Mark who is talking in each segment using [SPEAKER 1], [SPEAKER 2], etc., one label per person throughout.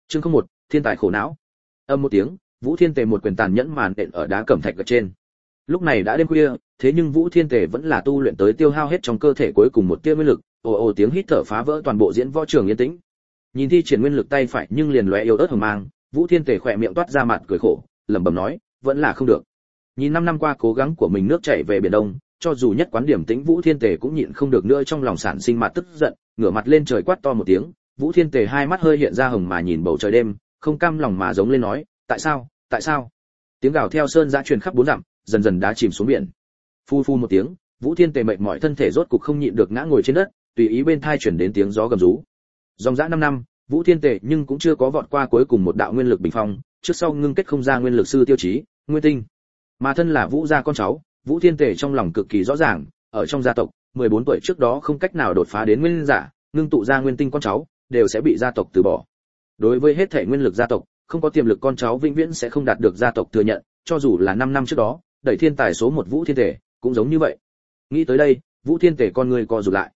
[SPEAKER 1] Chương 01, thiên tài khổ não. Âm một tiếng, Vũ Thiên Tề một quyền tàn nhẫn màn nện ở đá cẩm thạch ở trên. Lúc này đã đêm khuya, thế nhưng Vũ Thiên Tề vẫn là tu luyện tới tiêu hao hết trong cơ thể cuối cùng một tia nguyên lực, ồ ồ tiếng hít thở phá vỡ toàn bộ diễn võ trường yên tĩnh. Nhìn thi triển nguyên lực tay phải nhưng liền lóe yếu ớt hồng mang, Vũ Thiên Tề khỏe miệng toát ra mặt cười khổ, lẩm bẩm nói, vẫn là không được. Nhìn 5 năm qua cố gắng của mình nước chảy về biển đông, cho dù nhất quán điểm tĩnh Vũ Thiên Tề cũng nhịn không được nữa trong lòng sản sinh mặt tức giận, ngửa mặt lên trời quát to một tiếng, Vũ Thiên Tề hai mắt hơi hiện ra hồng mà nhìn bầu trời đêm, không cam lòng mà giống lên nói, tại sao, tại sao? Tiếng gào theo sơn giã truyền khắp 4 dặm, dần dần đá chìm xuống biển. Phu phu một tiếng, Vũ Thiên Tề mệt mỏi thân thể rốt cục không nhịn được ngã ngồi trên đất, tùy ý bên tai truyền đến tiếng gió gầm rú. Dòng dã 5 năm, Vũ Thiên Tề nhưng cũng chưa có vọt qua cuối cùng một đạo nguyên lực bình phong, trước sau ngưng kết không ra nguyên lực sư tiêu chí, nguyên tinh. Mà thân là Vũ gia con cháu, Vũ Thiên Tề trong lòng cực kỳ rõ ràng, ở trong gia tộc, 14 tuổi trước đó không cách nào đột phá đến nguyên giả, ngưng tụ ra nguyên tinh con cháu, đều sẽ bị gia tộc từ bỏ. Đối với hết thể nguyên lực gia tộc, không có tiềm lực con cháu vĩnh viễn sẽ không đạt được gia tộc thừa nhận, cho dù là 5 năm trước đó, đẩy thiên tài số 1 Vũ Thiên Tề, cũng giống như vậy. Nghĩ tới đây, Vũ Thiên Tề con người co rụt lại.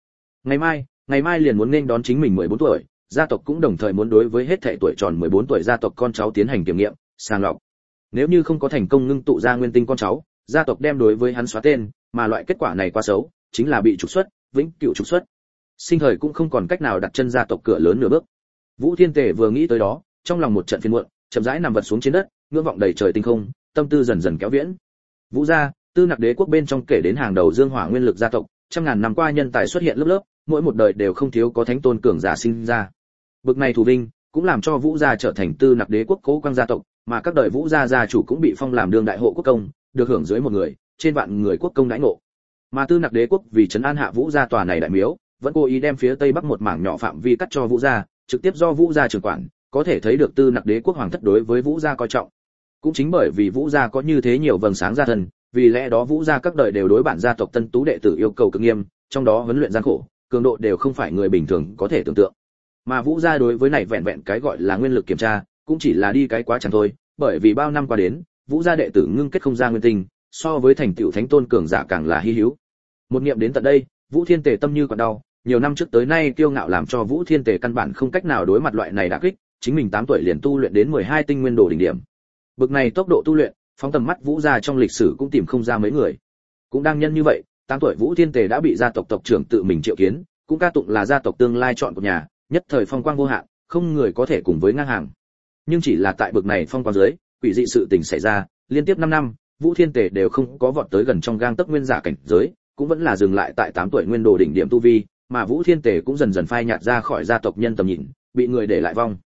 [SPEAKER 1] Ngày mai liền muốn nên đón chính mình 14 tuổi, gia tộc cũng đồng thời muốn đối với hết thảy tuổi tròn 14 tuổi gia tộc con cháu tiến hành kiểm nghiệm, sàng lọc. Nếu như không có thành công ngưng tụ ra nguyên tinh con cháu, gia tộc đem đối với hắn xóa tên, mà loại kết quả này quá xấu, chính là bị trục xuất, vĩnh cửu trục xuất. Sinh thời cũng không còn cách nào đặt chân gia tộc cửa lớn nửa bước. Vũ Thiên Tề vừa nghĩ tới đó, trong lòng một trận phiền muộn, chậm rãi nằm vật xuống trên đất, ngưỡng vọng đầy trời tinh không, tâm tư dần dần kéo viễn. Vũ gia, Tư Nặc Đế quốc bên trong kể đến hàng đầu dương hỏa nguyên lực gia tộc, trăm ngàn năm qua nhân tài xuất hiện lớp lớp, mỗi một đời đều không thiếu có thánh tôn cường giả sinh ra. Bực này thù vinh, cũng làm cho Vũ gia trở thành Tư Nặc Đế quốc cố quang gia tộc, mà các đời Vũ gia gia chủ cũng bị phong làm đương đại hộ quốc công, được hưởng dưới một người, trên vạn người quốc công đãi ngộ. Mà Tư Nặc Đế quốc vì trấn an hạ Vũ gia tòa này đại miếu, vẫn cố ý đem phía tây bắc một mảng nhỏ phạm vi cắt cho Vũ gia, trực tiếp do Vũ gia trưởng quản, có thể thấy được Tư Nặc Đế quốc hoàng thất đối với Vũ gia coi trọng. Cũng chính bởi vì Vũ gia có như thế nhiều vầng sáng gia thần, vì lẽ đó Vũ gia các đời đều đối bản gia tộc tân tú đệ tử yêu cầu cực nghiêm, trong đó huấn luyện gian khổ, cường độ đều không phải người bình thường có thể tưởng tượng. Mà Vũ gia đối với này vẹn vẹn cái gọi là nguyên lực kiểm tra, cũng chỉ là đi cái quá chẳng thôi, bởi vì bao năm qua đến, Vũ gia đệ tử ngưng kết không ra nguyên tinh, so với thành tựu thánh tôn cường giả càng là hi hữu. Một niệm đến tận đây, Vũ Thiên Tề tâm như còn đau, nhiều năm trước tới nay kiêu ngạo làm cho Vũ Thiên Tề căn bản không cách nào đối mặt loại này đả kích, chính mình 8 tuổi liền tu luyện đến 12 tinh nguyên đồ đỉnh điểm. Bực này tốc độ tu luyện, phóng tầm mắt Vũ gia trong lịch sử cũng tìm không ra mấy người. Cũng đang nhân như vậy, 8 tuổi Vũ Thiên Tề đã bị gia tộc tộc trưởng tự mình triệu kiến, cũng ca tụng là gia tộc tương lai chọn của nhà, nhất thời phong quang vô hạn, không người có thể cùng với ngang hàng. Nhưng chỉ là tại bực này phong quang dưới, quỷ dị sự tình xảy ra, liên tiếp 5 năm, Vũ Thiên Tề đều không có vọt tới gần trong gang tấc nguyên giả cảnh giới, cũng vẫn là dừng lại tại 8 tuổi nguyên đồ đỉnh điểm tu vi, mà Vũ Thiên Tề cũng dần dần phai nhạt ra khỏi gia tộc nhân tầm nhìn, bị người để lại vong.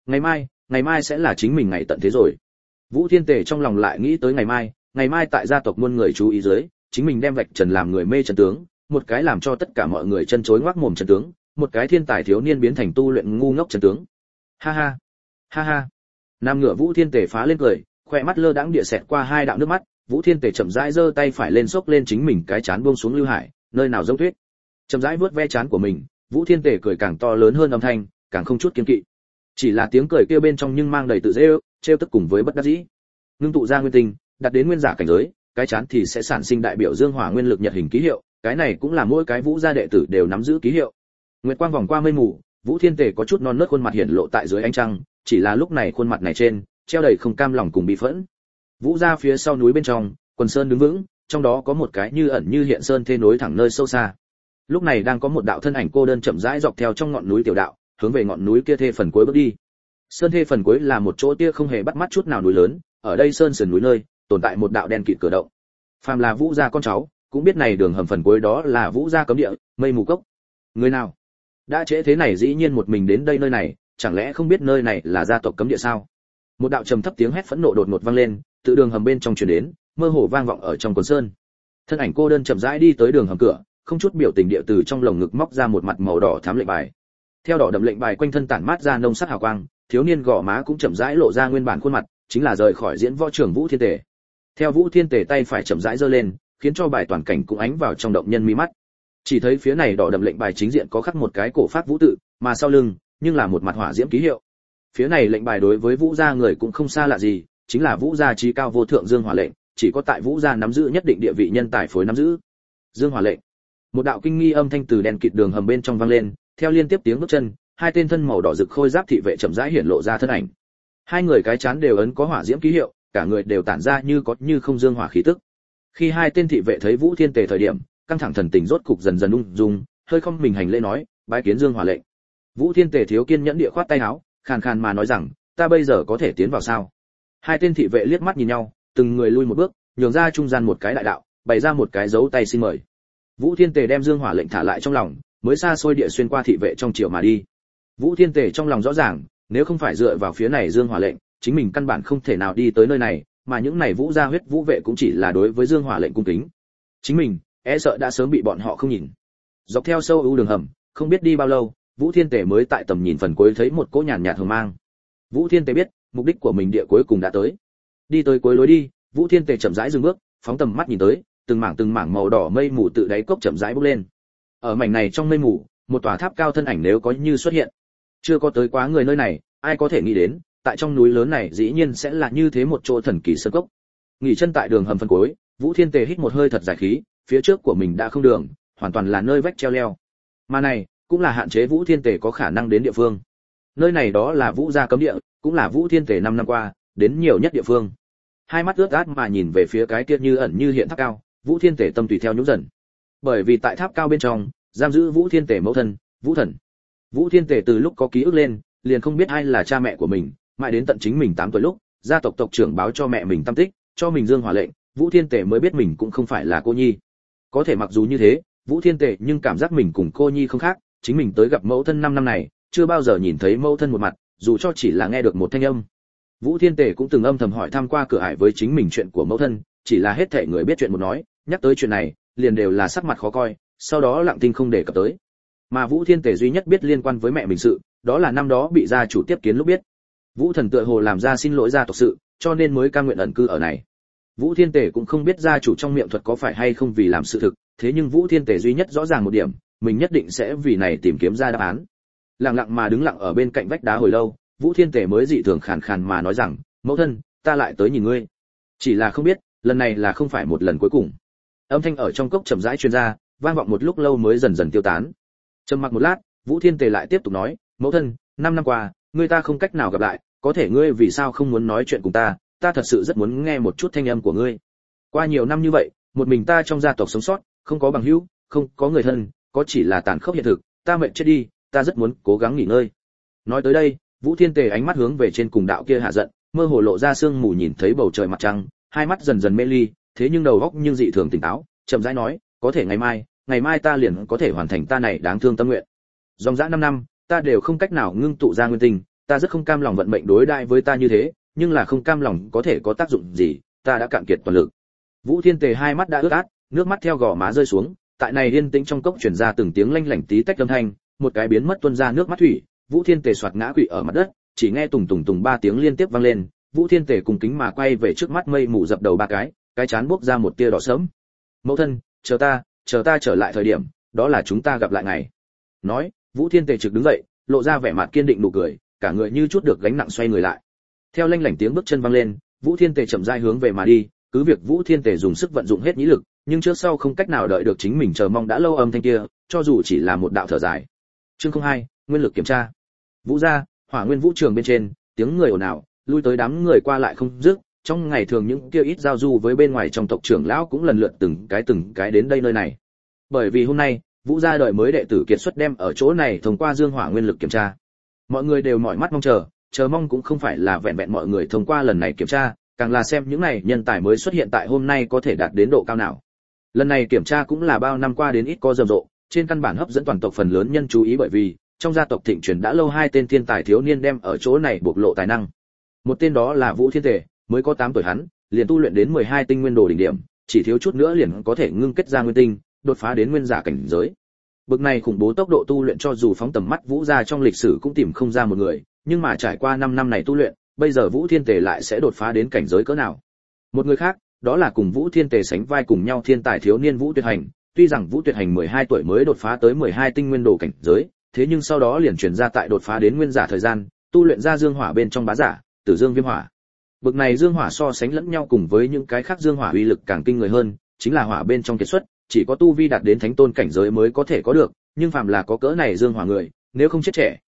[SPEAKER 1] Ngày mai sẽ là chính mình ngày tận thế rồi. Vũ Thiên Tề trong lòng lại nghĩ tới ngày mai tại gia tộc muôn người chú ý dưới, chính mình đem vạch trần làm người mê chân tướng, một cái làm cho tất cả mọi người chân chối ngoác mồm chân tướng, một cái thiên tài thiếu niên biến thành tu luyện ngu ngốc chân tướng. Ha ha. Nam ngựa Vũ Thiên Tề phá lên cười, khóe mắt lơ đãng địa xẹt qua 2 đạo nước mắt, Vũ Thiên Tề chậm rãi giơ tay phải lên xốc lên chính mình cái chán buông xuống lưu hải, nơi nào giống tuyết. Chậm rãi vuốt ve chán của mình, Vũ Thiên Tề cười càng to lớn hơn âm thanh, càng không chút kiêng kỵ. Chỉ là tiếng cười kia bên trong nhưng mang đầy tự giễu, trêu tức cùng với bất đắc dĩ. Ngưng tụ ra nguyên tinh, đạt đến nguyên giả cảnh giới, cái chán thì sẽ sản sinh đại biểu dương hỏa nguyên lực nhật hình ký hiệu, cái này cũng là mỗi cái Vũ gia đệ tử đều nắm giữ ký hiệu. Nguyệt quang vòng qua mây mù, Vũ Thiên Tề có chút non nớt khuôn mặt hiện lộ tại dưới ánh trăng, chỉ là lúc này khuôn mặt này trên treo đầy không cam lòng cùng bị phẫn. Vũ gia phía sau núi bên trong, quần sơn đứng vững, trong đó có một cái như ẩn như hiện sơn thê nối thẳng nơi sâu xa. Lúc này đang có một đạo thân ảnh cô đơn chậm rãi dọc theo trong ngọn núi tiểu đạo, hướng về ngọn núi kia thê phần cuối bước đi. Sơn thê phần cuối là một chỗ tia không hề bắt mắt chút nào núi lớn, ở đây sơn sườn núi nơi tồn tại một đạo đen kịt cửa động. Phàm là Vũ gia con cháu, cũng biết này đường hầm phần cuối đó là Vũ gia cấm địa, mây mù cốc. Người nào đã trễ thế này dĩ nhiên một mình đến đây nơi này, chẳng lẽ không biết nơi này là gia tộc cấm địa sao? Một đạo trầm thấp tiếng hét phẫn nộ đột ngột vang lên, từ đường hầm bên trong truyền đến, mơ hồ vang vọng ở trong quần sơn. Thân ảnh cô đơn chậm rãi đi tới đường hầm cửa, không chút biểu tình địa từ trong lồng ngực móc ra một mặt màu đỏ thắm lệnh bài. Theo đỏ đậm lệnh bài quanh thân tản mát ra nông sắc hào quang, thiếu niên gò má cũng chậm rãi lộ ra nguyên bản khuôn mặt, chính là rời khỏi diễn võ trường Vũ Thiên Tề. Theo Vũ Thiên Tề tay phải chậm rãi giơ lên, khiến cho bài toàn cảnh cũng ánh vào trong động nhân mi mắt. Chỉ thấy phía này đỏ đậm lệnh bài chính diện có khắc một cái cổ phát vũ tự, mà sau lưng nhưng là một mặt hỏa diễm ký hiệu. Phía này lệnh bài đối với Vũ gia người cũng không xa lạ gì, chính là Vũ gia chí cao vô thượng Dương Hỏa lệnh, chỉ có tại Vũ gia nắm giữ nhất định địa vị nhân tài phối nắm giữ. Dương Hỏa lệnh. Một đạo kinh nghi âm thanh từ đèn kịt đường hầm bên trong vang lên, theo liên tiếp tiếng bước chân, hai tên thân màu đỏ rực khôi giáp thị vệ chậm rãi hiển lộ ra thân ảnh. Hai người cái chán đều ấn có hỏa diễm ký hiệu, cả người đều tản ra như có như không dương hỏa khí tức. Khi hai tên thị vệ thấy Vũ Thiên Tề thời điểm, căng thẳng thần tình rốt cục dần dần ung dung, hơi không mình hành lễ nói, bái kiến Dương Hỏa lệnh. Vũ Thiên Tề thiếu kiên nhẫn địa khoát tay áo, khàn khàn mà nói rằng, ta bây giờ có thể tiến vào sao? Hai tên thị vệ liếc mắt nhìn nhau, từng người lui một bước, nhường ra trung gian một cái đại đạo, bày ra một cái dấu tay xin mời. Vũ Thiên Tề đem Dương Hỏa lệnh thả lại trong lòng, mới xa xôi địa xuyên qua thị vệ trong triều mà đi. Vũ Thiên Tề trong lòng rõ ràng, nếu không phải dựa vào phía này Dương Hỏa lệnh, chính mình căn bản không thể nào đi tới nơi này, mà những này Vũ gia huyết Vũ vệ cũng chỉ là đối với Dương Hỏa lệnh cung kính. Chính mình, e sợ đã sớm bị bọn họ không nhìn. Dọc theo sâu u đường hầm, không biết đi bao lâu, Vũ Thiên Tề mới tại tầm nhìn phần cuối thấy một cỗ nhàn nhạt hồng mang. Vũ Thiên Tề biết, mục đích của mình địa cuối cùng đã tới. Đi tới cuối lối đi, Vũ Thiên Tề chậm rãi dừng bước, phóng tầm mắt nhìn tới, từng mảng màu đỏ mây mù tự đáy cốc chậm rãi bốc lên. Ở mảnh này trong mây mù, một tòa tháp cao thân ảnh nếu có như xuất hiện. Chưa có tới quá người nơi này, ai có thể nghĩ đến, tại trong núi lớn này dĩ nhiên sẽ là như thế một chỗ thần kỳ sơn cốc. Nghỉ chân tại đường hầm phần cuối, Vũ Thiên Tề hít một hơi thật dài khí, phía trước của mình đã không đường, hoàn toàn là nơi vách treo leo. Mà này, cũng là hạn chế Vũ Thiên Tề có khả năng đến địa phương. Nơi này đó là Vũ gia cấm địa, cũng là Vũ Thiên Tề 5 năm qua đến nhiều nhất địa phương. Hai mắt ướt át mà nhìn về phía cái kia như ẩn như hiện tháp cao, Vũ Thiên Tề tâm tùy theo nhũ dần. Bởi vì tại tháp cao bên trong, giam giữ Vũ Thiên Tề mẫu thân, Vũ Thần. Vũ Thiên Tề từ lúc có ký ức lên, liền không biết ai là cha mẹ của mình, mãi đến tận chính mình 8 tuổi lúc, gia tộc tộc trưởng báo cho mẹ mình tâm tích, cho mình Dương Hỏa lệnh, Vũ Thiên Tề mới biết mình cũng không phải là cô nhi. Có thể mặc dù như thế, Vũ Thiên Tề nhưng cảm giác mình cùng cô nhi không khác, chính mình tới gặp mẫu thân 5 năm này, chưa bao giờ nhìn thấy mẫu thân một mặt, dù cho chỉ là nghe được một thanh âm. Vũ Thiên Tề cũng từng âm thầm hỏi thăm qua cửa ải với chính mình chuyện của mẫu thân, chỉ là hết thảy người biết chuyện một nói, nhắc tới chuyện này, liền đều là sắc mặt khó coi, sau đó lặng thinh không để cập tới. Mà Vũ Thiên Tề duy nhất biết liên quan với mẹ mình sự, đó là năm đó bị gia chủ tiếp kiến lúc biết. Vũ Thần tựa hồ làm ra xin lỗi gia tộc sự, cho nên mới cam nguyện ẩn cư ở này. Vũ Thiên Tề cũng không biết gia chủ trong miệng thuật có phải hay không vì làm sự thực, thế nhưng Vũ Thiên Tề duy nhất rõ ràng một điểm, mình nhất định sẽ vì này tìm kiếm ra đáp án. Lặng lặng mà đứng lặng ở bên cạnh vách đá hồi lâu, Vũ Thiên Tề mới dị thường khàn khàn mà nói rằng, mẫu thân, ta lại tới nhìn ngươi. Chỉ là không biết, lần này là không phải một lần cuối cùng. Âm thanh ở trong cốc chậm rãi truyền ra, vang vọng một lúc lâu mới dần dần tiêu tán. Trầm mặc một lát, Vũ Thiên Tề lại tiếp tục nói, mẫu thân, 5 năm qua, ngươi ta không cách nào gặp lại, có thể ngươi vì sao không muốn nói chuyện cùng ta, ta thật sự rất muốn nghe một chút thanh âm của ngươi. Qua nhiều năm như vậy, một mình ta trong gia tộc sống sót, không có bằng hữu, không có người thân, có chỉ là tàn khốc hiện thực, ta mệt chết đi, ta rất muốn cố gắng nghỉ ngơi. Nói tới đây, Vũ Thiên Tề ánh mắt hướng về trên cùng đạo kia hạ giận, mơ hồ lộ ra sương mù nhìn thấy bầu trời mặt trăng, hai mắt dần dần mê ly, thế nhưng đầu óc nhưng dị thường tỉnh táo, chậm rãi nói, có thể ngày mai ta liền có thể hoàn thành ta này đáng thương tâm nguyện. Dòng dã 5 năm, ta đều không cách nào ngưng tụ ra nguyên tinh, ta rất không cam lòng vận mệnh đối đãi với ta như thế, nhưng là không cam lòng có thể có tác dụng gì, ta đã cạn kiệt toàn lực. Vũ Thiên Tề hai mắt đã ướt át, nước mắt theo gò má rơi xuống, tại này yên tĩnh trong cốc truyền ra từng tiếng lanh lảnh tí tách âm thanh, một cái biến mất tuôn ra nước mắt thủy, Vũ Thiên Tề xoạt ngã quỵ ở mặt đất, chỉ nghe tùng tùng tùng 3 tiếng liên tiếp vang lên, Vũ Thiên Tề cùng kính mà quay về trước mắt mây mù dập đầu 3 cái chán bốc ra một tia đỏ sớm. Mẫu thân, chờ ta trở lại thời điểm, đó là chúng ta gặp lại ngày. Nói, Vũ Thiên Tề trực đứng dậy, lộ ra vẻ mặt kiên định nụ cười, cả người như chút được gánh nặng xoay người lại. Theo lanh lảnh tiếng bước chân vang lên, Vũ Thiên Tề chậm rãi hướng về mà đi, cứ việc Vũ Thiên Tề dùng sức vận dụng hết nhĩ lực, nhưng trước sau không cách nào đợi được chính mình chờ mong đã lâu âm thanh kia, cho dù chỉ là một đạo thở dài. Chương 02, nguyên lực kiểm tra. Vũ gia, Hỏa Nguyên Vũ trường bên trên, tiếng người ồn ào, lui tới đám người qua lại không dứt, trong ngày thường những kia ít giao du với bên ngoài trong tộc trưởng lão cũng lần lượt từng cái đến đây nơi này. Bởi vì hôm nay, Vũ gia đợi mới đệ tử kiệt xuất đem ở chỗ này thông qua dương hỏa nguyên lực kiểm tra. Mọi người đều mỏi mắt mong chờ mong cũng không phải là vẹn vẹn mọi người thông qua lần này kiểm tra, càng là xem những này nhân tài mới xuất hiện tại hôm nay có thể đạt đến độ cao nào. Lần này kiểm tra cũng là bao năm qua đến ít có rầm rộ, trên căn bản hấp dẫn toàn tộc phần lớn nhân chú ý bởi vì trong gia tộc thịnh truyền đã lâu 2 tên thiên tài thiếu niên đem ở chỗ này bộc lộ tài năng. Một tên đó là Vũ Thiên Tề, mới có 8 tuổi hắn, liền tu luyện đến 12 tinh nguyên đồ đỉnh điểm, chỉ thiếu chút nữa liền có thể ngưng kết ra nguyên tinh, đột phá đến nguyên giả cảnh giới. Bực này khủng bố tốc độ tu luyện cho dù phóng tầm mắt Vũ gia trong lịch sử cũng tìm không ra một người, nhưng mà trải qua 5 năm này tu luyện, bây giờ Vũ Thiên Tề lại sẽ đột phá đến cảnh giới cỡ nào. Một người khác, đó là cùng Vũ Thiên Tề sánh vai cùng nhau thiên tài thiếu niên Vũ Tuyệt Hành, tuy rằng Vũ Tuyệt Hành 12 tuổi mới đột phá tới 12 tinh nguyên đồ cảnh giới, thế nhưng sau đó liền chuyển ra tại đột phá đến nguyên giả thời gian, tu luyện ra dương hỏa bên trong bá giả, Tử Dương Viêm Hỏa. Bực này dương hỏa so sánh lẫn nhau cùng với những cái khác dương hỏa uy lực càng kinh người hơn, chính là hỏa bên trong kiệt xuất, chỉ có tu vi đạt đến thánh tôn cảnh giới mới có thể có được, nhưng phàm là có cỡ này dương hỏa người, nếu không chết trẻ,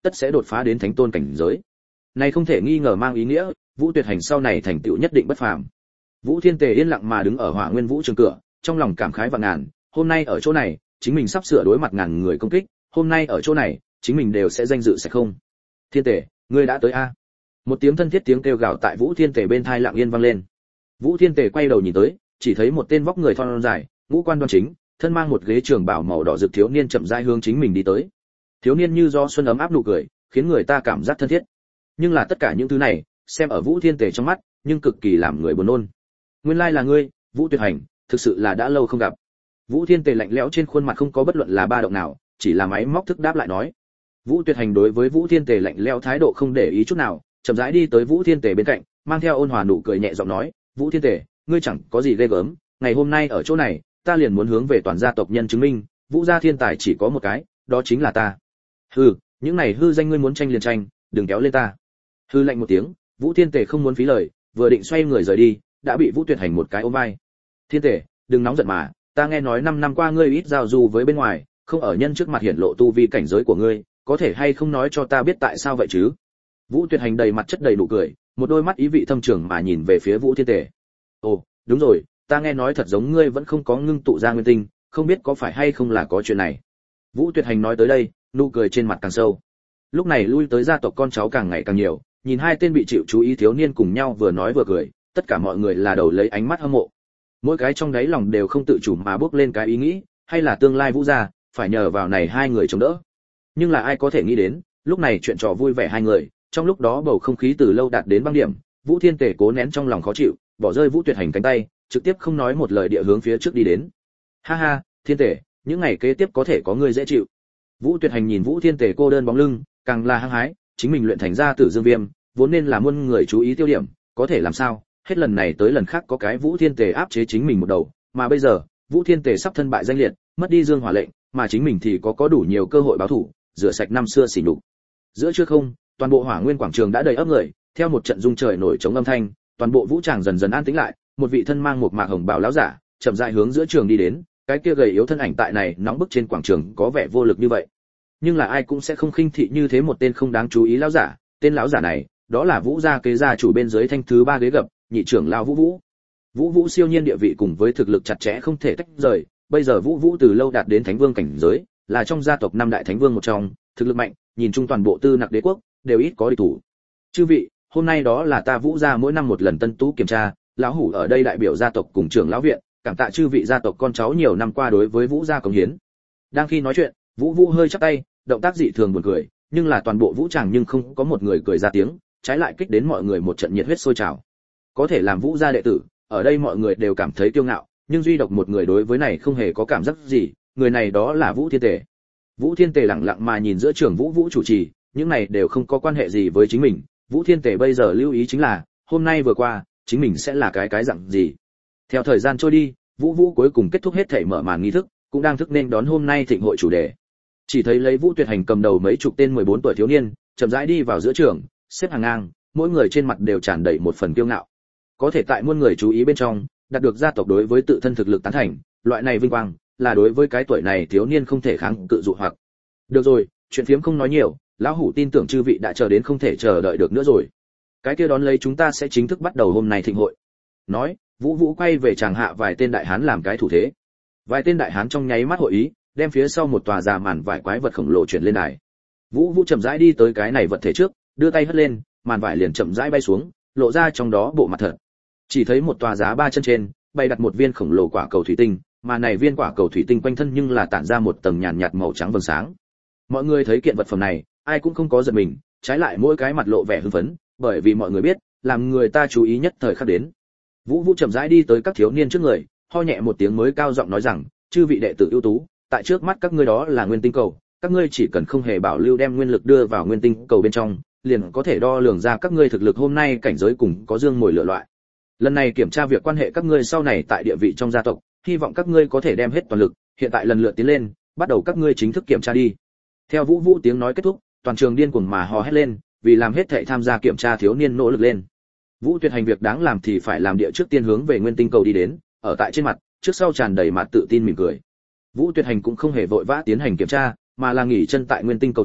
[SPEAKER 1] tất sẽ đột phá đến thánh tôn cảnh giới. Này không thể nghi ngờ mang ý nghĩa, Vũ Tuyệt Hành sau này thành tựu nhất định bất phàm. Vũ Thiên Tề yên lặng mà đứng ở Hỏa Nguyên Vũ trường cửa, trong lòng cảm khái vạn ngàn, hôm nay ở chỗ này, chính mình sắp sửa đối mặt ngàn người công kích, hôm nay ở chỗ này, chính mình đều sẽ danh dự sẽ không. Thiên Tề, ngươi đã tới a? Một tiếng thân thiết tiếng kêu gào tại Vũ Thiên Tề bên tai lặng yên vang lên. Vũ Thiên Tề quay đầu nhìn tới, chỉ thấy một tên vóc người thon dài, ngũ quan đoan chính, thân mang một ghế trường bào màu đỏ rực thiếu niên chậm rãi hướng chính mình đi tới. Thiếu niên như do xuân ấm áp nụ cười, khiến người ta cảm giác thân thiết. Nhưng là tất cả những thứ này, xem ở Vũ Thiên Tề trong mắt, nhưng cực kỳ làm người buồn nôn. Nguyên lai là ngươi, Vũ Tuyệt Hành, thực sự là đã lâu không gặp. Vũ Thiên Tề lạnh lẽo trên khuôn mặt không có bất luận là ba động nào, chỉ là máy móc thức đáp lại nói. Vũ Tuyệt Hành đối với Vũ Thiên Tề lạnh lẽo thái độ không để ý chút nào, chậm rãi đi tới Vũ Thiên Tề bên cạnh, mang theo ôn hòa nụ cười nhẹ giọng nói, Vũ Thiên Tề, ngươi chẳng có gì ghê gớm, ngày hôm nay ở chỗ này, ta liền muốn hướng về toàn gia tộc nhân chứng minh, Vũ gia thiên tài chỉ có một cái, đó chính là ta. Hừ, những này hư danh ngươi muốn tranh liền tranh, đừng kéo lên ta. Hư lạnh một tiếng, Vũ Thiên Tề không muốn phí lời, vừa định xoay người rời đi, đã bị Vũ Tuyệt Hành một cái ôm vai. Thiên Tề, đừng nóng giận mà, ta nghe nói 5 năm qua ngươi ít giao du với bên ngoài, không ở nhân trước mặt hiển lộ tu vi cảnh giới của ngươi, có thể hay không nói cho ta biết tại sao vậy chứ? Vũ Tuyệt Hành đầy mặt chất đầy nụ cười, một đôi mắt ý vị thâm trường mà nhìn về phía Vũ Thiên Tề. Ồ, đúng rồi, ta nghe nói thật giống ngươi vẫn không có ngưng tụ ra nguyên tinh, không biết có phải hay không là có chuyện này. Vũ Tuyệt Hành nói tới đây, nụ cười trên mặt càng sâu. Lúc này lui tới gia tộc con cháu càng ngày càng nhiều, nhìn hai tên bị chịu chú ý thiếu niên cùng nhau vừa nói vừa cười, tất cả mọi người là đầu lấy ánh mắt hâm mộ. Mỗi cái trong đáy lòng đều không tự chủ mà bước lên cái ý nghĩ, hay là tương lai Vũ gia phải nhờ vào này hai người chống đỡ. Nhưng là ai có thể nghĩ đến, lúc này chuyện trò vui vẻ hai người, trong lúc đó bầu không khí từ lâu đạt đến băng điểm, Vũ Thiên Tề cố nén trong lòng khó chịu, bỏ rơi Vũ Tuyệt Hành cánh tay, trực tiếp không nói một lời địa hướng phía trước đi đến. Ha ha, Thiên Tề, những ngày kế tiếp có thể có ngươi dễ chịu. Vũ Tuyệt Hành nhìn Vũ Thiên Tề cô đơn bóng lưng, càng là hăng hái, chính mình luyện thành ra Tử Dương Viêm, vốn nên là muôn người chú ý tiêu điểm, có thể làm sao, hết lần này tới lần khác có cái Vũ Thiên Tề áp chế chính mình một đầu, mà bây giờ, Vũ Thiên Tề sắp thân bại danh liệt, mất đi Dương Hỏa lệnh, mà chính mình thì có đủ nhiều cơ hội báo thù, rửa sạch năm xưa sỉ nhục. Giữa trưa không, toàn bộ Hỏa Nguyên quảng trường đã đầy ấp người, theo một trận rung trời nổi trống âm thanh, toàn bộ vũ tràng dần dần an tĩnh lại, một vị thân mang một mạc hồng bào lão giả, chậm rãi hướng giữa trường đi đến, cái kia gầy yếu thân ảnh tại này nóng bức trên quảng trường có vẻ vô lực như vậy. Nhưng là ai cũng sẽ không khinh thị như thế một tên không đáng chú ý lão giả, tên lão giả này, đó là Vũ gia kế gia chủ bên dưới thanh thứ 3 ghế gập, nhị trưởng lão Vũ Vũ. Vũ Vũ siêu nhiên địa vị cùng với thực lực chặt chẽ không thể tách rời, bây giờ Vũ Vũ từ lâu đạt đến thánh vương cảnh giới, là trong gia tộc 5 đại thánh vương một trong, thực lực mạnh, nhìn chung toàn bộ tư nặc đế quốc đều ít có địch thủ. Chư vị, hôm nay đó là ta Vũ gia mỗi năm một lần tân tú kiểm tra, lão hủ ở đây đại biểu gia tộc cùng trưởng lão viện, cảm tạ chư vị gia tộc con cháu nhiều năm qua đối với Vũ gia cống hiến. Đang khi nói chuyện, Vũ Vũ hơi chắp tay, động tác dị thường buồn cười, nhưng là toàn bộ vũ tràng nhưng không có một người cười ra tiếng, trái lại kích đến mọi người một trận nhiệt huyết sôi trào. Có thể làm Vũ gia đệ tử, ở đây mọi người đều cảm thấy kiêu ngạo, nhưng duy độc một người đối với này không hề có cảm giác gì, người này đó là Vũ Thiên Tề. Vũ Thiên Tề lặng lặng mà nhìn giữa trường Vũ Vũ chủ trì, những này đều không có quan hệ gì với chính mình, Vũ Thiên Tề bây giờ lưu ý chính là, hôm nay vừa qua, chính mình sẽ là cái dạng gì. Theo thời gian trôi đi, Vũ Vũ cuối cùng kết thúc hết thảy mở màn nghi thức, cũng đang thức nên đón hôm nay thịnh hội chủ đề. Chỉ thấy lấy Vũ Tuyệt Hành cầm đầu mấy chục tên 14 tuổi thiếu niên, chậm rãi đi vào giữa trường, xếp hàng ngang, mỗi người trên mặt đều tràn đầy một phần kiêu ngạo. Có thể tại muôn người chú ý bên trong, đạt được gia tộc đối với tự thân thực lực tán thành, loại này vinh quang, là đối với cái tuổi này thiếu niên không thể kháng cự dụ hoặc. Được rồi, chuyện phiếm không nói nhiều, lão hủ tin tưởng chư vị đã chờ đến không thể chờ đợi được nữa rồi. Cái kia đón lấy chúng ta sẽ chính thức bắt đầu hôm nay thịnh hội. Nói, Vũ Vũ quay về chàng hạ vài tên đại hán làm cái thủ thế. Vài tên đại hán trong nháy mắt hội ý, đem phía sau một tòa già màn vải quái vật khổng lồ chuyển lên đài. Vũ Vũ chậm rãi đi tới cái này vật thể trước, đưa tay hất lên, màn vải liền chậm rãi bay xuống, lộ ra trong đó bộ mặt thật. Chỉ thấy một tòa giá 3 chân trên, bày đặt một viên khổng lồ quả cầu thủy tinh, mà này viên quả cầu thủy tinh quanh thân nhưng là tản ra một tầng nhàn nhạt màu trắng vầng sáng. Mọi người thấy kiện vật phẩm này, ai cũng không có giật mình, trái lại mỗi cái mặt lộ vẻ hưng phấn, bởi vì mọi người biết, làm người ta chú ý nhất thời khắc đến. Vũ Vũ chậm rãi đi tới các thiếu niên trước người, ho nhẹ một tiếng mới cao giọng nói rằng, chư vị đệ tử ưu tú, tại trước mắt các ngươi đó là nguyên tinh cầu, các ngươi chỉ cần không hề bảo lưu đem nguyên lực đưa vào nguyên tinh cầu bên trong, liền có thể đo lường ra các ngươi thực lực hôm nay cảnh giới cùng có dương mồi lựa loại. Lần này kiểm tra việc quan hệ các ngươi sau này tại địa vị trong gia tộc, hy vọng các ngươi có thể đem hết toàn lực, hiện tại lần lượt tiến lên, bắt đầu các ngươi chính thức kiểm tra đi. Theo Vũ Vũ tiếng nói kết thúc, toàn trường điên cuồng mà hò hét lên, vì làm hết thảy tham gia kiểm tra thiếu niên nỗ lực lên. Vũ Tuyệt Hành việc đáng làm thì phải làm địa trước tiên hướng về nguyên tinh cầu đi đến, ở tại trên mặt, trước sau tràn đầy mặt tự tin mỉm cười. Vũ Tuyệt Hành cũng không hề vội vã tiến hành kiểm tra, mà là nghỉ chân tại nguyên tinh cầu trước,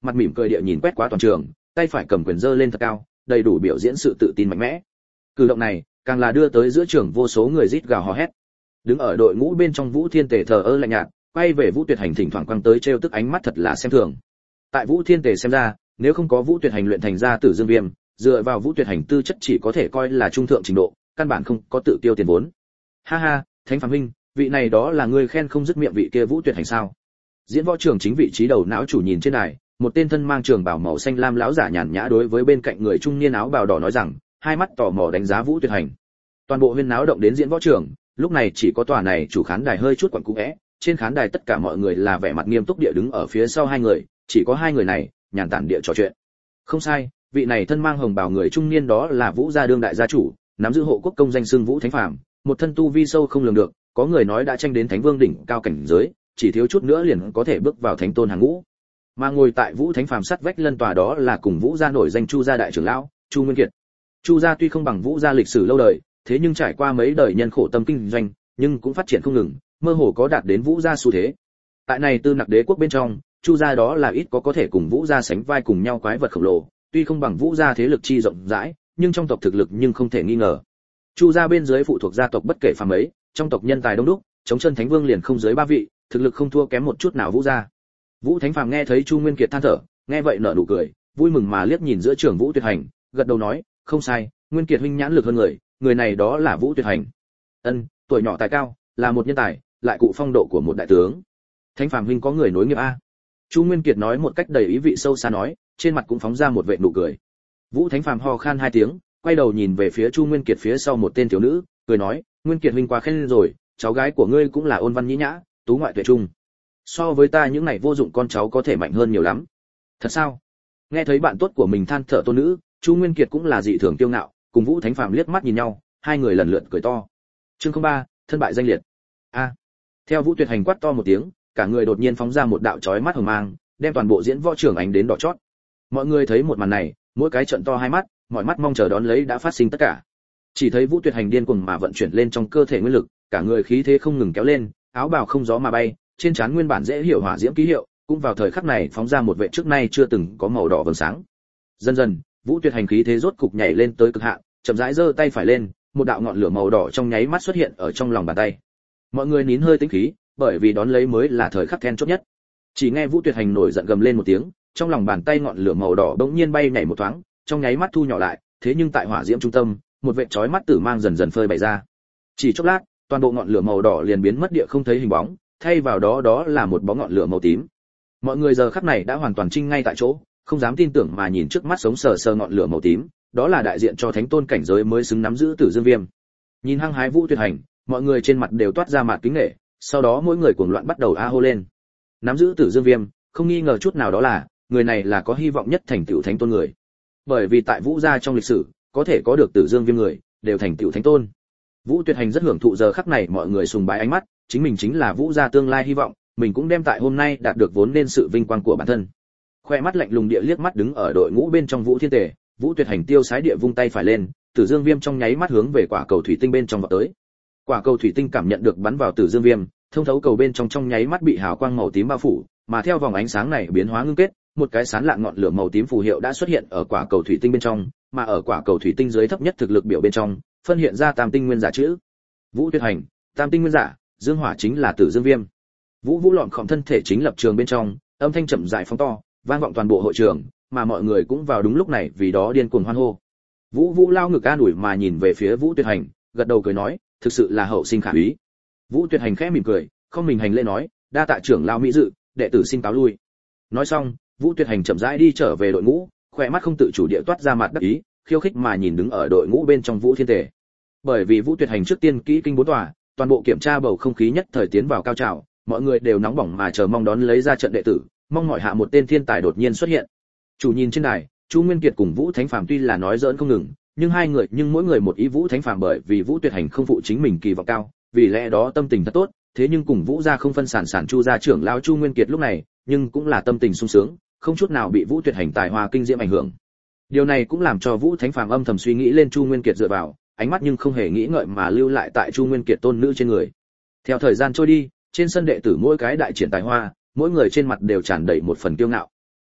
[SPEAKER 1] mặt mỉm cười địa nhìn quét qua toàn trường, tay phải cầm quyền giơ lên thật cao, đầy đủ biểu diễn sự tự tin mạnh mẽ. Cử động này càng là đưa tới giữa trường vô số người rít gào hò hét. Đứng ở đội ngũ bên trong Vũ Thiên Tề thờ ơ lạnh nhạt, quay về Vũ Tuyệt Hành thỉnh thoảng quăng tới trêu tức ánh mắt thật là xem thường. Tại Vũ Thiên Tề xem ra, nếu không có Vũ Tuyệt Hành luyện thành ra Tử Dương Viêm, dựa vào Vũ Tuyệt Hành tư chất chỉ có thể coi là trung thượng trình độ, căn bản không có tự tiêu tiền vốn. Ha ha, Thánh Phàm huynh, vị này đó là người khen không dứt miệng vị kia Vũ Tuyệt Hành sao? Diễn võ trường chính vị trí đầu não chủ nhìn trên đài, một tên thân mang trường bào màu xanh lam lão giả nhàn nhã đối với bên cạnh người trung niên áo bào đỏ nói rằng, hai mắt tò mò đánh giá Vũ Tuyệt Hành. Toàn bộ huyên náo động đến diễn võ trường, lúc này chỉ có tòa này chủ khán đài hơi chút quặn cũ é, trên khán đài tất cả mọi người là vẻ mặt nghiêm túc địa đứng ở phía sau hai người, chỉ có hai người này nhàn tản địa trò chuyện. Không sai, vị này thân mang hồng bào người trung niên đó là Vũ gia đương đại gia chủ, nắm giữ hộ quốc công danh xưng Vũ Thánh Phàm, một thân tu vi sâu không lường được, có người nói đã tranh đến Thánh Vương đỉnh cao cảnh giới, chỉ thiếu chút nữa liền có thể bước vào Thánh Tôn hàng ngũ. Mà ngồi tại Vũ Thánh Phàm sát vách lân tòa đó là cùng Vũ gia nổi danh Chu gia đại trưởng lão, Chu Nguyên Kiệt. Chu gia tuy không bằng Vũ gia lịch sử lâu đời, thế nhưng trải qua mấy đời nhân khổ tâm kinh doanh, nhưng cũng phát triển không ngừng, mơ hồ có đạt đến Vũ gia xu thế. Tại này Tư Nặc Đế quốc bên trong, Chu gia đó là ít có thể cùng Vũ gia sánh vai cùng nhau quái vật khổng lồ, tuy không bằng Vũ gia thế lực chi rộng rãi, nhưng trong tộc thực lực nhưng không thể nghi ngờ. Chu gia bên dưới phụ thuộc gia tộc bất kể phàm ấy, trong tộc nhân tài đông đúc, chống chân Thánh Vương liền không dưới 3 vị, thực lực không thua kém một chút nào Vũ gia. Vũ Thánh Phàm nghe thấy Chu Nguyên Kiệt than thở, nghe vậy nở nụ cười, vui mừng mà liếc nhìn giữa trường Vũ Tuyệt Hành, gật đầu nói, không sai, Nguyên Kiệt huynh nhãn lực hơn người, người này đó là Vũ Tuyệt Hành. Ân, tuổi nhỏ tài cao, là một nhân tài, lại cụ phong độ của một đại tướng. Thánh Phàm huynh có người nối nghiệp a. Chu Nguyên Kiệt nói một cách đầy ý vị sâu xa nói, trên mặt cũng phóng ra một vệt nụ cười. Vũ Thánh Phàm ho khan 2 tiếng, quay đầu nhìn về phía Chu Nguyên Kiệt phía sau một tên thiếu nữ, cười nói, Nguyên Kiệt huynh quá khen rồi, cháu gái của ngươi cũng là ôn văn nhĩ nhã, tú ngoại tuệ trung. So với ta những này vô dụng con cháu có thể mạnh hơn nhiều lắm. Thật sao? Nghe thấy bạn tốt của mình than thở tôn nữ, Chu Nguyên Kiệt cũng là dị thường kiêu ngạo, cùng Vũ Thánh Phàm liếc mắt nhìn nhau, hai người lần lượt cười to. Chương 03, thân bại danh liệt. A. Theo Vũ Tuyệt Hành quát to một tiếng, cả người đột nhiên phóng ra một đạo chói mắt hồng mang, đem toàn bộ diễn võ trường ánh đến đỏ chót. Mọi người thấy một màn này, mỗi cái trợn to hai mắt, mọi mắt mong chờ đón lấy đã phát sinh tất cả. Chỉ thấy Vũ Tuyệt Hành điên cuồng mà vận chuyển lên trong cơ thể nguyên lực, cả người khí thế không ngừng kéo lên, áo bào không gió mà bay, trên trán nguyên bản dễ hiểu hỏa diễm ký hiệu, cũng vào thời khắc này phóng ra một vệ trước nay chưa từng có màu đỏ vầng sáng. Dần dần, Vũ Tuyệt Hành khí thế rốt cục nhảy lên tới cực hạn, chậm rãi giơ tay phải lên, một đạo ngọn lửa màu đỏ trong nháy mắt xuất hiện ở trong lòng bàn tay. Mọi người nín hơi tĩnh khí, bởi vì đón lấy mới là thời khắc then chốt nhất. Chỉ nghe Vũ Tuyệt Hành nổi giận gầm lên một tiếng, trong lòng bàn tay ngọn lửa màu đỏ bỗng nhiên bay nhảy một thoáng, trong nháy mắt thu nhỏ lại, thế nhưng tại hỏa diễm trung tâm, một vệt chói mắt tử mang dần dần phơi bày ra. Chỉ chốc lát, toàn bộ ngọn lửa màu đỏ liền biến mất địa không thấy hình bóng, thay vào đó là một bóng ngọn lửa màu tím. Mọi người giờ khắc này đã hoàn toàn chinh ngay tại chỗ, không dám tin tưởng mà nhìn trước mắt sống sờ sờ ngọn lửa màu tím, đó là đại diện cho Thánh Tôn cảnh giới mới xứng nắm giữ Tử Dương Viêm. Nhìn hăng hái Vũ Tuyệt Hành, mọi người trên mặt đều toát ra mặt kính nể, sau đó mỗi người cuồng loạn bắt đầu a hô lên. Nắm giữ Tử Dương Viêm, không nghi ngờ chút nào đó là, người này là có hy vọng nhất thành tựu Thánh Tôn người. Bởi vì tại Vũ gia trong lịch sử, có thể có được Tử Dương Viêm người, đều thành tựu Thánh Tôn. Vũ Tuyệt Hành rất hưởng thụ giờ khắc này mọi người sùng bái ánh mắt, chính mình chính là Vũ gia tương lai hy vọng, mình cũng đem tại hôm nay đạt được vốn nên sự vinh quang của bản thân. Khoe mắt lạnh lùng địa liếc mắt đứng ở đội ngũ bên trong Vũ Thiên Tề, Vũ Tuyệt Hành tiêu sái địa vung tay phải lên, Tử Dương Viêm trong nháy mắt hướng về quả cầu thủy tinh bên trong vọt tới. Quả cầu thủy tinh cảm nhận được bắn vào Tử Dương Viêm, thông thấu cầu bên trong nháy mắt bị hào quang màu tím bao phủ, mà theo vòng ánh sáng này biến hóa ngưng kết, một cái sáng lạng ngọn lửa màu tím phù hiệu đã xuất hiện ở quả cầu thủy tinh bên trong, mà ở quả cầu thủy tinh dưới thấp nhất thực lực biểu bên trong, phân hiện ra tam tinh nguyên giả chữ. Vũ Tuyệt Hành, tam tinh nguyên giả, dương hỏa chính là Tử Dương Viêm. Vũ lọn khom thân thể chính lập trường bên trong, âm thanh chậm rãi phóng to, vang vọng toàn bộ hội trường, mà mọi người cũng vào đúng lúc này vì đó điên cuồng hoan hô. Vũ lao ngực an ủi mà nhìn về phía Vũ Tuyệt Hành, gật đầu cười nói, thực sự là hậu sinh khả úy. Vũ Tuyệt Hành khẽ mỉm cười, không mình hành lễ nói, đa tạ trưởng lão mỹ dự, đệ tử xin cáo lui. Nói xong, Vũ Tuyệt Hành chậm rãi đi trở về đội ngũ, khỏe mắt không tự chủ địa toát ra mặt đắc ý, khiêu khích mà nhìn đứng ở đội ngũ bên trong Vũ Thiên Tề. Bởi vì Vũ Tuyệt Hành trước tiên kỹ kinh 4 tòa, toàn bộ kiểm tra bầu không khí nhất thời tiến vào cao trào, mọi người đều nóng bỏng mà chờ mong đón lấy ra trận đệ tử, mong mỏi hạ một tên thiên tài đột nhiên xuất hiện. Chủ nhìn trên đài, Chu Nguyên Kiệt cùng Vũ Thánh Phàm tuy là nói giỡn không ngừng, nhưng hai người nhưng mỗi người một ý. Vũ Thánh Phàm bởi vì Vũ Tuyệt Hành không phụ chính mình kỳ vọng cao, vì lẽ đó tâm tình thật tốt, thế nhưng cùng Vũ gia không phân sản Chu gia trưởng lão Chu Nguyên Kiệt lúc này, nhưng cũng là tâm tình sung sướng, không chút nào bị Vũ Tuyệt Hành tài hoa kinh diễm ảnh hưởng. Điều này cũng làm cho Vũ Thánh Phàm âm thầm suy nghĩ lên Chu Nguyên Kiệt dựa vào, ánh mắt nhưng không hề nghĩ ngợi mà lưu lại tại Chu Nguyên Kiệt tôn nữ trên người. Theo thời gian trôi đi, trên sân đệ tử mỗi cái đại triển tài hoa, mỗi người trên mặt đều tràn đầy một phần kiêu ngạo.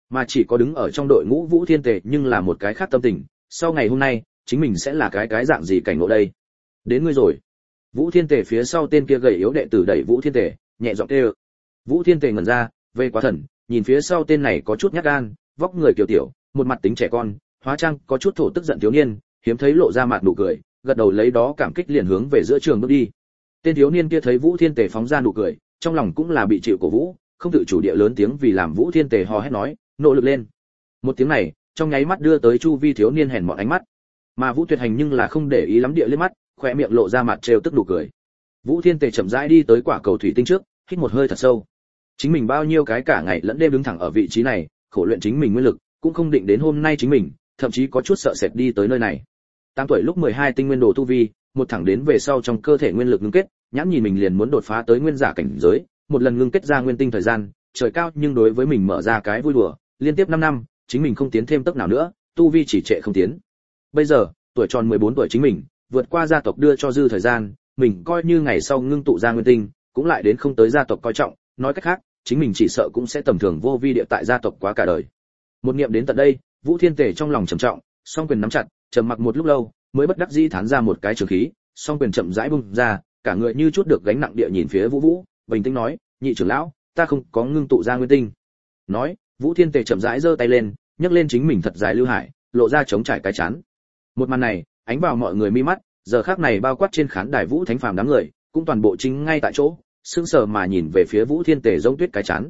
[SPEAKER 1] Mà chỉ có đứng ở trong đội ngũ Vũ Thiên Tề nhưng là một cái khác tâm tình, sau ngày hôm nay, chính mình sẽ là cái dạng gì cảnh ngộ đây? Đến ngươi rồi. Vũ Thiên Tề phía sau tên kia gầy yếu đệ tử đẩy Vũ Thiên Tề, nhẹ giọng kêu. Vũ Thiên Tề ngẩn ra, về quá thần, nhìn phía sau tên này có chút nhát gan, vóc người kiều tiểu, một mặt tính trẻ con, hóa trang có chút thổ tức giận thiếu niên, hiếm thấy lộ ra mặt nụ cười, gật đầu lấy đó cảm kích liền hướng về giữa trường bước đi. Tên thiếu niên kia thấy Vũ Thiên Tề phóng ra nụ cười, trong lòng cũng là bị chịu cổ vũ, không tự chủ địa lớn tiếng vì làm Vũ Thiên Tề hò hét nói, nỗ lực lên. Một tiếng này, trong nháy mắt đưa tới chu vi thiếu niên hèn mọn ánh mắt. Mà Vũ Tuyệt Hành nhưng là không để ý lắm địa liếc mắt, khóe miệng lộ ra mặt trêu tức nụ cười. Vũ Thiên Tề chậm rãi đi tới quả cầu thủy tinh trước, hít một hơi thật sâu. Chính mình bao nhiêu cái cả ngày lẫn đêm đứng thẳng ở vị trí này, khổ luyện chính mình nguyên lực, cũng không định đến hôm nay chính mình, thậm chí có chút sợ sệt đi tới nơi này. 8 tuổi lúc 12 tinh nguyên đồ tu vi, một thẳng đến về sau trong cơ thể nguyên lực ngưng kết, nhãn nhìn mình liền muốn đột phá tới nguyên giả cảnh giới, một lần ngưng kết ra nguyên tinh thời gian, trời cao nhưng đối với mình mở ra cái vui đùa, liên tiếp 5 năm, chính mình không tiến thêm tốc nào nữa, tu vi chỉ trệ không tiến. Bây giờ, tuổi tròn 14 tuổi chính mình, vượt qua gia tộc đưa cho dư thời gian, mình coi như ngày sau ngưng tụ ra nguyên tinh, cũng lại đến không tới gia tộc coi trọng, nói cách khác, chính mình chỉ sợ cũng sẽ tầm thường vô vi địa tại gia tộc quá cả đời. Một niệm đến tận đây, Vũ Thiên Tề trong lòng trầm trọng, song quyền nắm chặt, trầm mặc một lúc lâu, mới bất đắc dĩ thán ra một cái trường khí, song quyền chậm rãi bung ra, cả người như chút được gánh nặng địa nhìn phía Vũ Vũ, bình tĩnh nói, nhị trưởng lão, ta không có ngưng tụ ra nguyên tinh. Nói, Vũ Thiên Tề chậm rãi giơ tay lên, nhấc lên chính mình thật dài lưu hải, lộ ra trống trải cái chán. Một màn này, ánh vào mọi người mi mắt, giờ khắc này bao quát trên khán đài Vũ Thánh Phàm đám người, cũng toàn bộ chính ngay tại chỗ, sững sờ mà nhìn về phía Vũ Thiên Tề giống tuyết cái chán.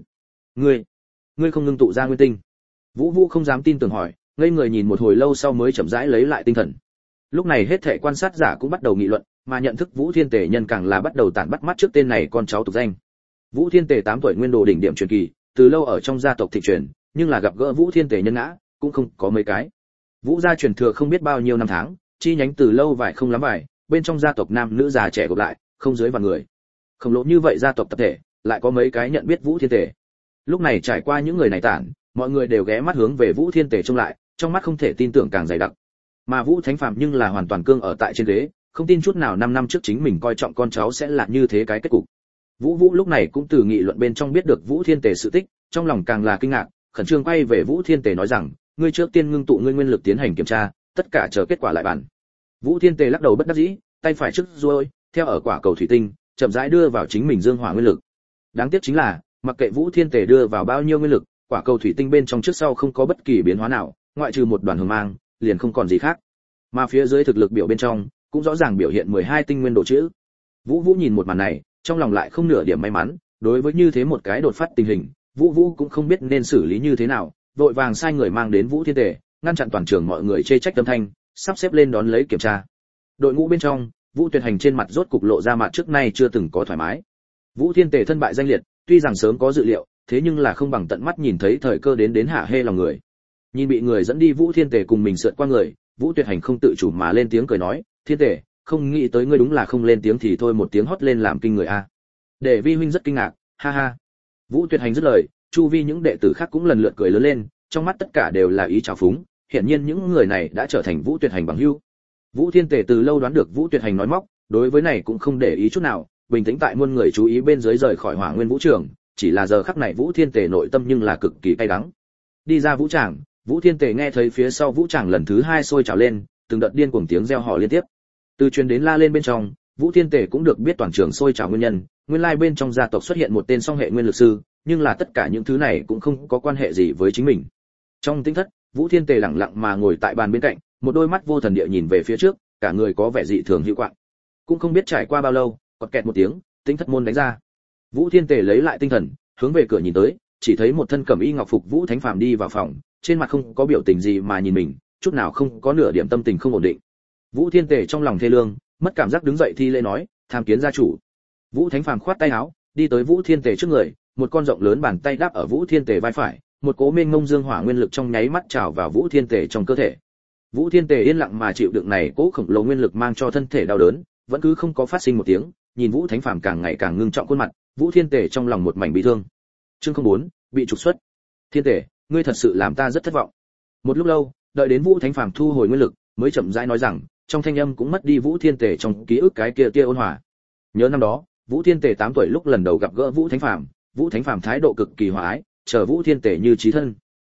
[SPEAKER 1] Ngươi không ngưng tụ ra nguyên tinh? Vũ Vũ không dám tin tưởng hỏi, ngây người nhìn một hồi lâu sau mới chậm rãi lấy lại tinh thần. Lúc này hết thảy quan sát giả cũng bắt đầu nghị luận, mà nhận thức Vũ Thiên Tề nhân càng là bắt đầu tản bắt mắt trước tên này con cháu tục danh. Vũ Thiên Tề 8 tuổi nguyên đồ đỉnh điểm truyền kỳ, từ lâu ở trong gia tộc thị truyền, nhưng là gặp gỡ Vũ Thiên Tề nhân ngã, cũng không có mấy cái. Vũ gia truyền thừa không biết bao nhiêu năm tháng, chi nhánh từ lâu vài không lắm vài, bên trong gia tộc nam nữ già trẻ gộp lại, không dưới vạn người. Khổng lồ như vậy gia tộc tập thể, lại có mấy cái nhận biết Vũ Thiên Tề. Lúc này trải qua những người này tản, mọi người đều ghé mắt hướng về Vũ Thiên Tề trông lại, trong mắt không thể tin tưởng càng dày đặc. Mà Vũ Thánh Phàm nhưng là hoàn toàn cương ở tại trên ghế, không tin chút nào 5 năm trước chính mình coi trọng con cháu sẽ là như thế cái kết cục. Vũ Vũ lúc này cũng từ nghị luận bên trong biết được Vũ Thiên Tề sự tích, trong lòng càng là kinh ngạc, khẩn trương quay về Vũ Thiên Tề nói rằng, ngươi trước tiên ngưng tụ ngươi nguyên lực tiến hành kiểm tra, tất cả chờ kết quả lại bản. Vũ Thiên Tề lắc đầu bất đắc dĩ, tay phải trước duỗi, theo ở quả cầu thủy tinh, chậm rãi đưa vào chính mình dương hỏa nguyên lực. Đáng tiếc chính là, mặc kệ Vũ Thiên Tề đưa vào bao nhiêu nguyên lực, quả cầu thủy tinh bên trong trước sau không có bất kỳ biến hóa nào, ngoại trừ một đoàn hồng mang, liền không còn gì khác. Mà phía dưới thực lực biểu bên trong, cũng rõ ràng biểu hiện 12 tinh nguyên đồ chữ. Vũ Vũ nhìn một màn này, trong lòng lại không nửa điểm may mắn, đối với như thế một cái đột phát tình hình, Vũ Vũ cũng không biết nên xử lý như thế nào, vội vàng sai người mang đến Vũ Thiên Tề, ngăn chặn toàn trường mọi người chê trách âm thanh, sắp xếp lên đón lấy kiểm tra. Đội ngũ bên trong, Vũ Tuyệt Hành trên mặt rốt cục lộ ra mặt trước nay chưa từng có thoải mái. Vũ Thiên Tề thân bại danh liệt, tuy rằng sớm có dự liệu, thế nhưng là không bằng tận mắt nhìn thấy thời cơ đến hạ hê lòng người. Nhìn bị người dẫn đi Vũ Thiên Tề cùng mình sượt qua người, Vũ Tuyệt Hành không tự chủ mà lên tiếng cười nói, "Thiên Tề, không nghĩ tới ngươi đúng là không lên tiếng thì thôi một tiếng hót lên làm kinh người a." Để vi huynh rất kinh ngạc, ha ha. Vũ Tuyệt Hành dứt lời, chu vi những đệ tử khác cũng lần lượt cười lớn lên, trong mắt tất cả đều là ý trào phúng, hiển nhiên những người này đã trở thành Vũ Tuyệt Hành bằng hữu. Vũ Thiên Tề từ lâu đoán được Vũ Tuyệt Hành nói móc, đối với này cũng không để ý chút nào, bình tĩnh tại muôn người chú ý bên dưới rời khỏi Hỏa Nguyên Vũ Trường, chỉ là giờ khắc này Vũ Thiên Tề nội tâm nhưng là cực kỳ cay đắng. Đi ra vũ tràng, Vũ Thiên Tề nghe thấy phía sau vũ tràng lần thứ 2 sôi trào lên, từng đợt điên cuồng tiếng reo hò liên tiếp. Từ truyền đến la lên bên trong, Vũ Thiên Tề cũng được biết toàn trường sôi trào nguyên nhân, nguyên lai bên trong gia tộc xuất hiện một tên song hệ nguyên lực sư, nhưng là tất cả những thứ này cũng không có quan hệ gì với chính mình. Trong tinh thất, Vũ Thiên Tề lặng lặng mà ngồi tại bàn bên cạnh, một đôi mắt vô thần địa nhìn về phía trước, cả người có vẻ dị thường hữu quạng. Cũng không biết trải qua bao lâu, quạt kẹt một tiếng, tinh thất môn đánh ra. Vũ Thiên Tề lấy lại tinh thần, hướng về cửa nhìn tới, chỉ thấy một thân cẩm y ngọc phục Vũ Thánh Phàm đi vào phòng, trên mặt không có biểu tình gì mà nhìn mình, chút nào không có nửa điểm tâm tình không ổn định. Vũ Thiên Tề trong lòng thê lương, mất cảm giác đứng dậy thi lễ nói, tham kiến gia chủ. Vũ Thánh Phàm khoát tay áo, đi tới Vũ Thiên Tề trước người, một con rộng lớn bàn tay đáp ở Vũ Thiên Tề vai phải, một cỗ mênh mông dương hỏa nguyên lực trong nháy mắt trào vào Vũ Thiên Tề trong cơ thể. Vũ Thiên Tề yên lặng mà chịu đựng này cỗ khổng lồ nguyên lực mang cho thân thể đau đớn, vẫn cứ không có phát sinh một tiếng, nhìn Vũ Thánh Phàm càng ngày càng ngưng trọng khuôn mặt, Vũ Thiên Tề trong lòng một mảnh bi thương. Chương 04, bị trục xuất. Thiên Tề, ngươi thật sự làm ta rất thất vọng. Một lúc lâu, đợi đến Vũ Thánh Phàm thu hồi nguyên lực, mới chậm rãi nói rằng, trong thanh âm cũng mất đi Vũ Thiên Tề trong ký ức cái kia tia ôn hòa. Nhớ năm đó, Vũ Thiên Tề 8 tuổi lúc lần đầu gặp gỡ Vũ Thánh Phàm, Vũ Thánh Phàm thái độ cực kỳ hòa ái, chờ Vũ Thiên Tề như chí thân.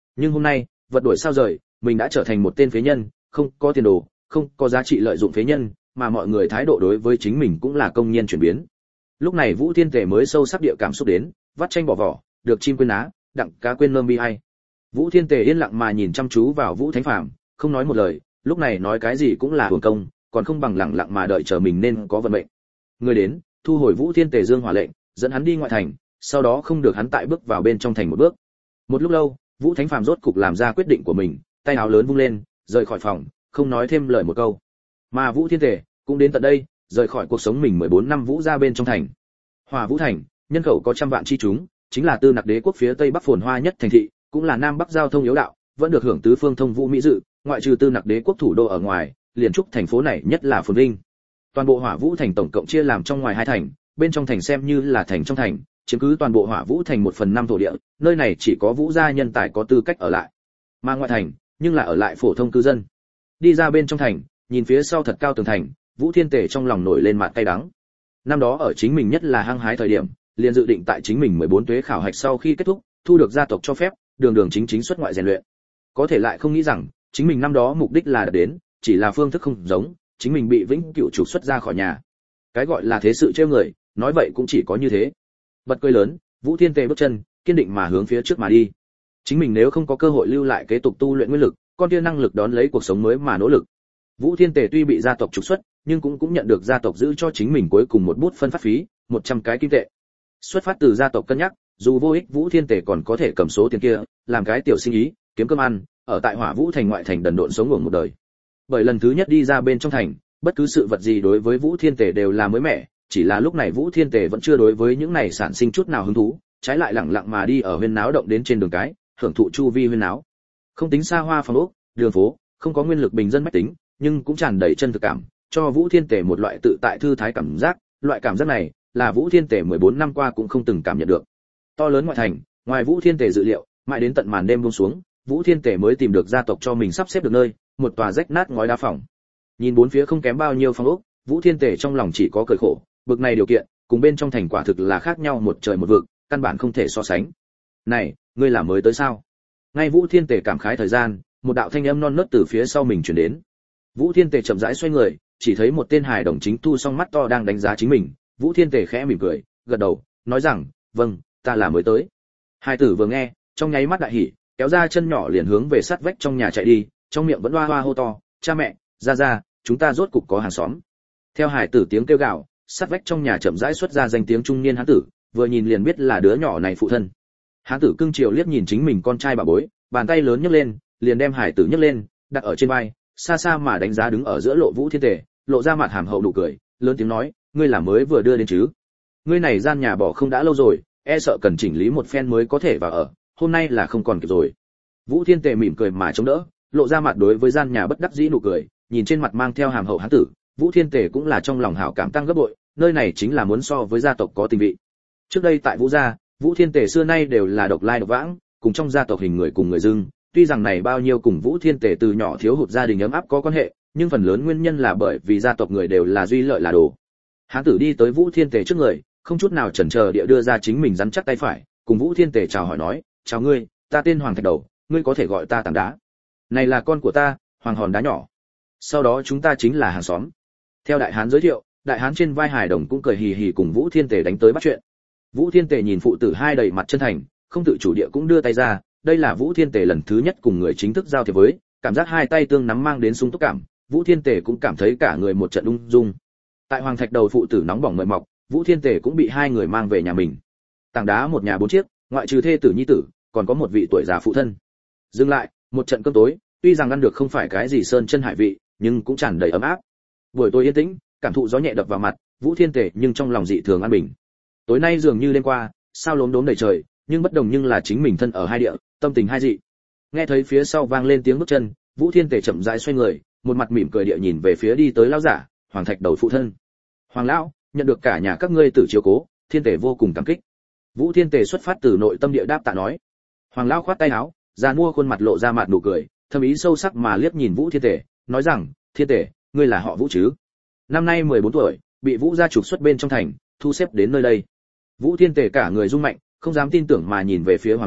[SPEAKER 1] Nhưng hôm nay, vật đổi sao rời, mình đã trở thành một tên phế nhân, không có tiền đồ, không có giá trị lợi dụng phế nhân, mà mọi người thái độ đối với chính mình cũng là công nhiên chuyển biến. Lúc này Vũ Thiên Tề mới sâu sắc địa cảm xúc đến, vắt tranh bỏ vỏ, được chim quên á, đặng cá quên lơm bi hay. Vũ Thiên Tề yên lặng mà nhìn chăm chú vào Vũ Thánh Phàm, không nói một lời, lúc này nói cái gì cũng là hưởng công, còn không bằng lặng lặng mà đợi chờ mình nên có vận mệnh. Người đến, thu hồi Vũ Thiên Tề dương hỏa lệnh, dẫn hắn đi ngoại thành, sau đó không được hắn tại bước vào bên trong thành một bước. Một lúc lâu, Vũ Thánh Phàm rốt cục làm ra quyết định của mình, tay áo lớn vung lên, rời khỏi phòng, không nói thêm lời một câu. Mà Vũ Thiên Tề cũng đến tận đây, rời khỏi cuộc sống mình 14 năm Vũ gia bên trong thành. Hỏa Vũ thành, nhân khẩu có trăm vạn chi chúng, chính là Tư Nặc Đế quốc phía tây bắc phồn hoa nhất thành thị, cũng là nam bắc giao thông yếu đạo, vẫn được hưởng tứ phương thông vũ mỹ dự, ngoại trừ Tư Nặc Đế quốc thủ đô ở ngoài, liền trúc thành phố này nhất là phồn vinh. Toàn bộ Hỏa Vũ thành tổng cộng chia làm trong ngoài hai thành, bên trong thành xem như là thành trong thành, chiếm cứ toàn bộ Hỏa Vũ thành 1/5 thổ địa, nơi này chỉ có Vũ gia nhân tài có tư cách ở lại. Mà ngoại thành, nhưng là ở lại phổ thông cư dân. Đi ra bên trong thành, nhìn phía sau thật cao tường thành, Vũ Thiên Tề trong lòng nổi lên mạt cay đắng. Năm đó ở chính mình nhất là hăng hái thời điểm, liền dự định tại chính mình 14 tuế khảo hạch sau khi kết thúc, thu được gia tộc cho phép, đường đường chính chính xuất ngoại rèn luyện. Có thể lại không nghĩ rằng, chính mình năm đó mục đích là đạt đến, chỉ là phương thức không giống, chính mình bị vĩnh cửu trục xuất ra khỏi nhà. Cái gọi là thế sự trêu người, nói vậy cũng chỉ có như thế. Bật cười lớn, Vũ Thiên Tề bước chân, kiên định mà hướng phía trước mà đi. Chính mình nếu không có cơ hội lưu lại kế tục tu luyện nguyên lực, con kia năng lực đón lấy cuộc sống mới mà nỗ lực. Vũ Thiên Tề tuy bị gia tộc trục xuất, nhưng cũng nhận được gia tộc giữ cho chính mình cuối cùng một bút phân phát phí, 100 cái kim tệ. Xuất phát từ gia tộc cân nhắc, dù vô ích Vũ Thiên Tề còn có thể cầm số tiền kia, làm cái tiểu sinh ý, kiếm cơm ăn, ở tại Hỏa Vũ thành ngoại thành đần độn sống ngủ một đời. Bởi lần thứ nhất đi ra bên trong thành, bất cứ sự vật gì đối với Vũ Thiên Tề đều là mới mẻ, chỉ là lúc này Vũ Thiên Tề vẫn chưa đối với những này sản sinh chút nào hứng thú, trái lại lặng lặng mà đi ở huyên náo động đến trên đường cái, hưởng thụ chu vi huyên náo. Không tính xa hoa phòng ốc, đường phố, không có nguyên lực bình dân bách tính, nhưng cũng tràn đầy chân thực cảm, cho Vũ Thiên Tề một loại tự tại thư thái cảm giác, loại cảm giác này là Vũ Thiên Tề 14 năm qua cũng không từng cảm nhận được. To lớn ngoại thành, ngoài Vũ Thiên Tề dự liệu, mãi đến tận màn đêm buông xuống, Vũ Thiên Tề mới tìm được gia tộc cho mình sắp xếp được nơi, một tòa rách nát ngói đá phòng. Nhìn bốn phía không kém bao nhiêu phòng ốc, Vũ Thiên Tề trong lòng chỉ có cười khổ, bực này điều kiện, cùng bên trong thành quả thực là khác nhau một trời một vực, căn bản không thể so sánh. "Này, ngươi là mới tới sao?" Ngay Vũ Thiên Tề cảm khái thời gian, một đạo thanh âm non nớt từ phía sau mình truyền đến. Vũ Thiên Tề chậm rãi xoay người, chỉ thấy một tên hài đồng chính thu song mắt to đang đánh giá chính mình. Vũ Thiên Tề khẽ mỉm cười, gật đầu, nói rằng, "Vâng, ta là mới tới." Hai tử vừa nghe, trong nháy mắt đại hỉ, kéo ra chân nhỏ liền hướng về sát vách trong nhà chạy đi, trong miệng vẫn hoa hoa hô to, "Cha mẹ, ra, chúng ta rốt cục có hàng xóm." Theo hải tử tiếng kêu gào, sát vách trong nhà chậm rãi xuất ra danh tiếng trung niên hán tử, vừa nhìn liền biết là đứa nhỏ này phụ thân. Hán tử cưng chiều liếc nhìn chính mình con trai bà bối, bàn tay lớn nhấc lên, liền đem hải tử nhấc lên, đặt ở trên vai, xa xa mà đánh giá đứng ở giữa lộ Vũ Thiên Tề, lộ ra mặt hàm hậu nụ cười, lớn tiếng nói, "Ngươi là mới vừa đưa đến chứ? Ngươi này gian nhà bỏ không đã lâu rồi, e sợ cần chỉnh lý một phen mới có thể vào ở, hôm nay là không còn kịp rồi." Vũ Thiên Tề mỉm cười mà chống đỡ, lộ ra mặt đối với gian nhà bất đắc dĩ nụ cười, nhìn trên mặt mang theo hàm hậu hán tử, Vũ Thiên Tề cũng là trong lòng hảo cảm tăng gấp bội, nơi này chính là muốn so với gia tộc có tình vị. Trước đây tại Vũ gia, Vũ Thiên Tề xưa nay đều là độc lai độc vãng, cùng trong gia tộc hình người cùng người dưng, tuy rằng này bao nhiêu cùng Vũ Thiên Tề từ nhỏ thiếu hụt gia đình ấm áp có quan hệ, nhưng phần lớn nguyên nhân là bởi vì gia tộc người đều là duy lợi là đồ. Hán tử đi tới Vũ Thiên Tề trước người, không chút nào chần chờ địa đưa ra chính mình rắn chắc tay phải, cùng Vũ Thiên Tề chào hỏi nói, "Chào ngươi, ta tên Hoàng Thạch Đầu, ngươi có thể gọi ta Tảng Đá. Này là con của ta, Hoàng Hòn Đá Nhỏ. Sau đó chúng ta chính là hàng xóm." Theo đại hán giới thiệu, đại hán trên vai hài đồng cũng cười hì hì cùng Vũ Thiên Tề đánh tới bắt chuyện. Vũ Thiên Tề nhìn phụ tử hai đầy mặt chân thành, không tự chủ địa cũng đưa tay ra, đây là Vũ Thiên Tề lần thứ nhất cùng người chính thức giao thiệp với, cảm giác hai tay tương nắm mang đến sung túc cảm, Vũ Thiên Tề cũng cảm thấy cả người một trận ung dung. Tại Hoàng Thạch Đầu phụ tử nóng bỏng mời mọc, Vũ Thiên Tề cũng bị hai người mang về nhà mình. Tảng Đá một nhà 4 chiếc, ngoại trừ thê tử nhi tử, còn có một vị tuổi già phụ thân. Dừng lại, một trận cơm tối, tuy rằng ăn được không phải cái gì sơn chân hải vị, nhưng cũng tràn đầy ấm áp. Buổi tối yên tĩnh, cảm thụ gió nhẹ đập vào mặt, Vũ Thiên Tề nhưng trong lòng dị thường an bình. Tối nay dường như đêm qua, sao lốm đốm đầy trời, nhưng bất đồng nhưng là chính mình thân ở hai địa, tâm tình hai dị. Nghe thấy phía sau vang lên tiếng bước chân, Vũ Thiên Tề chậm rãi xoay người, một mặt mỉm cười địa nhìn về phía đi tới lão giả, Hoàng Thạch Đầu phụ thân. "Hoàng lão, nhận được cả nhà các ngươi tử chiếu cố, Thiên Tề vô cùng cảm kích." Vũ Thiên Tề xuất phát từ nội tâm địa đáp tạ nói. Hoàng lão khoát tay áo, già mua khuôn mặt lộ ra mặt nụ cười, thâm ý sâu sắc mà liếc nhìn Vũ Thiên Tề, nói rằng, "Thiên Tề, ngươi là họ Vũ chứ? Năm nay 14 tuổi, bị Vũ gia trục xuất bên trong thành, thu xếp đến nơi đây." Vũ Thiên Tề cả người rung mạnh, không dám tin tưởng mà nhìn về phía Hoàng lão,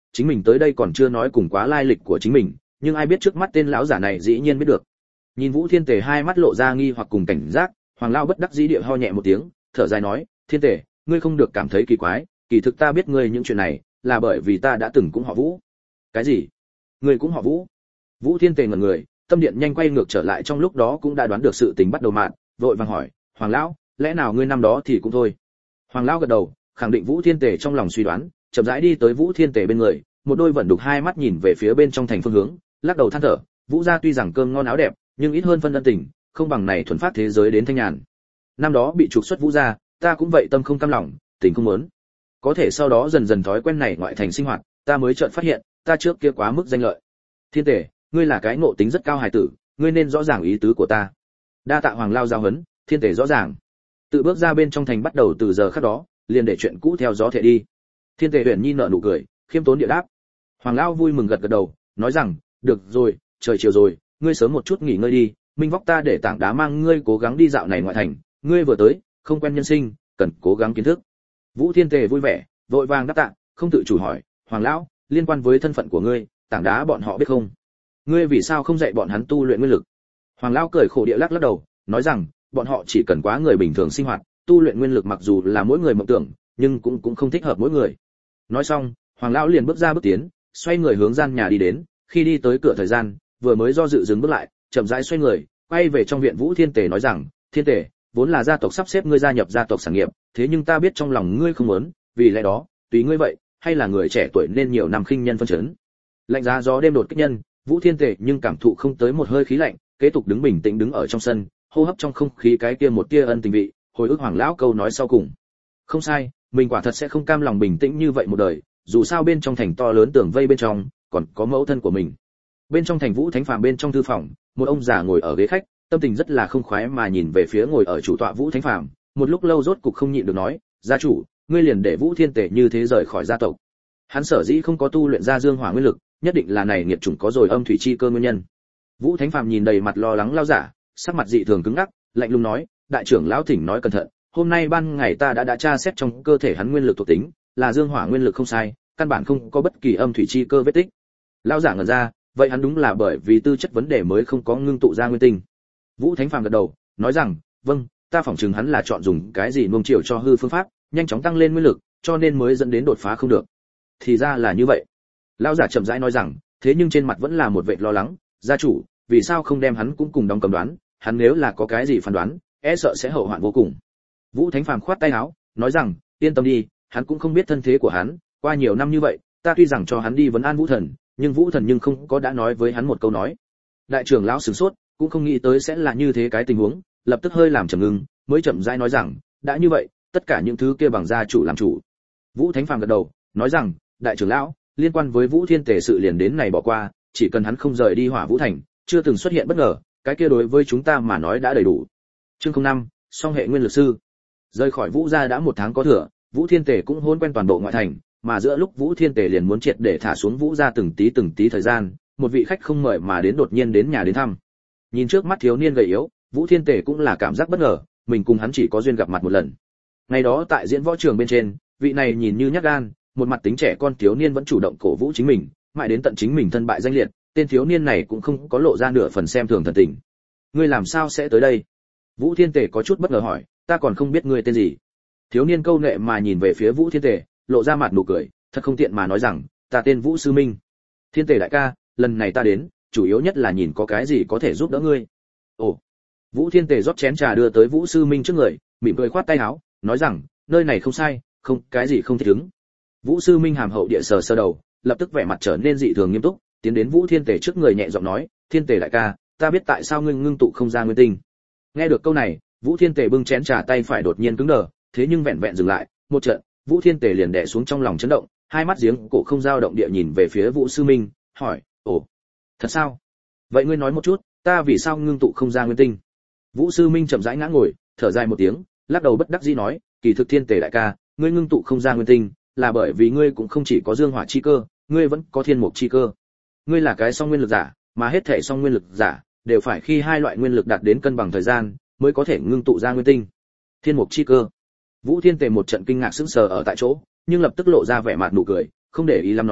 [SPEAKER 1] chính mình tới đây còn chưa nói cùng quá lai lịch của chính mình, nhưng ai biết trước mắt tên lão giả này dĩ nhiên biết được. Nhìn Vũ Thiên Tề hai mắt lộ ra nghi hoặc cùng cảnh giác, Hoàng lão bất đắc dĩ địa ho nhẹ một tiếng, thở dài nói, Thiên Tề, ngươi không được cảm thấy kỳ quái, kỳ thực ta biết ngươi những chuyện này, là bởi vì ta đã từng cũng họ Vũ. Cái gì? Ngươi cũng họ Vũ? Vũ Thiên Tề ngẩn người, tâm điện nhanh quay ngược trở lại, trong lúc đó cũng đã đoán được sự tình bắt đầu mạn, vội vàng hỏi, Hoàng lão, lẽ nào ngươi năm đó thì cũng thôi? Hoàng lão gật đầu, khẳng định Vũ Thiên Tề trong lòng suy đoán, chậm rãi đi tới Vũ Thiên Tề bên người, một đôi vẫn đục hai mắt nhìn về phía bên trong thành phương hướng, lắc đầu than thở, Vũ gia tuy rằng cơm ngon áo đẹp, nhưng ít hơn phân ân tình, không bằng này thuần phát thế giới đến thanh nhàn. Năm đó bị trục xuất Vũ gia, ta cũng vậy tâm không cam lòng, tình không muốn. Có thể sau đó dần dần thói quen này ngoại thành sinh hoạt, ta mới chợt phát hiện, ta trước kia quá mức danh lợi. Thiên Tề, ngươi là cái ngộ tính rất cao hài tử, ngươi nên rõ ràng ý tứ của ta. Đa tạ Hoàng lao giáo huấn, Thiên Tề rõ ràng. Tự bước ra bên trong thành bắt đầu từ giờ khắc đó, liền để chuyện cũ theo gió thể đi. Thiên Tề Huyền Nhi nở nụ cười, khiêm tốn địa đáp. Hoàng lão vui mừng gật gật đầu, nói rằng, được rồi, trời chiều rồi, ngươi sớm một chút nghỉ ngơi đi, Minh Vóc ta để tảng đá mang ngươi cố gắng đi dạo này ngoại thành, ngươi vừa tới, không quen nhân sinh, cần cố gắng kiến thức. Vũ Thiên Tề vui vẻ, vội vàng đáp tạ, không tự chủ hỏi, Hoàng lão, liên quan với thân phận của ngươi, tảng đá bọn họ biết không? Ngươi vì sao không dạy bọn hắn tu luyện nguyên lực? Hoàng lão cười khổ địa lắc lắc đầu, nói rằng, bọn họ chỉ cần quá người bình thường sinh hoạt, tu luyện nguyên lực mặc dù là mỗi người mộng tưởng, nhưng cũng không thích hợp mỗi người. Nói xong, Hoàng lão liền bước ra bước tiến, xoay người hướng gian nhà đi đến, khi đi tới cửa thời gian, vừa mới do dự dừng bước lại, chậm rãi xoay người, quay về trong viện Vũ Thiên Tề nói rằng, Thiên Tề, vốn là gia tộc sắp xếp ngươi gia nhập gia tộc sản nghiệp, thế nhưng ta biết trong lòng ngươi không muốn, vì lẽ đó, tùy ngươi vậy, hay là người trẻ tuổi nên nhiều năm khinh nhân phân chấn. Lạnh giá gió đêm đột kích nhân, Vũ Thiên Tề nhưng cảm thụ không tới một hơi khí lạnh, kế tục đứng bình tĩnh đứng ở trong sân, hô hấp trong không khí cái kia một tia ân tình vị, hồi ức Hoàng lão câu nói sau cùng. Không sai, mình quả thật sẽ không cam lòng bình tĩnh như vậy một đời, dù sao bên trong thành to lớn tường vây bên trong còn có mẫu thân của mình. Bên trong thành Vũ Thánh Phàm bên trong thư phòng, một ông già ngồi ở ghế khách, tâm tình rất là không khoái mà nhìn về phía ngồi ở chủ tọa Vũ Thánh Phàm, một lúc lâu rốt cục không nhịn được nói, gia chủ, ngươi liền để Vũ Thiên Tề như thế rời khỏi gia tộc. Hắn sở dĩ không có tu luyện ra dương hỏa nguyên lực, nhất định là này nghiệt chủng có rồi âm thủy chi cơ nguyên nhân. Vũ Thánh Phàm nhìn đầy mặt lo lắng lao giả, sắc mặt dị thường cứng ngắc, lạnh lùng nói, đại trưởng lão thỉnh nói cẩn thận, hôm nay ban ngày ta đã tra xét trong cơ thể hắn nguyên lực thuộc tính, là dương hỏa nguyên lực không sai, căn bản không có bất kỳ âm thủy chi cơ vết tích. Lão giả ngẩn ra, vậy hắn đúng là bởi vì tư chất vấn đề mới không có ngưng tụ ra nguyên tinh. Vũ Thánh Phàm gật đầu, nói rằng, vâng, ta phỏng chừng hắn là chọn dùng cái gì nuông chiều cho hư phương pháp, nhanh chóng tăng lên nguyên lực, cho nên mới dẫn đến đột phá không được. Thì ra là như vậy. Lão giả chậm rãi nói rằng, thế nhưng trên mặt vẫn là một vệt lo lắng, gia chủ, vì sao không đem hắn cũng cùng đóng cầm đoán, hắn nếu là có cái gì phán đoán, e sợ sẽ hậu hoạn vô cùng. Vũ Thánh Phàm khoát tay áo, nói rằng, yên tâm đi, hắn cũng không biết thân thế của hắn, qua nhiều năm như vậy, ta tuy rằng cho hắn đi vấn an Vũ Thần, nhưng Vũ Thần nhưng không có đã nói với hắn một câu nói. Đại trưởng lão sửng sốt, cũng không nghĩ tới sẽ là như thế cái tình huống, lập tức hơi làm trầm ngưng, mới chậm rãi nói rằng, đã như vậy, tất cả những thứ kia bằng gia chủ làm chủ. Vũ Thánh Phàm gật đầu, nói rằng, đại trưởng lão, liên quan với Vũ Thiên Tề sự liền đến này bỏ qua, chỉ cần hắn không rời đi Hỏa Vũ Thành, chưa từng xuất hiện bất ngờ, cái kia đối với chúng ta mà nói đã đầy đủ. Chương 05, song hệ nguyên lực sư. Rời khỏi Vũ gia đã 1 tháng có thừa, Vũ Thiên Tề cũng hôn quen toàn bộ ngoại thành, mà giữa lúc Vũ Thiên Tề liền muốn triệt để thả xuống Vũ gia từng tí thời gian, một vị khách không mời mà đến đột nhiên đến nhà đến thăm. Nhìn trước mắt thiếu niên gầy yếu, Vũ Thiên Tề cũng là cảm giác bất ngờ, mình cùng hắn chỉ có duyên gặp mặt một lần. Ngày đó tại diễn võ trường bên trên, vị này nhìn như nhát gan, một mặt tính trẻ con thiếu niên vẫn chủ động cổ vũ chính mình, mãi đến tận chính mình thân bại danh liệt, tên thiếu niên này cũng không có lộ ra nửa phần xem thường thần tình. Ngươi làm sao sẽ tới đây? Vũ Thiên Tề có chút bất ngờ hỏi, ta còn không biết ngươi tên gì. Thiếu niên câu nệ mà nhìn về phía Vũ Thiên Tề, lộ ra mặt nụ cười, thật không tiện mà nói rằng, ta tên Vũ Sư Minh. Thiên Tề đại ca, lần này ta đến, chủ yếu nhất là nhìn có cái gì có thể giúp đỡ ngươi. Ồ. Vũ Thiên Tề rót chén trà đưa tới Vũ Sư Minh trước người, mỉm cười khoát tay áo, nói rằng, nơi này không sai, không, cái gì không thể đứng. Vũ Sư Minh hàm hậu địa sờ sờ đầu, lập tức vẻ mặt trở nên dị thường nghiêm túc, tiến đến Vũ Thiên Tề trước người nhẹ giọng nói, Thiên Tề đại ca, ta biết tại sao ngươi ngưng tụ không ra nguyên tinh. Nghe được câu này, Vũ Thiên Tề bưng chén trà tay phải đột nhiên cứng đờ, thế nhưng vẹn vẹn dừng lại, một trận, Vũ Thiên Tề liền đè xuống trong lòng chấn động, hai mắt giếng cổ không dao động địa nhìn về phía Vũ Sư Minh, hỏi, ồ, thật sao? Vậy ngươi nói một chút, ta vì sao ngưng tụ không ra nguyên tinh? Vũ Sư Minh chậm rãi ngã ngồi, thở dài một tiếng, lắc đầu bất đắc dĩ nói, kỳ thực Thiên Tề đại ca, ngươi ngưng tụ không ra nguyên tinh, là bởi vì ngươi cũng không chỉ có dương hỏa chi cơ, ngươi vẫn có thiên mục chi cơ. Ngươi là cái song nguyên lực giả, mà hết thể song nguyên lực giả đều phải khi hai loại nguyên lực đạt đến cân bằng thời gian, mới có thể ngưng tụ ra nguyên tinh. Thiên mục chi cơ. Vũ Thiên Tề một trận kinh ngạc sững sờ ở tại chỗ, nhưng lập tức lộ ra vẻ mặt nụ cười, không để ý lắm nói,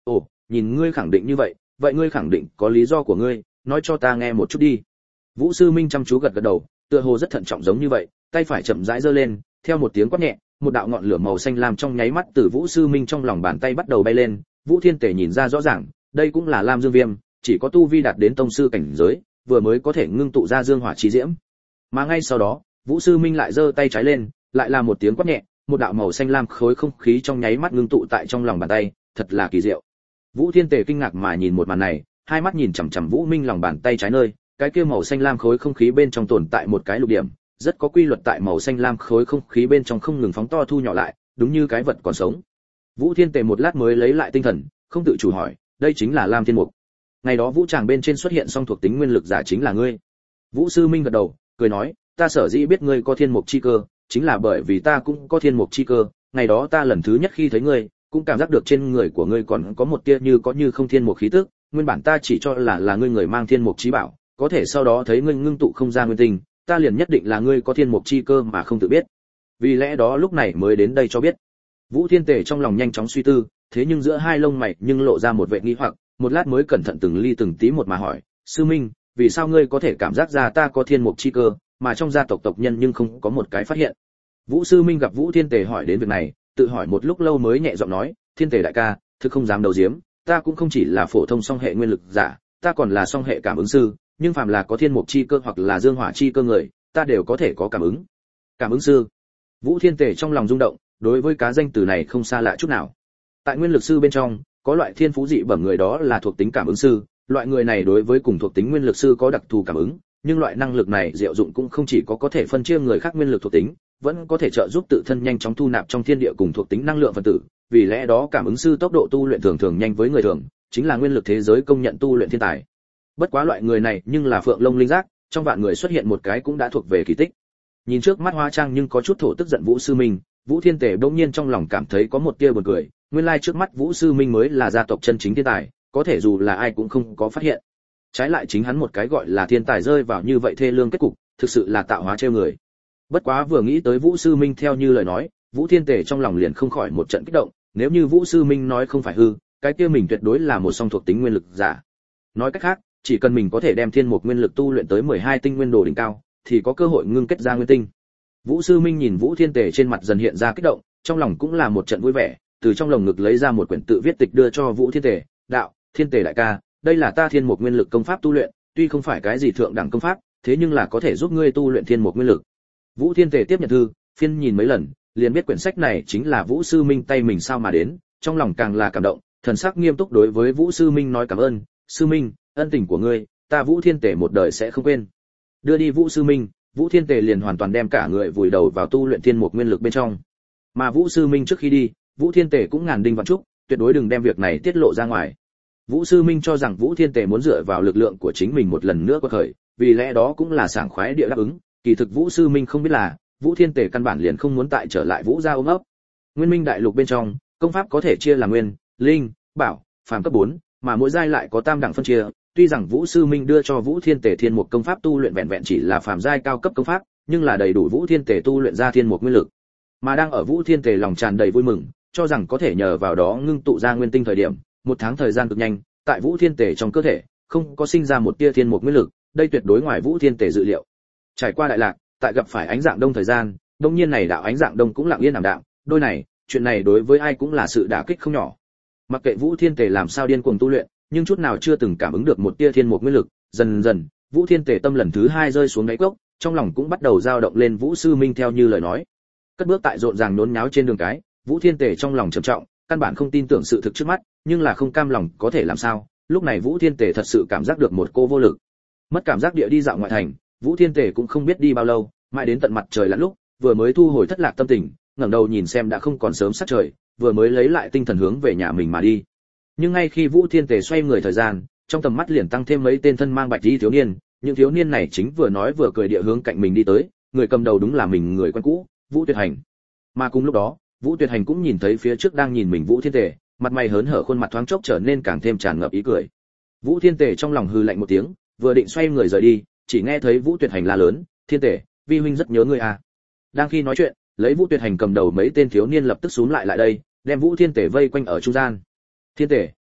[SPEAKER 1] Ồ, nhìn ngươi khẳng định như vậy, vậy ngươi khẳng định có lý do của ngươi, nói cho ta nghe một chút đi. Vũ Sư Minh chăm chú gật gật đầu, tựa hồ rất thận trọng giống như vậy, tay phải chậm rãi giơ lên, theo một tiếng quát nhẹ, một đạo ngọn lửa màu xanh lam trong nháy mắt từ Vũ Sư Minh trong lòng bàn tay bắt đầu bay lên. Vũ Thiên Tề nhìn ra rõ ràng, đây cũng là Lam Dương Viêm, chỉ có tu vi đạt đến tông sư cảnh giới, vừa mới có thể ngưng tụ ra dương hỏa chi diễm. Mà ngay sau đó, Vũ Sư Minh lại giơ tay trái lên, lại là một tiếng quát nhẹ, một đạo màu xanh lam khối không khí trong nháy mắt ngưng tụ tại trong lòng bàn tay, thật là kỳ diệu. Vũ Thiên Tề kinh ngạc mà nhìn một màn này, hai mắt nhìn chằm chằm Vũ Minh lòng bàn tay trái nơi, cái kia màu xanh lam khối không khí bên trong tồn tại một cái lục điểm, rất có quy luật tại màu xanh lam khối không khí bên trong không ngừng phóng to thu nhỏ lại, đúng như cái vật còn sống. Vũ Thiên Tề một lát mới lấy lại tinh thần, không tự chủ hỏi, đây chính là Lam Thiên Mục. Ngày đó vũ tràng bên trên xuất hiện song thuộc tính nguyên lực giả chính là ngươi. Vũ Sư Minh gật đầu, cười nói, ta sở dĩ biết ngươi có thiên mục chi cơ, chính là bởi vì ta cũng có thiên mục chi cơ, ngày đó ta lần thứ nhất khi thấy ngươi, cũng cảm giác được trên người của ngươi còn có một tia như có như không thiên mục khí tức, nguyên bản ta chỉ cho là ngươi người mang thiên mục chí bảo, có thể sau đó thấy ngươi ngưng tụ không ra nguyên tinh, ta liền nhất định là ngươi có thiên mục chi cơ mà không tự biết. Vì lẽ đó lúc này mới đến đây cho biết. Vũ Thiên Tề trong lòng nhanh chóng suy tư, thế nhưng giữa hai lông mày nhưng lộ ra một vẻ nghi hoặc, một lát mới cẩn thận từng ly từng tí một mà hỏi, Sư Minh, vì sao ngươi có thể cảm giác ra ta có thiên mục chi cơ, mà trong gia tộc tộc nhân nhưng không có một cái phát hiện? Vũ Sư Minh gặp Vũ Thiên Tề hỏi đến việc này, tự hỏi một lúc lâu mới nhẹ giọng nói, Thiên Tề đại ca, thực không dám đầu diếm, ta cũng không chỉ là phổ thông song hệ nguyên lực giả, ta còn là song hệ cảm ứng sư, nhưng phàm là có thiên mục chi cơ hoặc là dương hỏa chi cơ người, ta đều có thể có cảm ứng. Cảm ứng sư? Vũ Thiên Tề trong lòng rung động, đối với cá danh từ này không xa lạ chút nào. Tại nguyên lực sư bên trong, có loại thiên phú dị bẩm người đó là thuộc tính cảm ứng sư, loại người này đối với cùng thuộc tính nguyên lực sư có đặc thù cảm ứng, nhưng loại năng lực này diệu dụng cũng không chỉ có thể phân chia người khác nguyên lực thuộc tính, vẫn có thể trợ giúp tự thân nhanh chóng thu nạp trong thiên địa cùng thuộc tính năng lượng phân tử, vì lẽ đó cảm ứng sư tốc độ tu luyện thường thường nhanh với người thường, chính là nguyên lực thế giới công nhận tu luyện thiên tài. Bất quá loại người này nhưng là phượng lông linh giác, trong vạn người xuất hiện một cái cũng đã thuộc về kỳ tích. Nhìn trước mắt Hoa Trang nhưng có chút thổ tức giận Vũ Sư Minh, Vũ Thiên Tề bỗng nhiên trong lòng cảm thấy có một tia buồn cười, nguyên lai trước mắt Vũ Sư Minh mới là gia tộc chân chính thiên tài, có thể dù là ai cũng không có phát hiện. Trái lại chính hắn một cái gọi là thiên tài rơi vào như vậy thê lương kết cục, thực sự là tạo hóa trêu người. Bất quá vừa nghĩ tới Vũ Sư Minh theo như lời nói, Vũ Thiên Tề trong lòng liền không khỏi một trận kích động, nếu như Vũ Sư Minh nói không phải hư, cái kia mình tuyệt đối là một song thuộc tính nguyên lực giả. Nói cách khác, chỉ cần mình có thể đem thiên mục nguyên lực tu luyện tới 12 tinh nguyên đồ đỉnh cao, thì có cơ hội ngưng kết ra nguyên tinh. Vũ Sư Minh nhìn Vũ Thiên Tề trên mặt dần hiện ra kích động, trong lòng cũng là một trận vui vẻ, từ trong lồng ngực lấy ra một quyển tự viết tịch đưa cho Vũ Thiên Tề, đạo, Thiên Tề đại ca, đây là ta thiên mục nguyên lực công pháp tu luyện, tuy không phải cái gì thượng đẳng công pháp, thế nhưng là có thể giúp ngươi tu luyện thiên mục nguyên lực. Vũ Thiên Tề tiếp nhận thư, phiên nhìn mấy lần, liền biết quyển sách này chính là Vũ Sư Minh tay mình sao mà đến, trong lòng càng là cảm động, thần sắc nghiêm túc đối với Vũ Sư Minh nói cảm ơn, Sư Minh, ân tình của ngươi, ta Vũ Thiên Tề một đời sẽ không quên. Đưa đi Vũ Sư Minh, Vũ Thiên Tề liền hoàn toàn đem cả người vùi đầu vào tu luyện thiên mục nguyên lực bên trong. Mà Vũ Sư Minh trước khi đi, Vũ Thiên Tề cũng ngàn đinh vạn chúc, tuyệt đối đừng đem việc này tiết lộ ra ngoài. Vũ Sư Minh cho rằng Vũ Thiên Tề muốn dựa vào lực lượng của chính mình một lần nữa quật khởi, vì lẽ đó cũng là sảng khoái địa đáp ứng, kỳ thực Vũ Sư Minh không biết là, Vũ Thiên Tề căn bản liền không muốn tại trở lại Vũ gia ôm ấp. Nguyên Minh đại lục bên trong, công pháp có thể chia là nguyên, linh, bảo, phàm cấp 4, mà mỗi giai lại có tam đẳng phân chia. Tuy rằng Vũ Sư Minh đưa cho Vũ Thiên Tề thiên mục công pháp tu luyện vẹn vẹn chỉ là phàm giai cao cấp công pháp, nhưng là đầy đủ Vũ Thiên Tề tu luyện ra thiên mục nguyên lực. Mà đang ở Vũ Thiên Tề lòng tràn đầy vui mừng, cho rằng có thể nhờ vào đó ngưng tụ ra nguyên tinh thời điểm, một tháng thời gian cực nhanh, tại Vũ Thiên Tề trong cơ thể không có sinh ra một tia thiên mục nguyên lực, đây tuyệt đối ngoài Vũ Thiên Tề dự liệu. Trải qua đại lạc, tại gặp phải ánh dạng đông thời gian, đương nhiên này đạo ánh dạng đông cũng lặng yên ảm đạm, đôi này, chuyện này đối với ai cũng là sự đả kích không nhỏ. Mặc kệ Vũ Thiên Tề làm sao điên cuồng tu luyện, nhưng chút nào chưa từng cảm ứng được một tia thiên mục nguyên lực, dần dần, Vũ Thiên Tề tâm lần thứ 2 rơi xuống đáy cốc, trong lòng cũng bắt đầu dao động lên Vũ Sư Minh theo như lời nói. Cất bước tại rộn ràng nhốn nháo trên đường cái, Vũ Thiên Tề trong lòng trầm trọng, căn bản không tin tưởng sự thực trước mắt, nhưng là không cam lòng có thể làm sao, lúc này Vũ Thiên Tề thật sự cảm giác được một cô vô lực. Mất cảm giác địa đi dạo ngoại thành, Vũ Thiên Tề cũng không biết đi bao lâu, mãi đến tận mặt trời lặn lúc, vừa mới thu hồi thất lạc tâm tình, ngẩng đầu nhìn xem đã không còn sớm sắc trời, vừa mới lấy lại tinh thần hướng về nhà mình mà đi. Nhưng ngay khi Vũ Thiên Tề xoay người thời gian, trong tầm mắt liền tăng thêm mấy tên thân mang bạch y thiếu niên, những thiếu niên này chính vừa nói vừa cười địa hướng cạnh mình đi tới, người cầm đầu đúng là mình người quen cũ, Vũ Tuyệt Hành. Mà cùng lúc đó, Vũ Tuyệt Hành cũng nhìn thấy phía trước đang nhìn mình Vũ Thiên Tề, mặt mày hớn hở khuôn mặt thoáng chốc trở nên càng thêm tràn ngập ý cười. Vũ Thiên Tề trong lòng hừ lạnh một tiếng, vừa định xoay người rời đi, chỉ nghe thấy Vũ Tuyệt Hành la lớn, "Thiên Tề, vi huynh rất nhớ ngươi à." Đang khi nói chuyện, lấy Vũ Tuyệt Hành cầm đầu mấy tên thiếu niên lập tức xúm lại đây, đem Vũ Thiên Tề vây quanh ở trung gian. "Thiên Tề,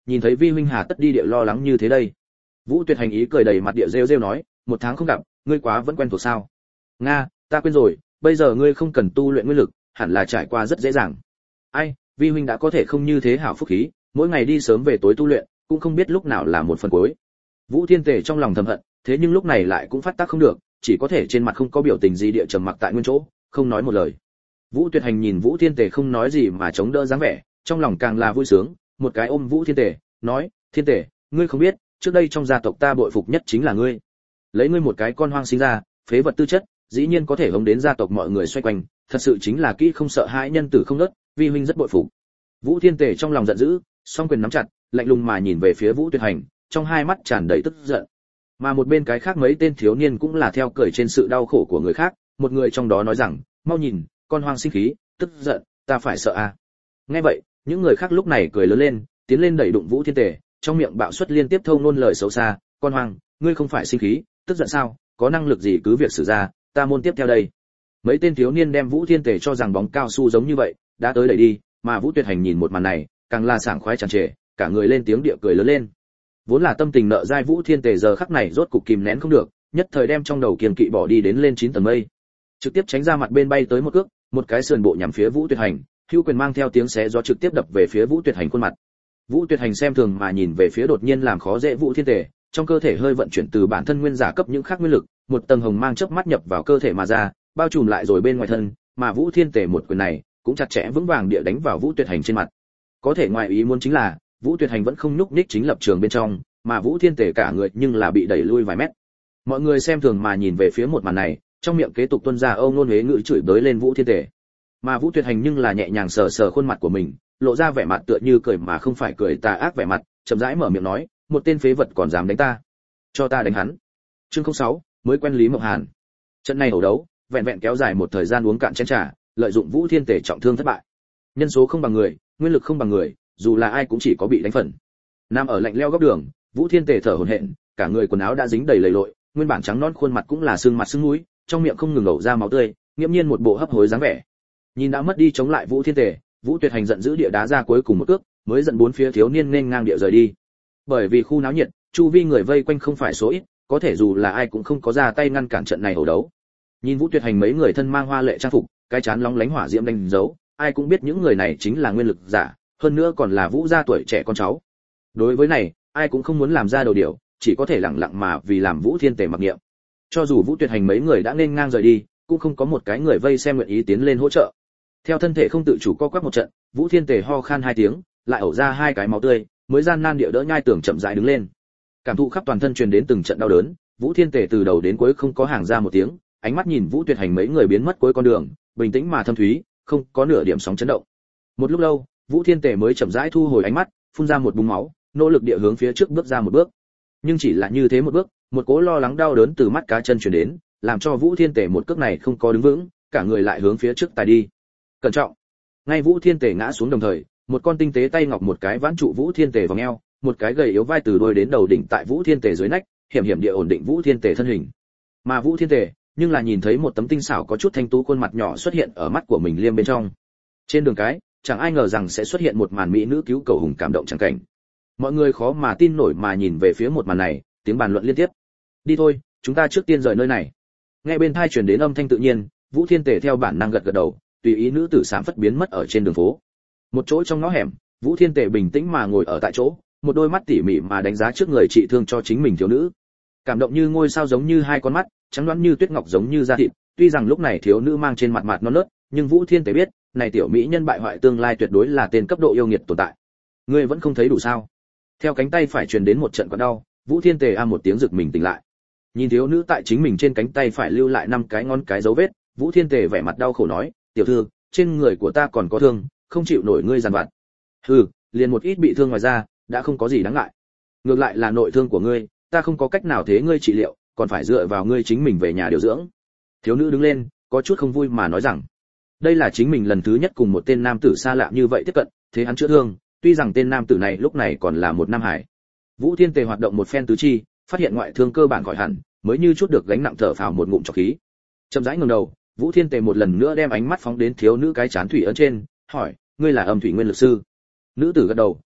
[SPEAKER 1] nhìn thấy vi huynh hà tất đi địa lo lắng như thế đây. Vũ Tuyệt Hành ý cười đầy mặt địa rêu rêu nói, 1 tháng không gặp, ngươi quá vẫn quen thuộc sao? Nga, ta quên rồi, bây giờ ngươi không cần tu luyện nguyên lực, hẳn là trải qua rất dễ dàng. Ai, vi huynh đã có thể không như thế hảo phúc khí, mỗi ngày đi sớm về tối tu luyện, cũng không biết lúc nào là một phần cuối. Vũ Thiên Tề trong lòng thầm hận, thế nhưng lúc này lại cũng phát tác không được, chỉ có thể trên mặt không có biểu tình gì địa trầm mặc tại nguyên chỗ, không nói một lời. Vũ Tuyệt Hành nhìn Vũ Thiên Tề không nói gì mà chống đỡ dáng vẻ, trong lòng càng là vui sướng, một cái ôm Vũ Thiên Tề, nói, Thiên Tề, ngươi không biết, trước đây trong gia tộc ta bội phục nhất chính là ngươi. Lấy ngươi một cái con hoang sinh ra, phế vật tư chất, dĩ nhiên có thể hống đến gia tộc mọi người xoay quanh, thật sự chính là kỹ không sợ hãi nhân tử không nớt, vi huynh rất bội phục. Vũ Thiên Tề trong lòng giận dữ, song quyền nắm chặt, lạnh lùng mà nhìn về phía Vũ Tuyệt Hành, trong hai mắt tràn đầy tức giận. Mà một bên cái khác mấy tên thiếu niên cũng là theo cười trên sự đau khổ của người khác, một người trong đó nói rằng, mau nhìn, con hoang sinh khí, tức giận, ta phải sợ à. Nghe vậy, những người khác lúc này cười lớn lên, tiến lên đẩy đụng Vũ Thiên Tề, trong miệng bạo xuất liên tiếp thâu ngôn lời xấu xa, con hoang, ngươi không phải sinh khí, tức giận sao, có năng lực gì cứ việc sử ra, ta môn tiếp theo đây. Mấy tên thiếu niên đem Vũ Thiên Tề cho rằng bóng cao su giống như vậy, đã tới đẩy đi, mà Vũ Tuyệt Hành nhìn một màn này, càng là sảng khoái tràn trề, cả người lên tiếng địa cười lớn lên. Vốn là tâm tình nợ dai Vũ Thiên Tề giờ khắc này rốt cục kìm nén không được, nhất thời đem trong đầu kiềm kỵ bỏ đi đến lên 9 tầng mây. Trực tiếp tránh ra mặt bên bay tới một cước, một cái sườn bộ nhằm phía Vũ Tuyệt Hành, hữu quyền mang theo tiếng xé gió trực tiếp đập về phía Vũ Tuyệt Hành khuôn mặt. Vũ Tuyệt Hành xem thường mà nhìn về phía đột nhiên làm khó dễ Vũ Thiên Tề, trong cơ thể hơi vận chuyển từ bản thân nguyên giả cấp những khác nguyên lực, một tầng hồng mang chớp mắt nhập vào cơ thể mà ra, bao trùm lại rồi bên ngoài thân, mà Vũ Thiên Tề một quyền này cũng chặt chẽ vững vàng địa đánh vào Vũ Tuyệt Hành trên mặt. Có thể ngoài ý muốn chính là, Vũ Tuyệt Hành vẫn không nhúc nhích chính lập trường bên trong, mà Vũ Thiên Tề cả người nhưng là bị đẩy lui vài mét. Mọi người xem thường mà nhìn về phía một màn này, trong miệng kế tục tuôn ra âu nôn huế ngữ chửi bới lên Vũ Thiên Tề. Mà Vũ Tuyệt Hành nhưng là nhẹ nhàng sờ sờ khuôn mặt của mình, lộ ra vẻ mặt tựa như cười mà không phải cười tà ác vẻ mặt, chậm rãi mở miệng nói, một tên phế vật còn dám đánh ta, cho ta đánh hắn. Chương 06, mới quen Lý Mộng Hàn. Trận này ẩu đấu, vẹn vẹn kéo dài một thời gian uống cạn chén trà, lợi dụng Vũ Thiên Tề trọng thương thất bại. Nhân số không bằng người, nguyên lực không bằng người, dù là ai cũng chỉ có bị đánh phần. Nam ở lạnh lẽo góc đường, Vũ Thiên Tề thở hổn hển, cả người quần áo đã dính đầy lầy lội, nguyên bản trắng nõn khuôn mặt cũng là sưng mặt sưng mũi, trong miệng không ngừng ẩu ra máu tươi, nghiêm nhiên một bộ hấp hối dáng vẻ. Nhìn đã mất đi chống lại Vũ Thiên Tề, Vũ Tuyệt Hành giận dữ địa đá ra cuối cùng một cước, mới giận bốn phía thiếu niên nên ngang địa rời đi. Bởi vì khu náo nhiệt, chu vi người vây quanh không phải số ít, có thể dù là ai cũng không có ra tay ngăn cản trận này ẩu đấu. Nhìn Vũ Tuyệt Hành mấy người thân mang hoa lệ trang phục, cái chán lóng lánh hỏa diễm đánh dấu, ai cũng biết những người này chính là nguyên lực giả, hơn nữa còn là Vũ gia tuổi trẻ con cháu. Đối với này, ai cũng không muốn làm ra đầu điều, chỉ có thể lặng lặng mà vì làm Vũ Thiên Tề mặc niệm. Cho dù Vũ Tuyệt Hành mấy người đã nên ngang rời đi, cũng không có một cái người vây xem nguyện ý tiến lên hỗ trợ. Theo thân thể không tự chủ co quắp một trận, Vũ Thiên Tề ho khan 2 tiếng, lại ẩu ra 2 cái máu tươi, mới gian nan địa đỡ nhai tưởng chậm rãi đứng lên. Cảm thụ khắp toàn thân truyền đến từng trận đau đớn, Vũ Thiên Tề từ đầu đến cuối không có hàng ra một tiếng, ánh mắt nhìn Vũ Tuyệt Hành mấy người biến mất cuối con đường, bình tĩnh mà thâm thúy, không có nửa điểm sóng chấn động. Một lúc lâu, Vũ Thiên Tề mới chậm rãi thu hồi ánh mắt, phun ra một búng máu, nỗ lực địa hướng phía trước bước ra một bước. Nhưng chỉ là như thế một bước, một cỗ lo lắng đau đớn từ mắt cá chân truyền đến, làm cho Vũ Thiên Tề một cước này không có đứng vững, cả người lại hướng phía trước tài đi. Cẩn trọng! Ngay Vũ Thiên Tề ngã xuống đồng thời, một con tinh tế tay ngọc một cái vãn trụ Vũ Thiên Tề vào eo, một cái gầy yếu vai từ đuôi đến đầu đỉnh tại Vũ Thiên Tề dưới nách, hiểm hiểm địa ổn định Vũ Thiên Tề thân hình. Mà Vũ Thiên Tề, nhưng là nhìn thấy một tấm tinh xảo có chút thanh tú khuôn mặt nhỏ xuất hiện ở mắt của mình liêm bên trong. Trên đường cái, chẳng ai ngờ rằng sẽ xuất hiện một màn mỹ nữ cứu cầu hùng cảm động chẳng cảnh. Mọi người khó mà tin nổi mà nhìn về phía một màn này, tiếng bàn luận liên tiếp. Đi thôi, chúng ta trước tiên rời nơi này. Nghe bên tai truyền đến âm thanh tự nhiên, Vũ Thiên Tề theo bản năng gật gật đầu, tùy ý nữ tử sám phất biến mất ở trên đường phố. Một chỗ trong ngõ hẻm, Vũ Thiên Tề bình tĩnh mà ngồi ở tại chỗ, một đôi mắt tỉ mỉ mà đánh giá trước người trị thương cho chính mình thiếu nữ. Cảm động như ngôi sao giống như 2 con mắt, trắng đoán như tuyết ngọc giống như da thịt, tuy rằng lúc này thiếu nữ mang trên mặt mặt non nớt, nhưng Vũ Thiên Tề biết, này tiểu mỹ nhân bại hoại tương lai tuyệt đối là tên cấp độ yêu nghiệt tồn tại. Ngươi vẫn không thấy đủ sao? Theo cánh tay phải truyền đến một trận quặn đau, Vũ Thiên Tề một tiếng giật mình tỉnh lại. Nhìn thiếu nữ tại chính mình trên cánh tay phải lưu lại 5 cái ngón cái dấu vết, Vũ Thiên Tề vẻ mặt đau khổ nói, "Tiểu thư, trên người của ta còn có thương, không chịu nổi ngươi giàn vặt." "Hừ, liền một ít bị thương ngoài ra, đã không có gì đáng ngại. Ngược lại là nội thương của ngươi, ta không có cách nào thế ngươi trị liệu, còn phải dựa vào ngươi chính mình về nhà điều dưỡng." Thiếu nữ đứng lên, có chút không vui mà nói rằng, đây là chính mình lần thứ nhất cùng một tên nam tử xa lạ như vậy tiếp cận, thế hắn chữa thương, tuy rằng tên nam tử này lúc này còn là một nam hải. Vũ Thiên Tề hoạt động một phen tứ chi, phát hiện ngoại thương cơ bản khỏi hẳn, mới như chút được gánh nặng thở phào một ngụm trọc khí. Chậm rãi ngẩng đầu, Vũ Thiên Tề một lần nữa đem ánh mắt phóng đến thiếu nữ cái chán thủy ấn trên, hỏi, ngươi là âm thủy nguyên lực sư? Nữ tử gật đầu,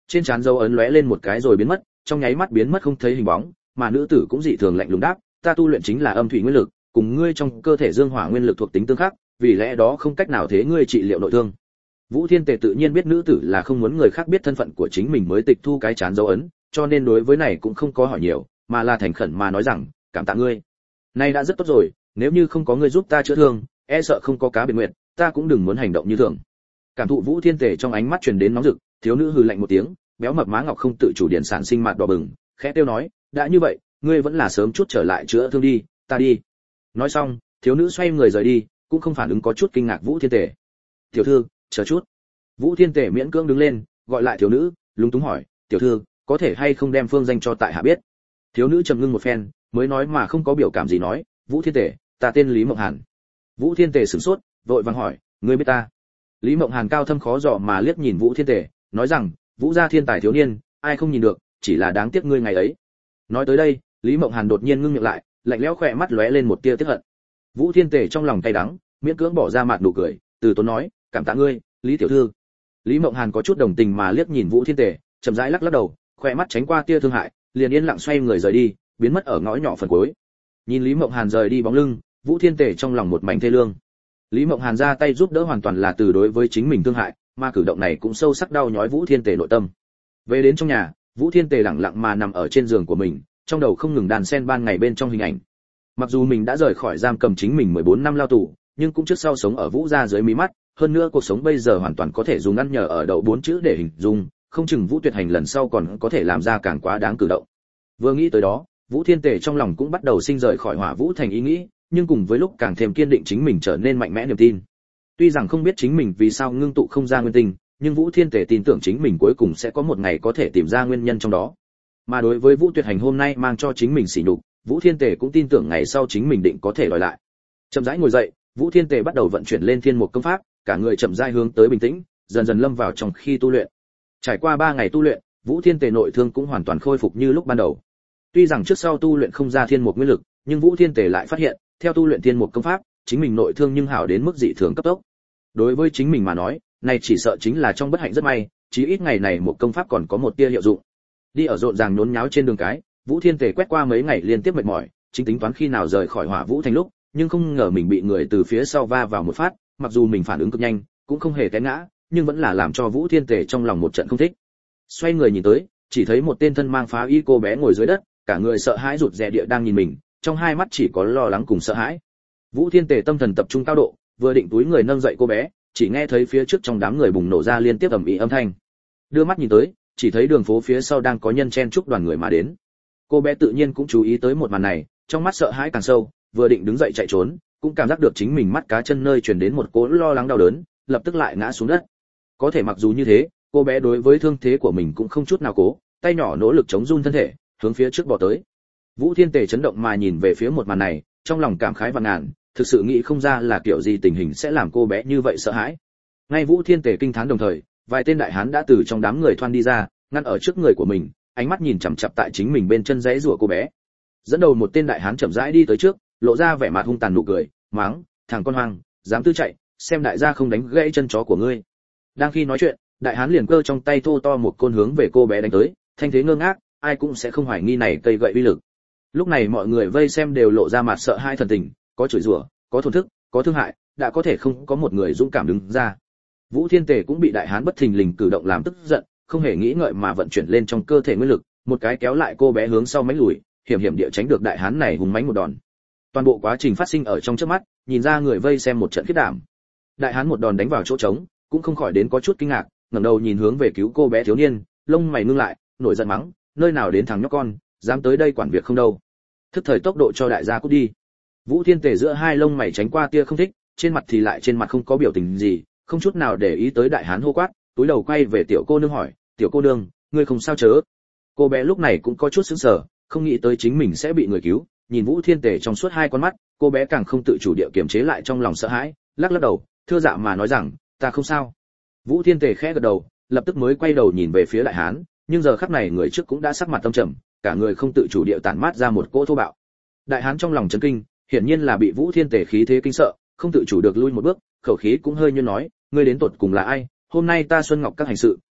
[SPEAKER 1] trên trán dấu ấn lóe lên một cái rồi biến mất, trong nháy mắt biến mất không thấy hình bóng, mà nữ tử cũng dị thường lạnh lùng đáp, ta tu luyện chính là âm thủy nguyên lực, cùng ngươi trong cơ thể dương hỏa nguyên lực thuộc tính tương khắc, vì lẽ đó không cách nào thế ngươi trị liệu nội thương. Vũ Thiên Tề tự nhiên biết nữ tử là không muốn người khác biết thân phận của chính mình mới tịch thu cái chán dấu ấn, cho nên đối với này cũng không có hỏi nhiều, mà là thành khẩn mà nói rằng, cảm tạ ngươi. Nay đã rất tốt rồi, nếu như không có ngươi giúp ta chữa thương, e sợ không có cá biệt nguyện, ta cũng đừng muốn hành động như thường. Cảm thụ Vũ Thiên Tề trong ánh mắt truyền đến nóng rực, thiếu nữ hừ lạnh một tiếng, béo mập má ngọc không tự chủ điện sản sinh mặt đỏ bừng, khẽ tiêu nói, đã như vậy, ngươi vẫn là sớm chút trở lại chữa thương đi, ta đi. Nói xong, thiếu nữ xoay người rời đi, cũng không phản ứng có chút kinh ngạc Vũ Thiên Tề. Tiểu thư, chờ chút. Vũ Thiên Tề miễn cưỡng đứng lên, gọi lại thiếu nữ, lúng túng hỏi, tiểu thư, có thể hay không đem phương danh cho tại hạ biết? Thiếu nữ trầm ngưng một phen, mới nói mà không có biểu cảm gì nói, Vũ Thiên Tề, ta tên Lý Mộng Hàn. Vũ Thiên Tề sửng sốt, vội vàng hỏi, ngươi biết ta? Lý Mộng Hàn cao thâm khó dò mà liếc nhìn Vũ Thiên Tề, nói rằng, Vũ gia thiên tài thiếu niên, ai không nhìn được, chỉ là đáng tiếc ngươi ngày ấy. Nói tới đây, Lý Mộng Hàn đột nhiên ngưng miệng lại, lạnh lẽo khỏe mắt lóe lên một tia tiếc hận. Vũ Thiên Tề trong lòng cay đắng, miễn cưỡng bỏ ra mặt nụ cười, từ tốn nói, cảm tạ ngươi, Lý tiểu thư. Lý Mộng Hàn có chút đồng tình mà liếc nhìn Vũ Thiên Tề, chậm rãi lắc lắc đầu, khỏe mắt tránh qua tia thương hại, liền yên lặng xoay người rời đi, biến mất ở ngõ nhỏ phần cuối. Nhìn Lý Mộng Hàn rời đi bóng lưng, Vũ Thiên Tề trong lòng một mảnh thê lương. Lý Mộng Hàn ra tay giúp đỡ hoàn toàn là từ đối với chính mình thương hại, mà cử động này cũng sâu sắc đau nhói Vũ Thiên Tề nội tâm. Về đến trong nhà, Vũ Thiên Tề lặng lặng mà nằm ở trên giường của mình, trong đầu không ngừng đàn sen ban ngày bên trong hình ảnh. Mặc dù mình đã rời khỏi giam cầm chính mình 14 năm lao tù, nhưng cũng trước sau sống ở Vũ gia dưới mí mắt, hơn nữa cuộc sống bây giờ hoàn toàn có thể dùng ăn nhờ ở đậu 4 chữ để hình dung, không chừng Vũ Tuyệt Hành lần sau còn có thể làm ra càng quá đáng cử động. Vừa nghĩ tới đó, Vũ Thiên Tề trong lòng cũng bắt đầu sinh rời khỏi Hỏa Vũ Thành ý nghĩ, nhưng cùng với lúc càng thêm kiên định chính mình trở nên mạnh mẽ niềm tin. Tuy rằng không biết chính mình vì sao ngưng tụ không ra nguyên tinh, nhưng Vũ Thiên Tề tin tưởng chính mình cuối cùng sẽ có một ngày có thể tìm ra nguyên nhân trong đó. Mà đối với Vũ Tuyệt Hành hôm nay mang cho chính mình sỉ nhục, Vũ Thiên Tề cũng tin tưởng ngày sau chính mình định có thể đòi lại. Chậm rãi ngồi dậy, Vũ Thiên Tề bắt đầu vận chuyển lên Thiên Mục công pháp, cả người chậm rãi hướng tới bình tĩnh, dần dần lâm vào trong khi tu luyện. Trải qua 3 ngày tu luyện, Vũ Thiên Tề nội thương cũng hoàn toàn khôi phục như lúc ban đầu. Tuy rằng trước sau tu luyện không ra Thiên Mục nguyên lực, nhưng Vũ Thiên Tề lại phát hiện, theo tu luyện Thiên Mục công pháp, chính mình nội thương nhưng hảo đến mức dị thường cấp tốc. Đối với chính mình mà nói, này chỉ sợ chính là trong bất hạnh rất may, chí ít ngày này một công pháp còn có một tia hiệu dụng. Đi ở rộn ràng nhốn nháo trên đường cái, Vũ Thiên Tề quét qua mấy ngày liên tiếp mệt mỏi, chính tính toán khi nào rời khỏi Hỏa Vũ Thành lúc, nhưng không ngờ mình bị người từ phía sau va vào một phát, mặc dù mình phản ứng cực nhanh, cũng không hề té ngã, nhưng vẫn là làm cho Vũ Thiên Tề trong lòng một trận không thích. Xoay người nhìn tới, chỉ thấy một tên thân mang phá y cô bé ngồi dưới đất, cả người sợ hãi rụt rè địa đang nhìn mình, trong hai mắt chỉ có lo lắng cùng sợ hãi. Vũ Thiên Tề tâm thần tập trung cao độ, vừa định túi người nâng dậy cô bé, chỉ nghe thấy phía trước trong đám người bùng nổ ra liên tiếp ầm ĩ âm thanh. Đưa mắt nhìn tới, chỉ thấy đường phố phía sau đang có nhân chen chúc đoàn người mà đến. Cô bé tự nhiên cũng chú ý tới một màn này, trong mắt sợ hãi càng sâu, vừa định đứng dậy chạy trốn, cũng cảm giác được chính mình mắt cá chân nơi truyền đến một cỗ lo lắng đau đớn, lập tức lại ngã xuống đất. Có thể mặc dù như thế, cô bé đối với thương thế của mình cũng không chút nào cố, tay nhỏ nỗ lực chống run thân thể, hướng phía trước bò tới. Vũ Thiên Tề chấn động mà nhìn về phía một màn này, trong lòng cảm khái vạn ngàn, thực sự nghĩ không ra là kiểu gì tình hình sẽ làm cô bé như vậy sợ hãi. Ngay Vũ Thiên Tề kinh thán đồng thời, vài tên đại hán đã từ trong đám người thoăn đi ra, ngăn ở trước người của mình, ánh mắt nhìn chằm chằm tại chính mình bên chân giãy giụa cô bé. Dẫn đầu một tên đại hán chậm rãi đi tới trước, lộ ra vẻ mặt hung tàn nụ cười, mắng, thằng con hoang, dám tư chạy, xem đại gia không đánh gãy chân chó của ngươi. Đang khi nói chuyện, đại hán liền cơ trong tay thô to một côn hướng về cô bé đánh tới, thanh thế ngơ ngác, ai cũng sẽ không hoài nghi này cây gậy uy lực. Lúc này mọi người vây xem đều lộ ra mặt sợ hãi thần tình, có chửi rủa, có thổn thức, có thương hại, đã có thể không có một người dũng cảm đứng ra. Vũ Thiên Tề cũng bị đại hán bất thình lình cử động làm tức giận, không hề nghĩ ngợi mà vận chuyển lên trong cơ thể nguyên lực, một cái kéo lại cô bé hướng sau mánh lùi, hiểm hiểm địa tránh được đại hán này hùng mãnh một đòn. Toàn bộ quá trình phát sinh ở trong chớp mắt, nhìn ra người vây xem một trận khiếp đảm. Đại hán một đòn đánh vào chỗ trống, cũng không khỏi đến có chút kinh ngạc, ngẩng đầu nhìn hướng về cứu cô bé thiếu niên, lông mày ngưng lại, nổi giận mắng, nơi nào đến thằng nhóc con, dám tới đây quản việc không đâu. Thức thời tốc độ cho đại gia cút đi. Vũ Thiên Tề giữa hai lông mày tránh qua tia không thích, trên mặt thì lại trên mặt không có biểu tình gì, không chút nào để ý tới đại hán hô quát, túi đầu quay về tiểu cô nương hỏi, tiểu cô nương, ngươi không sao chớ? Cô bé lúc này cũng có chút sững sờ, không nghĩ tới chính mình sẽ bị người cứu, nhìn Vũ Thiên Tề trong suốt hai con mắt, cô bé càng không tự chủ địa kiềm chế lại trong lòng sợ hãi, lắc lắc đầu, thưa dạ mà nói rằng, ta không sao. Vũ Thiên Tề khẽ gật đầu, lập tức mới quay đầu nhìn về phía đại hán, nhưng giờ khắc này người trước cũng đã sắc mặt tâm trầm, cả người không tự chủ địa tản mát ra một cỗ thô bạo. Đại hán trong lòng chấn kinh, hiển nhiên là bị Vũ Thiên Tề khí thế kinh sợ, không tự chủ được lui một bước, khẩu khí cũng hơi như nói, ngươi đến tột cùng là ai? Hôm nay ta Xuân Ngọc các hành sự,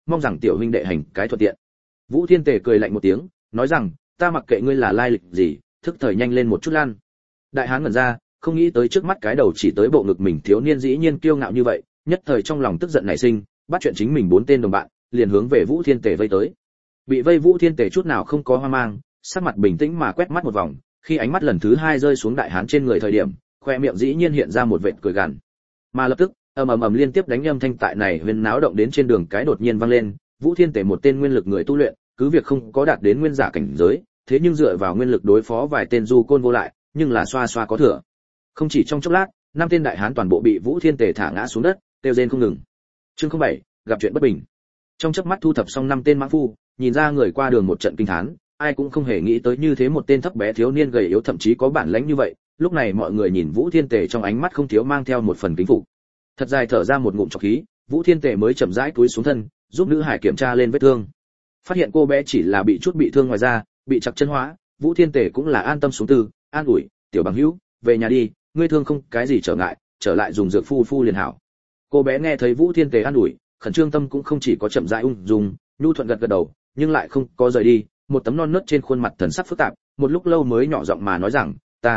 [SPEAKER 1] mong rằng tiểu huynh đệ hành cái thuận tiện. Vũ Thiên Tề cười lạnh một tiếng, nói rằng, ta mặc kệ ngươi là lai lịch gì, thức thời nhanh lên một chút lan. Đại hán ngẩn ra, không nghĩ tới trước mắt cái đầu chỉ tới bộ ngực mình thiếu niên dĩ nhiên kiêu ngạo như vậy, nhất thời trong lòng tức giận nảy sinh, bắt chuyện chính mình 4 tên đồng bạn, liền hướng về Vũ Thiên Tề vây tới. Bị vây Vũ Thiên Tề chút nào không có hoang mang, sắc mặt bình tĩnh mà quét mắt một vòng, khi ánh mắt lần thứ 2 rơi xuống đại hán trên người thời điểm, khoe miệng dĩ nhiên hiện ra một vệt cười gằn. Mà lập tức, ầm ầm ầm liên tiếp đánh âm thanh tại này huyên náo động đến trên đường cái đột nhiên vang lên, Vũ Thiên Tề một tên nguyên lực người tu luyện, cứ việc không có đạt đến nguyên giả cảnh giới, thế nhưng dựa vào nguyên lực đối phó vài tên du côn vô lại, nhưng là xoa xoa có thừa. Không chỉ trong chốc lát, 5 tên đại hán toàn bộ bị Vũ Thiên Tề thả ngã xuống đất, kêu rên không ngừng. Chương 07, gặp chuyện bất bình. Trong chớp mắt thu thập xong 5 tên mãng phu, nhìn ra người qua đường một trận kinh thán, ai cũng không hề nghĩ tới như thế một tên thấp bé thiếu niên gầy yếu thậm chí có bản lĩnh như vậy. Lúc này mọi người nhìn Vũ Thiên Tề trong ánh mắt không thiếu mang theo một phần kính phục. Thật dài thở ra một ngụm trọc khí, Vũ Thiên Tề mới chậm rãi cúi xuống thân, giúp nữ hải kiểm tra lên vết thương. Phát hiện cô bé chỉ là bị chút bị thương ngoài da, bị chặt chân hóa, Vũ Thiên Tề cũng là an tâm xuống tư, an ủi, "Tiểu bằng hữu, về nhà đi, ngươi thương không cái gì trở ngại, trở lại dùng dược phu liền hảo." Cô bé nghe thấy Vũ Thiên Tề an ủi, khẩn trương tâm cũng không chỉ có chậm rãi ung dung, nhu thuận gật gật đầu, nhưng lại không có rời đi, một tấm non nớt trên khuôn mặt thần sắc phức tạp, một lúc lâu mới nhỏ giọng mà nói rằng,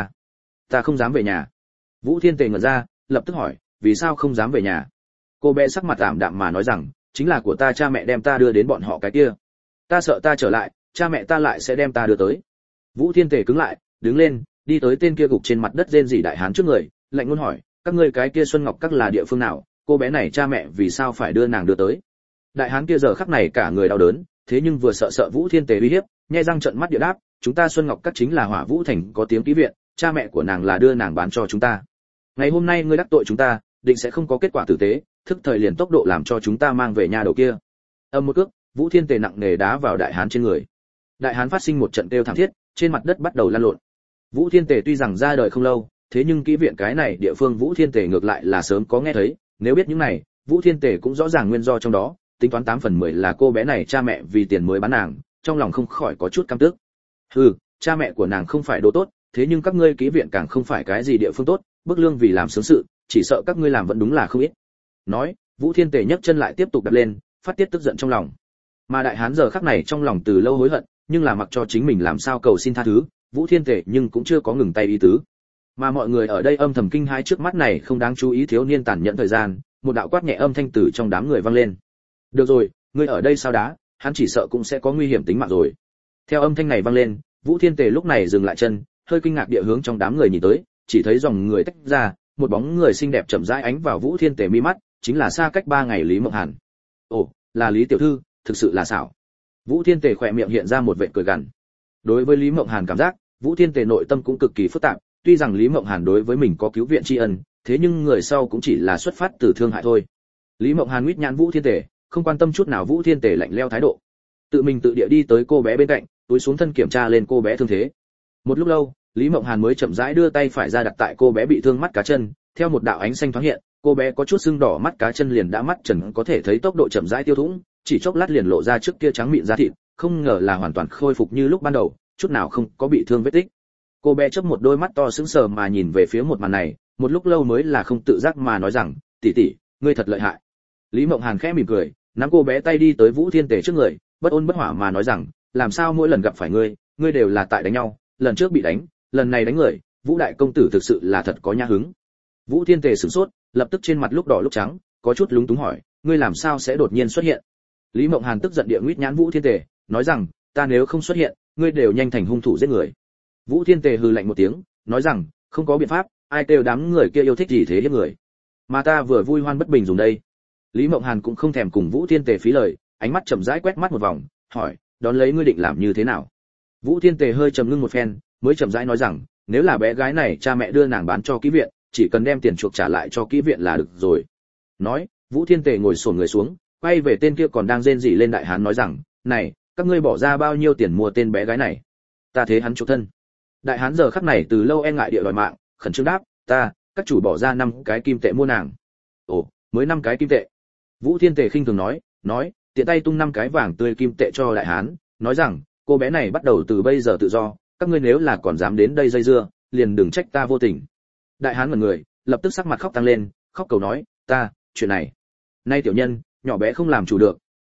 [SPEAKER 1] ta không dám về nhà." Vũ Thiên Tề ngẩn ra, lập tức hỏi, "Vì sao không dám về nhà?" Cô bé sắc mặt ảm đạm mà nói rằng, "Chính là của ta cha mẹ đem ta đưa đến bọn họ cái kia. Ta sợ ta trở lại, cha mẹ ta lại sẽ đem ta đưa tới." Vũ Thiên Tề cứng lại, đứng lên, đi tới tên kia gục trên mặt đất rên rỉ đại hán trước người, lạnh luôn hỏi, "Các ngươi cái kia Xuân Ngọc Các là địa phương nào? Cô bé này cha mẹ vì sao phải đưa nàng đưa tới?" Đại hán kia giờ khắc này cả người đau đớn, thế nhưng vừa sợ Vũ Thiên Tề uy hiếp, nhe răng trợn mắt địa đáp, "Chúng ta Xuân Ngọc Các chính là Hỏa Vũ Thành có tiếng ký viện, cha mẹ của nàng là đưa nàng bán cho chúng ta. Ngày hôm nay ngươi đắc tội chúng ta, định sẽ không có kết quả tử tế, thức thời liền tốc độ làm cho chúng ta mang về nhà đầu kia." Âm một cước, Vũ Thiên Tề nặng nề đá vào đại hán trên người. Đại hán phát sinh một trận kêu thảm thiết, trên mặt đất bắt đầu lăn lộn. Vũ Thiên Tề tuy rằng ra đời không lâu, thế nhưng kỹ viện cái này địa phương Vũ Thiên Tề ngược lại là sớm có nghe thấy, nếu biết những này, Vũ Thiên Tề cũng rõ ràng nguyên do trong đó, tính toán 8 phần 10 là cô bé này cha mẹ vì tiền mới bán nàng, trong lòng không khỏi có chút căm tức. Hừ, cha mẹ của nàng không phải đồ tốt, thế nhưng các ngươi kỹ viện càng không phải cái gì địa phương tốt, bức lương vì làm sướng sự, chỉ sợ các ngươi làm vẫn đúng là không ít. Nói, Vũ Thiên Tề nhấc chân lại tiếp tục đạp lên, phát tiết tức giận trong lòng. Mà đại hán giờ khắc này trong lòng từ lâu hối hận, nhưng là mặc cho chính mình làm sao cầu xin tha thứ, Vũ Thiên Tề nhưng cũng chưa có ngừng tay ý tứ. Mà mọi người ở đây âm thầm kinh hãi trước mắt này không đáng chú ý thiếu niên tàn nhẫn thời gian, một đạo quát nhẹ âm thanh từ trong đám người vang lên. "Được rồi, ngươi ở đây sao đá, hắn chỉ sợ cũng sẽ có nguy hiểm tính mạng rồi." Theo âm thanh này vang lên, Vũ Thiên Tề lúc này dừng lại chân, hơi kinh ngạc địa hướng trong đám người nhìn tới, chỉ thấy dòng người tách ra, một bóng người xinh đẹp chậm rãi ánh vào Vũ Thiên Tề mi mắt, chính là xa cách 3 ngày Lý Mộng Hàn. "Ồ, là Lý tiểu thư, thực sự là xảo." Vũ Thiên Tề khỏe miệng hiện ra một vệt cười gằn. Đối với Lý Mộng Hàn cảm giác, Vũ Thiên Tề nội tâm cũng cực kỳ phức tạp, tuy rằng Lý Mộng Hàn đối với mình có cứu viện tri ân, thế nhưng người sau cũng chỉ là xuất phát từ thương hại thôi. Lý Mộng Hàn nguyết nhãn Vũ Thiên Tề, không quan tâm chút nào Vũ Thiên Tề lạnh lẽo thái độ. Tự mình tự địa đi tới cô bé bên cạnh, túi xuống thân kiểm tra lên cô bé thương thế. Một lúc lâu, Lý Mộng Hàn mới chậm rãi đưa tay phải ra đặt tại cô bé bị thương mắt cá chân, theo một đạo ánh xanh thoáng hiện, cô bé có chút sưng đỏ mắt cá chân liền đã mắt trần có thể thấy tốc độ chậm rãi tiêu thủng, chỉ chốc lát liền lộ ra trước kia trắng mịn da thịt, không ngờ là hoàn toàn khôi phục như lúc ban đầu, chút nào không có bị thương vết tích. Cô bé chớp một đôi mắt to sững sờ mà nhìn về phía một màn này, một lúc lâu mới là không tự giác mà nói rằng, "Tỷ tỷ, ngươi thật lợi hại." Lý Mộng Hàn khẽ mỉm cười, nắm cô bé tay đi tới Vũ Thiên Tề trước người, bất ôn bất hỏa mà nói rằng, "Làm sao mỗi lần gặp phải ngươi đều là tại đánh nhau, lần trước bị đánh, lần này đánh người, Vũ đại công tử thực sự là thật có nhã hứng." Vũ Thiên Tề sửng sốt, lập tức trên mặt lúc đỏ lúc trắng, có chút lúng túng hỏi, "Ngươi làm sao sẽ đột nhiên xuất hiện?" Lý Mộng Hàn tức giận địa nguyết nhãn Vũ Thiên Tề, nói rằng, "Ta nếu không xuất hiện, ngươi đều nhanh thành hung thủ giết người." Vũ Thiên Tề hừ lạnh một tiếng, nói rằng, "Không có biện pháp, ai kêu đám người kia yêu thích gì thế hiếp người, mà ta vừa vui hoan bất bình dùng đây." Lý Mộng Hàn cũng không thèm cùng Vũ Thiên Tề phí lời, ánh mắt chậm rãi quét mắt một vòng, hỏi, "Đón lấy ngươi định làm như thế nào?" Vũ Thiên Tề hơi trầm ngưng một phen, mới chậm rãi nói rằng, "Nếu là bé gái này cha mẹ đưa nàng bán cho kỹ viện, chỉ cần đem tiền chuộc trả lại cho kỹ viện là được rồi." Nói, Vũ Thiên Tề ngồi xổm người xuống, quay về tên kia còn đang rên rỉ lên đại hán nói rằng, "Này, các ngươi bỏ ra bao nhiêu tiền mua tên bé gái này? Ta thế hắn chuộc thân." Đại hán giờ khắc này từ lâu e ngại địa đòi mạng, khẩn trương đáp, các chủ bỏ ra 5 cái kim tệ mua nàng." "Ồ, mới 5 cái kim tệ?" Vũ Thiên Tề khinh thường nói, tiện tay tung 5 cái vàng tươi kim tệ cho đại hán, nói rằng, "Cô bé này bắt đầu từ bây giờ tự do, các ngươi nếu là còn dám đến đây dây dưa, liền đừng trách ta vô tình." Đại hán ngẩn người, lập tức sắc mặt khóc tăng lên, khóc cầu nói, Chuyện này, nay tiểu nhân, nhỏ bé không làm chủ được,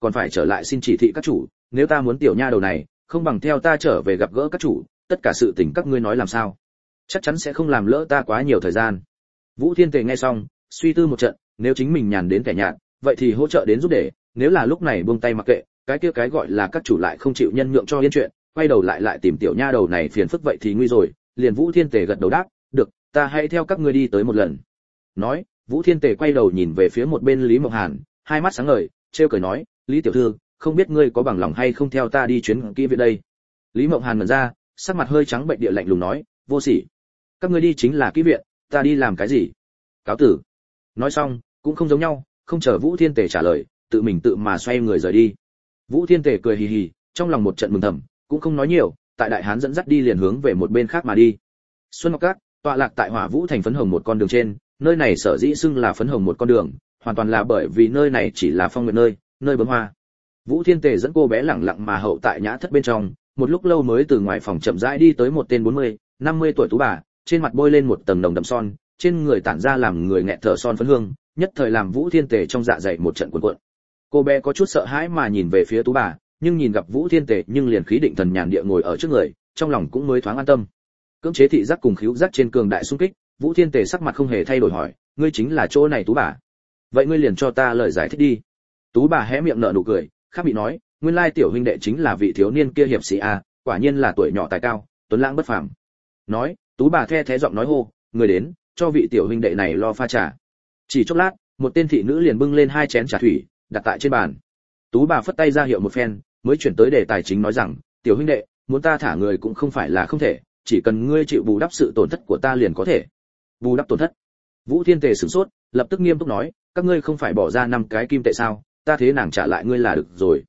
[SPEAKER 1] còn phải trở lại xin chỉ thị các chủ, nếu ta muốn tiểu nha đầu này, không bằng theo ta trở về gặp gỡ các chủ, tất cả sự tình các ngươi nói làm sao? Chắc chắn sẽ không làm lỡ ta quá nhiều thời gian. Vũ Thiên Tề nghe xong, suy tư một trận, nếu chính mình nhàn đến kẻ nhạt, vậy thì hỗ trợ đến giúp để, nếu là lúc này buông tay mặc kệ, cái kia cái gọi là các chủ lại không chịu nhân nhượng cho yên chuyện, quay đầu lại tìm tiểu nha đầu này phiền phức vậy thì nguy rồi. Liền Vũ Thiên Tề gật đầu đáp, được, ta hãy theo các ngươi đi tới một lần. Nói, Vũ Thiên Tề quay đầu nhìn về phía một bên Lý Mộng Hàn, hai mắt sáng ngời, trêu cười nói, Lý tiểu thư, không biết ngươi có bằng lòng hay không theo ta đi chuyến kỹ viện đây. Lý Mộng Hàn mở ra, sắc mặt hơi trắng bệnh địa lạnh lùng nói, vô sỉ, các ngươi đi chính là kỹ viện, ta đi làm cái gì? Cáo tử. Nói xong, cũng không giống nhau, không chờ Vũ Thiên Tề trả lời, tự mình tự mà xoay người rời đi. Vũ Thiên Tề cười hì hì, trong lòng một trận mừng thầm, cũng không nói nhiều, tại đại hán dẫn dắt đi liền hướng về một bên khác mà đi. Xuân Ngọc Các, tọa lạc tại Hỏa Vũ thành phấn hồng một con đường trên, nơi này sở dĩ xưng là phấn hồng một con đường, hoàn toàn là bởi vì nơi này chỉ là phong nguyệt nơi bướm hoa. Vũ Thiên Tề dẫn cô bé lẳng lặng mà hậu tại nhã thất bên trong, một lúc lâu mới từ ngoài phòng chậm rãi đi tới một tên 40, 50 tuổi tú bà, trên mặt bôi lên một tầng nồng đậm son, trên người tản ra làm người nghẹt thở son phấn hương, nhất thời làm Vũ Thiên Tề trong dạ dày một trận cuộn cuộn. Cô bé có chút sợ hãi mà nhìn về phía tú bà, nhưng nhìn gặp Vũ Thiên Tề nhưng liền khí định thần nhàn địa ngồi ở trước người, trong lòng cũng mới thoáng an tâm. Cưỡng chế thị giác cùng khứu giác trên cường đại xung kích, Vũ Thiên Tề sắc mặt không hề thay đổi hỏi, ngươi chính là chỗ này tú bà? Vậy ngươi liền cho ta lời giải thích đi. Tú bà hé miệng nở nụ cười, khác bị nói, nguyên lai tiểu huynh đệ chính là vị thiếu niên kia hiệp sĩ a, quả nhiên là tuổi nhỏ tài cao, tuấn lãng bất phàm. Nói, tú bà the thé giọng nói hô, người đến, cho vị tiểu huynh đệ này lo pha trà. Chỉ chốc lát, một tên thị nữ liền bưng lên hai chén trà thủy, đặt tại trên bàn. Tú bà phất tay ra hiệu một phen, mới chuyển tới đề tài chính nói rằng, tiểu huynh đệ, muốn ta thả người cũng không phải là không thể, chỉ cần ngươi chịu bù đắp sự tổn thất của ta liền có thể. Bù đắp tổn thất? Vũ Thiên Tề sửng sốt, lập tức nghiêm túc nói, các ngươi không phải bỏ ra 5 cái kim tệ sao, ta thế nàng trả lại ngươi là được rồi.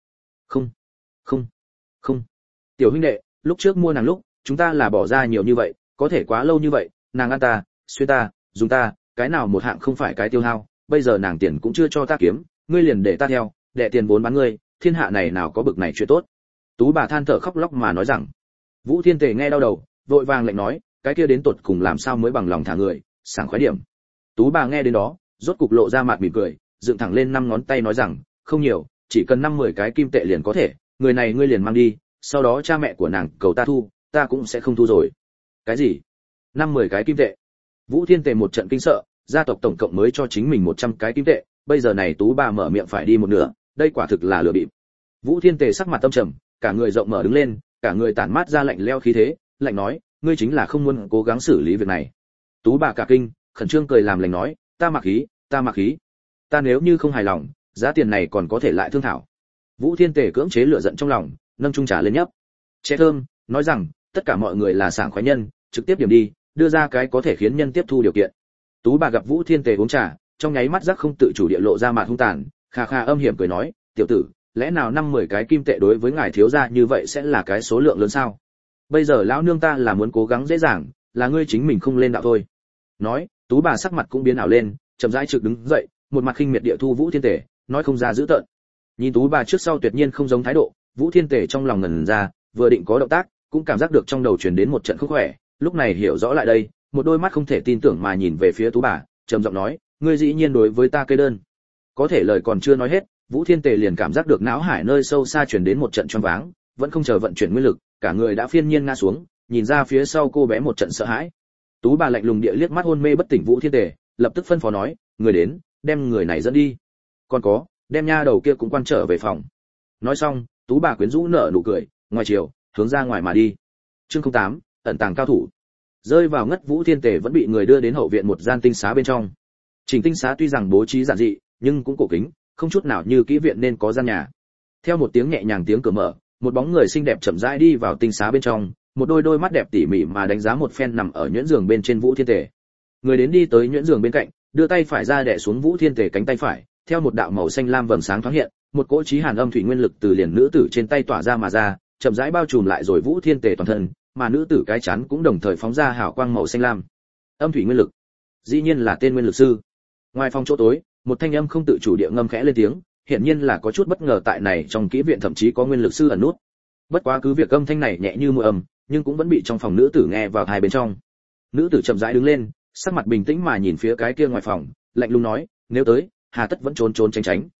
[SPEAKER 1] Không. Tiểu huynh đệ, lúc trước mua nàng lúc, chúng ta là bỏ ra nhiều như vậy, có thể quá lâu như vậy, nàng ăn ta, xuyên ta, dùng ta, cái nào một hạng không phải cái tiêu hao, bây giờ nàng tiền cũng chưa cho ta kiếm, ngươi liền để ta theo, đệ tiền vốn bán ngươi, thiên hạ này nào có bực này chuyện tốt. Tú bà than thở khóc lóc mà nói rằng. Vũ Thiên Tề nghe đau đầu, vội vàng lệnh nói, cái kia đến tột cùng làm sao mới bằng lòng thả người, sảng khoái điểm. Tú bà nghe đến đó, rốt cục lộ ra mặt mỉm cười, dựng thẳng lên 5 ngón tay nói rằng, không nhiều, chỉ cần 5-10 cái kim tệ liền có thể, người này ngươi liền mang đi, sau đó cha mẹ của nàng cầu ta thu, ta cũng sẽ không thu rồi. Cái gì? 5-10 cái kim tệ? Vũ Thiên Tề một trận kinh sợ, gia tộc tổng cộng mới cho chính mình 100 cái kim tệ, bây giờ này tú bà mở miệng phải đi một nửa, đây quả thực là lừa bịp. Vũ Thiên Tề sắc mặt tâm trầm, cả người rộng mở đứng lên, cả người tản mát ra lạnh lẽo khí thế, lạnh nói, ngươi chính là không muốn cố gắng xử lý việc này. Tú bà cả kinh, khẩn trương cười làm lành nói, ta mặc khí, ta nếu như không hài lòng, giá tiền này còn có thể lại thương thảo. Vũ Thiên Tề cưỡng chế lửa giận trong lòng, nâng chung trà lên nhấp. Chè thơm, nói rằng, tất cả mọi người là sảng khoái nhân, trực tiếp điểm đi, đưa ra cái có thể khiến nhân tiếp thu điều kiện. Tú bà gặp Vũ Thiên Tề uống trà, trong nháy mắt giác không tự chủ địa lộ ra mặt hung tàn, kha kha âm hiểm cười nói, tiểu tử, lẽ nào 5-10 cái kim tệ đối với ngài thiếu gia như vậy sẽ là cái số lượng lớn sao? Bây giờ lão nương ta là muốn cố gắng dễ dàng, là ngươi chính mình không lên đạo thôi. Nói, tú bà sắc mặt cũng biến ảo lên, chậm rãi trực đứng dậy, một mặt khinh miệt địa thu Vũ Thiên Tề, nói không ra giữ tợn. Nhìn tú bà trước sau tuyệt nhiên không giống thái độ, Vũ Thiên Tề trong lòng ngẩn ra, vừa định có động tác, cũng cảm giác được trong đầu truyền đến một trận không khỏe, lúc này hiểu rõ lại đây, một đôi mắt không thể tin tưởng mà nhìn về phía tú bà, trầm giọng nói, ngươi dĩ nhiên đối với ta kê đơn. Có thể lời còn chưa nói hết, Vũ Thiên Tề liền cảm giác được não hải nơi sâu xa truyền đến một trận choáng váng, vẫn không chờ vận chuyển nguyên lực, cả người đã phiên nhiên ngã xuống, nhìn ra phía sau cô bé một trận sợ hãi. Tú bà lạnh lùng địa liếc mắt hôn mê bất tỉnh Vũ Thiên Tề, lập tức phân phó nói, người đến, đem người này dẫn đi. Còn có, đem nha đầu kia cũng quan trở về phòng. Nói xong, tú bà quyến rũ nở nụ cười, ngoài chiều, hướng ra ngoài mà đi. Chương 08, ẩn tàng cao thủ. Rơi vào ngất Vũ Thiên Tề vẫn bị người đưa đến hậu viện một gian tinh xá bên trong. Trình tinh xá tuy rằng bố trí giản dị, nhưng cũng cổ kính, không chút nào như kỹ viện nên có gian nhà. Theo một tiếng nhẹ nhàng tiếng cửa mở, một bóng người xinh đẹp chậm rãi đi vào tinh xá bên trong, một đôi mắt đẹp tỉ mỉ mà đánh giá một phen nằm ở nhuyễn giường bên trên Vũ Thiên Tề. Người đến đi tới nhuyễn giường bên cạnh, đưa tay phải ra đè xuống Vũ Thiên Tề cánh tay phải, theo một đạo màu xanh lam vầng sáng thoáng hiện, một cỗ chí hàn âm thủy nguyên lực từ liền nữ tử trên tay tỏa ra mà ra, chậm rãi bao trùm lại rồi Vũ Thiên Tề toàn thân, mà nữ tử cái chán cũng đồng thời phóng ra hào quang màu xanh lam. Âm thủy nguyên lực, dĩ nhiên là tên nguyên lực sư. Ngoài phòng chỗ tối, một thanh âm không tự chủ địa ngâm khẽ lên tiếng, hiển nhiên là có chút bất ngờ tại này trong kỹ viện thậm chí có nguyên lực sư ẩn nút. Bất quá cứ việc âm thanh này nhẹ như mưa âm, nhưng cũng vẫn bị trong phòng nữ tử nghe vào tai bên trong. Nữ tử chậm rãi đứng lên, sắc mặt bình tĩnh mà nhìn phía cái kia ngoài phòng, lạnh lùng nói, nếu tới, hà tất vẫn trốn trốn tránh tránh.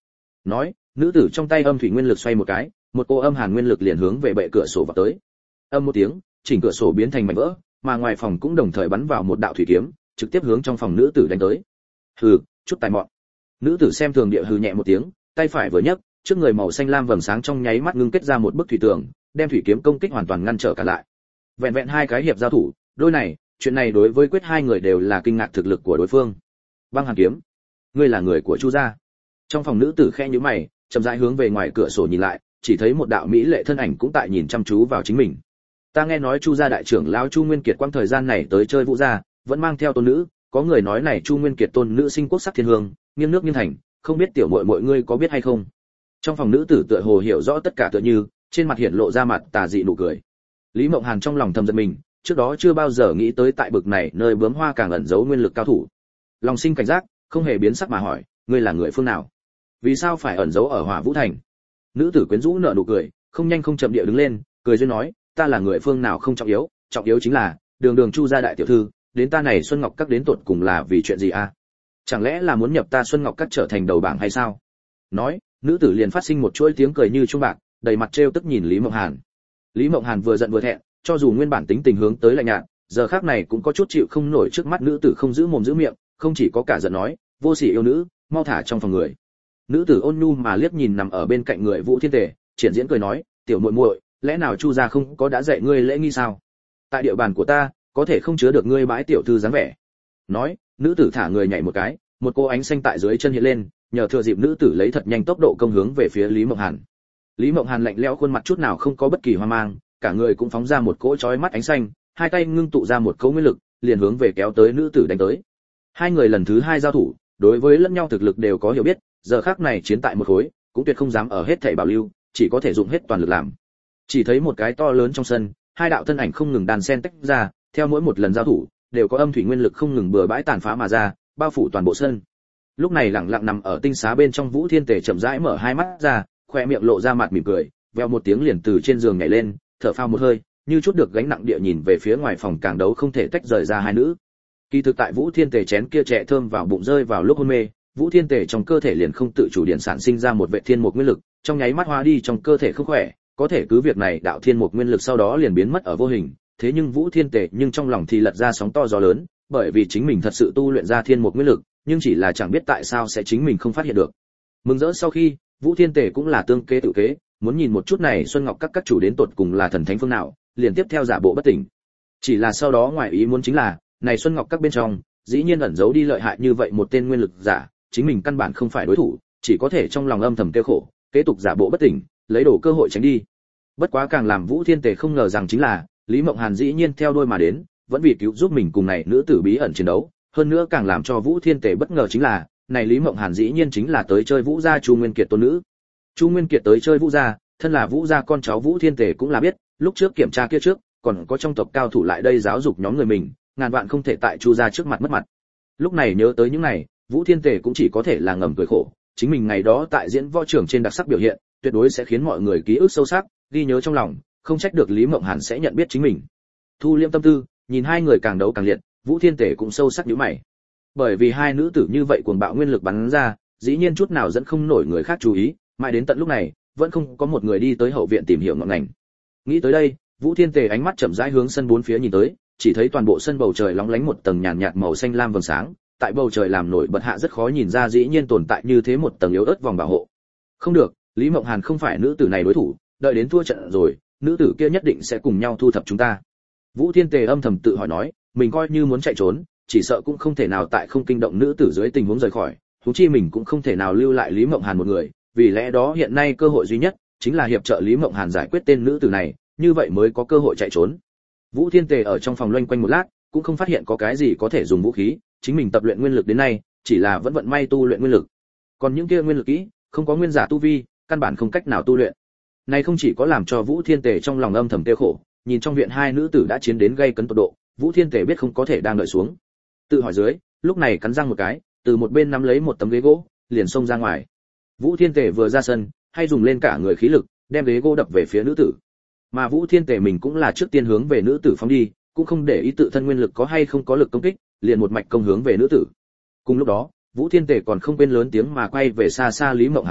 [SPEAKER 1] Nói, nữ tử trong tay âm thủy nguyên lực xoay một cái, một cô âm hàn nguyên lực liền hướng về bệ cửa sổ vào tới. Âm một tiếng, chỉnh cửa sổ biến thành mảnh vỡ, mà ngoài phòng cũng đồng thời bắn vào một đạo thủy kiếm, trực tiếp hướng trong phòng nữ tử đánh tới. Hừ, chút tài mọn. Nữ tử xem thường địa hừ nhẹ một tiếng, tay phải vừa nhấc, trước người màu xanh lam vầng sáng trong nháy mắt ngưng kết ra một bức thủy tường, đem thủy kiếm công kích hoàn toàn ngăn trở cả lại. Vẹn vẹn hai cái hiệp giao thủ, đôi này, chuyện này đối với quyết hai người đều là kinh ngạc thực lực của đối phương. Băng Hàn kiếm, ngươi là người của Chu gia? Trong phòng nữ tử khẽ nhíu mày, chậm rãi hướng về ngoài cửa sổ nhìn lại, chỉ thấy một đạo mỹ lệ thân ảnh cũng tại nhìn chăm chú vào chính mình. Ta nghe nói Chu gia đại trưởng lão Chu Nguyên Kiệt quang thời gian này tới chơi Vũ gia, vẫn mang theo tôn nữ, có người nói này Chu Nguyên Kiệt tôn nữ sinh quốc sắc thiên hương, nghiêng nước nghiêng thành, không biết tiểu muội muội ngươi có biết hay không? Trong phòng nữ tử tựa hồ hiểu rõ tất cả tựa như, trên mặt hiện lộ ra mặt tà dị nụ cười. Lý Mộng Hàn trong lòng thầm giận mình, trước đó chưa bao giờ nghĩ tới tại bực này nơi bướm hoa càng ẩn giấu nguyên lực cao thủ. Lòng sinh cảnh giác, không hề biến sắc mà hỏi, ngươi là người phương nào? Vì sao phải ẩn giấu ở Hỏa Vũ thành? Nữ tử quyến rũ nở nụ cười, không nhanh không chậm địa đứng lên, cười duyên nói, ta là người phương nào không trọng yếu chính là đường đường Chu gia đại tiểu thư, đến ta này Xuân Ngọc Các đến tột cùng là vì chuyện gì a? Chẳng lẽ là muốn nhập ta Xuân Ngọc Các trở thành đầu bảng hay sao? Nói, nữ tử liền phát sinh một chuỗi tiếng cười như chuông bạc, đầy mặt trêu tức nhìn Lý Mộng Hàn. Lý Mộng Hàn vừa giận vừa thẹn, cho dù nguyên bản tính tình hướng tới lạnh nhạt, giờ khắc này cũng có chút chịu không nổi trước mắt nữ tử không giữ mồm giữ miệng, không chỉ có cả giận nói, vô sỉ yêu nữ, mau thả trong phòng người. Nữ tử ôn nhu mà liếc nhìn nằm ở bên cạnh người Vũ Thiên Tề, triển diễn cười nói, tiểu muội muội, lẽ nào Chu gia không có đã dạy ngươi lễ nghi sao? Tại địa bàn của ta, có thể không chứa được ngươi bãi tiểu thư dáng vẻ. Nói, nữ tử thả người nhảy một cái, một cô ánh xanh tại dưới chân hiện lên, nhờ thừa dịp nữ tử lấy thật nhanh tốc độ công hướng về phía Lý Mộng Hàn. Lý Mộng Hàn lạnh lẽo khuôn mặt chút nào không có bất kỳ hoang mang, cả người cũng phóng ra một cỗ chói mắt ánh xanh, hai tay ngưng tụ ra một cỗ nguyên lực, liền hướng về kéo tới nữ tử đánh tới. Hai người lần thứ hai giao thủ, đối với lẫn nhau thực lực đều có hiểu biết, giờ khắc này chiến tại một khối, cũng tuyệt không dám ở hết thảy bảo lưu, chỉ có thể dụng hết toàn lực làm. Chỉ thấy một cái to lớn trong sân, hai đạo thân ảnh không ngừng đan xen tách ra, theo mỗi một lần giao thủ, đều có âm thủy nguyên lực không ngừng bừa bãi tàn phá mà ra, bao phủ toàn bộ sân. Lúc này lặng lặng nằm ở tinh xá bên trong Vũ Thiên Tề chậm rãi mở hai mắt ra, khoe miệng lộ ra mặt mỉm cười, vèo một tiếng liền từ trên giường nhảy lên, thở phào một hơi, như chút được gánh nặng địa nhìn về phía ngoài phòng càng đấu không thể tách rời ra hai nữ. Kỳ thực tại Vũ Thiên Tề chén kia trẻ thơm vào bụng rơi vào lúc hôn mê, Vũ Thiên Tề trong cơ thể liền không tự chủ điện sản sinh ra một vệ thiên mục nguyên lực, trong nháy mắt hóa đi trong cơ thể không khỏe, có thể cứ việc này đạo thiên mục nguyên lực sau đó liền biến mất ở vô hình, thế nhưng Vũ Thiên Tề nhưng trong lòng thì lật ra sóng to gió lớn, bởi vì chính mình thật sự tu luyện ra thiên mục nguyên lực, nhưng chỉ là chẳng biết tại sao sẽ chính mình không phát hiện được. Mừng rỡ sau khi, Vũ Thiên Tề cũng là tương kế tự kế, muốn nhìn một chút này Xuân Ngọc các chủ đến tột cùng là thần thánh phương nào, liền tiếp theo giả bộ bất tỉnh. Chỉ là sau đó ngoài ý muốn chính là, này Xuân Ngọc các bên trong, dĩ nhiên ẩn giấu đi lợi hại như vậy một tên nguyên lực giả, chính mình căn bản không phải đối thủ, chỉ có thể trong lòng âm thầm tiêu khổ, kế tục giả bộ bất tỉnh, lấy đổ cơ hội tránh đi. Bất quá càng làm Vũ Thiên Tề không ngờ rằng chính là, Lý Mộng Hàn dĩ nhiên theo đuôi mà đến, vẫn vì cứu giúp mình cùng này nữ tử bí ẩn chiến đấu, hơn nữa càng làm cho Vũ Thiên Tề bất ngờ chính là, này Lý Mộng Hàn dĩ nhiên chính là tới chơi Vũ gia Chu Nguyên Kiệt tôn nữ. Chu Nguyên Kiệt tới chơi Vũ gia, thân là Vũ gia con cháu Vũ Thiên Tề cũng là biết, lúc trước kiểm tra kia trước, còn có trong tộc cao thủ lại đây giáo dục nhóm người mình, ngàn vạn không thể tại Chu gia trước mặt mất mặt. Lúc này nhớ tới những này, Vũ Thiên Tề cũng chỉ có thể là ngầm cười khổ, chính mình ngày đó tại diễn võ trường trên đặc sắc biểu hiện, tuyệt đối sẽ khiến mọi người ký ức sâu sắc, ghi nhớ trong lòng, không trách được Lý Mộng Hàn sẽ nhận biết chính mình. Thu liễm tâm tư, nhìn hai người càng đấu càng liệt, Vũ Thiên Tề cũng sâu sắc nhíu mày. Bởi vì hai nữ tử như vậy cuồng bạo nguyên lực bắn ra, dĩ nhiên chút nào dẫn không nổi người khác chú ý, mãi đến tận lúc này, vẫn không có một người đi tới hậu viện tìm hiểu ngọn ngành. Nghĩ tới đây, Vũ Thiên Tề ánh mắt chậm rãi hướng sân bốn phía nhìn tới, chỉ thấy toàn bộ sân bầu trời lóng lánh một tầng nhàn nhạt màu xanh lam vầng sáng, tại bầu trời làm nổi bật hạ rất khó nhìn ra dĩ nhiên tồn tại như thế một tầng yếu ớt vòng bảo hộ. Không được, Lý Mộng Hàn không phải nữ tử này đối thủ, đợi đến thua trận rồi, nữ tử kia nhất định sẽ cùng nhau thu thập chúng ta. Vũ Thiên Tề âm thầm tự hỏi nói, mình coi như muốn chạy trốn, chỉ sợ cũng không thể nào tại không kinh động nữ tử dưới tình huống rời khỏi, huống chi mình cũng không thể nào lưu lại Lý Mộng Hàn một người, vì lẽ đó hiện nay cơ hội duy nhất chính là hiệp trợ Lý Mộng Hàn giải quyết tên nữ tử này, như vậy mới có cơ hội chạy trốn. Vũ Thiên Tề ở trong phòng loanh quanh một lát, cũng không phát hiện có cái gì có thể dùng vũ khí, chính mình tập luyện nguyên lực đến nay, chỉ là vẫn vận may tu luyện nguyên lực. Còn những kia nguyên lực kỹ, không có nguyên giả tu vi, căn bản không cách nào tu luyện. Này không chỉ có làm cho Vũ Thiên Tề trong lòng âm thầm tiêu khổ, nhìn trong viện hai nữ tử đã chiến đến gây cấn tột độ, Vũ Thiên Tề biết không có thể đang đợi xuống. Tự hỏi dưới, lúc này cắn răng một cái, từ một bên nắm lấy một tấm ghế gỗ, liền xông ra ngoài. Vũ Thiên Tề vừa ra sân, hay dùng lên cả người khí lực, đem ghế gỗ đập về phía nữ tử. Mà Vũ Thiên Tề mình cũng là trước tiên hướng về nữ tử phóng đi, cũng không để ý tự thân nguyên lực có hay không có lực công kích, liền một mạch công hướng về nữ tử. Cùng lúc đó, Vũ Thiên Tề còn không quên lớn tiếng mà quay về xa xa Lý Mộng Hàn quát,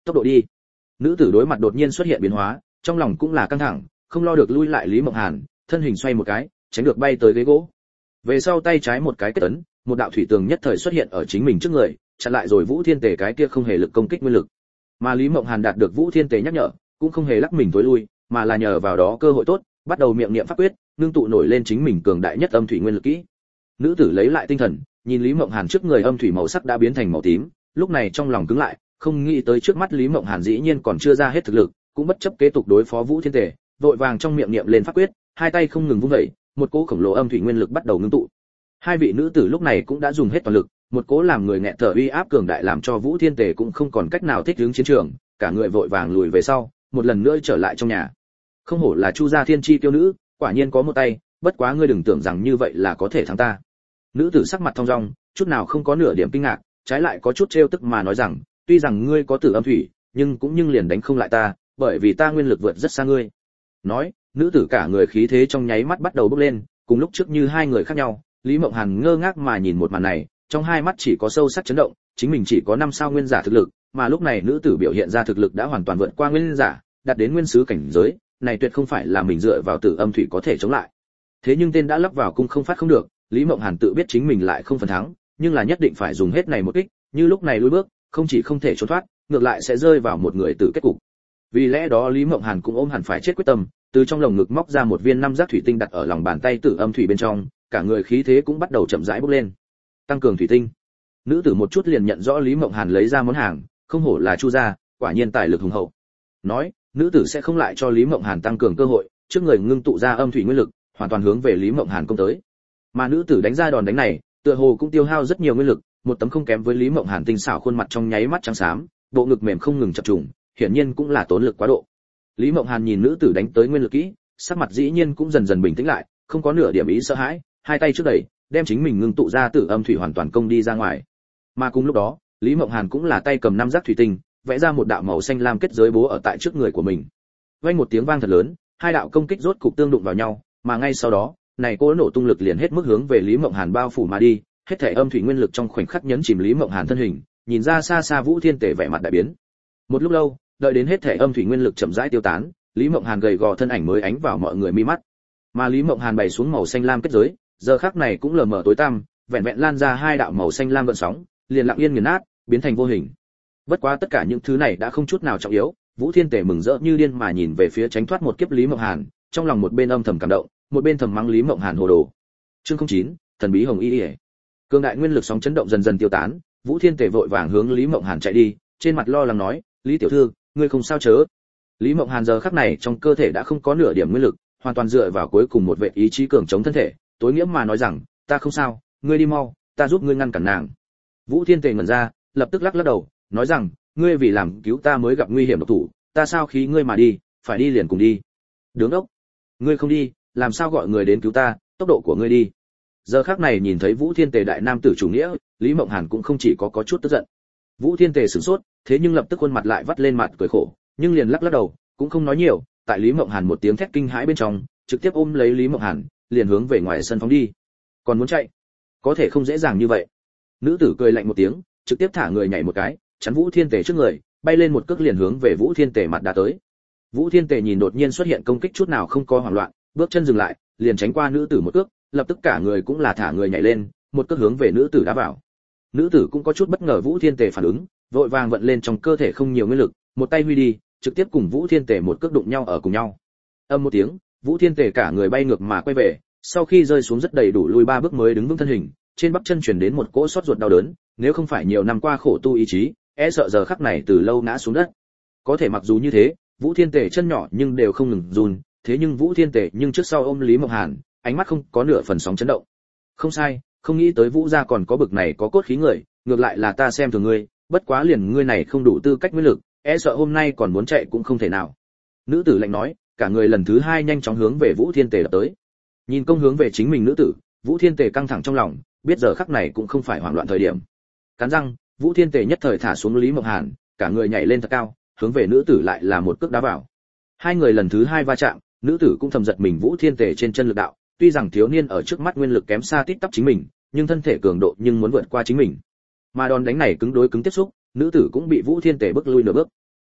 [SPEAKER 1] tốc độ đi. Nữ tử đối mặt đột nhiên xuất hiện biến hóa, trong lòng cũng là căng thẳng, không lo được lui lại Lý Mộng Hàn, thân hình xoay một cái, tránh được bay tới ghế gỗ. Về sau tay trái một cái kết ấn, một đạo thủy tường nhất thời xuất hiện ở chính mình trước người, chặn lại rồi Vũ Thiên Tề cái kia không hề lực công kích nguyên lực. Mà Lý Mộng Hàn đạt được Vũ Thiên Tề nhắc nhở, cũng không hề lắc mình tối lui, mà là nhờ vào đó cơ hội tốt, bắt đầu miệng niệm pháp quyết, ngưng tụ nổi lên chính mình cường đại nhất âm thủy nguyên lực kỹ. Nữ tử lấy lại tinh thần, nhìn Lý Mộng Hàn trước người âm thủy màu sắc đã biến thành màu tím, lúc này trong lòng cứng lại, không nghĩ tới trước mắt Lý Mộng Hàn dĩ nhiên còn chưa ra hết thực lực, cũng bất chấp kế tục đối phó Vũ Thiên Tề, vội vàng trong miệng niệm lên pháp quyết, hai tay không ngừng vung dậy, một cỗ khổng lồ âm thủy nguyên lực bắt đầu ngưng tụ. Hai vị nữ tử lúc này cũng đã dùng hết toàn lực, một cỗ làm người nghẹt thở uy áp cường đại làm cho Vũ Thiên Tề cũng không còn cách nào thích ứng chiến trường, cả người vội vàng lùi về sau, một lần nữa trở lại trong nhà. Không hổ là Chu gia thiên chi tiêu nữ, quả nhiên có một tay, bất quá ngươi đừng tưởng rằng như vậy là có thể thắng ta. Nữ tử sắc mặt thong dong, chút nào không có nửa điểm kinh ngạc, trái lại có chút trêu tức mà nói rằng, tuy rằng ngươi có tử âm thủy, nhưng liền đánh không lại ta, bởi vì ta nguyên lực vượt rất xa ngươi. Nói, nữ tử cả người khí thế trong nháy mắt bắt đầu bốc lên, cùng lúc trước như hai người khác nhau. Lý Mộng Hàn ngơ ngác mà nhìn một màn này, trong hai mắt chỉ có sâu sắc chấn động, chính mình chỉ có 5 sao nguyên giả thực lực, mà lúc này nữ tử biểu hiện ra thực lực đã hoàn toàn vượt qua nguyên giả, đạt đến nguyên sứ cảnh giới, này tuyệt không phải là mình dựa vào tử âm thủy có thể chống lại. Thế nhưng tên đã lắp vào cung không phát không được, Lý Mộng Hàn tự biết chính mình lại không phần thắng, nhưng là nhất định phải dùng hết này một kích, như lúc này lùi bước, không chỉ không thể trốn thoát, ngược lại sẽ rơi vào một người tử kết cục. Vì lẽ đó Lý Mộng Hàn cũng ôm hẳn phải chết quyết tâm, từ trong lồng ngực móc ra một viên 5 giác thủy tinh đặt ở lòng bàn tay tử âm thủy bên trong, cả người khí thế cũng bắt đầu chậm rãi bốc lên. Tăng cường thủy tinh. Nữ tử một chút liền nhận rõ Lý Mộng Hàn lấy ra món hàng, không hổ là Chu gia, quả nhiên tài lực hùng hậu. Nói, nữ tử sẽ không lại cho Lý Mộng Hàn tăng cường cơ hội, trước người ngưng tụ ra âm thủy nguyên lực, hoàn toàn hướng về Lý Mộng Hàn công tới. Mà nữ tử đánh ra đòn đánh này, tựa hồ cũng tiêu hao rất nhiều nguyên lực, một tấm không kém với Lý Mộng Hàn tinh xảo khuôn mặt trong nháy mắt trắng xám, bộ ngực mềm không ngừng chập trùng, hiển nhiên cũng là tốn lực quá độ. Lý Mộng Hàn nhìn nữ tử đánh tới nguyên lực kỹ, sắc mặt dĩ nhiên cũng dần dần bình tĩnh lại, không có nửa điểm ý sợ hãi, hai tay trước đẩy, đem chính mình ngưng tụ ra tử âm thủy hoàn toàn công đi ra ngoài. Mà cùng lúc đó, Lý Mộng Hàn cũng là tay cầm 5 giác thủy tinh, vẽ ra một đạo màu xanh lam kết giới bố ở tại trước người của mình. Vang một tiếng vang thật lớn, hai đạo công kích rốt cục tương đụng vào nhau, mà ngay sau đó, này cỗ nổ tung lực liền hết mức hướng về Lý Mộng Hàn bao phủ mà đi, hết thể âm thủy nguyên lực trong khoảnh khắc nhấn chìm Lý Mộng Hàn thân hình, nhìn ra xa xa Vũ Thiên Tề vẻ mặt đại biến. Một lúc lâu, đợi đến hết thể âm thủy nguyên lực chậm rãi tiêu tán, Lý Mộng Hàn gầy gò thân ảnh mới ánh vào mọi người mi mắt. Mà Lý Mộng Hàn bày xuống màu xanh lam kết giới, giờ khắc này cũng lờ mờ tối tăm, vẹn vẹn lan ra hai đạo màu xanh lam gợn sóng, liền lặng yên nghiền nát, biến thành vô hình. Bất quá tất cả những thứ này đã không chút nào trọng yếu, Vũ Thiên Tề mừng rỡ như điên mà nhìn về phía tránh thoát một kiếp Lý Mộng Hàn, trong lòng một bên âm thầm cảm động, một bên thầm mắng Lý Mộng Hàn hồ đồ. Chương 09, thần bí hồng y. Cương đại nguyên lực sóng chấn động dần dần tiêu tán, Vũ Thiên Tề vội vàng hướng Lý Mộng Hàn chạy đi, trên mặt lo lắng nói, "Lý tiểu thư, ngươi không sao chớ?" Lý Mộng Hàn giờ khắc này trong cơ thể đã không có nửa điểm nguyên lực, hoàn toàn dựa vào cuối cùng một vệ ý chí cường chống thân thể, tối nghĩa mà nói rằng, "Ta không sao, ngươi đi mau, ta giúp ngươi ngăn cản nàng." Vũ Thiên Tề ngẩn ra, lập tức lắc lắc đầu, nói rằng, "Ngươi vì làm cứu ta mới gặp nguy hiểm độc thủ, ta sao khí ngươi mà đi, phải đi liền cùng đi." "Đứng đốc, ngươi không đi, làm sao gọi người đến cứu ta, tốc độ của ngươi đi." Giờ khắc này nhìn thấy Vũ Thiên Tề đại nam tử chủ nghĩa, Lý Mộng Hàn cũng không chỉ có chút tức giận. Vũ Thiên Tề sửng sốt, thế nhưng lập tức khuôn mặt lại vắt lên mặt cười khổ, nhưng liền lắc lắc đầu, cũng không nói nhiều, tại Lý Mộng Hàn một tiếng thét kinh hãi bên trong, trực tiếp ôm lấy Lý Mộng Hàn, liền hướng về ngoài sân phóng đi. Còn muốn chạy, có thể không dễ dàng như vậy. Nữ tử cười lạnh một tiếng, trực tiếp thả người nhảy một cái, chắn Vũ Thiên Tề trước người, bay lên một cước liền hướng về Vũ Thiên Tề mặt đá tới. Vũ Thiên Tề nhìn đột nhiên xuất hiện công kích chút nào không có hoảng loạn, bước chân dừng lại, liền tránh qua nữ tử một cước, lập tức cả người cũng là thả người nhảy lên, một cước hướng về nữ tử đá vào. Nữ tử cũng có chút bất ngờ Vũ Thiên Tề phản ứng, vội vàng vận lên trong cơ thể không nhiều nguyên lực, một tay huy đi, trực tiếp cùng Vũ Thiên Tề một cước đụng nhau ở cùng nhau. Âm một tiếng, Vũ Thiên Tề cả người bay ngược mà quay về, sau khi rơi xuống rất đầy đủ lùi 3 bước mới đứng vững thân hình, trên bắp chân truyền đến một cỗ xót ruột đau đớn, nếu không phải nhiều năm qua khổ tu ý chí, e sợ giờ khắc này từ lâu ngã xuống đất. Có thể mặc dù như thế, Vũ Thiên Tề chân nhỏ nhưng đều không ngừng run, thế nhưng Vũ Thiên Tề nhưng trước sau ôm Lý Mộng Hàn, ánh mắt không có nửa phần sóng chấn động. Không sai, không nghĩ tới Vũ gia còn có bực này có cốt khí người, ngược lại là ta xem thường ngươi, bất quá liền ngươi này không đủ tư cách nguyên lực, e sợ hôm nay còn muốn chạy cũng không thể nào. Nữ tử lạnh nói, cả người lần thứ hai nhanh chóng hướng về Vũ Thiên Tề đập tới. Nhìn công hướng về chính mình nữ tử, Vũ Thiên Tề căng thẳng trong lòng, biết giờ khắc này cũng không phải hoảng loạn thời điểm. Cắn răng, Vũ Thiên Tề nhất thời thả xuống Lý Mộng Hàn, cả người nhảy lên thật cao, hướng về nữ tử lại là một cước đá vào. Hai người lần thứ hai va chạm, nữ tử cũng thầm giật mình Vũ Thiên Tề trên chân lực đạo, tuy rằng thiếu niên ở trước mắt nguyên lực kém xa tít tắp chính mình, nhưng thân thể cường độ nhưng muốn vượt qua chính mình. Mà đòn đánh này cứng đối cứng tiếp xúc, nữ tử cũng bị Vũ Thiên Tề bức lui nửa bước.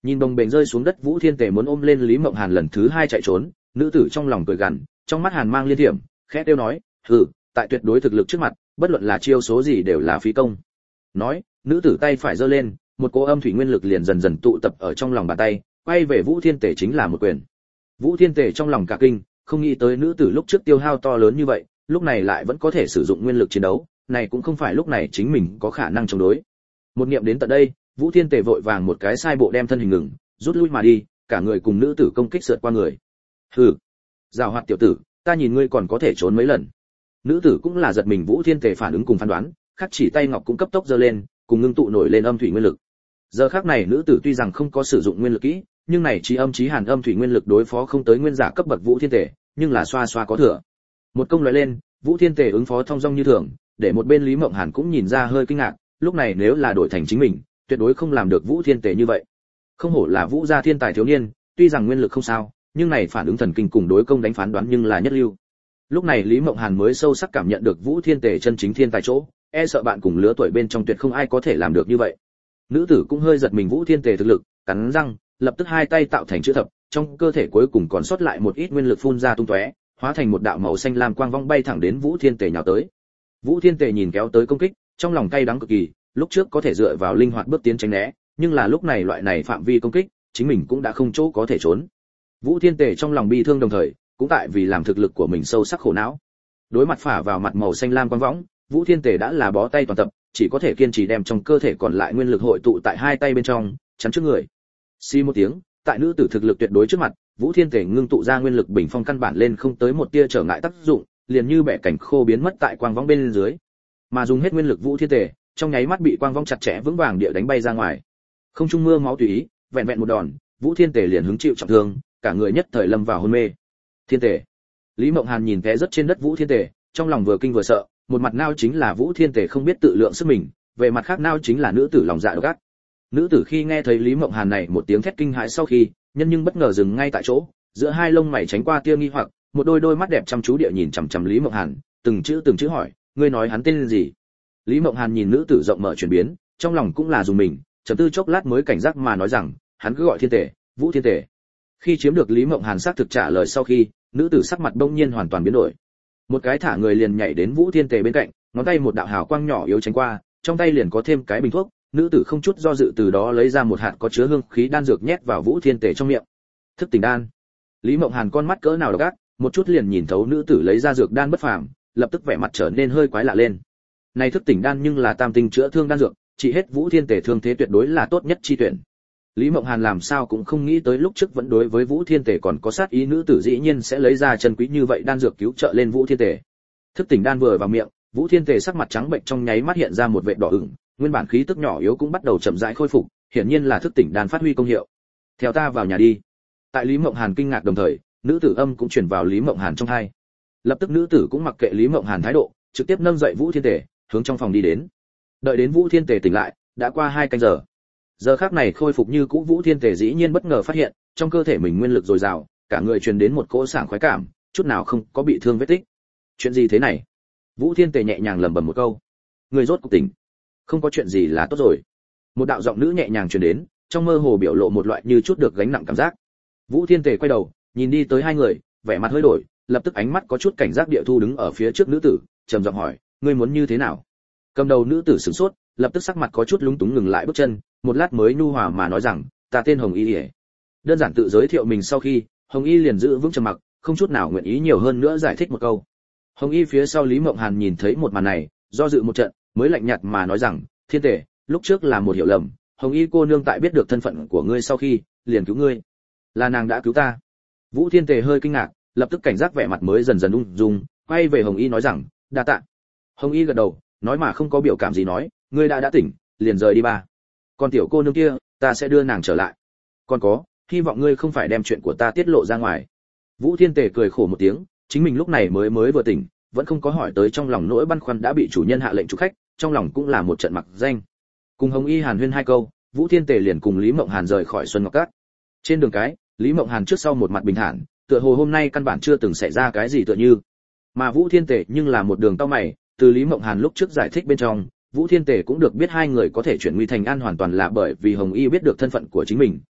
[SPEAKER 1] Nhìn đồng bền rơi xuống đất Vũ Thiên Tề muốn ôm lên Lý Mộng Hàn lần thứ hai chạy trốn, nữ tử trong lòng cười gằn, trong mắt hàn mang liên thiểm, khẽ kêu nói, "Hừ, tại tuyệt đối thực lực trước mặt, bất luận là chiêu số gì đều là phí công." Nói, nữ tử tay phải giơ lên, một cỗ âm thủy nguyên lực liền dần dần tụ tập ở trong lòng bàn tay, quay về Vũ Thiên Tề chính là một quyền. Vũ Thiên Tề trong lòng cả kinh, không nghĩ tới nữ tử lúc trước tiêu hao to lớn như vậy, lúc này lại vẫn có thể sử dụng nguyên lực chiến đấu, này cũng không phải lúc này chính mình có khả năng chống đối. Một niệm đến tận đây, Vũ Thiên Tề vội vàng một cái sai bộ đem thân hình ngừng, rút lui mà đi, cả người cùng nữ tử công kích sượt qua người. Hừ, giàu hoạt tiểu tử, ta nhìn ngươi còn có thể trốn mấy lần. Nữ tử cũng là giật mình Vũ Thiên Tề phản ứng cùng phán đoán, khắc chỉ tay ngọc cũng cấp tốc giơ lên, cùng ngưng tụ nổi lên âm thủy nguyên lực. Giờ khắc này nữ tử tuy rằng không có sử dụng nguyên lực kỹ, nhưng này chí âm chí hàn âm thủy nguyên lực đối phó không tới nguyên giả cấp bậc Vũ Thiên Tề, nhưng là xoa xoa có thừa. Một công lóe lên, Vũ Thiên Tề ứng phó thông dong như thường, để một bên Lý Mộng Hàn cũng nhìn ra hơi kinh ngạc, lúc này nếu là đổi thành chính mình, tuyệt đối không làm được Vũ Thiên Tề như vậy. Không hổ là Vũ gia thiên tài thiếu niên, tuy rằng nguyên lực không sao, nhưng này phản ứng thần kinh cùng đối công đánh phán đoán nhưng là nhất lưu. Lúc này Lý Mộng Hàn mới sâu sắc cảm nhận được Vũ Thiên Tề chân chính thiên tài chỗ, e sợ bạn cùng lứa tuổi bên trong tuyệt không ai có thể làm được như vậy. Nữ tử cũng hơi giật mình Vũ Thiên Tề thực lực, cắn răng, lập tức hai tay tạo thành chữ thập, trong cơ thể cuối cùng còn sót lại một ít nguyên lực phun ra tung tóe, hóa thành một đạo màu xanh lam quang vong bay thẳng đến Vũ Thiên Tề nhào tới. Vũ Thiên Tề nhìn kéo tới công kích, trong lòng cay đắng cực kỳ, lúc trước có thể dựa vào linh hoạt bước tiến tránh né, nhưng là lúc này loại này phạm vi công kích, chính mình cũng đã không chỗ có thể trốn. Vũ Thiên Tề trong lòng bi thương đồng thời, cũng tại vì làm thực lực của mình sâu sắc khổ não. Đối mặt phả vào mặt màu xanh lam quang võng, Vũ Thiên Tề đã là bó tay toàn tập, chỉ có thể kiên trì đem trong cơ thể còn lại nguyên lực hội tụ tại hai tay bên trong, chắn trước người. Xì một tiếng, tại nữ tử thực lực tuyệt đối trước mặt, Vũ Thiên Tề ngưng tụ ra nguyên lực bình phong căn bản lên không tới một tia trở ngại tác dụng, liền như bẻ cảnh khô biến mất tại quang võng bên dưới. Mà dùng hết nguyên lực Vũ Thiên Tề, trong nháy mắt bị quang võng chặt chẽ vững vàng địa đánh bay ra ngoài. Không trung mưa máu tùy ý, vẹn vẹn một đòn, Vũ Thiên Tề liền hứng chịu trọng thương, cả người nhất thời lâm vào hôn mê. Thiên Tề. Lý Mộng Hàn nhìn té rất trên đất Vũ Thiên Tề, trong lòng vừa kinh vừa sợ, một mặt nao chính là Vũ Thiên Tề không biết tự lượng sức mình, về mặt khác nao chính là nữ tử lòng dạ độc ác. Nữ tử khi nghe thấy Lý Mộng Hàn này một tiếng thét kinh hãi sau khi, nhân nhưng bất ngờ dừng ngay tại chỗ, giữa hai lông mày tránh qua tia nghi hoặc, một đôi mắt đẹp chăm chú địa nhìn chằm chằm Lý Mộng Hàn, từng chữ hỏi, ngươi nói hắn tên gì? Lý Mộng Hàn nhìn nữ tử rộng mở chuyển biến, trong lòng cũng là dùng mình, trầm tư chốc lát mới cảnh giác mà nói rằng, hắn cứ gọi Thiên Tề, Vũ Thiên Tề. Khi chiếm được Lý Mộng Hàn xác thực trả lời sau khi, nữ tử sắc mặt bỗng nhiên hoàn toàn biến đổi. Một cái thả người liền nhảy đến Vũ Thiên Tề bên cạnh, ngón tay một đạo hào quang nhỏ yếu tránh qua, trong tay liền có thêm cái bình thuốc, nữ tử không chút do dự từ đó lấy ra một hạt có chứa hương khí đan dược nhét vào Vũ Thiên Tề trong miệng. Thức tỉnh đan. Lý Mộng Hàn con mắt cỡ nào độc ác, một chút liền nhìn thấu nữ tử lấy ra dược đan bất phàm, lập tức vẻ mặt trở nên hơi quái lạ lên. Này thức tỉnh đan nhưng là tam tinh chữa thương đan dược, chỉ hết Vũ Thiên Tề thương thế tuyệt đối là tốt nhất chi tuyển. Lý Mộng Hàn làm sao cũng không nghĩ tới lúc trước vẫn đối với Vũ Thiên Tề còn có sát ý nữ tử dĩ nhiên sẽ lấy ra chân quý như vậy đan dược cứu trợ lên Vũ Thiên Tề. Thức tỉnh đan vừa vào miệng, Vũ Thiên Tề sắc mặt trắng bệnh trong nháy mắt hiện ra một vệt đỏ ửng, nguyên bản khí tức nhỏ yếu cũng bắt đầu chậm rãi khôi phục, hiển nhiên là thức tỉnh đan phát huy công hiệu. Theo ta vào nhà đi. Tại Lý Mộng Hàn kinh ngạc đồng thời, nữ tử âm cũng truyền vào Lý Mộng Hàn trong tai. Lập tức nữ tử cũng mặc kệ Lý Mộng Hàn thái độ, trực tiếp nâng dậy Vũ Thiên Tề, hướng trong phòng đi đến. Đợi đến Vũ Thiên Tề tỉnh lại, đã qua 2 canh giờ. Giờ khắc này khôi phục như cũ Vũ Thiên Tề dĩ nhiên bất ngờ phát hiện, trong cơ thể mình nguyên lực dồi dào, cả người truyền đến một cỗ sảng khoái cảm, chút nào không có bị thương vết tích. Chuyện gì thế này? Vũ Thiên Tề nhẹ nhàng lẩm bẩm một câu. Người rốt cuộc tỉnh. Không có chuyện gì là tốt rồi. Một đạo giọng nữ nhẹ nhàng truyền đến, trong mơ hồ biểu lộ một loại như chút được gánh nặng cảm giác. Vũ Thiên Tề quay đầu, nhìn đi tới hai người, vẻ mặt hơi đổi, lập tức ánh mắt có chút cảnh giác địa thu đứng ở phía trước nữ tử, trầm giọng hỏi, ngươi muốn như thế nào? Cầm đầu nữ tử sửng sốt, lập tức sắc mặt có chút lúng túng ngừng lại bước chân, một lát mới nhu hòa mà nói rằng, ta tên Hồng Y. Đơn giản tự giới thiệu mình sau khi, Hồng Y liền giữ vững trầm mặc, không chút nào nguyện ý nhiều hơn nữa giải thích một câu. Hồng Y phía sau Lý Mộng Hàn nhìn thấy một màn này, do dự một trận, mới lạnh nhạt mà nói rằng, Thiên Tề, lúc trước là một hiểu lầm, Hồng Y cô nương tại biết được thân phận của ngươi sau khi, liền cứu ngươi. Là nàng đã cứu ta. Vũ Thiên Tề hơi kinh ngạc, lập tức cảnh giác vẻ mặt mới dần dần ung dung, quay về Hồng Y nói rằng, đa tạ. Hồng Y gật đầu, nói mà không có biểu cảm gì nói, ngươi đã tỉnh, liền rời đi ba. Còn tiểu cô nương kia, ta sẽ đưa nàng trở lại. Còn có, hy vọng ngươi không phải đem chuyện của ta tiết lộ ra ngoài. Vũ Thiên Tề cười khổ một tiếng, chính mình lúc này mới vừa tỉnh, vẫn không có hỏi tới trong lòng nỗi băn khoăn đã bị chủ nhân hạ lệnh chủ khách, trong lòng cũng là một trận mặc danh. Cùng Hồng Y hàn huyên 2 câu, Vũ Thiên Tề liền cùng Lý Mộng Hàn rời khỏi Xuân Ngọc Các. Trên đường cái, Lý Mộng Hàn trước sau một mặt bình thản, tựa hồ hôm nay căn bản chưa từng xảy ra cái gì tựa như. Mà Vũ Thiên Tề nhưng là một đường tao mày, từ Lý Mộng Hàn lúc trước giải thích bên trong, Vũ Thiên Tề cũng được biết hai người có thể chuyển nguy thành an hoàn toàn là bởi vì Hồng Y biết được thân phận của chính mình,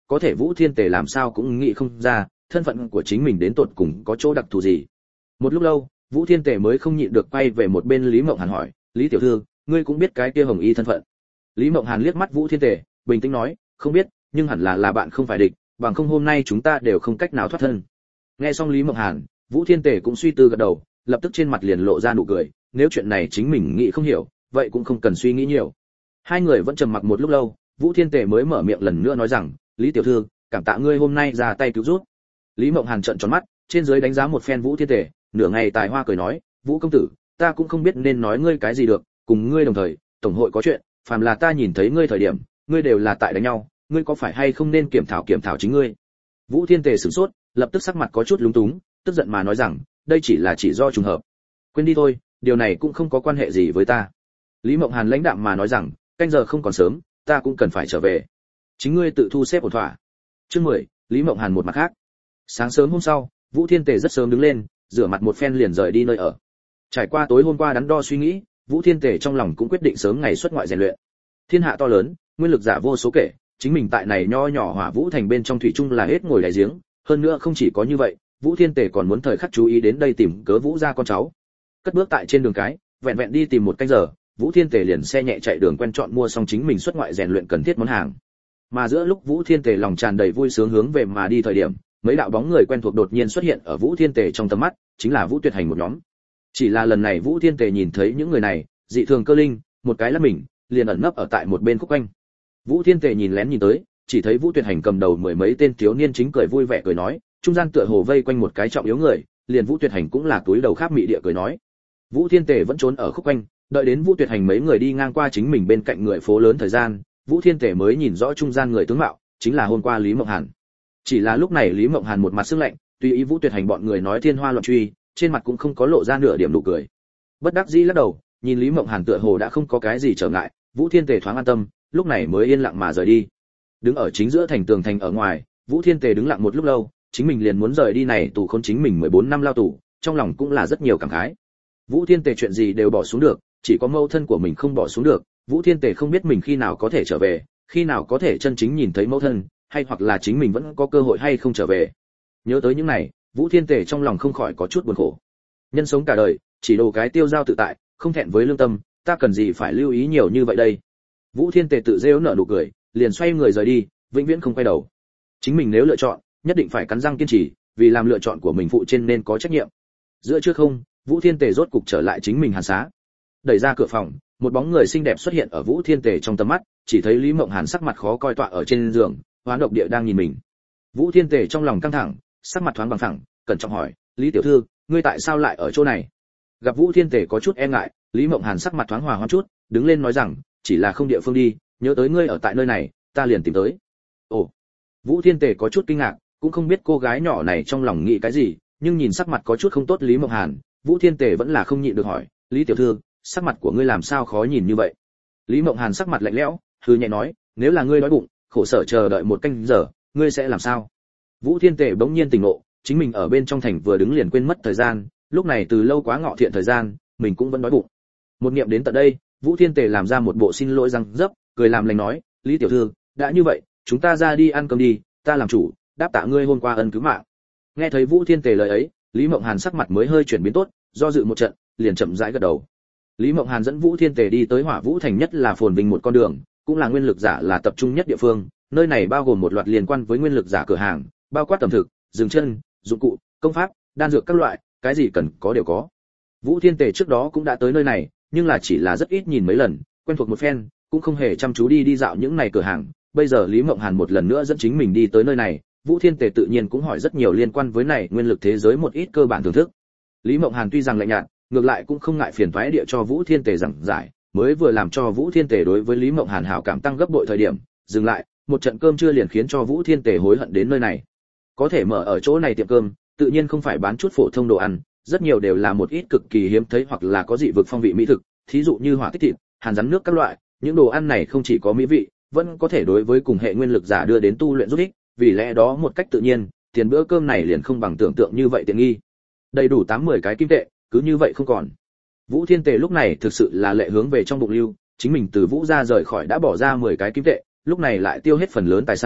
[SPEAKER 1] có thể Vũ Thiên Tề làm sao cũng nghĩ không ra, thân phận của chính mình đến tột cùng có chỗ đặc thù gì. Một lúc lâu, Vũ Thiên Tề mới không nhịn được quay về một bên Lý Mộng Hàn hỏi, "Lý tiểu thư, ngươi cũng biết cái kia Hồng Y thân phận?" Lý Mộng Hàn liếc mắt Vũ Thiên Tề, bình tĩnh nói, "Không biết, nhưng hẳn là bạn không phải địch, bằng không hôm nay chúng ta đều không cách nào thoát thân." Nghe xong Lý Mộng Hàn, Vũ Thiên Tề cũng suy tư gật đầu, lập tức trên mặt liền lộ ra nụ cười, nếu chuyện này chính mình nghĩ không hiểu, vậy cũng không cần suy nghĩ nhiều. Hai người vẫn trầm mặc một lúc lâu, Vũ Thiên Tề mới mở miệng lần nữa nói rằng, "Lý tiểu thư, cảm tạ ngươi hôm nay ra tay cứu giúp." Lý Mộng Hàn trợn tròn mắt, trên dưới đánh giá một phen Vũ Thiên Tề, nửa ngày tài hoa cười nói, "Vũ công tử, ta cũng không biết nên nói ngươi cái gì được, cùng ngươi đồng thời, tổng hội có chuyện, phàm là ta nhìn thấy ngươi thời điểm, ngươi đều là tại đánh nhau, ngươi có phải hay không nên kiểm thảo chính ngươi?" Vũ Thiên Tề sửng sốt, lập tức sắc mặt có chút lúng túng, tức giận mà nói rằng, "Đây chỉ do trùng hợp. Quên đi thôi, điều này cũng không có quan hệ gì với ta." Lý Mộng Hàn lãnh đạm mà nói rằng, "Canh giờ không còn sớm, ta cũng cần phải trở về. Chính ngươi tự thu xếp ổn thỏa." Chương 10, Lý Mộng Hàn một mặt khác. Sáng sớm hôm sau, Vũ Thiên Tề rất sớm đứng lên, rửa mặt một phen liền rời đi nơi ở. Trải qua tối hôm qua đắn đo suy nghĩ, Vũ Thiên Tề trong lòng cũng quyết định sớm ngày xuất ngoại rèn luyện. Thiên hạ to lớn, nguyên lực giả vô số kể, chính mình tại này nho nhỏ Hỏa Vũ thành bên trong thủy chung là hết ngồi đáy giếng, hơn nữa không chỉ có như vậy, Vũ Thiên Tề còn muốn thời khắc chú ý đến đây tìm cớ Vũ gia con cháu. Cất bước tại trên đường cái, vẹn vẹn đi tìm một canh giờ, Vũ Thiên Tề liền xe nhẹ chạy đường quen chọn mua xong chính mình xuất ngoại rèn luyện cần thiết món hàng. Mà giữa lúc Vũ Thiên Tề lòng tràn đầy vui sướng hướng về mà đi thời điểm, mấy đạo bóng người quen thuộc đột nhiên xuất hiện ở Vũ Thiên Tề trong tầm mắt, chính là Vũ Tuyệt Hành một nhóm. Chỉ là lần này Vũ Thiên Tề nhìn thấy những người này, dị thường cơ linh, một cái là mình, liền ẩn nấp ở tại một bên khúc quanh. Vũ Thiên Tề nhìn lén nhìn tới, chỉ thấy Vũ Tuyệt Hành cầm đầu mười mấy tên thiếu niên chính cười vui vẻ cười nói, trung gian tựa hồ vây quanh một cái trọng yếu người, liền Vũ Tuyệt Hành cũng là túi đầu kháp mị địa cười nói. Vũ Thiên Tề vẫn trốn ở khúc quanh, đợi đến Vũ Tuyệt Hành mấy người đi ngang qua chính mình bên cạnh người phố lớn thời gian, Vũ Thiên Tề mới nhìn rõ trung gian người tướng mạo, chính là hôm qua Lý Mộng Hàn. Chỉ là lúc này Lý Mộng Hàn một mặt sương lạnh, tùy ý Vũ Tuyệt Hành bọn người nói thiên hoa loạn truy, trên mặt cũng không có lộ ra nửa điểm nụ cười. Bất đắc dĩ lắc đầu, nhìn Lý Mộng Hàn tựa hồ đã không có cái gì trở ngại, Vũ Thiên Tề thoáng an tâm, lúc này mới yên lặng mà rời đi. Đứng ở chính giữa thành tường thành ở ngoài, Vũ Thiên Tề đứng lặng một lúc lâu, chính mình liền muốn rời đi này tù khốn chính mình 14 năm lao tù, trong lòng cũng là rất nhiều cảm khái. Vũ Thiên Tề chuyện gì đều bỏ xuống được, chỉ có mẫu thân của mình không bỏ xuống được, Vũ Thiên Tề không biết mình khi nào có thể trở về, khi nào có thể chân chính nhìn thấy mẫu thân, hay hoặc là chính mình vẫn có cơ hội hay không trở về. Nhớ tới những này, Vũ Thiên Tề trong lòng không khỏi có chút buồn khổ. Nhân sống cả đời, chỉ đồ cái tiêu giao tự tại, không thẹn với lương tâm, ta cần gì phải lưu ý nhiều như vậy đây. Vũ Thiên Tề tự rêu nở nụ cười, liền xoay người rời đi, vĩnh viễn không quay đầu. Chính mình nếu lựa chọn, nhất định phải cắn răng kiên trì, vì làm lựa chọn của mình phụ trên nên có trách nhiệm. Giữa trưa không, Vũ Thiên Tề rốt cục trở lại chính mình Hàn xá. Đẩy ra cửa phòng, một bóng người xinh đẹp xuất hiện ở Vũ Thiên Tề trong tầm mắt, chỉ thấy Lý Mộng Hàn sắc mặt khó coi tọa ở trên giường, hoán độc địa đang nhìn mình. Vũ Thiên Tề trong lòng căng thẳng, sắc mặt thoáng bằng phẳng, cẩn trọng hỏi, "Lý tiểu thư, ngươi tại sao lại ở chỗ này?" Gặp Vũ Thiên Tề có chút e ngại, Lý Mộng Hàn sắc mặt thoáng hòa hoãn chút, đứng lên nói rằng, "Chỉ là không địa phương đi, nhớ tới ngươi ở tại nơi này, ta liền tìm tới." Ồ. Vũ Thiên Tề có chút kinh ngạc, cũng không biết cô gái nhỏ này trong lòng nghĩ cái gì, nhưng nhìn sắc mặt có chút không tốt Lý Mộng Hàn, Vũ Thiên Tề vẫn là không nhịn được hỏi, "Lý tiểu thư, sắc mặt của ngươi làm sao khó nhìn như vậy?" Lý Mộng Hàn sắc mặt lạnh lẽo, hừ nhẹ nói, "Nếu là ngươi đói bụng, khổ sở chờ đợi một canh giờ, ngươi sẽ làm sao?" Vũ Thiên Tề bỗng nhiên tỉnh ngộ, chính mình ở bên trong thành vừa đứng liền quên mất thời gian, lúc này từ lâu quá ngọ thiện thời gian, mình cũng vẫn đói bụng. Một niệm đến tận đây, Vũ Thiên Tề làm ra một bộ xin lỗi răng dấp, cười làm lành nói, "Lý tiểu thư, đã như vậy, chúng ta ra đi ăn cơm đi, ta làm chủ, đáp tạ ngươi hôm qua ân cứu mạng." Nghe thấy Vũ Thiên Tề lời ấy, Lý Mộng Hàn sắc mặt mới hơi chuyển biến tốt, do dự một trận, liền chậm rãi gật đầu. Lý Mộng Hàn dẫn Vũ Thiên Tề đi tới Hỏa Vũ thành nhất là phồn vinh một con đường, cũng là nguyên lực giả là tập trung nhất địa phương, nơi này bao gồm một loạt liên quan với nguyên lực giả cửa hàng, bao quát tầm thực, dừng chân, dụng cụ, công pháp, đan dược các loại, cái gì cần có đều có. Vũ Thiên Tề trước đó cũng đã tới nơi này, nhưng là chỉ là rất ít nhìn mấy lần, quen thuộc một phen, cũng không hề chăm chú đi dạo những này cửa hàng. Bây giờ Lý Mộng Hàn một lần nữa dẫn chính mình đi tới nơi này, Vũ Thiên Tề tự nhiên cũng hỏi rất nhiều liên quan với này nguyên lực thế giới một ít cơ bản thưởng thức. Lý Mộng Hàn tuy rằng lạnh nhạt, ngược lại cũng không ngại phiền toái địa cho Vũ Thiên Tề giảng giải, mới vừa làm cho Vũ Thiên Tề đối với Lý Mộng Hàn hảo cảm tăng gấp bội thời điểm, dừng lại, một trận cơm trưa liền khiến cho Vũ Thiên Tề hối hận đến nơi này. Có thể mở ở chỗ này tiệm cơm, tự nhiên không phải bán chút phổ thông đồ ăn, rất nhiều đều là một ít cực kỳ hiếm thấy hoặc là có dị vực phong vị mỹ thực, thí dụ như hỏa tích thịt, hàn rắn nước các loại, những đồ ăn này không chỉ có mỹ vị, vẫn có thể đối với cùng hệ nguyên lực giả đưa đến tu luyện giúp ích, vì lẽ đó một cách tự nhiên, tiền bữa cơm này liền không bằng tưởng tượng như vậy tiện nghi. Đầy đủ 80 cái kim tệ, cứ như vậy không còn. Vũ Thiên Tề lúc này thực sự là lệ hướng về trong bụng lưu, chính mình từ Vũ gia rời khỏi đã bỏ ra 10 cái kim tệ, lúc này lại tiêu hết phần lớn tài sản,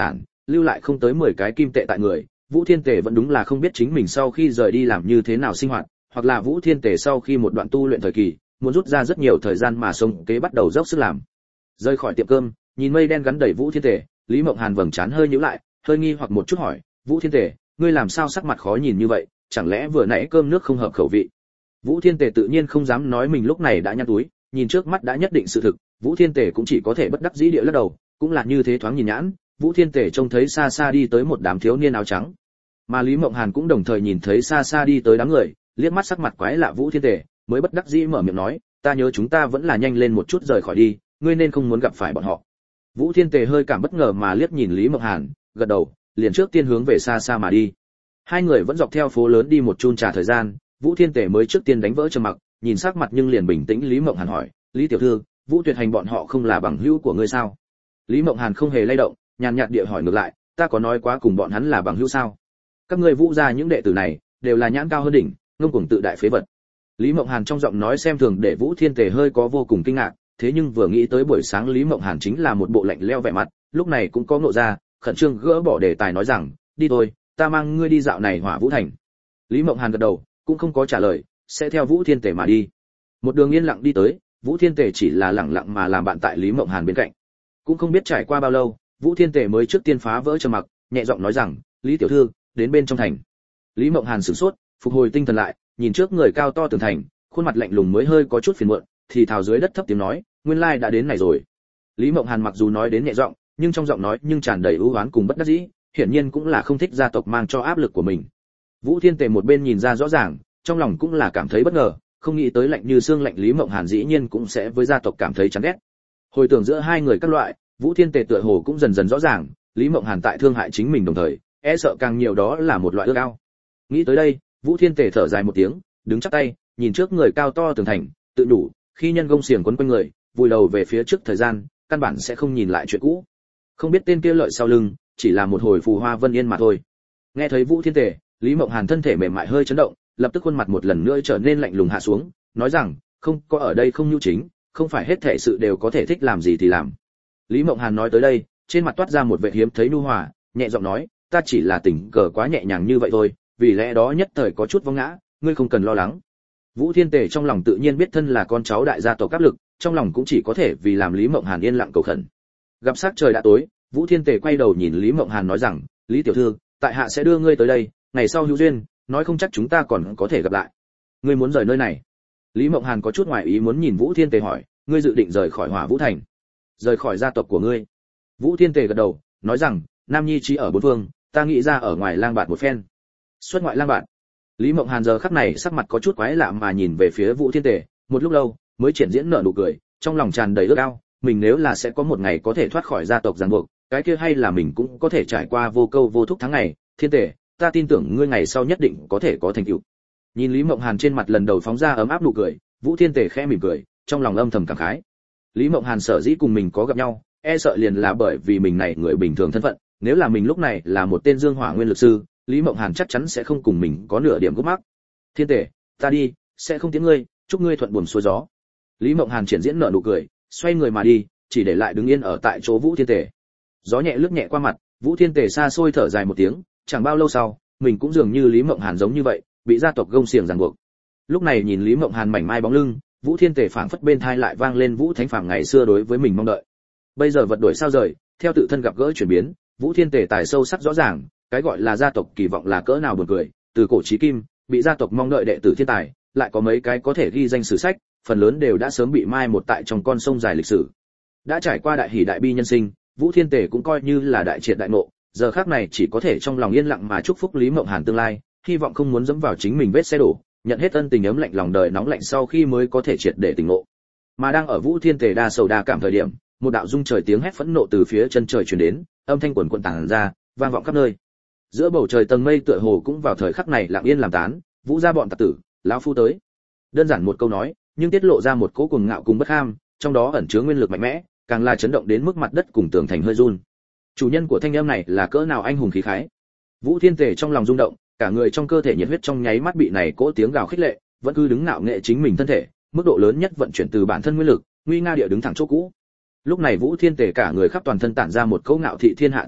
[SPEAKER 1] lưu lại không tới 10 cái kim tệ tại người. Vũ Thiên Tề vẫn đúng là không biết chính mình sau khi rời đi làm như thế nào sinh hoạt, hoặc là Vũ Thiên Tề sau khi một đoạn tu luyện thời kỳ, muốn rút ra rất nhiều thời gian mà sống kế bắt đầu dốc sức làm. Rời khỏi tiệm cơm, nhìn mây đen gắn đầy Vũ Thiên Tề, Lý Mộng Hàn vầng trán hơi nhíu lại, hơi nghi hoặc một chút hỏi, "Vũ Thiên Tề, ngươi làm sao sắc mặt khó nhìn như vậy, chẳng lẽ vừa nãy cơm nước không hợp khẩu vị?" Vũ Thiên Tề tự nhiên không dám nói mình lúc này đã nhăn túi, nhìn trước mắt đã nhất định sự thực, Vũ Thiên Tề cũng chỉ có thể bất đắc dĩ địa lắc đầu, cũng là như thế thoáng nhìn nhãn, Vũ Thiên Tề trông thấy xa xa đi tới một đám thiếu niên áo trắng. Mà Lý Mộng Hàn cũng đồng thời nhìn thấy xa xa đi tới đám người, liếc mắt sắc mặt quái lạ Vũ Thiên Tề, mới bất đắc dĩ mở miệng nói, "Ta nhớ chúng ta vẫn là nhanh lên một chút rời khỏi đi, ngươi nên không muốn gặp phải bọn họ." Vũ Thiên Tề hơi cảm bất ngờ mà liếc nhìn Lý Mộng Hàn, gật đầu, liền trước tiên hướng về xa xa mà đi. Hai người vẫn dọc theo phố lớn đi một chun trà thời gian, Vũ Thiên Tề mới trước tiên đánh vỡ trầm mặc, nhìn sắc mặt nhưng liền bình tĩnh Lý Mộng Hàn hỏi, "Lý tiểu thư, Vũ Tuyệt Hành bọn họ không là bằng hữu của ngươi sao?" Lý Mộng Hàn không hề lay động, nhàn nhạt địa hỏi ngược lại, "Ta có nói quá cùng bọn hắn là bằng hữu sao? Các ngươi Vũ gia những đệ tử này đều là nhãn cao hơn đỉnh, ngông cuồng tự đại phế vật." Lý Mộng Hàn trong giọng nói xem thường để Vũ Thiên Tề hơi có vô cùng kinh ngạc, thế nhưng vừa nghĩ tới buổi sáng Lý Mộng Hàn chính là một bộ lạnh lẽo vẻ mặt, lúc này cũng có ngộ ra, khẩn trương gỡ bỏ đề tài nói rằng, "Đi thôi, ta mang ngươi đi dạo này Hỏa Vũ Thành." Lý Mộng Hàn gật đầu, cũng không có trả lời, sẽ theo Vũ Thiên Tề mà đi. Một đường yên lặng đi tới, Vũ Thiên Tề chỉ là lặng lặng mà làm bạn tại Lý Mộng Hàn bên cạnh. Cũng không biết trải qua bao lâu, Vũ Thiên Tề mới trước tiên phá vỡ trầm mặc, nhẹ giọng nói rằng, "Lý tiểu thư, đến bên trong thành." Lý Mộng Hàn sửng sốt, phục hồi tinh thần lại, nhìn trước người cao to tường thành, khuôn mặt lạnh lùng mới hơi có chút phiền muộn, thì thào dưới đất thấp tiếng nói, "Nguyên lai đã đến này rồi." Lý Mộng Hàn mặc dù nói đến nhẹ giọng, nhưng trong giọng nói nhưng tràn đầy ưu oán cùng bất đắc dĩ, hiển nhiên cũng là không thích gia tộc mang cho áp lực của mình. Vũ Thiên Tề một bên nhìn ra rõ ràng, trong lòng cũng là cảm thấy bất ngờ, không nghĩ tới lạnh như xương lạnh Lý Mộng Hàn dĩ nhiên cũng sẽ với gia tộc cảm thấy chán ghét. Hồi tưởng giữa hai người các loại, Vũ Thiên Tề tựa hồ cũng dần dần rõ ràng, Lý Mộng Hàn tại thương hại chính mình đồng thời, e sợ càng nhiều đó là một loại ước ao. Nghĩ tới đây, Vũ Thiên Tề thở dài một tiếng, đứng chắp tay, nhìn trước người cao to tường thành, tự đủ, khi nhân gông xiềng quấn quanh người, vùi đầu về phía trước thời gian, căn bản sẽ không nhìn lại chuyện cũ. Không biết tên kia lợi sau lưng, chỉ là một hồi phù hoa vân yên mà thôi. Nghe thấy Vũ Thiên Tề, Lý Mộng Hàn thân thể mềm mại hơi chấn động, lập tức khuôn mặt một lần nữa trở nên lạnh lùng hạ xuống, nói rằng, "Không có ở đây không nhu chính, không phải hết thảy sự đều có thể thích làm gì thì làm." Lý Mộng Hàn nói tới đây, trên mặt toát ra một vẻ hiếm thấy nhu hòa, nhẹ giọng nói, "Ta chỉ là tình cờ quá nhẹ nhàng như vậy thôi, vì lẽ đó nhất thời có chút vong ngã, ngươi không cần lo lắng." Vũ Thiên Tề trong lòng tự nhiên biết thân là con cháu đại gia tộc áp lực, trong lòng cũng chỉ có thể vì làm Lý Mộng Hàn yên lặng cầu khẩn. Gặp sắc trời đã tối, Vũ Thiên Tề quay đầu nhìn Lý Mộng Hàn nói rằng, "Lý tiểu thư, tại hạ sẽ đưa ngươi tới đây, ngày sau hữu duyên, nói không chắc chúng ta còn có thể gặp lại." "Ngươi muốn rời nơi này?" Lý Mộng Hàn có chút ngoài ý muốn nhìn Vũ Thiên Tề hỏi, "Ngươi dự định rời khỏi Hỏa Vũ Thành, rời khỏi gia tộc của ngươi?" Vũ Thiên Tề gật đầu, nói rằng, "Nam nhi trí ở bốn phương, ta nghĩ ra ở ngoài lang bạt một phen." Xuất ngoại lang bạt. Lý Mộng Hàn giờ khắc này sắc mặt có chút quái lạ mà nhìn về phía Vũ Thiên Tề, một lúc lâu mới triển diễn nở nụ cười, trong lòng tràn đầy ước ao, mình nếu là sẽ có một ngày có thể thoát khỏi gia tộc ràng buộc, cái kia hay là mình cũng có thể trải qua vô câu vô thúc tháng ngày. Thiên Tề, ta tin tưởng ngươi ngày sau nhất định có thể có thành tựu. Nhìn Lý Mộng Hàn trên mặt lần đầu phóng ra ấm áp nụ cười, Vũ Thiên Tề khẽ mỉm cười, trong lòng âm thầm cảm khái. Lý Mộng Hàn sở dĩ cùng mình có gặp nhau, e sợ liền là bởi vì mình này người bình thường thân phận, nếu là mình lúc này là một tên Dương Hỏa Nguyên lực sư, Lý Mộng Hàn chắc chắn sẽ không cùng mình có nửa điểm gút mắc. "Thiên Tề, ta đi, sẽ không tiễn ngươi, chúc ngươi thuận buồm xuôi gió." Lý Mộng Hàn triển diễn nở nụ cười, xoay người mà đi, chỉ để lại đứng yên ở tại chỗ Vũ Thiên Tề. Gió nhẹ lướt nhẹ qua mặt, Vũ Thiên Tề xa xôi thở dài một tiếng, chẳng bao lâu sau, mình cũng dường như Lý Mộng Hàn giống như vậy, bị gia tộc gông xiềng ràng buộc. Lúc này nhìn Lý Mộng Hàn mảnh mai bóng lưng, Vũ Thiên Tề phảng phất bên tai lại vang lên Vũ Thánh Phàm ngày xưa đối với mình mong đợi. Bây giờ vật đổi sao rời, theo tự thân gặp gỡ chuyển biến, Vũ Thiên Tề tài sâu sắc rõ ràng, cái gọi là gia tộc kỳ vọng là cỡ nào buồn cười, từ cổ chí kim, bị gia tộc mong đợi đệ tử thiên tài, lại có mấy cái có thể ghi danh sử sách, phần lớn đều đã sớm bị mai một tại trong con sông dài lịch sử. Đã trải qua đại hỷ đại bi nhân sinh, Vũ Thiên Tề cũng coi như là đại triệt đại ngộ, giờ khắc này chỉ có thể trong lòng yên lặng mà chúc phúc Lý Mộng Hàn tương lai, hy vọng không muốn dẫm vào chính mình vết xe đổ, nhận hết ân tình ấm lạnh lòng đời nóng lạnh sau khi mới có thể triệt để tỉnh ngộ. Mà đang ở Vũ Thiên Tề đa sầu đa cảm thời điểm, một đạo rung trời tiếng hét phẫn nộ từ phía chân trời truyền đến, âm thanh quần quần tản ra, vang vọng khắp nơi. Giữa bầu trời tầng mây tựa hồ cũng vào thời khắc này lặng yên làm tán, Vũ gia bọn tặc tử, lão phu tới. Đơn giản một câu nói, nhưng tiết lộ ra một cỗ cuồng ngạo cùng bất ham, trong đó ẩn chứa nguyên lực mạnh mẽ, càng là chấn động đến mức mặt đất cùng tường thành hơi run. Chủ nhân của thanh âm này là cỡ nào anh hùng khí khái. Vũ Thiên Tề trong lòng rung động, cả người trong cơ thể nhiệt huyết trong nháy mắt bị này cỗ tiếng gào khích lệ, vẫn cứ đứng ngạo nghệ chính mình thân thể, mức độ lớn nhất vận chuyển từ bản thân nguyên lực, nguy nga địa đứng thẳng chỗ cũ. Lúc này Vũ Thiên Tề cả người khắp toàn thân tản ra một cỗ ngạo thị thiên hạ thô bạo,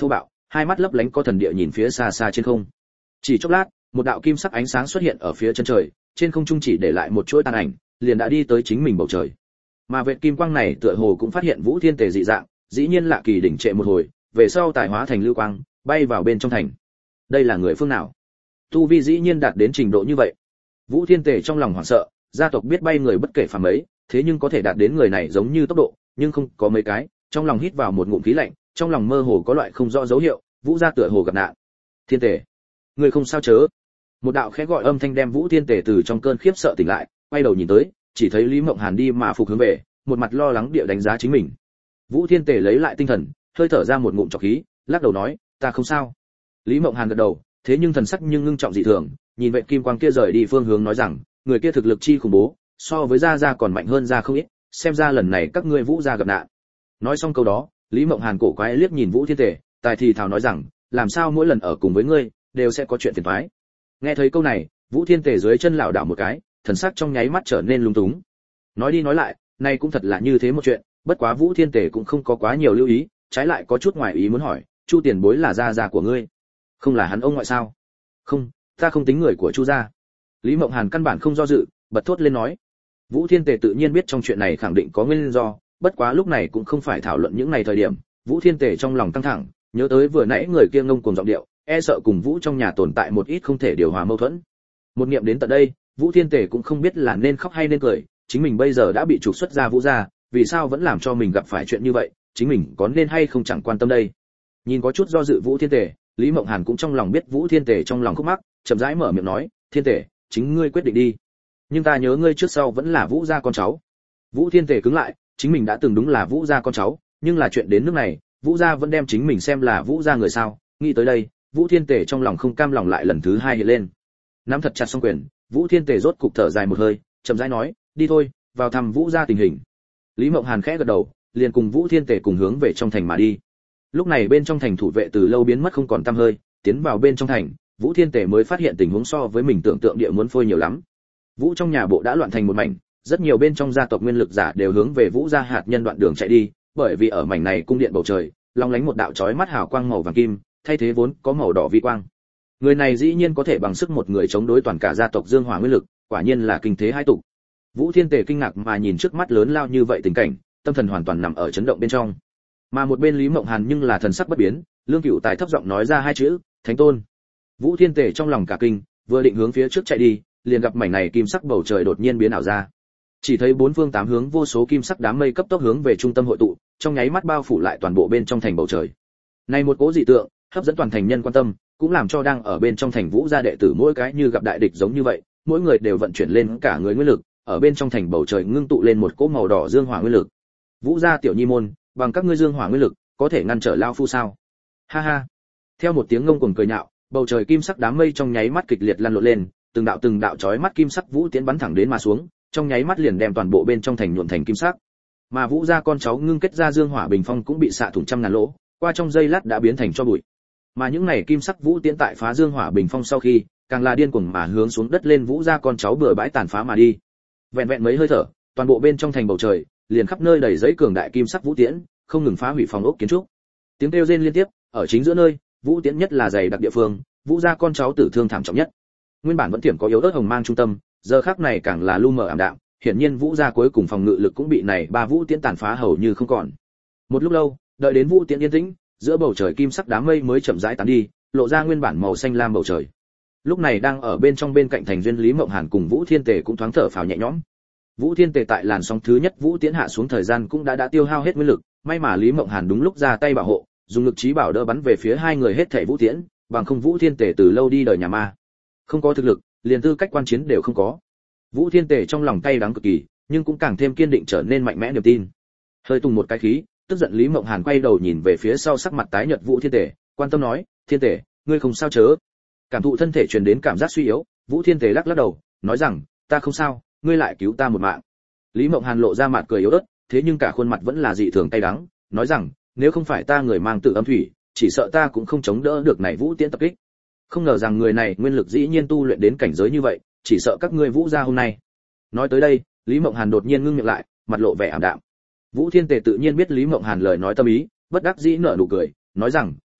[SPEAKER 1] hai mắt lấp lánh có thần địa nhìn phía xa xa trên không. Chỉ chốc lát, một đạo kim sắc ánh sáng xuất hiện ở phía chân trời, trên không trung chỉ để lại một chuỗi tàn ảnh, liền đã đi tới chính mình bầu trời. Mà vệt kim quang này tựa hồ cũng phát hiện Vũ Thiên Tề dị dạng, dĩ nhiên lạ kỳ đỉnh trệ một hồi, về sau tài hóa thành lưu quang, bay vào bên trong thành. Đây là người phương nào? Tu vi dĩ nhiên đạt đến trình độ như vậy. Vũ Thiên Tề trong lòng hoảng sợ, gia tộc biết bay người bất kể phàm ấy, thế nhưng có thể đạt đến người này giống như tốc độ, nhưng không có mấy cái, trong lòng hít vào một ngụm khí lạnh, trong lòng mơ hồ có loại không rõ dấu hiệu, Vũ gia tựa hồ gặp nạn. Thiên Tề, người không sao chớ? Một đạo khẽ gọi âm thanh đem Vũ Thiên Tề từ trong cơn khiếp sợ tỉnh lại, quay đầu nhìn tới, chỉ thấy Lý Mộng Hàn đi mà phục hướng về, một mặt lo lắng địa đánh giá chính mình. Vũ Thiên Tề lấy lại tinh thần, hơi thở ra một ngụm trọc khí, lắc đầu nói, ta không sao. Lý Mộng Hàn gật đầu, thế nhưng thần sắc nhưng ngưng trọng dị thường, nhìn vệt kim quang kia rời đi phương hướng nói rằng, người kia thực lực chi khủng bố, so với gia còn mạnh hơn gia không ít, xem ra lần này các ngươi Vũ gia gặp nạn. Nói xong câu đó, Lý Mộng Hàn cổ quái liếc nhìn Vũ Thiên Tề, tài thì thào nói rằng, làm sao mỗi lần ở cùng với ngươi đều sẽ có chuyện phiền toái. Nghe thấy câu này, Vũ Thiên Tề dưới chân lảo đảo một cái, thần sắc trong nháy mắt trở nên lung túng. Nói đi nói lại, nay cũng thật là như thế một chuyện, bất quá Vũ Thiên Tề cũng không có quá nhiều lưu ý, trái lại có chút ngoài ý muốn hỏi, Chu tiền bối là gia của ngươi? Không là hắn ông ngoại sao? Không, ta không tính người của Chu gia. Lý Mộng Hàn căn bản không do dự, bật thốt lên nói. Vũ Thiên Tề tự nhiên biết trong chuyện này khẳng định có nguyên do, bất quá lúc này cũng không phải thảo luận những ngày thời điểm. Vũ Thiên Tề trong lòng căng thẳng, nhớ tới vừa nãy người kia ngông cuồng giọng điệu, e sợ cùng Vũ trong nhà tồn tại một ít không thể điều hòa mâu thuẫn. Một niệm đến tận đây, Vũ Thiên Tề cũng không biết là nên khóc hay nên cười, chính mình bây giờ đã bị trục xuất ra Vũ gia, vì sao vẫn làm cho mình gặp phải chuyện như vậy, chính mình có nên hay không chẳng quan tâm đây. Nhìn có chút do dự Vũ Thiên Tề, Lý Mộng Hàn cũng trong lòng biết Vũ Thiên Tề trong lòng khúc mắc, chậm rãi mở miệng nói, Thiên Tề, chính ngươi quyết định đi. Nhưng ta nhớ ngươi trước sau vẫn là Vũ gia con cháu. Vũ Thiên Tề cứng lại, chính mình đã từng đúng là Vũ gia con cháu, nhưng là chuyện đến nước này, Vũ gia vẫn đem chính mình xem là Vũ gia người sao? Nghĩ tới đây, Vũ Thiên Tề trong lòng không cam lòng lại lần thứ hai hiện lên. Nắm thật chặt song quyền, Vũ Thiên Tề rốt cục thở dài một hơi, chậm rãi nói, đi thôi, vào thăm Vũ gia tình hình. Lý Mộng Hàn khẽ gật đầu, liền cùng Vũ Thiên Tề cùng hướng về trong thành mà đi. Lúc này bên trong thành thủ vệ từ lâu biến mất không còn tăm hơi, tiến vào bên trong thành, Vũ Thiên Tề mới phát hiện tình huống so với mình tưởng tượng địa muốn phôi nhiều lắm. Vũ trong nhà bộ đã loạn thành một mảnh, rất nhiều bên trong gia tộc nguyên lực giả đều hướng về Vũ gia hạt nhân đoạn đường chạy đi, bởi vì ở mảnh này cung điện bầu trời, long lánh một đạo chói mắt hào quang màu vàng kim, thay thế vốn có màu đỏ vi quang. Người này dĩ nhiên có thể bằng sức một người chống đối toàn cả gia tộc Dương Hỏa nguyên lực, quả nhiên là kinh thế hai tục. Vũ Thiên Tề kinh ngạc mà nhìn trước mắt lớn lao như vậy tình cảnh, tâm thần hoàn toàn nằm ở chấn động bên trong. Mà một bên Lý Mộng Hàn nhưng là thần sắc bất biến, Lương Cửu Tài thấp giọng nói ra hai chữ, Thánh Tôn. Vũ Thiên Tề trong lòng cả kinh, vừa định hướng phía trước chạy đi, liền gặp mảnh này kim sắc bầu trời đột nhiên biến ảo ra. Chỉ thấy bốn phương tám hướng vô số kim sắc đám mây cấp tốc hướng về trung tâm hội tụ, trong nháy mắt bao phủ lại toàn bộ bên trong thành bầu trời. Này một cố dị tượng, hấp dẫn toàn thành nhân quan tâm, cũng làm cho đang ở bên trong thành Vũ gia đệ tử mỗi cái như gặp đại địch giống như vậy, mỗi người đều vận chuyển lên cả người nguyên lực, ở bên trong thành bầu trời ngưng tụ lên một cỗ màu đỏ dương hỏa nguyên lực. Vũ gia tiểu nhi môn, bằng các ngươi dương hỏa nguyên lực, có thể ngăn trở lao phu sao? Ha ha. Theo một tiếng ngông cuồng cười nhạo, bầu trời kim sắc đám mây trong nháy mắt kịch liệt lăn lộn lên, từng đạo chói mắt kim sắc vũ tiễn bắn thẳng đến mà xuống, trong nháy mắt liền đem toàn bộ bên trong thành nhuộm thành kim sắc. Mà Vũ gia con cháu ngưng kết ra dương hỏa bình phong cũng bị xạ thủng trăm ngàn lỗ, qua trong giây lát đã biến thành tro bụi. Mà những này kim sắc vũ tiễn tại phá dương hỏa bình phong sau khi, càng là điên cuồng mà hướng xuống đất lên Vũ gia con cháu bừa bãi tàn phá mà đi. Vẹn vẹn mấy hơi thở, toàn bộ bên trong thành bầu trời liền khắp nơi đầy giấy cường đại kim sắc vũ tiễn, không ngừng phá hủy phòng ốc kiến trúc. Tiếng kêu rên liên tiếp, ở chính giữa nơi, vũ tiễn nhất là dày đặc địa phương, Vũ gia con cháu tử thương thảm trọng nhất. Nguyên bản vẫn tiềm có yếu ớt hồng mang trung tâm, giờ khắc này càng là lu mờ ảm đạm, hiển nhiên Vũ gia cuối cùng phòng ngự lực cũng bị này ba vũ tiễn tàn phá hầu như không còn. Một lúc lâu, đợi đến vũ tiễn yên tĩnh, giữa bầu trời kim sắc đám mây mới chậm rãi tán đi, lộ ra nguyên bản màu xanh lam bầu trời. Lúc này đang ở bên cạnh thành duyên Lý Mộng Hàn cùng Vũ Thiên Tề cũng thoáng thở phào nhẹ nhõm. Vũ Thiên Tề tại làn sóng thứ nhất vũ tiễn hạ xuống thời gian cũng đã tiêu hao hết nguyên lực, may mà Lý Mộng Hàn đúng lúc ra tay bảo hộ, dùng lực trí bảo đỡ bắn về phía hai người hết thảy vũ tiễn, bằng không Vũ Thiên Tề từ lâu đi đời nhà ma. Không có thực lực, liền tư cách quan chiến đều không có. Vũ Thiên Tề trong lòng cay đắng cực kỳ, nhưng cũng càng thêm kiên định trở nên mạnh mẽ niềm tin. Hơi tung một cái khí, tức giận Lý Mộng Hàn quay đầu nhìn về phía sau sắc mặt tái nhợt Vũ Thiên Tề, quan tâm nói, "Thiên Tề, ngươi không sao chớ?" Cảm thụ thân thể truyền đến cảm giác suy yếu, Vũ Thiên Tề lắc lắc đầu, nói rằng, "Ta không sao, ngươi lại cứu ta một mạng." Lý Mộng Hàn lộ ra mặt cười yếu ớt, thế nhưng cả khuôn mặt vẫn là dị thường cay đắng, nói rằng, "Nếu không phải ta người mang tự âm thủy, chỉ sợ ta cũng không chống đỡ được này vũ tiễn tập kích. Không ngờ rằng người này nguyên lực dĩ nhiên tu luyện đến cảnh giới như vậy, chỉ sợ các ngươi Vũ gia hôm nay." Nói tới đây, Lý Mộng Hàn đột nhiên ngưng miệng lại, mặt lộ vẻ ảm đạm. Vũ Thiên Tề tự nhiên biết Lý Mộng Hàn lời nói tâm ý, bất đắc dĩ nở nụ cười, nói rằng,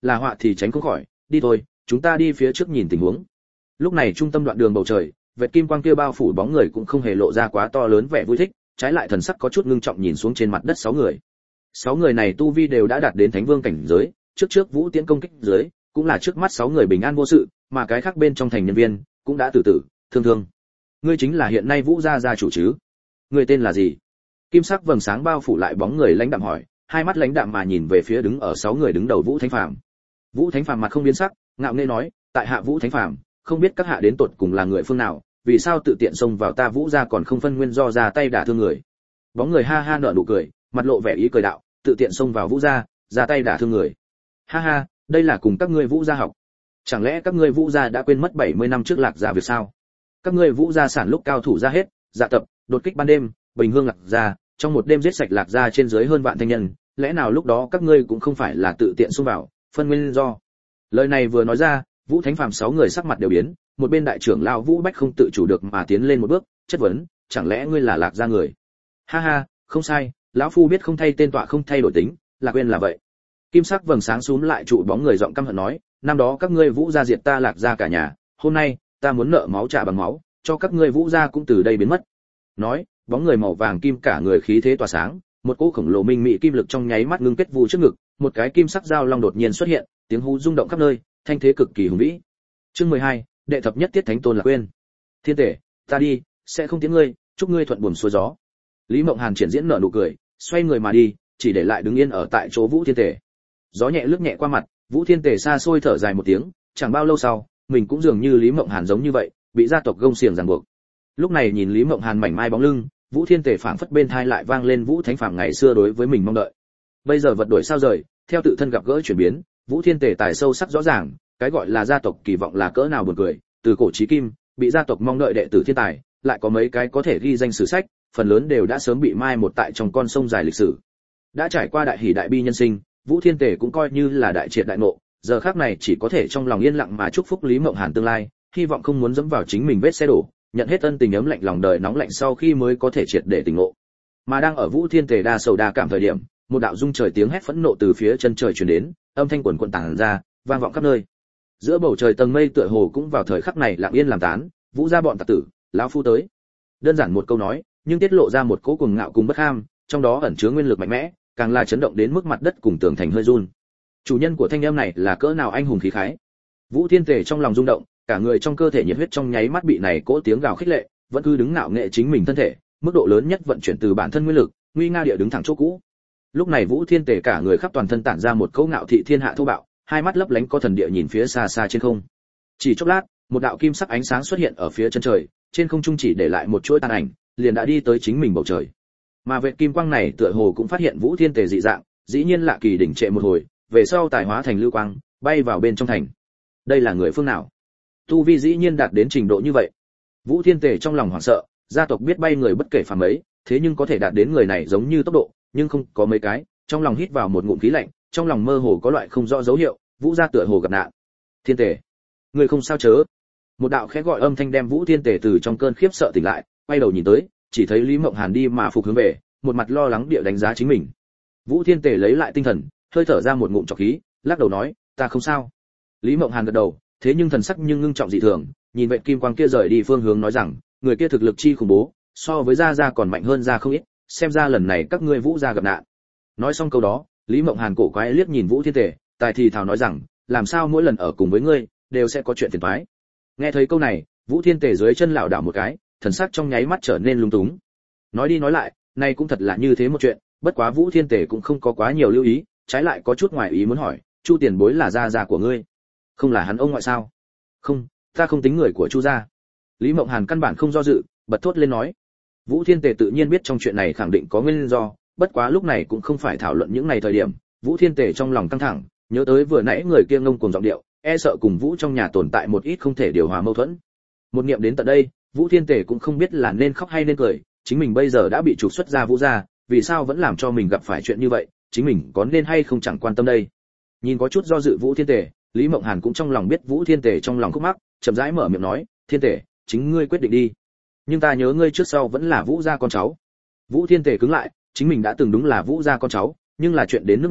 [SPEAKER 1] là họa thì tránh không khỏi, đi thôi, chúng ta đi phía trước nhìn tình huống. Lúc này trung tâm đoạn đường bầu trời, vệt kim quang kia bao phủ bóng người cũng không hề lộ ra quá to lớn vẻ vui thích, trái lại thần sắc có chút ngưng trọng nhìn xuống trên mặt đất 6 người. 6 người này tu vi đều đã đạt đến thánh vương cảnh giới, trước Vũ Tiễn công kích dưới, cũng là trước mắt 6 người bình an vô sự, mà cái khác bên trong thành nhân viên cũng đã tử thương. Ngươi chính là hiện nay Vũ gia gia chủ chứ? Ngươi tên là gì? Kim sắc vầng sáng bao phủ lại bóng người lãnh đạm hỏi, hai mắt lãnh đạm mà nhìn về phía đứng ở 6 người đứng đầu Vũ Thánh Phàm. Vũ Thánh Phàm mặt không biến sắc, ngạo nghễ nói, tại hạ Vũ Thánh Phàm, không biết các hạ đến tột cùng là người phương nào, vì sao tự tiện xông vào ta Vũ gia còn không phân nguyên do ra tay đả thương người. Bóng người ha ha nở nụ cười, mặt lộ vẻ ý cười đạo, tự tiện xông vào Vũ gia, ra tay đả thương người. Ha ha, đây là cùng các ngươi Vũ gia học. Chẳng lẽ các ngươi Vũ gia đã quên mất 70 năm trước Lạc gia việc sao? Các ngươi Vũ gia sản lúc cao thủ ra hết, dạ tập, đột kích ban đêm, bình hương Lạc gia, trong một đêm giết sạch Lạc gia trên dưới hơn vạn thanh nhân, lẽ nào lúc đó các ngươi cũng không phải là tự tiện xông vào, phân nguyên do. Lời này vừa nói ra, Vũ Thánh Phàm 6 người sắc mặt đều biến, một bên đại trưởng lão Vũ Bách không tự chủ được mà tiến lên một bước, chất vấn, chẳng lẽ ngươi là Lạc gia người? Ha ha, không sai, lão phu biết không thay tên tọa không thay đổi tính, Lạc Uyên là vậy. Kim sắc vầng sáng xúm lại trụ bóng người giọng căm hận nói, năm đó các ngươi Vũ gia diệt ta Lạc gia cả nhà, hôm nay ta muốn nợ máu trả bằng máu, cho các ngươi Vũ gia cũng từ đây biến mất. Nói, bóng người màu vàng kim cả người khí thế tỏa sáng, một cỗ khổng lồ minh mị kim lực trong nháy mắt ngưng kết vu trước ngực, một cái kim sắc dao long đột nhiên xuất hiện, tiếng hú rung động khắp nơi, thanh thế cực kỳ hùng vĩ. Chương 12, đệ thập nhất tiết thánh tôn Lạc Uyên. Thiên Tể, ta đi, sẽ không tiễn ngươi, chúc ngươi thuận buồm xuôi gió. Lý Mộng Hàn triển diễn nở nụ cười, xoay người mà đi, chỉ để lại đứng yên ở tại chỗ Vũ Thiên Tể. Gió nhẹ lướt nhẹ qua mặt, Vũ Thiên Tể xa xôi thở dài một tiếng, chẳng bao lâu sau, mình cũng dường như Lý Mộng Hàn giống như vậy, bị gia tộc gông xiềng ràng buộc. Lúc này nhìn Lý Mộng Hàn mảnh mai bóng lưng, Vũ Thiên Tể phảng phất bên tai lại vang lên Vũ Thánh Phàm ngày xưa đối với mình mong đợi. Bây giờ vật đổi sao rời, theo tự thân gặp gỡ chuyển biến, Vũ Thiên Tể tài sâu sắc rõ ràng, cái gọi là gia tộc kỳ vọng là cỡ nào buồn cười, từ cổ chí kim, bị gia tộc mong đợi đệ tử thiên tài, lại có mấy cái có thể ghi danh sử sách, phần lớn đều đã sớm bị mai một tại trong con sông dài lịch sử. Đã trải qua đại hỷ đại bi nhân sinh, Vũ Thiên Tể cũng coi như là đại triệt đại ngộ, giờ khắc này chỉ có thể trong lòng yên lặng mà chúc phúc Lý Mộng Hàn tương lai, hy vọng không muốn dẫm vào chính mình vết xe đổ, nhận hết ân tình ấm lạnh lòng đời nóng lạnh sau khi mới có thể triệt để tỉnh ngộ. Mà đang ở Vũ Thiên Tể đa sầu đa cảm thời điểm, một đạo rung trời tiếng hét phẫn nộ từ phía chân trời truyền đến, âm thanh quần quần tản ra, vang vọng khắp nơi. Giữa bầu trời tầng mây tựa hồ cũng vào thời khắc này lặng yên làm tán, Vũ gia bọn tặc tử, lão phu tới. Đơn giản một câu nói, nhưng tiết lộ ra một cỗ cuồng ngạo cùng bất ham, trong đó ẩn chứa nguyên lực mạnh mẽ, càng là chấn động đến mức mặt đất cùng tường thành hơi run. Chủ nhân của thanh âm này là cỡ nào anh hùng khí khái. Vũ Thiên Tể trong lòng rung động, cả người trong cơ thể nhiệt huyết trong nháy mắt bị này cỗ tiếng gào khích lệ, vẫn cứ đứng ngạo nghệ chính mình thân thể, mức độ lớn nhất vận chuyển từ bản thân nguyên lực, nguy nga địa đứng thẳng chỗ cũ. Lúc này Vũ Thiên Tể cả người khắp toàn thân tản ra một cỗ ngạo thị thiên hạ thô bạo, hai mắt lấp lánh có thần địa nhìn phía xa xa trên không. Chỉ chốc lát, một đạo kim sắc ánh sáng xuất hiện ở phía chân trời, trên không trung chỉ để lại một chuỗi tàn ảnh, liền đã đi tới chính mình bầu trời. Mà vệt kim quang này tựa hồ cũng phát hiện Vũ Thiên Tể dị dạng, dĩ nhiên lạ kỳ đỉnh trệ một hồi, về sau tài hóa thành lưu quang, bay vào bên trong thành. Đây là người phương nào? Tu vi dĩ nhiên đạt đến trình độ như vậy. Vũ Thiên Tể trong lòng hoảng sợ, gia tộc biết bay người bất kể phàm ấy, thế nhưng có thể đạt đến người này giống như tốc độ, nhưng không có mấy cái, trong lòng hít vào một ngụm khí lạnh, trong lòng mơ hồ có loại không rõ dấu hiệu, Vũ gia tựa hồ gặp nạn. Thiên Tể, người không sao chớ? Một đạo khẽ gọi âm thanh đem Vũ Thiên Tể từ trong cơn khiếp sợ tỉnh lại, quay đầu nhìn tới, chỉ thấy Lý Mộng Hàn đi mà phục hướng về, một mặt lo lắng địa đánh giá chính mình. Vũ Thiên Tể lấy lại tinh thần, hơi thở ra một ngụm trọc khí, lắc đầu nói, ta không sao. Lý Mộng Hàn gật đầu, thế nhưng thần sắc nhưng ngưng trọng dị thường, nhìn vệt kim quang kia rời đi phương hướng nói rằng, người kia thực lực chi khủng bố, so với gia còn mạnh hơn gia không ít, xem ra lần này các ngươi Vũ gia gặp nạn. Nói xong câu đó, Lý Mộng Hàn cổ quái liếc nhìn Vũ Thiên Tể, tài thì thào nói rằng, làm sao mỗi lần ở cùng với ngươi đều sẽ có chuyện phiền toái. Nghe thấy câu này, Vũ Thiên Tể dưới chân lảo đảo một cái, thần sắc trong nháy mắt trở nên lung túng. Nói đi nói lại, nay cũng thật là như thế một chuyện, bất quá Vũ Thiên Tể cũng không có quá nhiều lưu ý, trái lại có chút ngoài ý muốn hỏi, Chu tiền bối là gia của ngươi? Không là hắn ông ngoại sao? Không, ta không tính người của Chu gia. Lý Mộng Hàn căn bản không do dự, bật thốt lên nói. Vũ Thiên Tể tự nhiên biết trong chuyện này khẳng định có nguyên do, bất quá lúc này cũng không phải thảo luận những này thời điểm. Vũ Thiên Tể trong lòng căng thẳng, nhớ tới vừa nãy người kia ngông cuồng giọng điệu, e sợ cùng Vũ trong nhà tồn tại một ít không thể điều hòa mâu thuẫn. Một niệm đến tận đây, Vũ Thiên Tể cũng không biết là nên khóc hay nên cười, chính mình bây giờ đã bị trục xuất ra Vũ gia, vì sao vẫn làm cho mình gặp phải chuyện như vậy, chính mình có nên hay không chẳng quan tâm đây. Nhìn có chút do dự Vũ Thiên Tể, Lý Mộng Hàn cũng trong lòng biết Vũ Thiên Tể trong lòng khúc mắc, chậm rãi mở miệng nói, Thiên Tể, chính ngươi quyết định đi. Nhưng ta nhớ ngươi trước sau vẫn là Vũ gia con cháu. Vũ Thiên Tể cứng lại, chính mình đã từng đúng là Vũ gia con cháu, nhưng là chuyện đến nước này,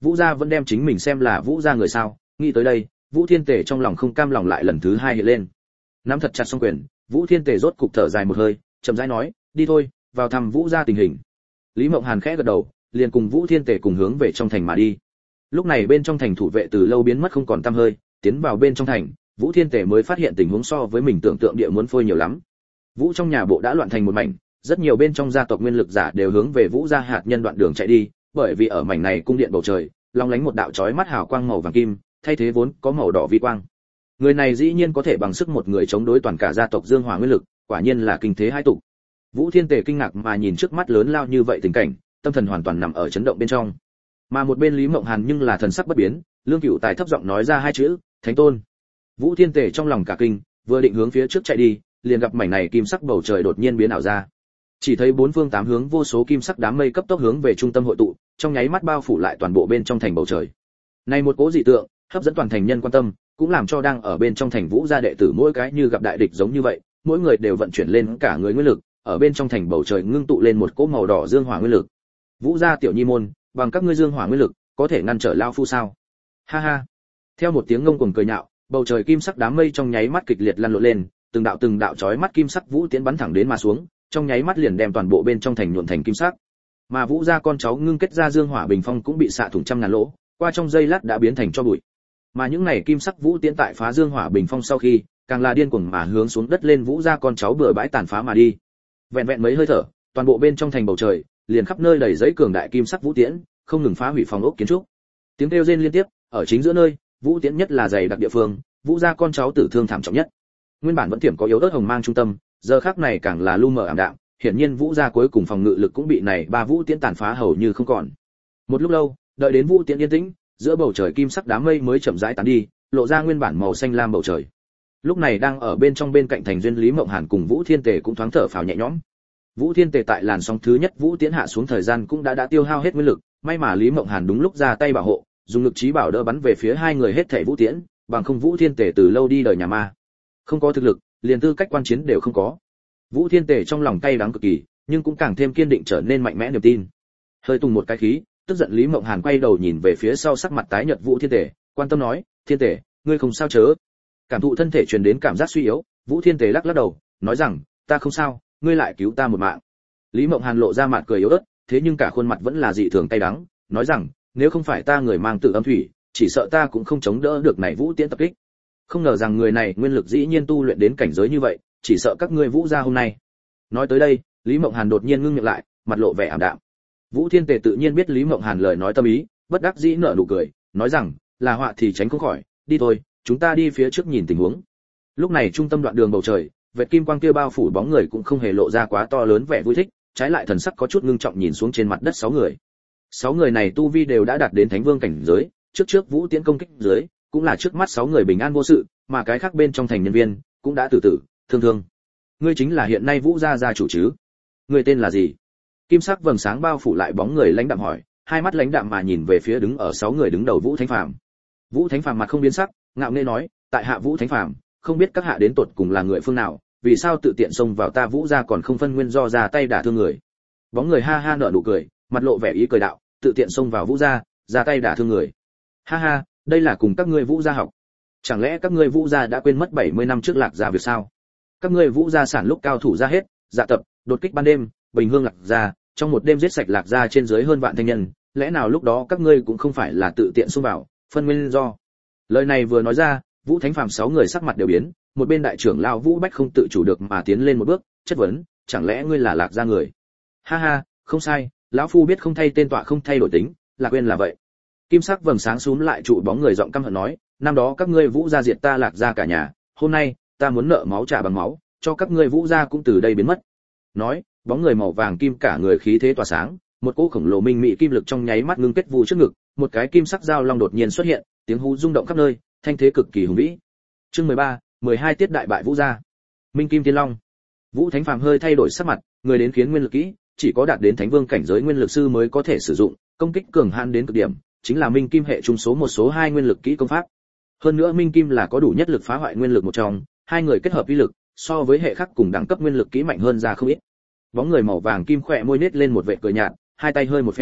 [SPEAKER 1] Vũ gia vẫn đem chính mình xem là Vũ gia người sao? Nghĩ tới đây, Vũ Thiên Tề trong lòng không cam lòng lại lần thứ hai hiện lên. Nắm thật chặt song quyền, Vũ Thiên Tề rốt cục thở dài một hơi, chậm rãi nói, đi thôi, vào thăm Vũ gia tình hình. Lý Mộng Hàn khẽ gật đầu, liền cùng Vũ Thiên Tề cùng hướng về trong thành mà đi. Lúc này bên trong thành thủ vệ từ lâu biến mất không còn tăm hơi, tiến vào bên trong thành, Vũ Thiên Tề mới phát hiện tình huống so với mình tưởng tượng địa muốn phôi nhiều lắm. Vũ trong nhà bộ đã loạn thành một mảnh, rất nhiều bên trong gia tộc nguyên lực giả đều hướng về Vũ gia hạt nhân đoạn đường chạy đi, bởi vì ở mảnh này cung điện bầu trời, long lánh một đạo chói mắt hào quang màu vàng kim, thay thế vốn có màu đỏ vi quang. Người này dĩ nhiên có thể bằng sức một người chống đối toàn cả gia tộc Dương Hỏa nguyên lực, quả nhiên là kinh thế hai tục. Vũ Thiên Tề kinh ngạc mà nhìn trước mắt lớn lao như vậy tình cảnh, tâm thần hoàn toàn nằm ở chấn động bên trong. Mà một bên Lý Mộng Hàn nhưng là thần sắc bất biến, Lương Cửu Tài thấp giọng nói ra hai chữ, Thánh Tôn. Vũ Thiên Tề trong lòng cả kinh, vừa định hướng phía trước chạy đi, liền gặp mảnh này kim sắc bầu trời đột nhiên biến ảo ra. Chỉ thấy bốn phương tám hướng vô số kim sắc đám mây cấp tốc hướng về trung tâm hội tụ, trong nháy mắt bao phủ lại toàn bộ bên trong thành bầu trời. Này một cố dị tượng, hấp dẫn toàn thành nhân quan tâm, cũng làm cho đang ở bên trong thành Vũ gia đệ tử mỗi cái như gặp đại địch giống như vậy, mỗi người đều vận chuyển lên cả người nguyên lực, ở bên trong thành bầu trời ngưng tụ lên một cỗ màu đỏ dương hỏa nguyên lực. Vũ gia tiểu nhi môn, bằng các ngươi dương hỏa nguyên lực, có thể ngăn trở lão phu sao? Ha ha. Theo một tiếng ngông cuồng cười nhạo, bầu trời kim sắc đám mây trong nháy mắt kịch liệt lăn lộn lên, từng đạo chói mắt kim sắc vũ tiễn bắn thẳng đến mà xuống, trong nháy mắt liền đem toàn bộ bên trong thành nhuộm thành kim sắc. Mà Vũ gia con cháu ngưng kết ra dương hỏa bình phong cũng bị xạ thủng trăm ngàn lỗ, qua trong giây lát đã biến thành tro bụi. Mà những này kim sắc vũ tiễn tại phá dương hỏa bình phong sau khi, càng là điên cuồng mà hướng xuống đất lên Vũ gia con cháu bừa bãi tàn phá mà đi. Vẹn vẹn mấy hơi thở, toàn bộ bên trong thành bầu trời, liền khắp nơi đầy giấy cường đại kim sắc vũ tiễn, không ngừng phá hủy phòng ốc kiến trúc. Tiếng kêu rên liên tiếp, ở chính giữa nơi, vũ tiễn nhất là dày đặc địa phương, Vũ gia con cháu tử thương thảm trọng nhất. Nguyên bản vẫn tiềm có yếu ớt hồng mang trung tâm, giờ khắc này càng là lu mờ ảm đạm, hiển nhiên Vũ gia cuối cùng phòng ngự lực cũng bị này ba vũ tiễn tàn phá hầu như không còn. Một lúc lâu, đợi đến vũ tiễn yên tĩnh, giữa bầu trời kim sắc đám mây mới chậm rãi tán đi, lộ ra nguyên bản màu xanh lam bầu trời. Lúc này đang ở bên trong bên cạnh thành duyên Lý Mộng Hàn cùng Vũ Thiên Tề cũng thoáng thở phào nhẹ nhõm. Vũ Thiên Tề tại làn sóng thứ nhất vũ tiễn hạ xuống thời gian cũng đã tiêu hao hết nguyên lực, may mà Lý Mộng Hàn đúng lúc ra tay bảo hộ, dùng lực trí bảo đỡ bắn về phía hai người hết thảy vũ tiễn, bằng không Vũ Thiên Tề từ lâu đi đời nhà ma. Không có thực lực, liền tư cách quan chiến đều không có. Vũ Thiên Tề trong lòng cay đắng cực kỳ, nhưng cũng càng thêm kiên định trở nên mạnh mẽ niềm tin. Hơi tung một cái khí, tức giận Lý Mộng Hàn quay đầu nhìn về phía sau sắc mặt tái nhợt Vũ Thiên Tề, quan tâm nói, "Thiên Tề, ngươi không sao chớ?" Cảm thụ thân thể truyền đến cảm giác suy yếu, Vũ Thiên Tề lắc lắc đầu, nói rằng, "Ta không sao, ngươi lại cứu ta một mạng." Lý Mộng Hàn lộ ra mặt cười yếu ớt, thế nhưng cả khuôn mặt vẫn là dị thường cay đắng, nói rằng, "Nếu không phải ta người mang tự âm thủy, chỉ sợ ta cũng không chống đỡ được này vũ tiễn tập kích. Không ngờ rằng người này nguyên lực dĩ nhiên tu luyện đến cảnh giới như vậy, chỉ sợ các ngươi Vũ gia hôm nay." Nói tới đây, Lý Mộng Hàn đột nhiên ngưng miệng lại, mặt lộ vẻ ảm đạm. Vũ Thiên Tề tự nhiên biết Lý Mộng Hàn lời nói tâm ý, bất đắc dĩ nở nụ cười, nói rằng, "Là họa thì tránh không khỏi, đi thôi, chúng ta đi phía trước nhìn tình huống." Lúc này trung tâm đoạn đường bầu trời, vệt kim quang kia bao phủ bóng người cũng không hề lộ ra quá to lớn vẻ vui thích, trái lại thần sắc có chút ngưng trọng nhìn xuống trên mặt đất 6 người. 6 người này tu vi đều đã đạt đến thánh vương cảnh giới, trước Vũ Tiễn công kích dưới, cũng là trước mắt 6 người bình an vô sự, mà cái khác bên trong thành nhân viên cũng đã tử thương. Ngươi chính là hiện nay Vũ gia gia chủ chứ? Ngươi tên là gì? Kim sắc vầng sáng bao phủ lại bóng người lãnh đạm hỏi, hai mắt lãnh đạm mà nhìn về phía đứng ở 6 người đứng đầu Vũ Thánh Phàm. Vũ Thánh Phàm mặt không biến sắc, ngạo nghễ nói, tại hạ Vũ Thánh Phàm, không biết các hạ đến tột cùng là người phương nào, vì sao tự tiện xông vào ta Vũ gia còn không phân nguyên do ra tay đả thương người. Bóng người ha ha nở nụ cười, mặt lộ vẻ ý cười đạo, tự tiện xông vào Vũ gia, ra tay đả thương người. Ha ha, đây là cùng các ngươi Vũ gia học. Chẳng lẽ các ngươi Vũ gia đã quên mất 70 năm trước Lạc gia việc sao? Các ngươi Vũ gia sản lúc cao thủ ra hết, dạ tập, đột kích ban đêm, bình hương Lạc gia, trong một đêm giết sạch Lạc gia trên dưới hơn vạn thanh nhân, lẽ nào lúc đó các ngươi cũng không phải là tự tiện xông vào, phân nguyên do. Lời này vừa nói ra, Vũ Thánh Phàm 6 người sắc mặt đều biến, một bên đại trưởng lão Vũ Bách không tự chủ được mà tiến lên một bước, chất vấn, chẳng lẽ ngươi là Lạc gia người? Ha ha, không sai, lão phu biết không thay tên tọa không thay đổi tính, Lạc quên là vậy. Kim sắc vầng sáng xúm lại trụ bóng người giọng căm hận nói, năm đó các ngươi Vũ gia diệt ta Lạc gia cả nhà, hôm nay ta muốn nợ máu trả bằng máu, cho các ngươi Vũ gia cũng từ đây biến mất. Nói, bóng người màu vàng kim cả người khí thế tỏa sáng, một cỗ khổng lồ minh mị kim lực trong nháy mắt ngưng kết vu trước ngực, một cái kim sắc dao long đột nhiên xuất hiện, tiếng hú rung động khắp nơi, thanh thế cực kỳ hùng vĩ. Chương 13, 12 tiết đại bại Vũ gia. Minh Kim Thiên Long. Vũ Thánh Phàm hơi thay đổi sắc mặt, người đến khiến nguyên lực kỹ, chỉ có đạt đến thánh vương cảnh giới nguyên lực sư mới có thể sử dụng, công kích cường hãn đến cực điểm, chính là Minh Kim hệ trung số 1 số 2 nguyên lực kỹ công pháp. Hơn nữa Minh Kim là có đủ nhất lực phá hoại nguyên lực một trong, hai người kết hợp uy lực, so với hệ khác cùng đẳng cấp nguyên lực kỹ mạnh hơn ra không ít. Bóng người màu vàng kim khỏe môi nết lên một vệt cười nhạt, hai tay hơi một phen,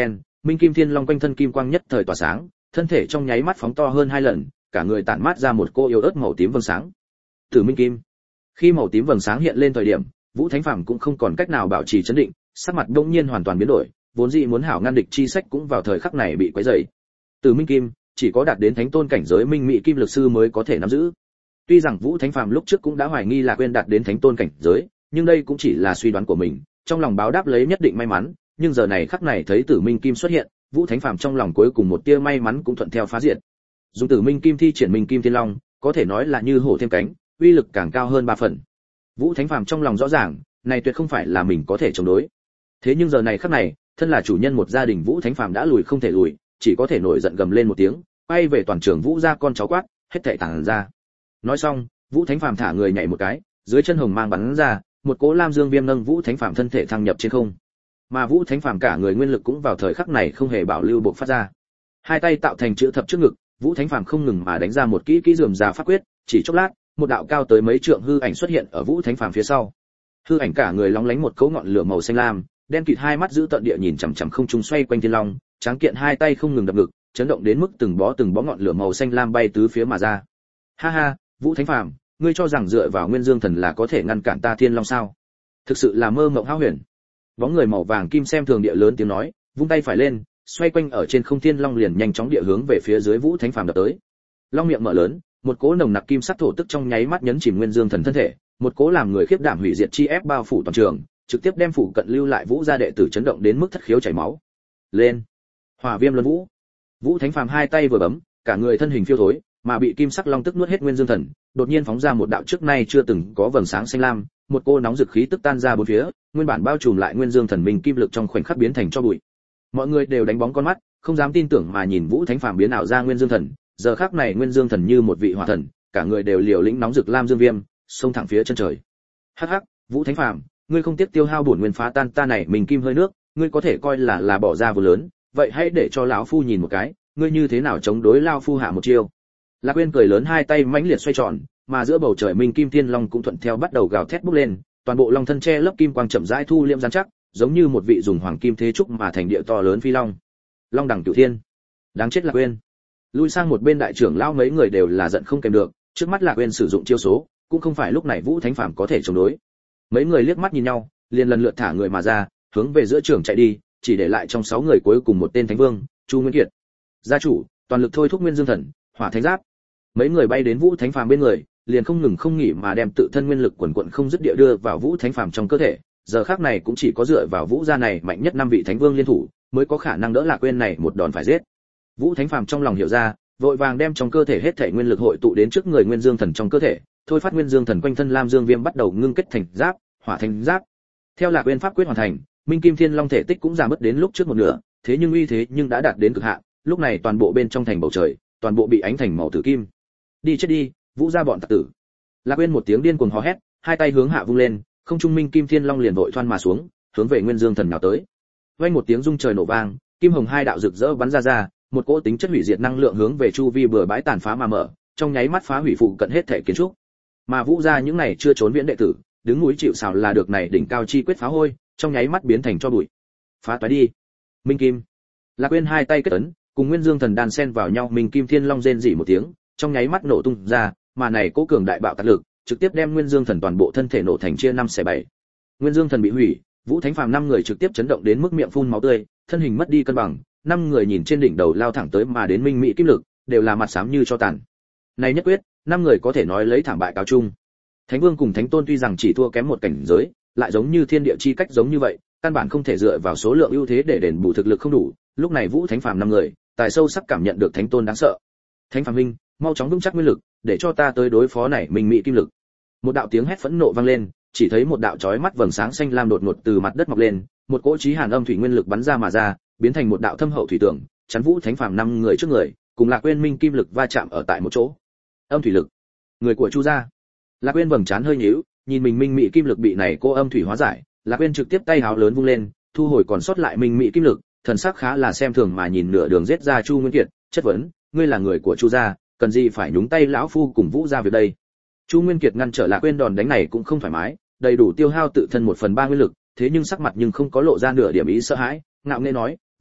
[SPEAKER 1] Minh Kim Thiên Long quanh thân kim quang nhất thời tỏa sáng, thân thể trong nháy mắt phóng to hơn 2 lần, cả người tản mát ra một cô yếu ớt màu tím vầng sáng. Tử Minh Kim. Khi màu tím vầng sáng hiện lên thời điểm, Vũ Thánh Phàm cũng không còn cách nào bảo trì trấn định, sắc mặt đột nhiên hoàn toàn biến đổi, vốn dĩ muốn hảo ngăn địch chi sách cũng vào thời khắc này bị quấy rầy. Tử Minh Kim, chỉ có đạt đến thánh tôn cảnh giới minh mỹ kim lực sư mới có thể nắm giữ. Tuy rằng Vũ Thánh Phàm lúc trước cũng đã hoài nghi là quên đạt đến thánh tôn cảnh giới, nhưng đây cũng chỉ là suy đoán của mình, trong lòng báo đáp lấy nhất định may mắn, nhưng giờ này khắc này thấy Tử Minh Kim xuất hiện, Vũ Thánh Phàm trong lòng cuối cùng một tia may mắn cũng thuận theo phá diệt. Dùng Tử Minh Kim thi triển Minh Kim Thiên Long, có thể nói là như hổ thêm cánh, uy lực càng cao hơn 3 phần. Vũ Thánh Phàm trong lòng rõ ràng, này tuyệt không phải là mình có thể chống đối. Thế nhưng giờ này khắc này, thân là chủ nhân một gia đình Vũ Thánh Phàm đã lùi không thể lùi, chỉ có thể nổi giận gầm lên một tiếng, quay về toàn trường Vũ gia con cháu quát, hết thảy tàng ra. Nói xong, Vũ Thánh Phàm thả người nhảy một cái, dưới chân hồng mang bắn ra, một cỗ lam dương viêm nâng Vũ Thánh Phàm thân thể thăng nhập trên không. Mà Vũ Thánh Phàm cả người nguyên lực cũng vào thời khắc này không hề bảo lưu bộc phát ra. Hai tay tạo thành chữ thập trước ngực, Vũ Thánh Phàm không ngừng mà đánh ra một kỹ rườm rà pháp quyết, chỉ chốc lát, một đạo cao tới mấy trượng hư ảnh xuất hiện ở Vũ Thánh Phàm phía sau. Hư ảnh cả người lóng lánh một cỗ ngọn lửa màu xanh lam, đen kịt hai mắt giữ tận địa nhìn chằm chằm không trung xoay quanh thiên long, tráng kiện hai tay không ngừng đập ngực, chấn động đến mức từng bó ngọn lửa màu xanh lam bay tứ phía mà ra. Ha ha, Vũ Thánh Phàm, ngươi cho rằng dựa vào Nguyên Dương Thần là có thể ngăn cản ta Thiên Long sao? Thực sự là mơ mộng hão huyền. Bóng người màu vàng kim xem thường địa lớn tiếng nói, vung tay phải lên, xoay quanh ở trên không Thiên Long liền nhanh chóng địa hướng về phía dưới Vũ Thánh Phàm đập tới. Long miệng mở lớn, một cỗ nồng nặc kim sắc thổ tức trong nháy mắt nhấn chìm Nguyên Dương Thần thân thể, một cỗ làm người khiếp đảm hủy diệt chi ép bao phủ toàn trường, trực tiếp đem phủ cận lưu lại Vũ gia đệ tử chấn động đến mức thất khiếu chảy máu. Lên! Hỏa Viêm Luân Vũ. Vũ Thánh Phàm hai tay vừa bấm, cả người thân hình phiêu thối, mà bị kim sắc long tức nuốt hết Nguyên Dương Thần, đột nhiên phóng ra một đạo trước nay chưa từng có vầng sáng xanh lam, một cô nóng dực khí tức tan ra bốn phía, nguyên bản bao trùm lại Nguyên Dương Thần minh kim lực trong khoảnh khắc biến thành cho bụi. Mọi người đều đánh bóng con mắt, không dám tin tưởng mà nhìn Vũ Thánh Phàm biến ảo ra Nguyên Dương Thần, giờ khắc này Nguyên Dương Thần như một vị hỏa thần, cả người đều liều lĩnh nóng rực lam dương viêm, xông thẳng phía chân trời. Hắc hắc, Vũ Thánh Phàm, ngươi không tiếc tiêu hao bổn nguyên phá tan ta này mình kim hơi nước, ngươi có thể coi là bỏ ra vô lớn, vậy hãy để cho lão phu nhìn một cái, ngươi như thế nào chống đối lão phu hạ một chiêu. Lạc Uyên cười lớn hai tay mãnh liệt xoay tròn, mà giữa bầu trời minh kim thiên long cũng thuận theo bắt đầu gào thét bốc lên, toàn bộ long thân che lấp kim quang chậm rãi thu liễm rắn chắc, giống như một vị dùng hoàng kim thế trúc mà thành địa to lớn phi long. Long đẳng cửu thiên. Đáng chết Lạc Uyên. Lui sang một bên đại trưởng lão mấy người đều là giận không kèm được, trước mắt Lạc Uyên sử dụng chiêu số, cũng không phải lúc này Vũ Thánh Phàm có thể chống đối. Mấy người liếc mắt nhìn nhau, liền lần lượt thả người mà ra, hướng về giữa trường chạy đi, chỉ để lại trong 6 người cuối cùng một tên Thánh Vương, Chu Nguyên Kiệt. Gia chủ, toàn lực thôi thúc Nguyên Dương Thần, Hỏa Thánh Giáp. Mấy người bay đến Vũ Thánh Phàm bên người, liền không ngừng không nghỉ mà đem tự thân nguyên lực quần quật không dứt địa đưa vào Vũ Thánh Phàm trong cơ thể. Giờ khắc này cũng chỉ có dựa vào Vũ gia này mạnh nhất 5 vị Thánh Vương liên thủ, mới có khả năng đỡ Lạc Uyên này một đòn phải giết. Vũ Thánh Phàm trong lòng hiểu ra, vội vàng đem trong cơ thể hết thảy nguyên lực hội tụ đến trước người Nguyên Dương Thần trong cơ thể, thôi phát Nguyên Dương Thần quanh thân lam dương viêm bắt đầu ngưng kết thành giáp, Hỏa Thánh Giáp. Theo Lạc Uyên pháp quyết hoàn thành, Minh Kim Thiên Long thể tích cũng giảm bớt đến lúc trước một nửa, thế nhưng uy thế nhưng đã đạt đến cực hạn, lúc này toàn bộ bên trong thành bầu trời, toàn bộ bị ánh thành màu tử kim. Đi chết đi, Vũ gia bọn tặc tử. Lạc Uyên một tiếng điên cuồng hò hét, hai tay hướng hạ vung lên, không trung Minh Kim Thiên Long liền vội thoăn mà xuống, hướng về Nguyên Dương Thần nào tới. Vang một tiếng rung trời nổ vang, kim hồng hai đạo rực rỡ bắn ra, một cỗ tính chất hủy diệt năng lượng hướng về chu vi bừa bãi tàn phá mà mở, trong nháy mắt phá hủy phụ cận hết thể kiến trúc. Mà Vũ gia những này chưa trốn viễn đệ tử, đứng núi chịu sào là được này đỉnh cao chi quyết phá hôi, trong nháy mắt biến thành cho bụi. Phá toái đi. Minh Kim. Lạc Uyên hai tay kết ấn, cùng Nguyên Dương Thần đan xen vào nhau, Minh Kim Thiên Long rên rỉ một tiếng, trong nháy mắt nổ tung ra, mà này cỗ cường đại bạo tạc lực, trực tiếp đem Nguyên Dương Thần toàn bộ thân thể nổ thành chia 5 xẻ 7. Nguyên Dương Thần bị hủy, Vũ Thánh Phàm 5 người trực tiếp chấn động đến mức miệng phun máu tươi, thân hình mất đi cân bằng, 5 người nhìn trên đỉnh đầu lao thẳng tới mà đến minh mỹ kim lực, đều là mặt xám như cho tàn. Này nhất quyết, 5 người có thể nói lấy thảm bại cáo chung. Thánh Vương cùng Thánh Tôn tuy rằng chỉ thua kém một cảnh giới, lại giống như thiên địa chi cách giống như vậy, căn bản không thể dựa vào số lượng ưu thế để đền bù thực lực không đủ. Lúc này Vũ Thánh Phàm 5 người, tài sâu sắc cảm nhận được Thánh Tôn đáng sợ. Thánh Phàm huynh, mau chóng vững chắc nguyên lực, để cho ta tới đối phó này minh mỹ kim lực. Một đạo tiếng hét phẫn nộ vang lên, chỉ thấy một đạo chói mắt vầng sáng xanh lam đột ngột từ mặt đất mọc lên, một cỗ chí hàn âm thủy nguyên lực bắn ra mà ra, biến thành một đạo thâm hậu thủy tường, chắn Vũ Thánh Phàm 5 người trước người, cùng Lạc Uyên minh kim lực va chạm ở tại một chỗ. Âm thủy lực, người của Chu gia. Lạc Uyên vầng trán hơi nhíu, nhìn mình minh mỹ kim lực bị này cô âm thủy hóa giải, Lạc Uyên trực tiếp tay háo lớn vung lên, thu hồi còn sót lại minh mỹ kim lực, thần sắc khá là xem thường mà nhìn nửa đường giết ra Chu Nguyên Kiệt, chất vấn, ngươi là người của Chu gia, cần gì phải nhúng tay lão phu cùng Vũ gia việc đây? Chu Nguyên Kiệt ngăn trở Lạc Uyên đòn đánh này cũng không thoải mái, đầy đủ tiêu hao tự thân 1/3 nguyên lực, thế nhưng sắc mặt nhưng không có lộ ra nửa điểm ý sợ hãi, ngạo nghễ nói,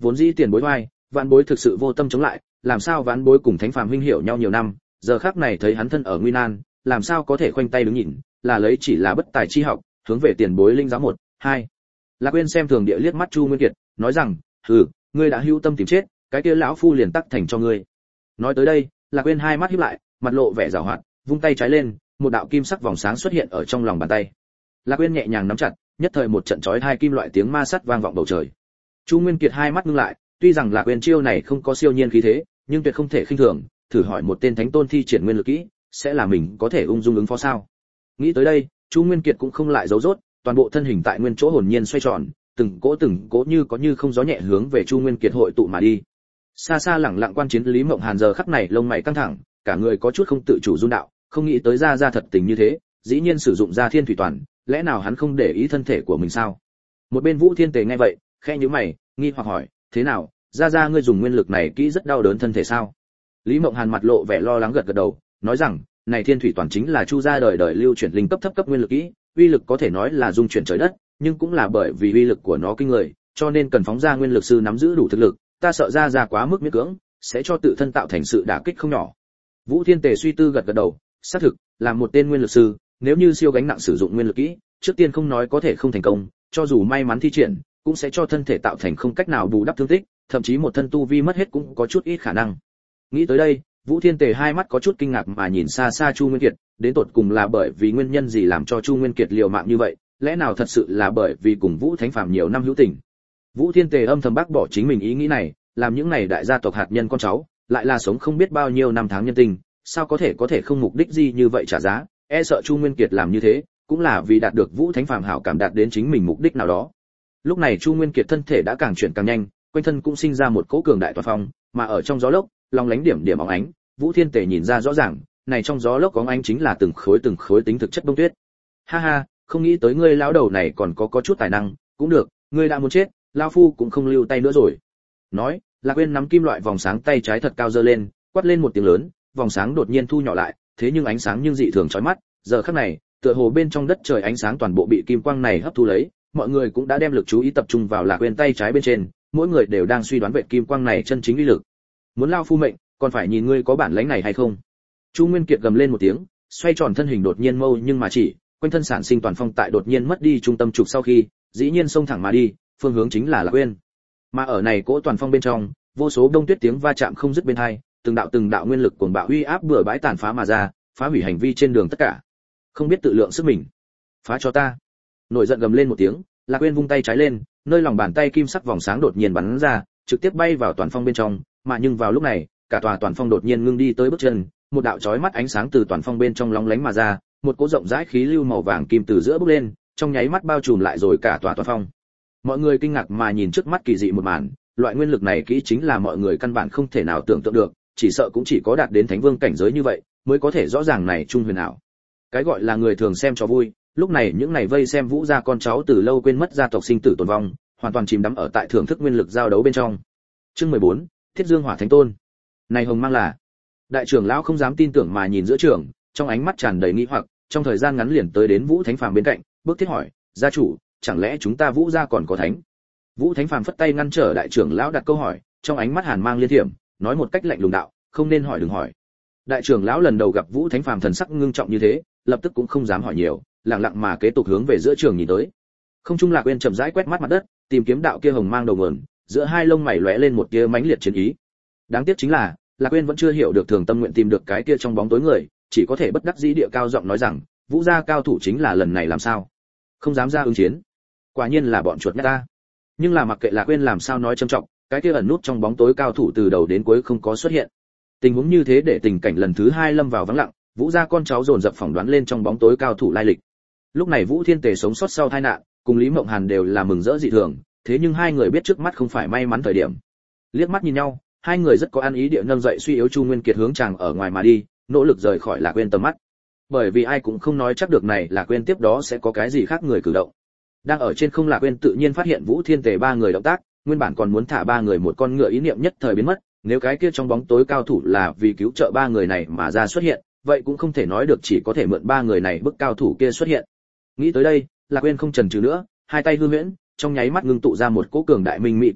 [SPEAKER 1] vốn dĩ tiền bối oai, vãn bối thực sự vô tâm chống lại, làm sao vãn bối cùng Thánh Phàm huynh hiểu nhau nhiều năm, giờ khắc này thấy hắn thân ở nguy nan, làm sao có thể khoanh tay đứng nhìn, là lấy chỉ là bất tài chi học, hướng về tiền bối linh giáo 1, 2. Lạc Uyên xem thường địa liếc mắt Chu Nguyên Kiệt, nói rằng, "Hừ, ngươi đã hữu tâm tìm chết, cái kia lão phu liền tắc thành cho ngươi." Nói tới đây, Lạc Uyên hai mắt híp lại, mặt lộ vẻ giảo hoạt, vung tay trái lên, một đạo kim sắc vòng sáng xuất hiện ở trong lòng bàn tay. Lạc Uyên nhẹ nhàng nắm chặt, nhất thời một trận chói tai kim loại tiếng ma sắt vang vọng bầu trời. Chu Nguyên Kiệt hai mắt ngưng lại, tuy rằng Lạc Uyên chiêu này không có siêu nhiên khí thế, nhưng tuyệt không thể khinh thường, thử hỏi một tên thánh tôn thi triển nguyên lực kỹ, sẽ là mình có thể ung dung ứng phó sao? Nghĩ tới đây, Chu Nguyên Kiệt cũng không lại giấu rốt, toàn bộ thân hình tại nguyên chỗ hồn nhiên xoay tròn, từng cỗ như có như không gió nhẹ hướng về Chu Nguyên Kiệt hội tụ mà đi. Xa xa lẳng lặng quan chiến Lý Mộng Hàn giờ khắc này lông mày căng thẳng, cả người có chút không tự chủ run đạo, không nghĩ tới ra thật tình như thế, dĩ nhiên sử dụng ra Thiên Thủy Toàn, lẽ nào hắn không để ý thân thể của mình sao? Một bên Vũ Thiên Tề nghe vậy, khẽ nhíu mày, nghi hoặc hỏi, thế nào, ra ngươi dùng nguyên lực này kỹ rất đau đớn thân thể sao? Lý Mộng Hàn mặt lộ vẻ lo lắng gật đầu, nói rằng, này Thiên Thủy Toàn chính là Chu gia đời đời lưu chuyển linh cấp thấp cấp nguyên lực kỹ, uy lực có thể nói là dung chuyển trời đất, nhưng cũng là bởi vì uy lực của nó kinh người, cho nên cần phóng ra nguyên lực sư nắm giữ đủ thực lực, ta sợ ra quá mức miễn cưỡng, sẽ cho tự thân tạo thành sự đả kích không nhỏ. Vũ Thiên Tề suy tư gật đầu, xác thực, là một tên nguyên lực sư, nếu như siêu gánh nặng sử dụng nguyên lực kỹ, trước tiên không nói có thể không thành công, cho dù may mắn thi triển, cũng sẽ cho thân thể tạo thành không cách nào bù đắp thương tích, thậm chí một thân tu vi mất hết cũng có chút ít khả năng. Nghĩ tới đây, Vũ Thiên Tề hai mắt có chút kinh ngạc mà nhìn xa xa Chu Nguyên Kiệt, đến tột cùng là bởi vì nguyên nhân gì làm cho Chu Nguyên Kiệt liều mạng như vậy, lẽ nào thật sự là bởi vì cùng Vũ Thánh Phàm nhiều năm hữu tình. Vũ Thiên Tề âm thầm bác bỏ chính mình ý nghĩ này, làm những này đại gia tộc hạt nhân con cháu, lại là sống không biết bao nhiêu năm tháng nhân tình, sao có thể không mục đích gì như vậy trả giá, e sợ Chu Nguyên Kiệt làm như thế, cũng là vì đạt được Vũ Thánh Phàm hảo cảm đạt đến chính mình mục đích nào đó. Lúc này Chu Nguyên Kiệt thân thể đã càng chuyển càng nhanh, quanh thân cũng sinh ra một cỗ cường đại toàn phong, mà ở trong gió lốc, long lánh điểm điểm óng ánh, Vũ Thiên Tề nhìn ra rõ ràng, này trong gió lốc óng ánh chính là từng khối tính thực chất bông tuyết. Ha ha, không nghĩ tới ngươi lão đầu này còn có chút tài năng, cũng được, ngươi đã muốn chết, lão phu cũng không lưu tay nữa rồi. Nói, Lạc Uyên nắm kim loại vòng sáng tay trái thật cao giơ lên, quát lên một tiếng lớn, vòng sáng đột nhiên thu nhỏ lại, thế nhưng ánh sáng nhưng dị thường chói mắt, giờ khắc này, tựa hồ bên trong đất trời ánh sáng toàn bộ bị kim quang này hấp thu lấy, mọi người cũng đã đem lực chú ý tập trung vào Lạc Uyên tay trái bên trên, mỗi người đều đang suy đoán về kim quang này chân chính uy lực. Muốn lao phu mệnh, còn phải nhìn ngươi có bản lĩnh này hay không. Chu Nguyên Kiệt gầm lên một tiếng, xoay tròn thân hình đột nhiên mâu nhưng mà chỉ, quanh thân sản sinh toàn phong tại đột nhiên mất đi trung tâm trục sau khi, dĩ nhiên xông thẳng mà đi, phương hướng chính là Lạc Uyên. Mà ở này cỗ toàn phong bên trong, vô số đông tuyết tiếng va chạm không dứt bên hai, từng đạo nguyên lực cuồng bạo uy áp bừa bãi tàn phá mà ra, phá hủy hành vi trên đường tất cả. Không biết tự lượng sức mình, phá cho ta. Nổi giận gầm lên một tiếng, Lạc Uyên vung tay trái lên, nơi lòng bàn tay kim sắc vòng sáng đột nhiên bắn ra, trực tiếp bay vào toàn phong bên trong, mà nhưng vào lúc này, cả tòa toàn phong đột nhiên ngưng đi tới bước chân, một đạo chói mắt ánh sáng từ toàn phong bên trong lóng lánh mà ra, một cỗ rộng rãi khí lưu màu vàng kim từ giữa bốc lên, trong nháy mắt bao trùm lại rồi cả tòa toàn phong. Mọi người kinh ngạc mà nhìn trước mắt kỳ dị một màn, loại nguyên lực này kỹ chính là mọi người căn bản không thể nào tưởng tượng được, chỉ sợ cũng chỉ có đạt đến thánh vương cảnh giới như vậy mới có thể rõ ràng này trung huyền ảo. Cái gọi là người thường xem cho vui, lúc này những này vây xem Vũ gia con cháu từ lâu quên mất gia tộc sinh tử tồn vong, hoàn toàn chìm đắm ở tại thưởng thức nguyên lực giao đấu bên trong. Chương 14, Thiết Dương Hỏa Thánh Tôn. Này hồng mang là? Đại trưởng lão không dám tin tưởng mà nhìn giữa trường, trong ánh mắt tràn đầy nghi hoặc, trong thời gian ngắn liền tới đến Vũ Thánh Phàm bên cạnh, bước thiết hỏi, gia chủ, chẳng lẽ chúng ta Vũ gia còn có thánh? Vũ Thánh Phàm phất tay ngăn trở đại trưởng lão đặt câu hỏi, trong ánh mắt hàn mang liên thiểm, nói một cách lạnh lùng đạo, không nên hỏi đừng hỏi. Đại trưởng lão lần đầu gặp Vũ Thánh Phàm thần sắc ngưng trọng như thế, lập tức cũng không dám hỏi nhiều, lặng lặng mà kế tục hướng về giữa trường nhìn tới. Không trung Lạc Uyên chậm rãi quét mắt mặt đất, tìm kiếm đạo kia hồng mang đầu nguồn, giữa hai lông mày lóe lên một tia mãnh liệt chiến ý. Đáng tiếc chính là, Lạc Uyên vẫn chưa hiểu được Thường Tâm Nguyện tìm được cái kia trong bóng tối người, chỉ có thể bất đắc dĩ địa cao giọng nói rằng, Vũ gia cao thủ chính là lần này làm sao? Không dám ra ứng chiến. Quả nhiên là bọn chuột nhắt ta. Nhưng là mặc kệ Lạc Uyên làm sao nói trầm trọng, cái kia ẩn nút trong bóng tối cao thủ từ đầu đến cuối không có xuất hiện. Tình huống như thế để tình cảnh lần thứ hai lâm vào vắng lặng, Vũ gia con cháu dồn dập phỏng đoán lên trong bóng tối cao thủ lai lịch. Lúc này Vũ Thiên Tề sống sót sau tai nạn, cùng Lý Mộng Hàn đều là mừng rỡ dị thường, thế nhưng hai người biết trước mắt không phải may mắn thời điểm. Liếc mắt nhìn nhau, hai người rất có ăn ý địa nâng dậy suy yếu Chu Nguyên Kiệt hướng chàng ở ngoài mà đi, nỗ lực rời khỏi Lạc Uyên tầm mắt. Bởi vì ai cũng không nói chắc được này Lạc Uyên tiếp đó sẽ có cái gì khác người cử động. Đang ở trên không Lạc Uyên tự nhiên phát hiện Vũ Thiên Tề ba người động tác, nguyên bản còn muốn thả ba người một con ngựa ý niệm nhất thời biến mất, nếu cái kia trong bóng tối cao thủ là vì cứu trợ ba người này mà ra xuất hiện, vậy cũng không thể nói được chỉ có thể mượn ba người này bức cao thủ kia xuất hiện. Nghĩ tới đây, Lạc Uyên không chần chừ nữa, hai tay hư huyễn, trong nháy mắt ngưng tụ ra một cỗ cường đại minh mỹ kim lực,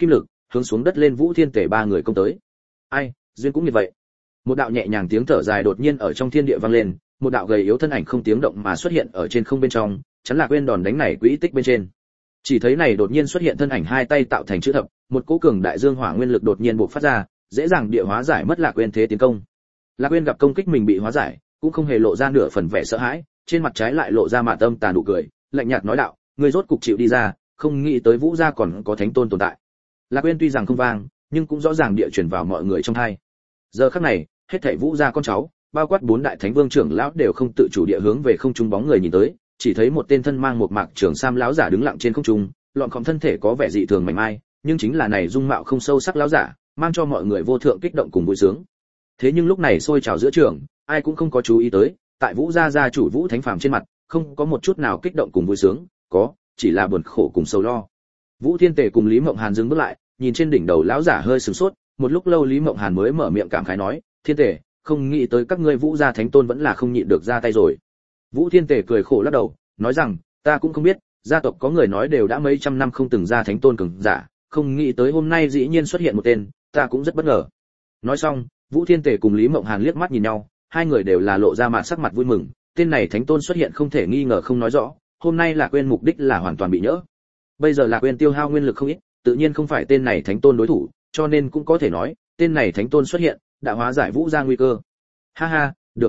[SPEAKER 1] hướng xuống đất lên Vũ Thiên Tề ba người công tới. Ai, duyên cũng như vậy. Một đạo nhẹ nhàng tiếng thở dài đột nhiên ở trong thiên địa vang lên, một đạo gầy yếu thân ảnh không tiếng động mà xuất hiện ở trên không bên trong, chắn Lạc Uyên đòn đánh này quỹ tích bên trên. Chỉ thấy này đột nhiên xuất hiện thân ảnh hai tay tạo thành chữ thập, một cỗ cường đại dương hỏa nguyên lực đột nhiên bộc phát ra, dễ dàng địa hóa giải mất Lạc Uyên thế tiến công. Lạc Uyên gặp công kích mình bị hóa giải, cũng không hề lộ ra nửa phần vẻ sợ hãi, trên mặt trái lại lộ ra mạn tâm tà nụ cười, lạnh nhạt nói đạo, ngươi rốt cục chịu đi ra, không nghĩ tới Vũ gia còn có thánh tôn tồn tại. Lạc Uyên tuy rằng không vang, nhưng cũng rõ ràng địa truyền vào mọi người trong tai. Giờ khắc này, hết thảy Vũ gia con cháu, bao quát bốn đại thánh vương trưởng lão đều không tự chủ địa hướng về không trung bóng người nhìn tới, chỉ thấy một tên thân mang một mạc trường sam lão giả đứng lặng trên không trung, lọn khom thân thể có vẻ dị thường mảnh mai, nhưng chính là này dung mạo không sâu sắc lão giả, mang cho mọi người vô thượng kích động cùng vui sướng. Thế nhưng lúc này sôi trào giữa trường, ai cũng không có chú ý tới, tại Vũ gia gia chủ Vũ Thánh Phàm trên mặt, không có một chút nào kích động cùng vui sướng, có, chỉ là buồn khổ cùng sầu lo. Vũ Thiên Tề cùng Lý Mộng Hàn dừng bước lại, nhìn trên đỉnh đầu lão giả hơi sửng sốt, một lúc lâu Lý Mộng Hàn mới mở miệng cảm khái nói, "Thiên Tề, không nghĩ tới các ngươi Vũ gia thánh tôn vẫn là không nhịn được ra tay rồi." Vũ Thiên Tề cười khổ lắc đầu, nói rằng, "Ta cũng không biết, gia tộc có người nói đều đã mấy trăm năm không từng ra thánh tôn cường giả, không nghĩ tới hôm nay dĩ nhiên xuất hiện một tên, ta cũng rất bất ngờ." Nói xong, Vũ Thiên Tề cùng Lý Mộng Hàn liếc mắt nhìn nhau, hai người đều là lộ ra mặt sắc mặt vui mừng, tên này thánh tôn xuất hiện không thể nghi ngờ không nói rõ, hôm nay Lạc Uyên mục đích là hoàn toàn bị nhỡ. Bây giờ Lạc Uyên tiêu hao nguyên lực không ít, tự nhiên không phải tên này thánh tôn đối thủ, cho nên cũng có thể nói, tên này thánh tôn xuất hiện, đã hóa giải Vũ gia nguy cơ. Ha ha, được,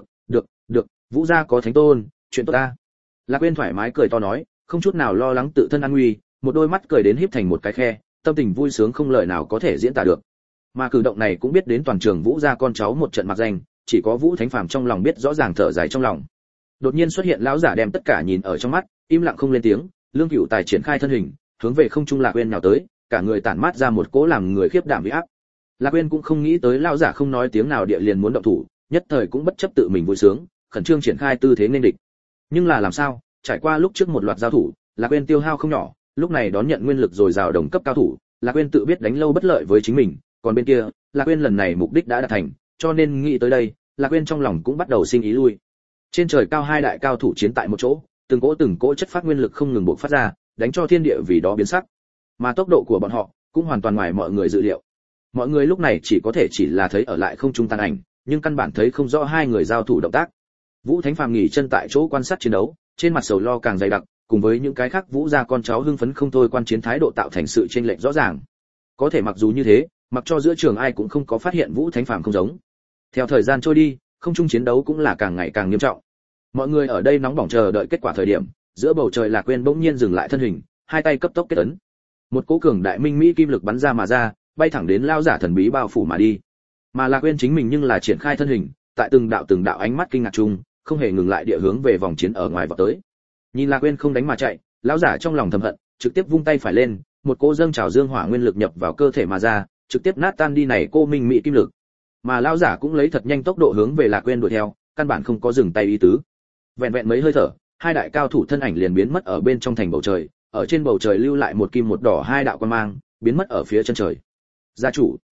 [SPEAKER 1] Vũ gia có thánh tôn, chuyện tốt ta. Lạc Uyên thoải mái cười to nói, không chút nào lo lắng tự thân an nguy, một đôi mắt cười đến híp thành một cái khe, tâm tình vui sướng không lời nào có thể diễn tả được. Mà cử động này cũng biết đến toàn trường Vũ gia con cháu một trận mặc danh, chỉ có Vũ Thánh Phàm trong lòng biết rõ ràng thở dài trong lòng. Đột nhiên xuất hiện lão giả đem tất cả nhìn ở trong mắt, im lặng không lên tiếng, Lương Cửu Tài triển khai thân hình, hướng về không trung Lạc Uyên nhào tới, cả người tản mát ra một cỗ làm người khiếp đảm uy áp. Lạc Uyên cũng không nghĩ tới lão giả không nói tiếng nào địa liền muốn động thủ, nhất thời cũng bất chấp tự mình vui sướng, khẩn trương triển khai tư thế nên địch. Nhưng là làm sao, trải qua lúc trước một loạt giao thủ, Lạc Uyên tiêu hao không nhỏ, lúc này đón nhận nguyên lực dồi dào đồng cấp cao thủ, Lạc Uyên tự biết đánh lâu bất lợi với chính mình, còn bên kia, Lạc Uyên lần này mục đích đã đạt thành, cho nên nghĩ tới đây, Lạc Uyên trong lòng cũng bắt đầu sinh ý lui. Trên trời cao hai đại cao thủ chiến tại một chỗ, từng cỗ chất phát nguyên lực không ngừng bộc phát ra, đánh cho thiên địa vì đó biến sắc. Mà tốc độ của bọn họ cũng hoàn toàn ngoài mọi người dự liệu. Mọi người lúc này chỉ có thể chỉ là thấy ở lại không trung tàn ảnh, nhưng căn bản thấy không rõ hai người giao thủ động tác. Vũ Thánh Phàm nghỉ chân tại chỗ quan sát chiến đấu, trên mặt sầu lo càng dày đặc, cùng với những cái khác Vũ gia con cháu hưng phấn không thôi quan chiến thái độ tạo thành sự chênh lệch rõ ràng. Có thể mặc dù như thế, mặc cho giữa trường ai cũng không có phát hiện Vũ Thánh Phàm không giống. Theo thời gian trôi đi, không trung chiến đấu cũng là càng ngày càng nghiêm trọng. Mọi người ở đây nóng bỏng chờ đợi kết quả thời điểm, giữa bầu trời Lạc Uyên bỗng nhiên dừng lại thân hình, hai tay cấp tốc kết ấn. Một cỗ cường đại minh mỹ kim lực bắn ra mà ra, bay thẳng đến lao giả thần bí bao phủ mà đi. Mà Lạc Uyên chính mình nhưng là triển khai thân hình, tại từng đạo ánh mắt kinh ngạc chung, không hề ngừng lại địa hướng về vòng chiến ở ngoài vọt tới. Nhìn Lạc Uyên không đánh mà chạy, lão giả trong lòng thầm hận, trực tiếp vung tay phải lên, một cỗ dâng trào dương hỏa nguyên lực nhập vào cơ thể mà ra, trực tiếp nát tan đi này cô minh mỹ kim lực. Mà lão giả cũng lấy thật nhanh tốc độ hướng về Lạc Uyên đuổi theo, căn bản không có dừng tay ý tứ. Vẹn vẹn mấy hơi thở, hai đại cao thủ thân ảnh liền biến mất ở bên trong thành bầu trời, ở trên bầu trời lưu lại một kim một đỏ hai đạo quang mang, biến mất ở phía chân trời. Gia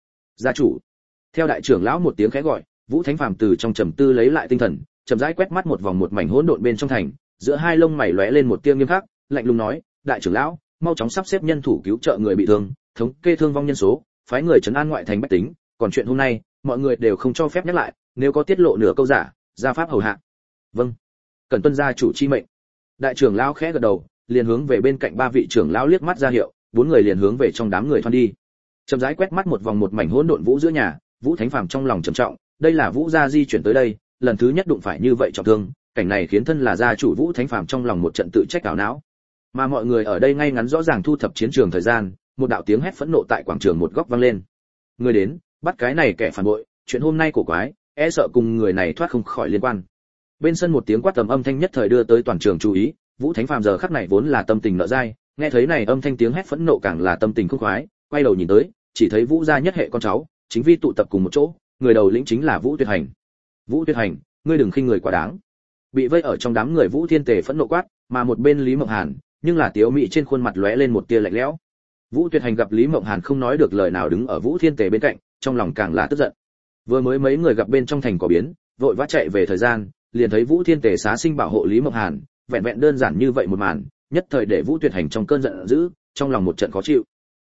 [SPEAKER 1] chủ. Theo đại trưởng lão một tiếng khẽ gọi, Vũ Thánh Phàm từ trong trầm tư lấy lại tinh thần, chậm rãi quét mắt một vòng một mảnh hỗn độn bên trong thành, giữa hai lông mày lóe lên một tia nghiêm khắc, lạnh lùng nói, đại trưởng lão, mau chóng sắp xếp nhân thủ cứu trợ người bị thương, thống kê thương vong nhân số, phái người trấn an ngoại thành bách tính, còn chuyện hôm nay, mọi người đều không cho phép nhắc lại, nếu có tiết lộ nửa câu giả, gia pháp hầu hạ. Vâng. Cần tuân gia chủ chi mệnh. Đại trưởng lão khẽ gật đầu, liền hướng về bên cạnh ba vị trưởng lão liếc mắt ra hiệu, bốn người liền hướng về trong đám người thoăn đi. Chậm rãi quét mắt một vòng một mảnh hỗn độn vũ giữa nhà, Vũ Thánh Phàm trong lòng trầm trọng, đây là Vũ gia di chuyển tới đây, lần thứ nhất đụng phải như vậy trọng thương, cảnh này khiến thân là gia chủ Vũ Thánh Phàm trong lòng một trận tự trách ảo não. Mà mọi người ở đây ngay ngắn rõ ràng thu thập chiến trường thời gian, một đạo tiếng hét phẫn nộ tại quảng trường một góc vang lên. Người đến, bắt cái này kẻ phản bội, chuyện hôm nay cổ quái, e sợ cùng người này thoát không khỏi liên quan. Bên sân một tiếng quát tầm âm thanh nhất thời đưa tới toàn trường chú ý, Vũ Thánh Phàm giờ khắc này vốn là tâm tình nợ dai, nghe thấy này âm thanh tiếng hét phẫn nộ càng là tâm tình không khoái, quay đầu nhìn tới, chỉ thấy Vũ gia nhất hệ con cháu, chính vi tụ tập cùng một chỗ, người đầu lĩnh chính là Vũ Tuyệt Hành. Vũ Tuyệt Hành, ngươi đừng khinh người quá đáng. Bị vây ở trong đám người Vũ Thiên Tề phẫn nộ quát, mà một bên Lý Mộng Hàn, nhưng là tiếu mị trên khuôn mặt lóe lên một tia lạnh lẽo. Vũ Tuyệt Hành gặp Lý Mộng Hàn không nói được lời nào đứng ở Vũ Thiên Tề bên cạnh, trong lòng càng là tức giận. Vừa mới mấy người gặp bên trong thành có biến, vội vã chạy về thời gian, liền thấy Vũ Thiên Tề xá sinh bảo hộ Lý Mộng Hàn, vẹn vẹn đơn giản như vậy một màn, nhất thời để Vũ Tuyệt Hành trong cơn giận dữ, trong lòng một trận khó chịu.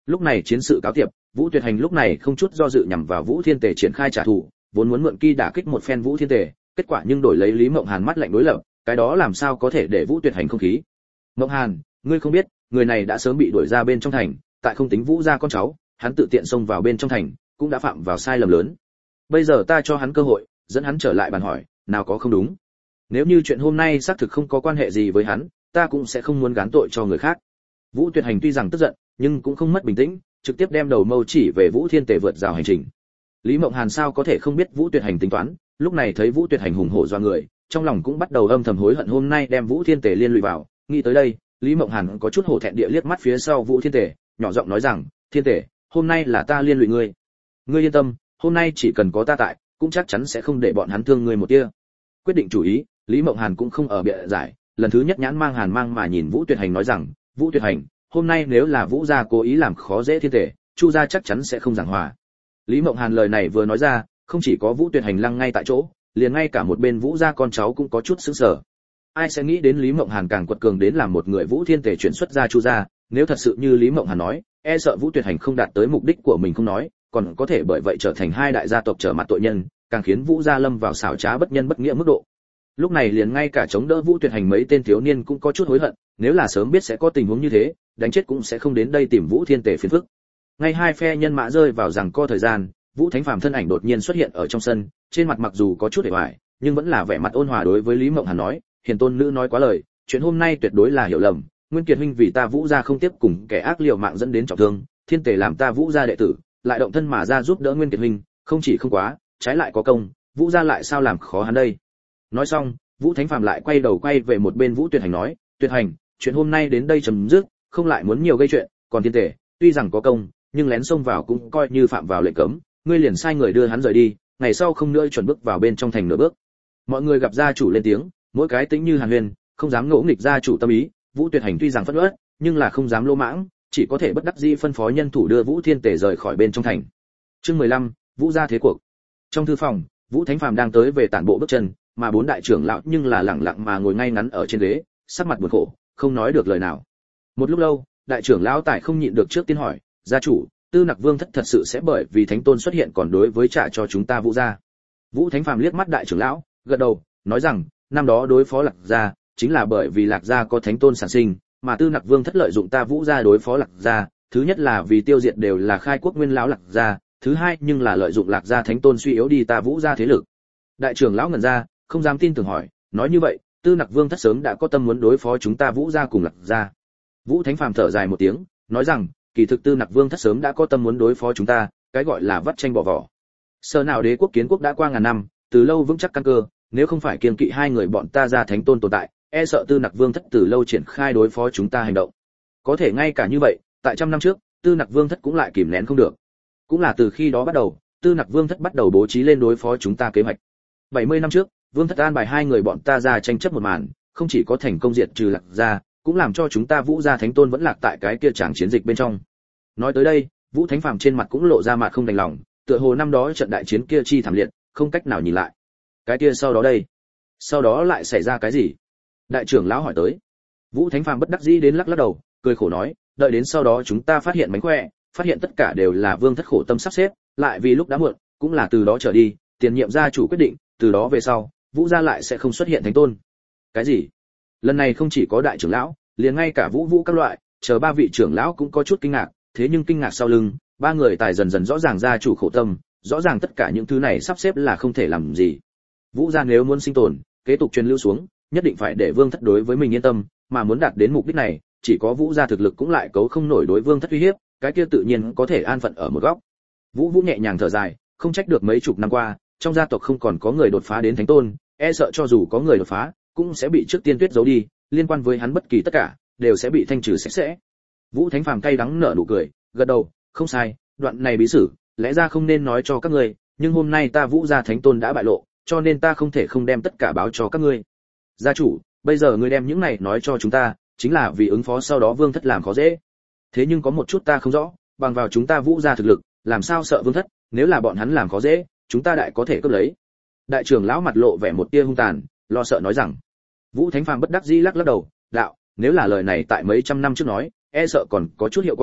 [SPEAKER 1] Lúc này chiến sự cáo tiệp, Vũ Tuyệt Hành lúc này không chút do dự nhằm vào Vũ Thiên Tề triển khai trả thù, vốn muốn mượn kỳ đả kích một phen Vũ Thiên Tề, kết quả nhưng đổi lấy Lý Mộng Hàn mắt lạnh đối lập, cái đó làm sao có thể để Vũ Tuyệt Hành không khí. Mộng Hàn, ngươi không biết, người này đã sớm bị đuổi ra bên trong thành, tại không tính Vũ gia con cháu, hắn tự tiện xông vào bên trong thành, cũng đã phạm vào sai lầm lớn. Bây giờ ta cho hắn cơ hội, dẫn hắn trở lại bàn hỏi, nào có không đúng. Nếu như chuyện hôm nay xác thực không có quan hệ gì với hắn, ta cũng sẽ không muốn gán tội cho người khác. Vũ Tuyệt Hành tuy rằng tức giận, nhưng cũng không mất bình tĩnh, trực tiếp đem đầu mâu chỉ về Vũ Thiên Tề vượt rào hành trình. Lý Mộng Hàn sao có thể không biết Vũ Tuyệt Hành tính toán, lúc này thấy Vũ Tuyệt Hành hùng hổ doa người, trong lòng cũng bắt đầu âm thầm hối hận hôm nay đem Vũ Thiên Tề liên lụy vào, nghĩ tới đây, Lý Mộng Hàn có chút hổ thẹn địa liếc mắt phía sau Vũ Thiên Tề, nhỏ giọng nói rằng, "Thiên Tề, hôm nay là ta liên lụy ngươi. Ngươi yên tâm, hôm nay chỉ cần có ta tại, cũng chắc chắn sẽ không để bọn hắn thương ngươi một tia." Quyết định chủ ý, Lý Mộng Hàn cũng không ở bịa giải, lần thứ nhất nhãn mang hàn mang mà nhìn Vũ Tuyệt Hành nói rằng, "Vũ Tuyệt Hành, hôm nay nếu là Vũ gia cố ý làm khó dễ Thiên Tề, Chu gia chắc chắn sẽ không giảng hòa." Lý Mộng Hàn lời này vừa nói ra, không chỉ có Vũ Tuyệt Hành lăng ngay tại chỗ, liền ngay cả một bên Vũ gia con cháu cũng có chút sững sờ. Ai sẽ nghĩ đến Lý Mộng Hàn càng quật cường đến làm một người Vũ Thiên Tề chuyển xuất ra Chu gia, nếu thật sự như Lý Mộng Hàn nói, e sợ Vũ Tuyệt Hành không đạt tới mục đích của mình không nói, còn có thể bởi vậy trở thành hai đại gia tộc trở mặt tội nhân, càng khiến Vũ gia lâm vào xảo trá bất nhân bất nghĩa mức độ. Lúc này liền ngay cả chống đỡ Vũ Tuyệt Hành mấy tên thiếu niên cũng có chút hối hận, nếu là sớm biết sẽ có tình huống như thế, đánh chết cũng sẽ không đến đây tìm Vũ Thiên Tề phiền phức. Ngay hai phe nhân mã rơi vào rằng co thời gian, Vũ Thánh Phàm thân ảnh đột nhiên xuất hiện ở trong sân, trên mặt mặc dù có chút hề hoài, nhưng vẫn là vẻ mặt ôn hòa đối với Lý Mộng Hàn nói, "Hiền tôn nữ nói quá lời, chuyện hôm nay tuyệt đối là hiểu lầm, Nguyên Kiệt huynh vì ta Vũ gia không tiếp cùng kẻ ác liều mạng dẫn đến trọng thương, Thiên Tề làm ta Vũ gia đệ tử, lại động thân mà ra giúp đỡ Nguyên Kiệt huynh, không chỉ không quá, trái lại có công, Vũ gia lại sao làm khó hắn đây." Nói xong, Vũ Thánh Phàm lại quay đầu quay về một bên Vũ Tuyệt Hành nói, "Tuyệt Hành, chuyện hôm nay đến đây chấm dứt, không lại muốn nhiều gây chuyện, còn Thiên Tề, tuy rằng có công, nhưng lén xông vào cũng coi như phạm vào lệnh cấm, ngươi liền sai người đưa hắn rời đi, ngày sau không nữa chuẩn bước vào bên trong thành nửa bước." Mọi người gặp gia chủ lên tiếng, mỗi cái tính như Hàn Huyền, không dám ngỗ nghịch gia chủ tâm ý, Vũ Tuyệt Hành tuy rằng phẫn uất, nhưng là không dám lỗ mãng, chỉ có thể bất đắc dĩ phân phó nhân thủ đưa Vũ Thiên Tề rời khỏi bên trong thành. Chương 15, Vũ gia thế cuộc. Trong thư phòng, Vũ Thánh Phàm đang tới về tản bộ bước chân, mà bốn đại trưởng lão nhưng là lẳng lặng mà ngồi ngay ngắn ở trên ghế, sắc mặt buồn khổ, không nói được lời nào. Một lúc lâu, đại trưởng lão Tài không nhịn được trước tiên hỏi, "Gia chủ, Tư Nặc Vương thất thật sự sẽ bởi vì Thánh Tôn xuất hiện còn đối với trả cho chúng ta Vũ gia?" Vũ Thánh Phàm liếc mắt đại trưởng lão, gật đầu, nói rằng, "Năm đó đối phó Lạc gia, chính là bởi vì Lạc gia có Thánh Tôn sản sinh, mà Tư Nặc Vương thất lợi dụng ta Vũ gia đối phó Lạc gia, thứ nhất là vì tiêu diệt đều là khai quốc nguyên lão Lạc gia, thứ hai nhưng là lợi dụng Lạc gia Thánh Tôn suy yếu đi ta Vũ gia thế lực." Đại trưởng lão ngẩn ra, không dám tin tưởng hỏi, "Nói như vậy, Tư Nặc Vương thất sớm đã có tâm muốn đối phó chúng ta Vũ gia cùng Lạc gia?" Vũ Thánh Phàm thở dài một tiếng, nói rằng, "Kỳ thực Tư Nặc Vương thất sớm đã có tâm muốn đối phó chúng ta, cái gọi là vắt tranh bỏ vỏ. Sở nào đế quốc kiến quốc đã qua ngàn năm, từ lâu vững chắc căn cơ, nếu không phải kiêng kỵ hai người bọn ta ra Thánh Tôn tồn tại, e sợ Tư Nặc Vương thất từ lâu triển khai đối phó chúng ta hành động. Có thể ngay cả như vậy, tại trăm năm trước, Tư Nặc Vương thất cũng lại kìm nén không được. Cũng là từ khi đó bắt đầu, Tư Nặc Vương thất bắt đầu bố trí lên đối phó chúng ta kế hoạch. 70 năm trước, Vương thất an bài hai người bọn ta ra tranh chấp một màn, không chỉ có thành công diệt trừ Lạc gia, cũng làm cho chúng ta Vũ gia Thánh Tôn vẫn lạc tại cái kia tràng chiến dịch bên trong." Nói tới đây, Vũ Thánh Phàm trên mặt cũng lộ ra mặt không đành lòng, tựa hồ năm đó trận đại chiến kia chi thảm liệt, không cách nào nhìn lại. Cái kia sau đó đây? Sau đó lại xảy ra cái gì? Đại trưởng lão hỏi tới. Vũ Thánh Phàm bất đắc dĩ đến lắc lắc đầu, cười khổ nói, đợi đến sau đó chúng ta phát hiện mánh khỏe, phát hiện tất cả đều là Vương thất khổ tâm sắp xếp, lại vì lúc đã muộn, cũng là từ đó trở đi, tiền nhiệm gia chủ quyết định, từ đó về sau, Vũ gia lại sẽ không xuất hiện Thánh Tôn. Cái gì? Lần này không chỉ có đại trưởng lão, liền ngay cả Vũ các loại, chờ ba vị trưởng lão cũng có chút kinh ngạc, thế nhưng kinh ngạc sau lưng, ba người tài dần dần rõ ràng gia chủ khổ tâm, rõ ràng tất cả những thứ này sắp xếp là không thể làm gì. Vũ gia nếu muốn sinh tồn, kế tục truyền lưu xuống, nhất định phải để Vương thất đối với mình yên tâm, mà muốn đạt đến mục đích này, chỉ có Vũ gia thực lực cũng lại cấu không nổi đối Vương thất uy hiếp, cái kia tự nhiên có thể an phận ở một góc. Vũ nhẹ nhàng thở dài, không trách được mấy chục năm qua, trong gia tộc không còn có người đột phá đến Thánh Tôn, e sợ cho dù có người đột phá, cũng sẽ bị trước tiên tuyết giấu đi, liên quan với hắn bất kỳ tất cả đều sẽ bị thanh trừ sạch sẽ. Vũ Thánh Phàm cay đắng nở nụ cười, gật đầu, không sai, đoạn này bí sử, lẽ ra không nên nói cho các ngươi, nhưng hôm nay ta Vũ gia Thánh Tôn đã bại lộ, cho nên ta không thể không đem tất cả báo cho các ngươi. Gia chủ, bây giờ ngươi đem những này nói cho chúng ta, chính là vì ứng phó sau đó Vương thất làm khó dễ. Thế nhưng có một chút ta không rõ, bằng vào chúng ta Vũ gia thực lực, làm sao sợ Vương thất, nếu là bọn hắn làm khó dễ, chúng ta đại có thể cướp lấy. Đại trưởng lão mặt lộ vẻ một tia hung tàn, lo sợ nói rằng. Vũ Thánh Phàm bất đắc dĩ lắc lắc đầu, đạo, nếu là lời này tại mấy trăm năm trước nói, e sợ còn có chút hiệu quả,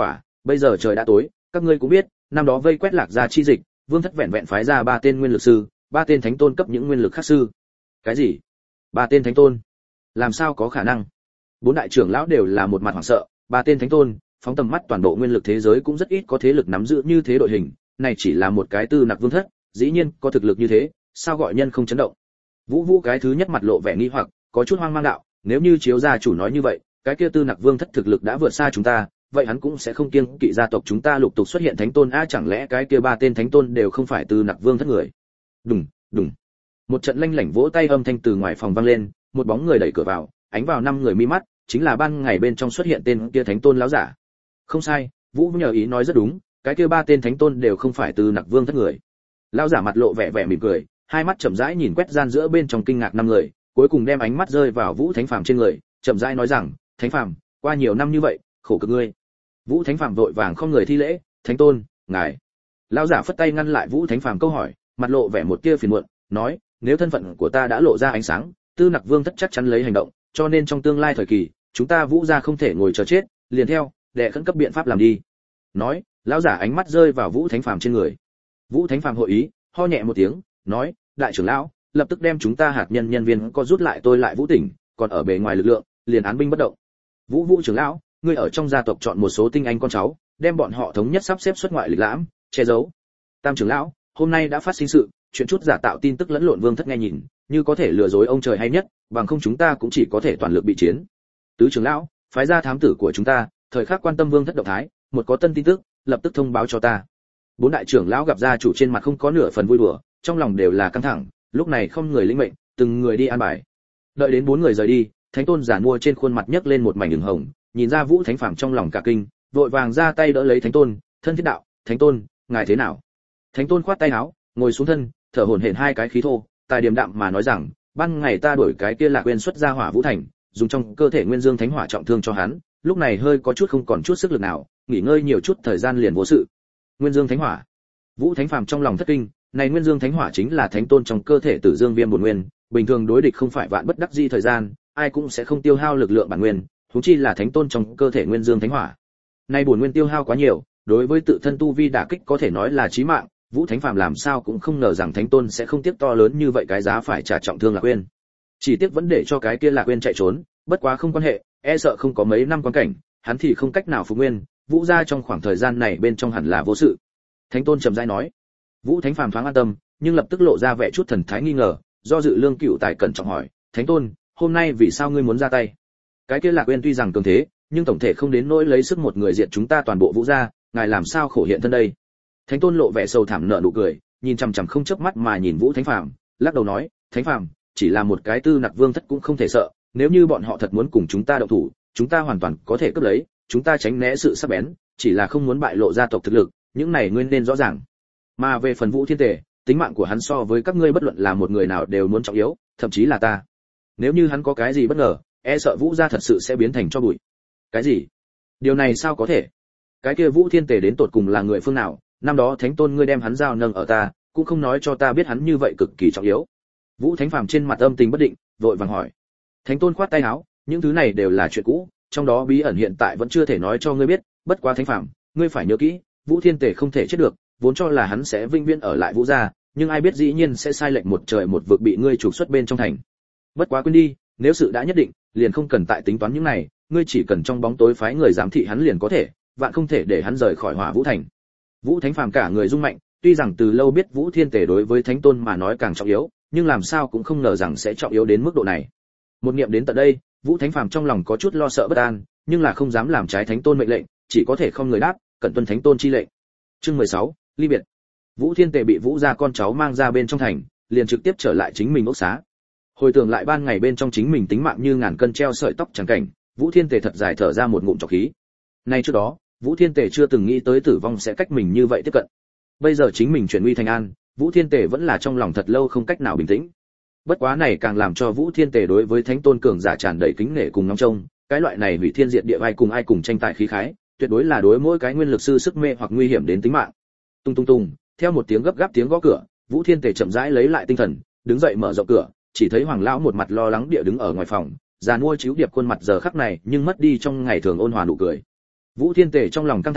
[SPEAKER 1] bây giờ trời đã tối, các ngươi cũng biết, năm đó vây quét Lạc Gia chi dịch, Vương thất vẹn vẹn phái ra 3 tên nguyên lực sư, 3 tên thánh tôn cấp những nguyên lực khác sư. Cái gì? 3 tên thánh tôn? Làm sao có khả năng? Bốn đại trưởng lão đều là một mặt hoảng sợ, 3 tên thánh tôn, phóng tầm mắt toàn bộ nguyên lực thế giới cũng rất ít có thế lực nắm giữ như thế đội hình, này chỉ là một cái Tư Nặc Vương thất, dĩ nhiên có thực lực như thế, sao gọi nhân không chấn động. Vũ Vũ cái thứ nhất mặt lộ vẻ nghi hoặc, có chút hoang mang đạo, nếu như chiếu gia chủ nói như vậy, cái kia Tư Nặc Vương thất thực lực đã vượt xa chúng ta, vậy hắn cũng sẽ không kiêng kỵ gia tộc chúng ta lục tục xuất hiện thánh tôn a, chẳng lẽ cái kia 3 tên thánh tôn đều không phải Tư Nặc Vương thất người. Đùng, đùng. Một trận lanh lảnh vỗ tay âm thanh từ ngoài phòng vang lên, một bóng người đẩy cửa vào, ánh vào 5 người mi mắt, chính là ban ngày bên trong xuất hiện tên kia thánh tôn lão giả. Không sai, Vũ nhờ ý nói rất đúng, cái kia 3 tên thánh tôn đều không phải Tư Nặc Vương thất người. Lão giả mặt lộ vẻ vẻ mỉm cười, hai mắt chậm rãi nhìn quét gian giữa bên trong kinh ngạc 5 người, cuối cùng đem ánh mắt rơi vào Vũ Thánh Phàm trên người, chậm rãi nói rằng, "Thánh Phàm, qua nhiều năm như vậy, khổ cực ngươi." Vũ Thánh Phàm vội vàng không người thi lễ, "Thánh tôn, ngài." Lão giả phất tay ngăn lại Vũ Thánh Phàm câu hỏi, mặt lộ vẻ một tia phiền muộn, nói, "Nếu thân phận của ta đã lộ ra ánh sáng, Tư Nặc Vương thất chắc chắn lấy hành động, cho nên trong tương lai thời kỳ, chúng ta Vũ gia không thể ngồi chờ chết, liền theo, đệ khẩn cấp biện pháp làm đi." Nói, lão giả ánh mắt rơi vào Vũ Thánh Phàm trên người. Vũ Thánh Phàm hội ý, ho nhẹ một tiếng, nói, "Đại trưởng lão, lập tức đem chúng ta hạt nhân nhân viên có rút lại tôi lại Vũ tỉnh, còn ở bề ngoài lực lượng, liền án binh bất động." Vũ trưởng lão, ngươi ở trong gia tộc chọn một số tinh anh con cháu, đem bọn họ thống nhất sắp xếp xuất ngoại lịch lãm, che giấu. Tam trưởng lão, hôm nay đã phát sinh sự, chuyện chút giả tạo tin tức lẫn lộn Vương thất nghe nhìn, như có thể lừa dối ông trời hay nhất, bằng không chúng ta cũng chỉ có thể toàn lực bị chiến. Tứ trưởng lão, phái ra thám tử của chúng ta, thời khắc quan tâm Vương thất động thái, một có tân tin tức, lập tức thông báo cho ta. Bốn đại trưởng lão gặp gia chủ trên mặt không có nửa phần vui đùa, trong lòng đều là căng thẳng, lúc này không người lĩnh mệnh, từng người đi an bài. Đợi đến 4 người rời đi, Thánh tôn giản mua trên khuôn mặt nhấc lên một mảnh ửng hồng, nhìn ra Vũ Thánh Phàm trong lòng cả kinh, vội vàng ra tay đỡ lấy Thánh tôn, thân thiết đạo, "Thánh tôn, ngài thế nào?" Thánh tôn khoát tay áo, ngồi xuống thân, thở hổn hển hai cái khí thô, tài điềm đạm mà nói rằng, "Ban ngày ta đuổi cái kia Lạc Uyên xuất ra Hỏa Vũ Thành, dùng trong cơ thể Nguyên Dương Thánh Hỏa trọng thương cho hắn, lúc này hơi có chút không còn chút sức lực nào, nghỉ ngơi nhiều chút thời gian liền vô sự." Nguyên Dương Thánh Hỏa. Vũ Thánh Phàm trong lòng thất kinh, này Nguyên Dương Thánh Hỏa chính là thánh tôn trong cơ thể Tử Dương Viêm bổn nguyên, bình thường đối địch không phải vạn bất đắc dĩ thời gian, ai cũng sẽ không tiêu hao lực lượng bản nguyên, huống chi là thánh tôn trong cơ thể Nguyên Dương Thánh Hỏa. Nay bổn nguyên tiêu hao quá nhiều, đối với tự thân tu vi đả kích có thể nói là chí mạng, Vũ Thánh Phàm làm sao cũng không ngờ rằng thánh tôn sẽ không tiếc to lớn như vậy cái giá phải trả trọng thương Lạc Uyên. Chỉ tiếc vẫn để cho cái kia Lạc Uyên chạy trốn, bất quá không quan hệ, e sợ không có mấy năm quan cảnh, hắn thì không cách nào phục nguyên, Vũ gia trong khoảng thời gian này bên trong hẳn là vô sự. Thánh tôn trầm rãi nói. Vũ Thánh Phàm thoáng an tâm, nhưng lập tức lộ ra vẻ chút thần thái nghi ngờ, do dự Lương Cựu Tài cẩn trọng hỏi, "Thánh tôn, hôm nay vì sao ngươi muốn ra tay?" Cái kia Lạc Uyên tuy rằng cường thế, nhưng tổng thể không đến nỗi lấy sức một người diệt chúng ta toàn bộ Vũ gia, ngài làm sao khổ hiện thân đây? Thánh tôn lộ vẻ sầu thảm nở nụ cười, nhìn chằm chằm không chớp mắt mà nhìn Vũ Thánh Phàm, lắc đầu nói, "Thánh Phàm, chỉ là một cái Tư Nặc Vương thất cũng không thể sợ, nếu như bọn họ thật muốn cùng chúng ta động thủ, chúng ta hoàn toàn có thể cướp lấy, chúng ta tránh né sự sắc bén, chỉ là không muốn bại lộ gia tộc thực lực, những này nguyên nên rõ ràng. Mà về phần Vũ Thiên Tề, tính mạng của hắn so với các ngươi bất luận là một người nào đều muốn trọng yếu, thậm chí là ta. Nếu như hắn có cái gì bất ngờ, e sợ Vũ gia thật sự sẽ biến thành tro bụi." Cái gì? Điều này sao có thể? Cái kia Vũ Thiên Tề đến tột cùng là người phương nào? Năm đó thánh tôn ngươi đem hắn giao nâng ở ta, cũng không nói cho ta biết hắn như vậy cực kỳ trọng yếu. Vũ Thánh Phàm trên mặt âm tình bất định, vội vàng hỏi. Thánh tôn khoát tay áo, những thứ này đều là chuyện cũ, trong đó bí ẩn hiện tại vẫn chưa thể nói cho ngươi biết, bất quá Thánh Phàm, ngươi phải nhớ kỹ, Vũ Thiên Tề không thể chết được, vốn cho là hắn sẽ vinh viễn ở lại Vũ gia, nhưng ai biết dĩ nhiên sẽ sai lệch một trời một vực bị ngươi trục xuất bên trong thành. Bất quá quên đi, nếu sự đã nhất định, liền không cần tại tính toán những này, ngươi chỉ cần trong bóng tối phái người giám thị hắn liền có thể, vạn không thể để hắn rời khỏi Hỏa Vũ thành. Vũ Thánh Phàm cả người rung mạnh, tuy rằng từ lâu biết Vũ Thiên Tề đối với Thánh Tôn mà nói càng trọng yếu, nhưng làm sao cũng không ngờ rằng sẽ trọng yếu đến mức độ này. Một niệm đến tận đây, Vũ Thánh Phàm trong lòng có chút lo sợ bất an, nhưng là không dám làm trái Thánh Tôn mệnh lệnh, chỉ có thể không người đáp, cẩn tuân Thánh Tôn chi lệnh. Chương 16, ly biệt. Vũ Thiên Tề bị Vũ gia con cháu mang ra bên trong thành, liền trực tiếp trở lại chính mình ốc xá. Hồi tưởng lại ban ngày bên trong chính mình tính mạng như ngàn cân treo sợi tóc chẳng cảnh, Vũ Thiên Tề thật dài thở ra một ngụm trọc khí. Nay trước đó, Vũ Thiên Tề chưa từng nghĩ tới tử vong sẽ cách mình như vậy tiếp cận. Bây giờ chính mình chuyển nguy thành an, Vũ Thiên Tề vẫn là trong lòng thật lâu không cách nào bình tĩnh. Bất quá này càng làm cho Vũ Thiên Tề đối với Thánh Tôn cường giả tràn đầy kính nể cùng ngóng trông, cái loại này hủy thiên diệt địa ai cùng tranh tài khí khái, tuyệt đối là đối mỗi cái nguyên lực sư sức mê hoặc nguy hiểm đến tính mạng. Tung tung tung, theo một tiếng gấp gáp tiếng gõ cửa, Vũ Thiên Tề chậm rãi lấy lại tinh thần, đứng dậy mở rộng cửa, chỉ thấy Hoàng lão một mặt lo lắng địa đứng ở ngoài phòng, già nuôi chíu điệp khuôn mặt giờ khắc này nhưng mất đi trong ngày thường ôn hòa nụ cười. Vũ Thiên Tề trong lòng căng thẳng,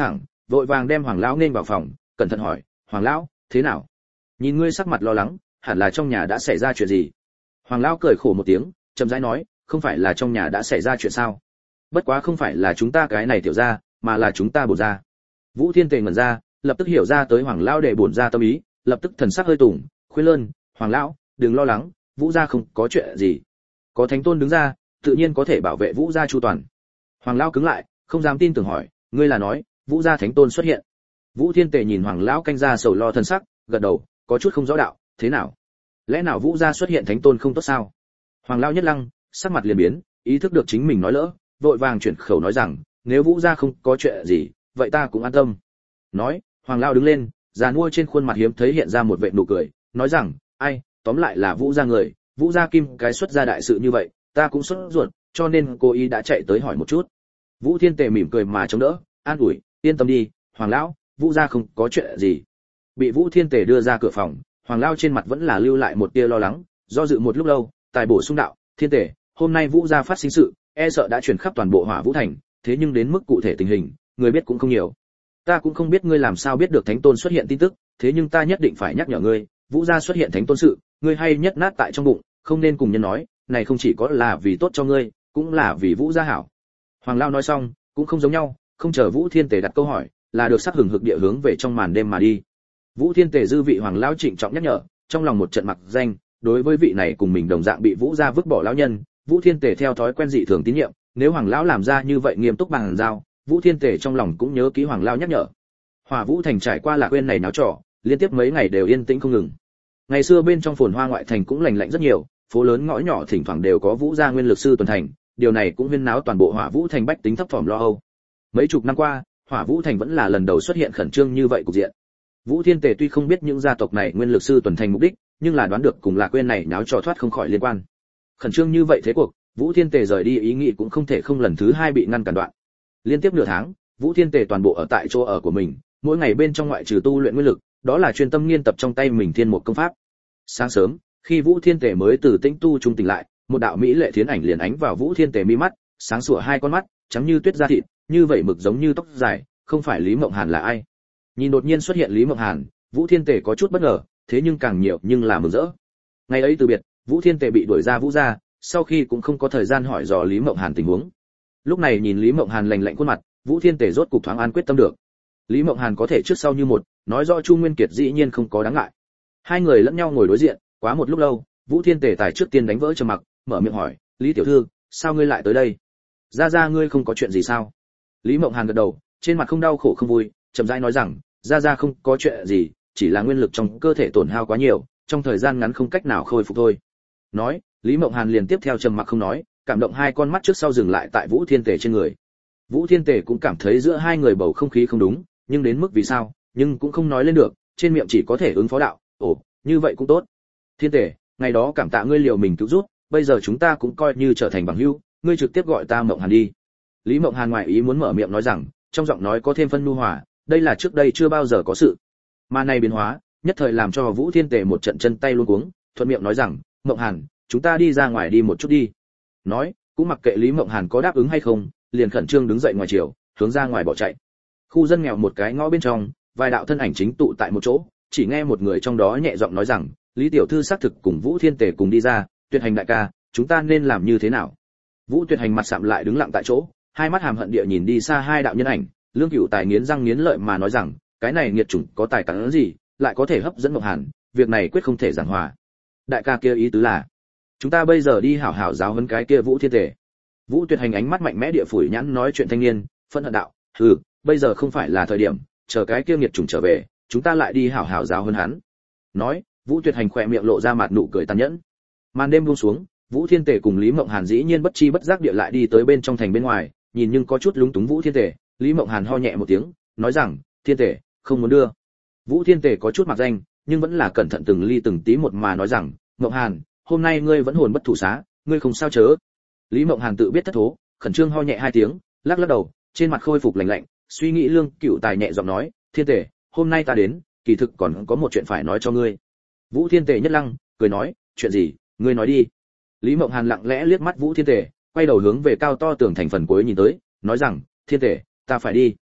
[SPEAKER 1] vội vàng đem Hoàng lão nên vào phòng, cẩn thận hỏi, "Hoàng lão, thế nào? Nhìn ngươi sắc mặt lo lắng, hẳn là trong nhà đã xảy ra chuyện gì?" Hoàng lão cười khổ một tiếng, chậm rãi nói, "Không phải là trong nhà đã xảy ra chuyện sao? Bất quá không phải là chúng ta cái này tiểu gia, mà là chúng ta bổn gia." Vũ Thiên Tề ngẩn ra, lập tức hiểu ra tới Hoàng lão để bổn gia tâm ý, lập tức thần sắc hơi tủng, khuyên lơn, "Hoàng lão, đừng lo lắng, Vũ gia không có chuyện gì. Có Thánh Tôn đứng ra, tự nhiên có thể bảo vệ Vũ gia chu toàn." Hoàng lão cứng lại, không dám tin tưởng hỏi, "Ngươi là nói, Vũ gia Thánh Tôn xuất hiện?" Vũ Thiên Tề nhìn Hoàng lão canh ra sầu lo thân sắc, gật đầu, có chút không rõ đạo, "Thế nào? Lẽ nào Vũ gia xuất hiện Thánh Tôn không tốt sao?" Hoàng lão nhất lăng, sắc mặt liền biến, ý thức được chính mình nói lỡ, vội vàng chuyển khẩu nói rằng, "Nếu Vũ gia không có chuyện gì, vậy ta cũng an tâm." Nói, Hoàng lão đứng lên, già nua trên khuôn mặt hiếm thấy hiện ra một vệt nụ cười, nói rằng, "Ai, tóm lại là Vũ gia người, Vũ gia kim cái xuất gia đại sự như vậy, ta cũng sốt ruột, cho nên cô ý đã chạy tới hỏi một chút." Vũ Thiên Tề mỉm cười mà chống đỡ, an ủi, "Yên tâm đi, Hoàng lão, Vũ gia không có chuyện gì." Bị Vũ Thiên Tề đưa ra cửa phòng, Hoàng lão trên mặt vẫn là lưu lại một tia lo lắng, do dự một lúc lâu, tài bổ sung đạo, "Thiên Tề, hôm nay Vũ gia phát sinh sự, e sợ đã truyền khắp toàn bộ Hỏa Vũ thành, thế nhưng đến mức cụ thể tình hình, người biết cũng không nhiều. Ta cũng không biết ngươi làm sao biết được Thánh Tôn xuất hiện tin tức, thế nhưng ta nhất định phải nhắc nhở ngươi, Vũ gia xuất hiện Thánh Tôn sự, ngươi hay nhất nát tại trong bụng, không nên cùng nhân nói, này không chỉ có là vì tốt cho ngươi, cũng là vì Vũ gia hảo." Hoàng lão nói xong, cũng không giống nhau, không chờ Vũ Thiên Tề đặt câu hỏi, là được sắc hừng hực địa hướng về trong màn đêm mà đi. Vũ Thiên Tề dư vị Hoàng lão trịnh trọng nhắc nhở, trong lòng một trận mặc danh, đối với vị này cùng mình đồng dạng bị Vũ gia vứt bỏ lão nhân, Vũ Thiên Tề theo thói quen dị thường tín nhiệm, nếu Hoàng lão làm ra như vậy nghiêm túc bằng giao, Vũ Thiên Tề trong lòng cũng nhớ ký Hoàng lão nhắc nhở. Hỏa Vũ thành trải qua lạc quên này náo trò, liên tiếp mấy ngày đều yên tĩnh không ngừng. Ngày xưa bên trong phồn hoa ngoại thành cũng lành lạnh rất nhiều, phố lớn ngõ nhỏ thỉnh thoảng đều có Vũ gia nguyên lực sư tuần thành, điều này cũng huyên náo toàn bộ Hỏa Vũ thành bách tính thấp thỏm lo âu. Mấy chục năm qua, Hỏa Vũ thành vẫn là lần đầu xuất hiện khẩn trương như vậy cục diện. Vũ Thiên Tề tuy không biết những gia tộc này nguyên lực sư tuần thành mục đích, nhưng là đoán được cùng lạc quên này náo trò thoát không khỏi liên quan. Khẩn trương như vậy thế cuộc, Vũ Thiên Tề rời đi ý nghĩ cũng không thể không lần thứ hai bị ngăn cản đoạn. Liên tiếp nửa tháng, Vũ Thiên Tề toàn bộ ở tại chỗ ở của mình, mỗi ngày bên trong ngoại trừ tu luyện nguyên lực, đó là chuyên tâm nghiên tập trong tay mình thiên một công pháp. Sáng sớm, khi Vũ Thiên Tề mới từ tĩnh tu trung tỉnh lại, một đạo mỹ lệ thiến ảnh liền ánh vào Vũ Thiên Tề mi mắt, sáng sủa hai con mắt, trắng như tuyết da thịt, như vậy mực giống như tóc dài, không phải Lý Mộng Hàn là ai? Nhìn đột nhiên xuất hiện Lý Mộng Hàn, Vũ Thiên Tề có chút bất ngờ, thế nhưng càng nhiều nhưng là mừng rỡ. Ngày ấy từ biệt, Vũ Thiên Tề bị đuổi ra Vũ gia, sau khi cũng không có thời gian hỏi dò Lý Mộng Hàn tình huống. Lúc này nhìn Lý Mộng Hàn lạnh lạnh khuôn mặt, Vũ Thiên Tề rốt cục thoáng an quyết tâm được. Lý Mộng Hàn có thể trước sau như một, nói rõ Chu Nguyên Kiệt dĩ nhiên không có đáng ngại. Hai người lẫn nhau ngồi đối diện, quá một lúc lâu, Vũ Thiên Tề tài trước tiên đánh vỡ trầm mặc, mở miệng hỏi, "Lý tiểu thư, sao ngươi lại tới đây? Gia ngươi không có chuyện gì sao?" Lý Mộng Hàn gật đầu, trên mặt không đau khổ không vui, chậm rãi nói rằng, "Gia không có chuyện gì, chỉ là nguyên lực trong cơ thể tổn hao quá nhiều, trong thời gian ngắn không cách nào khôi phục thôi." Nói, Lý Mộng Hàn liền tiếp theo trầm mặc không nói, cảm động hai con mắt trước sau dừng lại tại Vũ Thiên Tề trên người. Vũ Thiên Tề cũng cảm thấy giữa hai người bầu không khí không đúng, nhưng đến mức vì sao, nhưng cũng không nói lên được, trên miệng chỉ có thể ứng phó đạo, "Ồ, như vậy cũng tốt. Thiên Tề, ngày đó cảm tạ ngươi liều mình cứu giúp, bây giờ chúng ta cũng coi như trở thành bằng hữu, ngươi trực tiếp gọi ta Mộng Hàn đi." Lý Mộng Hàn ngoài ý muốn mở miệng nói rằng, trong giọng nói có thêm phân nhu hòa, đây là trước đây chưa bao giờ có sự. Mà này biến hóa, nhất thời làm cho Vũ Thiên Tề một trận chân tay luống cuống, thuận miệng nói rằng, "Mộng Hàn, chúng ta đi ra ngoài đi một chút đi." Nói, cũng mặc kệ Lý Mộng Hàn có đáp ứng hay không, liền khẩn trương đứng dậy ngoài chiều, hướng ra ngoài bỏ chạy. Khu dân nghèo một cái ngõ bên trong, vài đạo thân ảnh chính tụ tại một chỗ, chỉ nghe một người trong đó nhẹ giọng nói rằng, "Lý tiểu thư xác thực cùng Vũ Thiên Tề cùng đi ra, Tuyệt Hành đại ca, chúng ta nên làm như thế nào?" Vũ Tuyệt Hành mặt sạm lại đứng lặng tại chỗ, hai mắt hàm hận địa nhìn đi xa hai đạo nhân ảnh, Lương Cửu Tài nghiến răng nghiến lợi mà nói rằng, "Cái này nghiệt chủng có tài cán gì, lại có thể hấp dẫn Mộng Hàn, việc này quyết không thể giảng hòa." Đại ca kia ý tứ là, chúng ta bây giờ đi hảo hảo giáo huấn cái kia Vũ Thiên Tề. Vũ Tuyệt Hành ánh mắt mạnh mẽ địa phủi nhãn nói chuyện thanh niên, phân hận đạo, "Hừ, bây giờ không phải là thời điểm, chờ cái kia nghiệt chủng trở về, chúng ta lại đi hảo hảo giáo huấn hắn." Nói, Vũ Tuyệt Hành khỏe miệng lộ ra mặt nụ cười tàn nhẫn. Màn đêm buông xuống, Vũ Thiên Tề cùng Lý Mộng Hàn dĩ nhiên bất chi bất giác địa lại đi tới bên trong thành bên ngoài, nhìn nhưng có chút lúng túng Vũ Thiên Tề, Lý Mộng Hàn ho nhẹ một tiếng, nói rằng, "Thiên Tề, không muốn đưa." Vũ Thiên Tề có chút mặc danh, nhưng vẫn là cẩn thận từng ly từng tí một mà nói rằng, "Mộng Hàn, hôm nay ngươi vẫn hồn bất thủ xá, ngươi không sao chớ." Lý Mộng Hàn tự biết thất thố, khẩn trương ho nhẹ hai tiếng, lắc lắc đầu, trên mặt khôi phục lạnh lạnh, suy nghĩ Lương Cửu Tài nhẹ giọng nói, "Thiên Tề, hôm nay ta đến, kỳ thực còn có một chuyện phải nói cho ngươi." Vũ Thiên Tề nhất lăng, cười nói, "Chuyện gì, ngươi nói đi." Lý Mộng Hàn lặng lẽ liếc mắt Vũ Thiên Tề, quay đầu hướng về cao to tường thành phần cuối nhìn tới, nói rằng, "Thiên Tề, ta phải đi."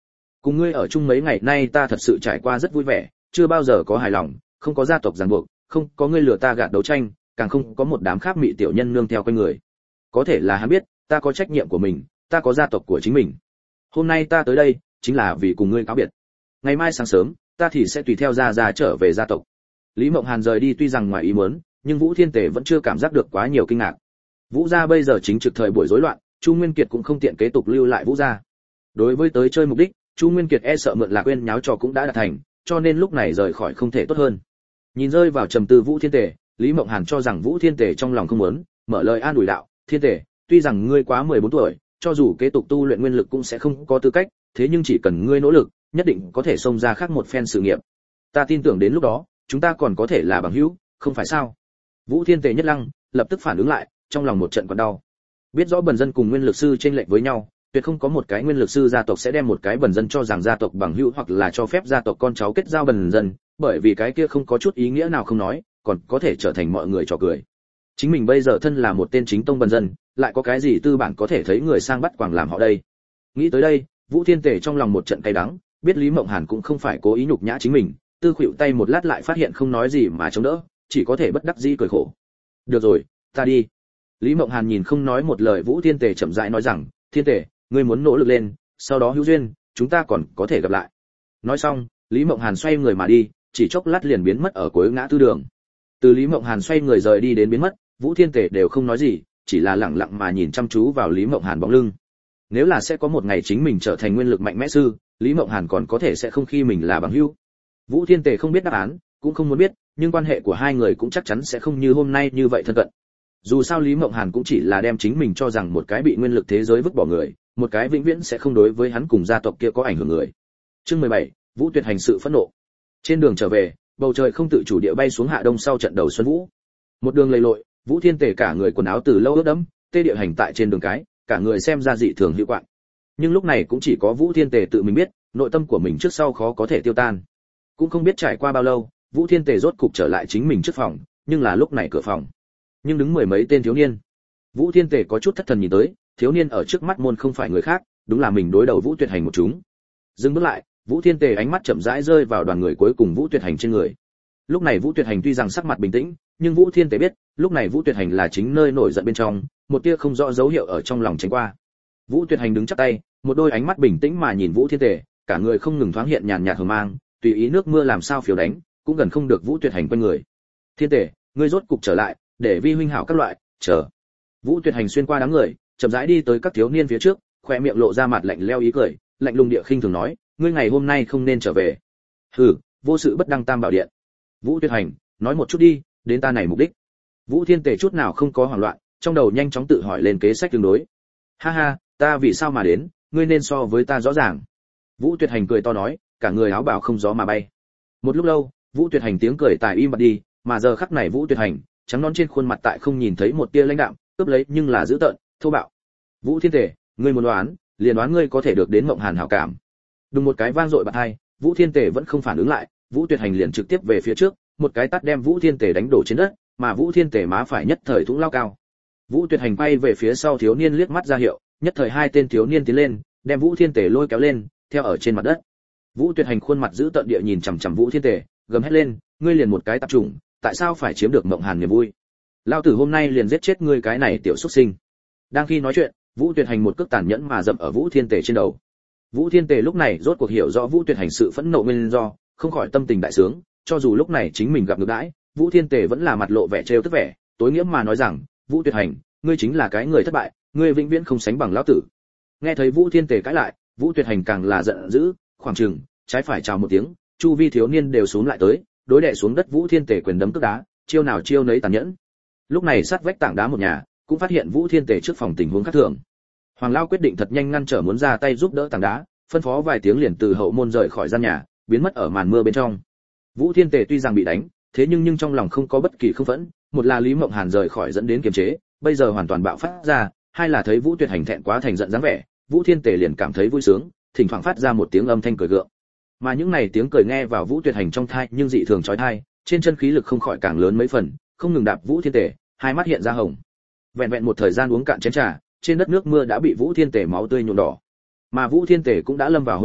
[SPEAKER 1] Cùng ngươi ở chung mấy ngày nay ta thật sự trải qua rất vui vẻ, chưa bao giờ có hài lòng, không có gia tộc ràng buộc, không có ngươi lừa ta gạt đấu tranh, càng không có một đám khác mị tiểu nhân nương theo quanh người. Có thể là hắn biết, ta có trách nhiệm của mình, ta có gia tộc của chính mình. Hôm nay ta tới đây, chính là vì cùng ngươi cáo biệt. Ngày mai sáng sớm, ta thì sẽ tùy theo gia trở về gia tộc. Lý Mộng Hàn rời đi tuy rằng ngoài ý muốn, nhưng Vũ Thiên Tề vẫn chưa cảm giác được quá nhiều kinh ngạc. Vũ gia bây giờ chính trực thời buổi rối loạn, Chu Nguyên Kiệt cũng không tiện kế tục lưu lại Vũ gia. Đối với tới chơi mục đích, Chu Nguyên Kiệt e sợ mượn Lạc Uyên nháo trò cũng đã đạt thành, cho nên lúc này rời khỏi không thể tốt hơn. Nhìn rơi vào trầm tư Vũ Thiên Tề, Lý Mộng Hàn cho rằng Vũ Thiên Tề trong lòng không muốn, mở lời an ủi đạo: "Thiên Tề, tuy rằng ngươi quá 14 tuổi, cho dù kế tục tu luyện nguyên lực cũng sẽ không có tư cách, thế nhưng chỉ cần ngươi nỗ lực, nhất định có thể xông ra khác một phen sự nghiệp. Ta tin tưởng đến lúc đó, chúng ta còn có thể là bằng hữu, không phải sao?" Vũ Thiên Tề nhất lăng, lập tức phản ứng lại, trong lòng một trận còn đau. Biết rõ bần dân cùng nguyên lực sư chênh lệch với nhau, tuyệt không có một cái nguyên lực sư gia tộc sẽ đem một cái bần dân cho rằng gia tộc bằng hữu hoặc là cho phép gia tộc con cháu kết giao bần dân, bởi vì cái kia không có chút ý nghĩa nào không nói, còn có thể trở thành mọi người trò cười. Chính mình bây giờ thân là một tên chính tông bần dân, lại có cái gì tư bản có thể thấy người sang bắt quàng làm họ đây. Nghĩ tới đây, Vũ Thiên Tề trong lòng một trận cay đắng, biết Lý Mộng Hàn cũng không phải cố ý nhục nhã chính mình, tư khuỵu tay một lát lại phát hiện không nói gì mà chống đỡ, chỉ có thể bất đắc dĩ cười khổ. Được rồi, ta đi. Lý Mộng Hàn nhìn không nói một lời Vũ Thiên Tề chậm rãi nói rằng, Thiên Tề, ngươi muốn nỗ lực lên, sau đó hữu duyên, chúng ta còn có thể gặp lại. Nói xong, Lý Mộng Hàn xoay người mà đi, chỉ chốc lát liền biến mất ở cuối ngã tư đường. Từ Lý Mộng Hàn xoay người rời đi đến biến mất, Vũ Thiên Tề đều không nói gì, chỉ là lặng lặng mà nhìn chăm chú vào Lý Mộng Hàn bóng lưng. Nếu là sẽ có một ngày chính mình trở thành nguyên lực mạnh mẽ sư, Lý Mộng Hàn còn có thể sẽ không khi mình là bằng hữu. Vũ Thiên Tề không biết đáp án, cũng không muốn biết, nhưng quan hệ của hai người cũng chắc chắn sẽ không như hôm nay như vậy thân cận. Dù sao Lý Mộng Hàn cũng chỉ là đem chính mình cho rằng một cái bị nguyên lực thế giới vứt bỏ người, một cái vĩnh viễn sẽ không đối với hắn cùng gia tộc kia có ảnh hưởng người. Chương 17, Vũ Tuyệt hành sự phẫn nộ. Trên đường trở về, bầu trời không tự chủ địa bay xuống hạ đông sau trận đầu xuân vũ. Một đường lầy lội, Vũ Thiên Tề cả người quần áo từ lâu ướt đẫm, tê địa hành tại trên đường cái, cả người xem ra dị thường hữu quạng. Nhưng lúc này cũng chỉ có Vũ Thiên Tề tự mình biết, nội tâm của mình trước sau khó có thể tiêu tan. Cũng không biết trải qua bao lâu, Vũ Thiên Tề rốt cục trở lại chính mình trước phòng, nhưng là lúc này cửa phòng, nhưng đứng mười mấy tên thiếu niên. Vũ Thiên Tề có chút thất thần nhìn tới, thiếu niên ở trước mắt môn không phải người khác, đúng là mình đối đầu Vũ Tuyệt hành một chúng. Dừng bước lại, Vũ Thiên Tề ánh mắt chậm rãi rơi vào đoàn người cuối cùng Vũ Tuyệt hành trên người. Lúc này Vũ Tuyệt hành tuy rằng sắc mặt bình tĩnh, nhưng Vũ Thiên Tề biết, lúc này Vũ Tuyệt hành là chính nơi nổi giận bên trong, một tia không rõ dấu hiệu ở trong lòng tránh qua. Vũ Tuyệt hành đứng chắp tay, một đôi ánh mắt bình tĩnh mà nhìn Vũ Thiên Tề, cả người không ngừng thoáng hiện nhàn nhạt hờ mang, tùy ý nước mưa làm sao phiếu đánh, cũng gần không được Vũ Tuyệt hành quanh người. Thiên Tề, ngươi rốt cục trở lại, để vi huynh hảo các loại, chờ. Vũ Tuyệt hành xuyên qua đám người, chậm rãi đi tới các thiếu niên phía trước, khóe miệng lộ ra mặt lạnh lẽo ý cười, lạnh lùng địa khinh thường nói, ngươi ngày hôm nay không nên trở về. Hừ, vô sự bất đăng tam bảo điện. Vũ Tuyệt hành, nói một chút đi, đến ta này mục đích. Vũ Thiên Tề chút nào không có hoảng loạn, trong đầu nhanh chóng tự hỏi lên kế sách tương đối. Ha ha, ta vì sao mà đến, ngươi nên so với ta rõ ràng. Vũ Tuyệt hành cười to nói, cả người áo bào không gió mà bay. Một lúc lâu, Vũ Tuyệt hành tiếng cười tài im bặt đi, mà giờ khắc này Vũ Tuyệt hành, trắng nón trên khuôn mặt tại không nhìn thấy một tia lãnh đạm, cướp lấy nhưng là dữ tợn, thô bạo. Vũ Thiên Tề, ngươi muốn đoán, liền đoán ngươi có thể được đến Mộng Hàn hảo cảm. Đùng một cái vang dội bạt hai, Vũ Thiên Tề vẫn không phản ứng lại, Vũ Tuyệt hành liền trực tiếp về phía trước, một cái tát đem Vũ Thiên Tề đánh đổ trên đất, mà Vũ Thiên Tề má phải nhất thời thủng lao cao. Vũ Tuyệt hành bay về phía sau thiếu niên liếc mắt ra hiệu, nhất thời hai tên thiếu niên tiến lên, đem Vũ Thiên Tề lôi kéo lên, theo ở trên mặt đất. Vũ Tuyệt hành khuôn mặt giữ tợn địa nhìn chằm chằm Vũ Thiên Tề, gầm hét lên, ngươi liền một cái tạp chủng, tại sao phải chiếm được Mộng Hàn niềm vui? Lão tử hôm nay liền giết chết ngươi cái này tiểu xuất sinh. Đang khi nói chuyện, Vũ Tuyệt hành một cước tàn nhẫn mà dậm ở Vũ Thiên Tề trên đầu. Vũ Thiên Tề lúc này rốt cuộc hiểu rõ Vũ Tuyệt hành sự phẫn nộ nguyên do, không khỏi tâm tình đại sướng, cho dù lúc này chính mình gặp ngược đãi, Vũ Thiên Tề vẫn là mặt lộ vẻ trêu tức vẻ, tối nghĩa mà nói rằng, Vũ Tuyệt hành, ngươi chính là cái người thất bại, ngươi vĩnh viễn không sánh bằng lão tử. Nghe thấy Vũ Thiên Tề cãi lại, Vũ Tuyệt hành càng là giận dữ, khoảng chừng trái phải chào một tiếng, chu vi thiếu niên đều xuống lại tới, đối đè xuống đất Vũ Thiên Tề quyền đấm cước đá, chiêu nào chiêu nấy tàn nhẫn. Lúc này sát vách tảng đá một nhà, cũng phát hiện Vũ Thiên Tề trước phòng tình huống khác thường. Hoàng Lao quyết định thật nhanh ngăn trở muốn ra tay giúp đỡ tảng đá, phân phó vài tiếng liền từ hậu môn rời khỏi gian nhà, biến mất ở màn mưa bên trong. Vũ Thiên Tề tuy rằng bị đánh, thế nhưng trong lòng không có bất kỳ không phẫn, một là Lý Mộng Hàn rời khỏi dẫn đến kiềm chế, bây giờ hoàn toàn bạo phát ra, hai là thấy Vũ Tuyệt hành thẹn quá thành giận dáng vẻ, Vũ Thiên Tề liền cảm thấy vui sướng, thỉnh thoảng phát ra một tiếng âm thanh cười gượng. Mà những này tiếng cười nghe vào Vũ Tuyệt hành trong tai nhưng dị thường chói tai, trên chân khí lực không khỏi càng lớn mấy phần, không ngừng đạp Vũ Thiên Tề, hai mắt hiện ra hồng. Vẹn vẹn một thời gian uống cạn chén trà, trên đất nước mưa đã bị Vũ Thiên Tề máu tươi nhuộm đỏ. Mà Vũ Thiên Tề cũng đã lâm vào hôn mê,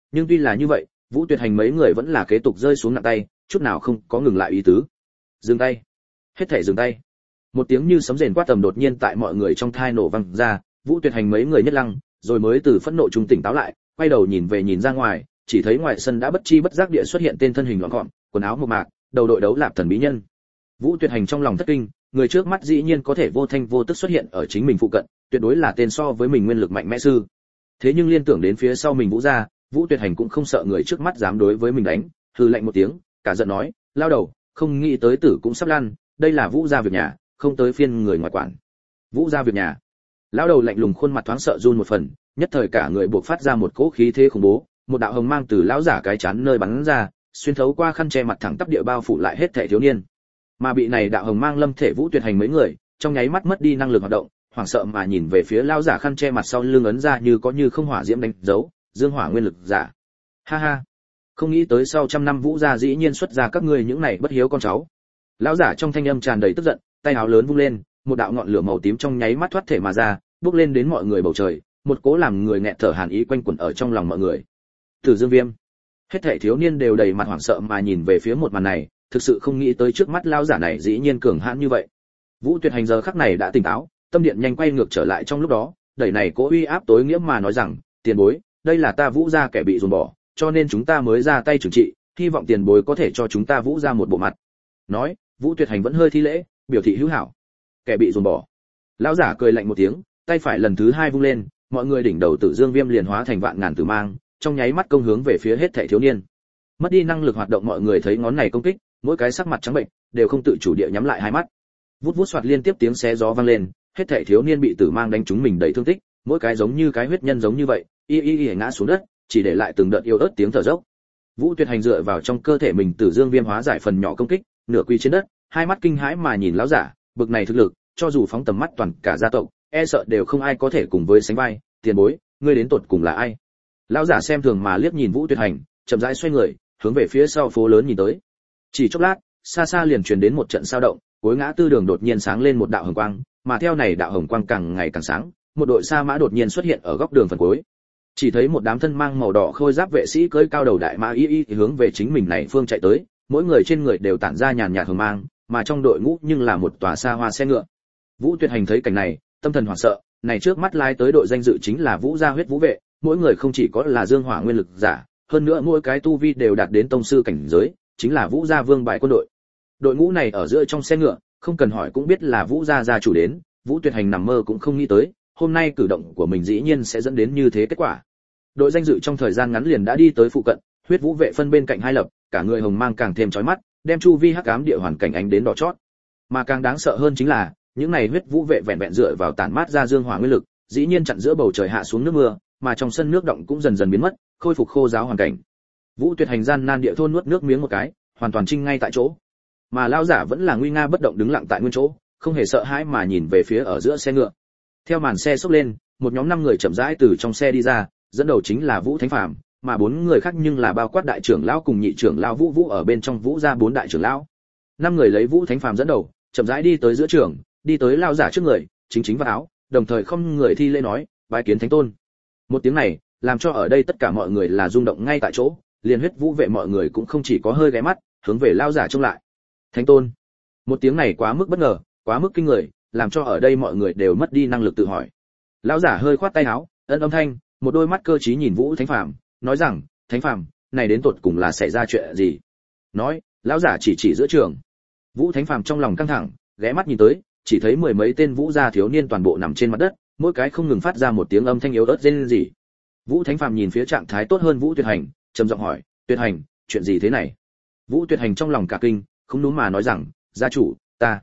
[SPEAKER 1] nhưng tuy là như vậy, Vũ Tuyệt Hành mấy người vẫn là kế tục rơi xuống nặng tay, chút nào không có ngừng lại ý tứ. Dừng tay, hết thảy dừng tay. Một tiếng như sấm rền quát tầm đột nhiên tại mọi người trong thai nổ vang ra, Vũ Tuyệt Hành mấy người nhất lăng, rồi mới từ phẫn nộ trung tỉnh táo lại, quay đầu nhìn về nhìn ra ngoài, chỉ thấy ngoài sân đã bất chi bất giác địa xuất hiện tên thân hình loạn gọn, quần áo mộc mạc, đầu đội đấu lạp thần bí nhân. Vũ Tuyệt Hành trong lòng thất kinh, người trước mắt dĩ nhiên có thể vô thanh vô tức xuất hiện ở chính mình phụ cận, tuyệt đối là tên so với mình nguyên lực mạnh mẽ sư. Thế nhưng liên tưởng đến phía sau mình Vũ gia, Vũ Tuyệt Hành cũng không sợ người trước mắt dám đối với mình đánh, hừ lạnh một tiếng, cả giận nói, lao đầu, không nghĩ tới tử cũng sắp lăn, đây là Vũ gia việc nhà, không tới phiên người ngoài quản. Vũ gia việc nhà. Lão đầu lạnh lùng khuôn mặt thoáng sợ run một phần, nhất thời cả người buộc phát ra một cỗ khí thế khủng bố, một đạo hồng mang từ lão giả cái chán nơi bắn ra, xuyên thấu qua khăn che mặt thẳng tắp địa bao phủ lại hết thảy thiếu niên. Mà bị này đạo hồng mang lâm thể Vũ Tuyệt Hành mấy người, trong nháy mắt mất đi năng lực hoạt động, hoảng sợ mà nhìn về phía lão giả khăn che mặt sau lưng ấn ra như có như không hỏa diễm đánh dấu, dương hỏa nguyên lực giả. Ha ha, không nghĩ tới sau trăm năm Vũ gia dĩ nhiên xuất ra các ngươi những này bất hiếu con cháu. Lão giả trong thanh âm tràn đầy tức giận, tay áo lớn vung lên, một đạo ngọn lửa màu tím trong nháy mắt thoát thể mà ra, bốc lên đến mọi người bầu trời, một cỗ làm người nghẹt thở hàn ý quanh quẩn ở trong lòng mọi người. Tử Dương Viêm. Hết thảy thiếu niên đều đầy mặt hoảng sợ mà nhìn về phía một màn này, thực sự không nghĩ tới trước mắt lão giả này dĩ nhiên cường hãn như vậy. Vũ Tuyệt Hành giờ khắc này đã tỉnh táo, tâm điện nhanh quay ngược trở lại trong lúc đó, đẩy này cỗ uy áp tối nghĩa mà nói rằng, tiền bối, đây là ta Vũ gia kẻ bị dồn bỏ, cho nên chúng ta mới ra tay trừng trị, hy vọng tiền bối có thể cho chúng ta Vũ gia một bộ mặt. Nói, Vũ Tuyệt Hành vẫn hơi thi lễ, biểu thị hữu hảo. Kẻ bị dồn bỏ. Lão giả cười lạnh một tiếng, tay phải lần thứ hai vung lên, mọi người đỉnh đầu Tử Dương Viêm liền hóa thành vạn ngàn tử mang, trong nháy mắt công hướng về phía hết thảy thiếu niên. Mất đi năng lực hoạt động mọi người thấy ngón này công kích, mỗi cái sắc mặt trắng bệnh, đều không tự chủ địa nhắm lại hai mắt. Vút vút xoạt liên tiếp tiếng xé gió vang lên, hết thảy thiếu niên bị tử mang đánh trúng mình đầy thương tích, mỗi cái giống như cái huyết nhân giống như vậy, y ngã xuống đất, chỉ để lại từng đợt yếu ớt tiếng thở dốc. Vũ Tuyệt Hành dựa vào trong cơ thể mình Tử Dương Viêm hóa giải phần nhỏ công kích, nửa quỳ trên đất, hai mắt kinh hãi mà nhìn lão giả, bực này thực lực, cho dù phóng tầm mắt toàn cả gia tộc, e sợ đều không ai có thể cùng với sánh vai. Tiền bối, ngươi đến tột cùng là ai? Lão giả xem thường mà liếc nhìn Vũ Tuyệt Hành, chậm rãi xoay người, hướng về phía sau phố lớn nhìn tới. Chỉ chốc lát, xa xa liền truyền đến một trận sao động, cuối ngã tư đường đột nhiên sáng lên một đạo hồng quang, mà theo này đạo hồng quang càng ngày càng sáng, một đội sa mã đột nhiên xuất hiện ở góc đường phần cuối. Chỉ thấy một đám thân mang màu đỏ khôi giáp vệ sĩ cưỡi cao đầu đại mã hướng về chính mình này phương chạy tới, mỗi người trên người đều tản ra nhàn nhạt hồng mang, mà trong đội ngũ nhưng là một tòa xa hoa xe ngựa. Vũ Tuyệt Hành thấy cảnh này, tâm thần hoảng sợ, này trước mắt lai tới đội danh dự chính là Vũ gia huyết vũ vệ, mỗi người không chỉ có là dương hỏa nguyên lực giả, hơn nữa mỗi cái tu vi đều đạt đến tông sư cảnh giới, chính là Vũ gia vương bài quân đội. Đội ngũ này ở giữa trong xe ngựa, không cần hỏi cũng biết là Vũ gia gia chủ đến, Vũ Tuyệt Hành nằm mơ cũng không nghĩ tới, hôm nay cử động của mình dĩ nhiên sẽ dẫn đến như thế kết quả. Đội danh dự trong thời gian ngắn liền đã đi tới phụ cận, huyết vũ vệ phân bên cạnh hai lập, cả người hồng mang càng thêm chói mắt, đem chu vi hắc ám địa hoàn cảnh ánh đến đỏ chót. Mà càng đáng sợ hơn chính là, những này huyết vũ vệ vẹn vẹn dựa vào tản mát ra dương hỏa nguyên lực, dĩ nhiên chặn giữa bầu trời hạ xuống nước mưa, mà trong sân nước động cũng dần dần biến mất, khôi phục khô ráo hoàn cảnh. Vũ Tuyệt Hành gian nan địa thôn nuốt nước miếng một cái, hoàn toàn trinh ngay tại chỗ. Mà lão giả vẫn là nguy nga bất động đứng lặng tại nguyên chỗ, không hề sợ hãi mà nhìn về phía ở giữa xe ngựa. Theo màn xe xốc lên, một nhóm 5 người chậm rãi từ trong xe đi ra, dẫn đầu chính là Vũ Thánh Phàm, mà 4 người khác nhưng là bao quát đại trưởng lão cùng nhị trưởng lão Vũ ở bên trong Vũ gia 4 đại trưởng lão. 5 người lấy Vũ Thánh Phàm dẫn đầu, chậm rãi đi tới giữa trường, đi tới lão giả trước người, chính vào áo, đồng thời không người thi lễ nói, bái kiến thánh tôn. Một tiếng này, làm cho ở đây tất cả mọi người là rung động ngay tại chỗ, liền huyết vũ vệ mọi người cũng không chỉ có hơi ghé mắt, hướng về lão giả trông lại. Thánh tôn. Một tiếng này quá mức bất ngờ, quá mức kinh người, làm cho ở đây mọi người đều mất đi năng lực tự hỏi. Lão giả hơi khoát tay áo, ân âm thanh, một đôi mắt cơ trí nhìn Vũ Thánh Phàm, nói rằng, Thánh Phàm, này đến tột cùng là xảy ra chuyện gì? Nói, lão giả chỉ giữa trường. Vũ Thánh Phàm trong lòng căng thẳng, ghé mắt nhìn tới, chỉ thấy mười mấy tên Vũ gia thiếu niên toàn bộ nằm trên mặt đất, mỗi cái không ngừng phát ra một tiếng âm thanh yếu ớt rên rỉ. Vũ Thánh Phàm nhìn phía trạng thái tốt hơn Vũ Tuyệt Hành, trầm giọng hỏi, Tuyệt Hành, chuyện gì thế này? Vũ Tuyệt Hành trong lòng cả kinh, không đúng mà nói rằng, gia chủ,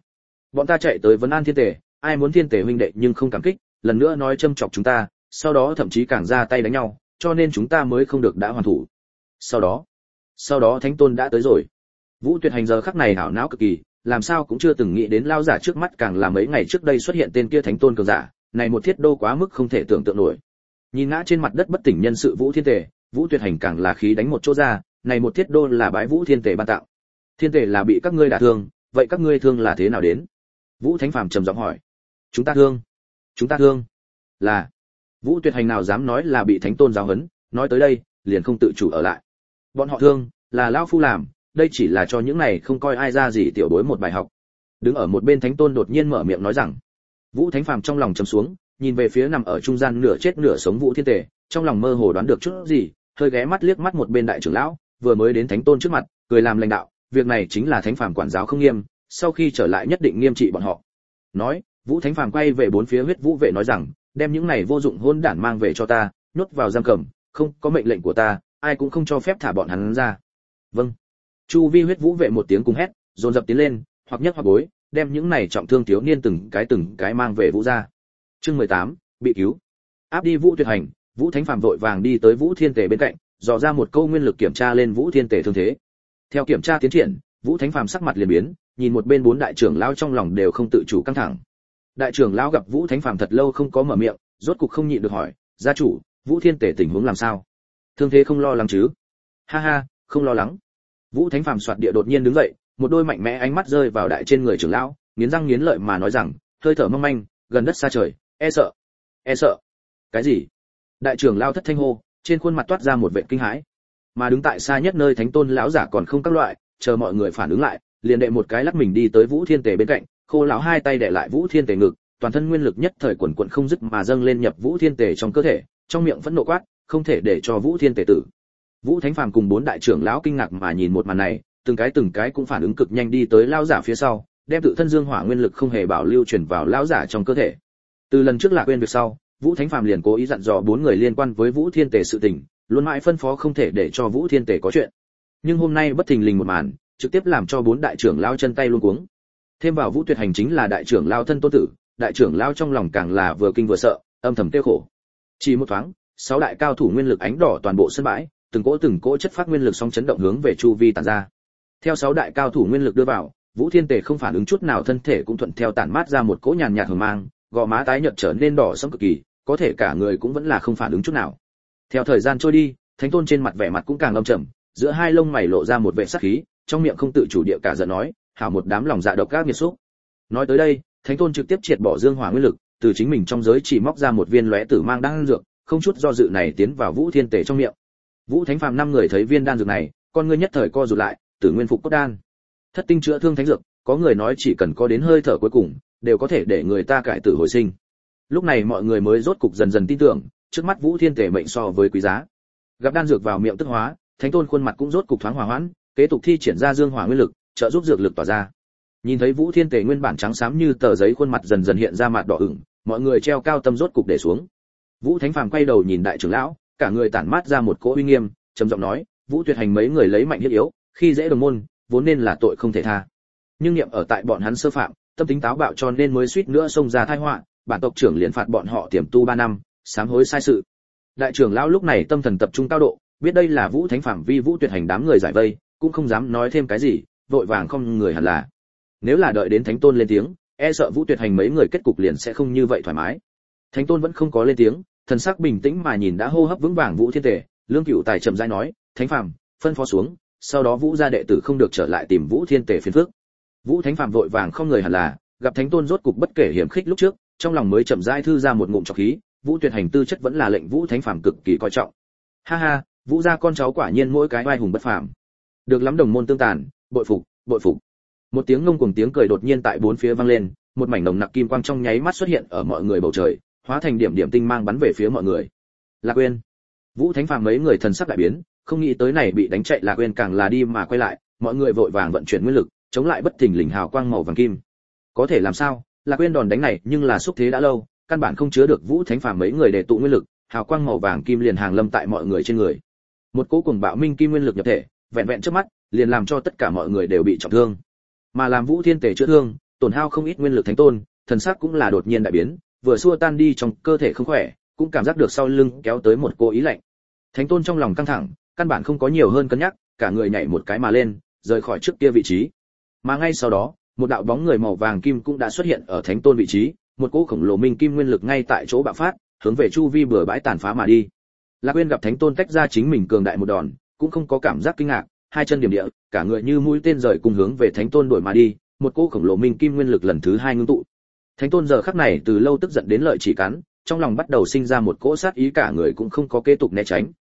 [SPEAKER 1] bọn ta chạy tới vấn an thiên tể, ai muốn thiên tể huynh đệ nhưng không cảm kích, lần nữa nói châm chọc chúng ta, sau đó thậm chí càng ra tay đánh nhau, cho nên chúng ta mới không được đã hoàn thủ. Sau đó thánh tôn đã tới rồi. Vũ Tuyệt Hành giờ khắc này hảo não cực kỳ, làm sao cũng chưa từng nghĩ đến lao giả trước mắt càng là mấy ngày trước đây xuất hiện tên kia thánh tôn cường giả, này một thiết đô quá mức không thể tưởng tượng nổi. Nhìn ngã trên mặt đất bất tỉnh nhân sự Vũ Thiên Tề, Vũ Tuyệt Hành càng là khí đánh một chỗ ra, này một thiết đô là bái Vũ Thiên Tề ban tặng. Thiên Tề là bị các ngươi đả thương, vậy các ngươi thương là thế nào đến? Vũ Thánh Phàm trầm giọng hỏi. Chúng ta thương. Là. Vũ Tuyệt Hành nào dám nói là bị thánh tôn giáo huấn, nói tới đây, liền không tự chủ ở lại. Bọn họ thương là lão phu làm, đây chỉ là cho những này không coi ai ra gì tiểu bối một bài học. Đứng ở một bên Thánh Tôn đột nhiên mở miệng nói rằng. Vũ Thánh Phàm trong lòng trầm xuống, nhìn về phía nằm ở trung gian nửa chết nửa sống Vũ Thiên Tề, trong lòng mơ hồ đoán được chút gì, hơi ghé mắt liếc mắt một bên đại trưởng lão, vừa mới đến Thánh Tôn trước mặt, cười làm lãnh đạo, việc này chính là Thánh Phàm quản giáo không nghiêm, sau khi trở lại nhất định nghiêm trị bọn họ. Nói, Vũ Thánh Phàm quay về bốn phía huyết vũ vệ nói rằng, đem những này vô dụng hỗn đản mang về cho ta, nhốt vào giam cầm, không có mệnh lệnh của ta, ai cũng không cho phép thả bọn hắn ra. Vâng. Chu vi huyết vũ vệ một tiếng cùng hét, dồn dập tiến lên, hoặc nhấc hoặc bối, đem những này trọng thương thiếu niên từng cái mang về Vũ gia. Chương 18, bị cứu. Áp đi Vũ Tuyệt Hành, Vũ Thánh Phàm vội vàng đi tới Vũ Thiên Tề bên cạnh, dò ra một câu nguyên lực kiểm tra lên Vũ Thiên Tề thương thế. Theo kiểm tra tiến triển, Vũ Thánh Phàm sắc mặt liền biến, nhìn một bên bốn đại trưởng lão trong lòng đều không tự chủ căng thẳng. Đại trưởng lão gặp Vũ Thánh Phàm thật lâu không có mở miệng, rốt cục không nhịn được hỏi, "Gia chủ, Vũ Thiên Tề tình huống làm sao? Thương thế không lo lắng chứ?" "Ha ha, không lo lắng." Vũ Thánh Phàm soạt địa đột nhiên đứng dậy, một đôi mạnh mẽ ánh mắt rơi vào đại trên người trưởng lão, nghiến răng nghiến lợi mà nói rằng, hơi thở mong manh, gần đất xa trời, e sợ. Cái gì? Đại trưởng lão thất thanh hô, trên khuôn mặt toát ra một vẻ kinh hãi. Mà đứng tại xa nhất nơi Thánh Tôn lão giả còn không các loại, chờ mọi người phản ứng lại, liền đệ một cái lắc mình đi tới Vũ Thiên Tề bên cạnh, Khô lão hai tay đè lại Vũ Thiên Tề ngực, toàn thân nguyên lực nhất thời quần quần không dứt mà dâng lên nhập Vũ Thiên Tề trong cơ thể, trong miệng phẫn nộ quát, không thể để cho Vũ Thiên Tề tử. Vũ Thánh Phàm cùng bốn đại trưởng lão kinh ngạc mà nhìn một màn này, từng cái cũng phản ứng cực nhanh đi tới lão giả phía sau, đem tự thân dương hỏa nguyên lực không hề bảo lưu truyền vào lão giả trong cơ thể. Từ lần trước Lạc quên việc sau, Vũ Thánh Phàm liền cố ý dặn dò bốn người liên quan với Vũ Thiên Tề sự tình, luôn mãi phân phó không thể để cho Vũ Thiên Tề có chuyện. Nhưng hôm nay bất thình lình một màn, trực tiếp làm cho bốn đại trưởng lão chân tay luống cuống. Thêm vào Vũ Tuyệt Hành chính là đại trưởng lão thân tôn tử, đại trưởng lão trong lòng càng là vừa kinh vừa sợ, âm thầm tiêu khổ. Chỉ một thoáng, sáu đại cao thủ nguyên lực ánh đỏ toàn bộ sân bãi, từng cỗ chất phát nguyên lực song chấn động hướng về chu vi tản ra. Theo sáu đại cao thủ nguyên lực đưa vào, Vũ Thiên Tề không phản ứng chút nào, thân thể cũng thuận theo tản mát ra một cỗ nhàn nhạt hường mang, gò má tái nhợt trở nên đỏ sẫm cực kỳ, có thể cả người cũng vẫn là không phản ứng chút nào. Theo thời gian trôi đi, Thánh Tôn trên mặt vẻ mặt cũng càng âm trầm, giữa hai lông mày lộ ra một vẻ sát khí, trong miệng không tự chủ địa cả giận nói, hảo một đám lòng dạ độc ác nghiệt xúc. Nói tới đây, Thánh Tôn trực tiếp triệt bỏ dương hỏa nguyên lực, từ chính mình trong giới chỉ móc ra một viên lóe tử mang đan dược, không chút do dự này tiến vào Vũ Thiên Tề trong miệng. Vũ Thánh Phàm năm người thấy viên đan dược này, con ngươi nhất thời co rụt lại, Tử Nguyên Phục Cốt Đan. Thất tinh chữa thương thánh dược, có người nói chỉ cần có đến hơi thở cuối cùng, đều có thể để người ta cải tử hồi sinh. Lúc này mọi người mới rốt cục dần dần tin tưởng, trước mắt Vũ Thiên Tề mệnh so với quý giá. Gặp đan dược vào miệng tức hóa, Thánh Tôn khuôn mặt cũng rốt cục thoáng hòa hoãn, kế tục thi triển ra dương hỏa nguyên lực, trợ giúp dược lực tỏa ra. Nhìn thấy Vũ Thiên Tề nguyên bản trắng xám như tờ giấy khuôn mặt dần dần hiện ra mặt đỏ ửng, mọi người treo cao tâm rốt cục để xuống. Vũ Thánh Phàm quay đầu nhìn đại trưởng lão, cả người tản mát ra một cỗ uy nghiêm, trầm giọng nói, Vũ Tuyệt Hành mấy người lấy mạnh hiếp yếu, khi dễ đồng môn, vốn nên là tội không thể tha. Nhưng niệm ở tại bọn hắn sơ phạm, tâm tính táo bạo cho nên mới suýt nữa xông ra tai họa, bản tộc trưởng liền phạt bọn họ tiềm tu 3 năm, sám hối sai sự. Đại trưởng lão lúc này tâm thần tập trung cao độ, biết đây là Vũ Thánh Phàm vi Vũ Tuyệt Hành đám người giải vây, cũng không dám nói thêm cái gì, vội vàng không người hẳn là. Nếu là đợi đến Thánh Tôn lên tiếng, e sợ Vũ Tuyệt Hành mấy người kết cục liền sẽ không như vậy thoải mái. Thánh Tôn vẫn không có lên tiếng, thần sắc bình tĩnh mà nhìn đã hô hấp vững vàng Vũ Thiên Tề, Lương Cửu Tài chậm rãi nói, Thánh Phàm, phân phó xuống, sau đó Vũ gia đệ tử không được trở lại tìm Vũ Thiên Tề phiền phức. Vũ Thánh Phàm vội vàng không người hẳn là, gặp Thánh Tôn rốt cục bất kể hiểm khích lúc trước, trong lòng mới chậm rãi thư ra một ngụm trọc khí, Vũ Tuyệt Hành tư chất vẫn là lệnh Vũ Thánh Phàm cực kỳ coi trọng. Ha ha, Vũ gia con cháu quả nhiên mỗi cái oai hùng bất phàm. Được lắm đồng môn tương tàn, bội phục, bội phục. Một tiếng ngông cuồng tiếng cười đột nhiên tại bốn phía vang lên, một mảnh nồng nặc kim quang trong nháy mắt xuất hiện ở mọi người bầu trời, hóa thành điểm điểm tinh mang bắn về phía mọi người. Lạc Uyên. Vũ Thánh Phàm mấy người thần sắc đại biến, không nghĩ tới này bị đánh chạy Lạc Uyên càng là đi mà quay lại, mọi người vội vàng vận chuyển nguyên lực, chống lại bất thình lình hào quang màu vàng kim. Có thể làm sao? Lạc Uyên đòn đánh này nhưng là xúc thế đã lâu, căn bản không chứa được Vũ Thánh Phàm mấy người để tụ nguyên lực, hào quang màu vàng kim liền hàng lâm tại mọi người trên người. Một cỗ cuồng bạo minh kim nguyên lực nhập thể, vẹn vẹn trước mắt, liền làm cho tất cả mọi người đều bị trọng thương. Mà làm Vũ Thiên Tề chữa thương, tổn hao không ít nguyên lực Thánh Tôn, thần sắc cũng là đột nhiên đại biến, vừa xua tan đi trong cơ thể không khỏe, cũng cảm giác được sau lưng kéo tới một cô ý lạnh. Thánh Tôn trong lòng căng thẳng, căn bản không có nhiều hơn cân nhắc, cả người nhảy một cái mà lên, rời khỏi trước kia vị trí. Mà ngay sau đó, một đạo bóng người màu vàng kim cũng đã xuất hiện ở Thánh Tôn vị trí, một cỗ khổng lồ minh kim nguyên lực ngay tại chỗ bạo phát, hướng về chu vi bừa bãi tàn phá mà đi. Lạc Uyên gặp Thánh Tôn tách ra chính mình cường đại một đòn, cũng không có cảm giác kinh ngạc, hai chân điểm địa, cả người như mũi tên rời cùng hướng về Thánh Tôn đuổi mà đi, một cỗ khổng lồ minh kim nguyên lực lần thứ hai ngưng tụ. Thánh Tôn giờ khắc này từ lâu tức giận đến lợi chỉ cắn, trong lòng bắt đầu sinh ra một cỗ sát ý, cả người cũng không có kế tục né tránh,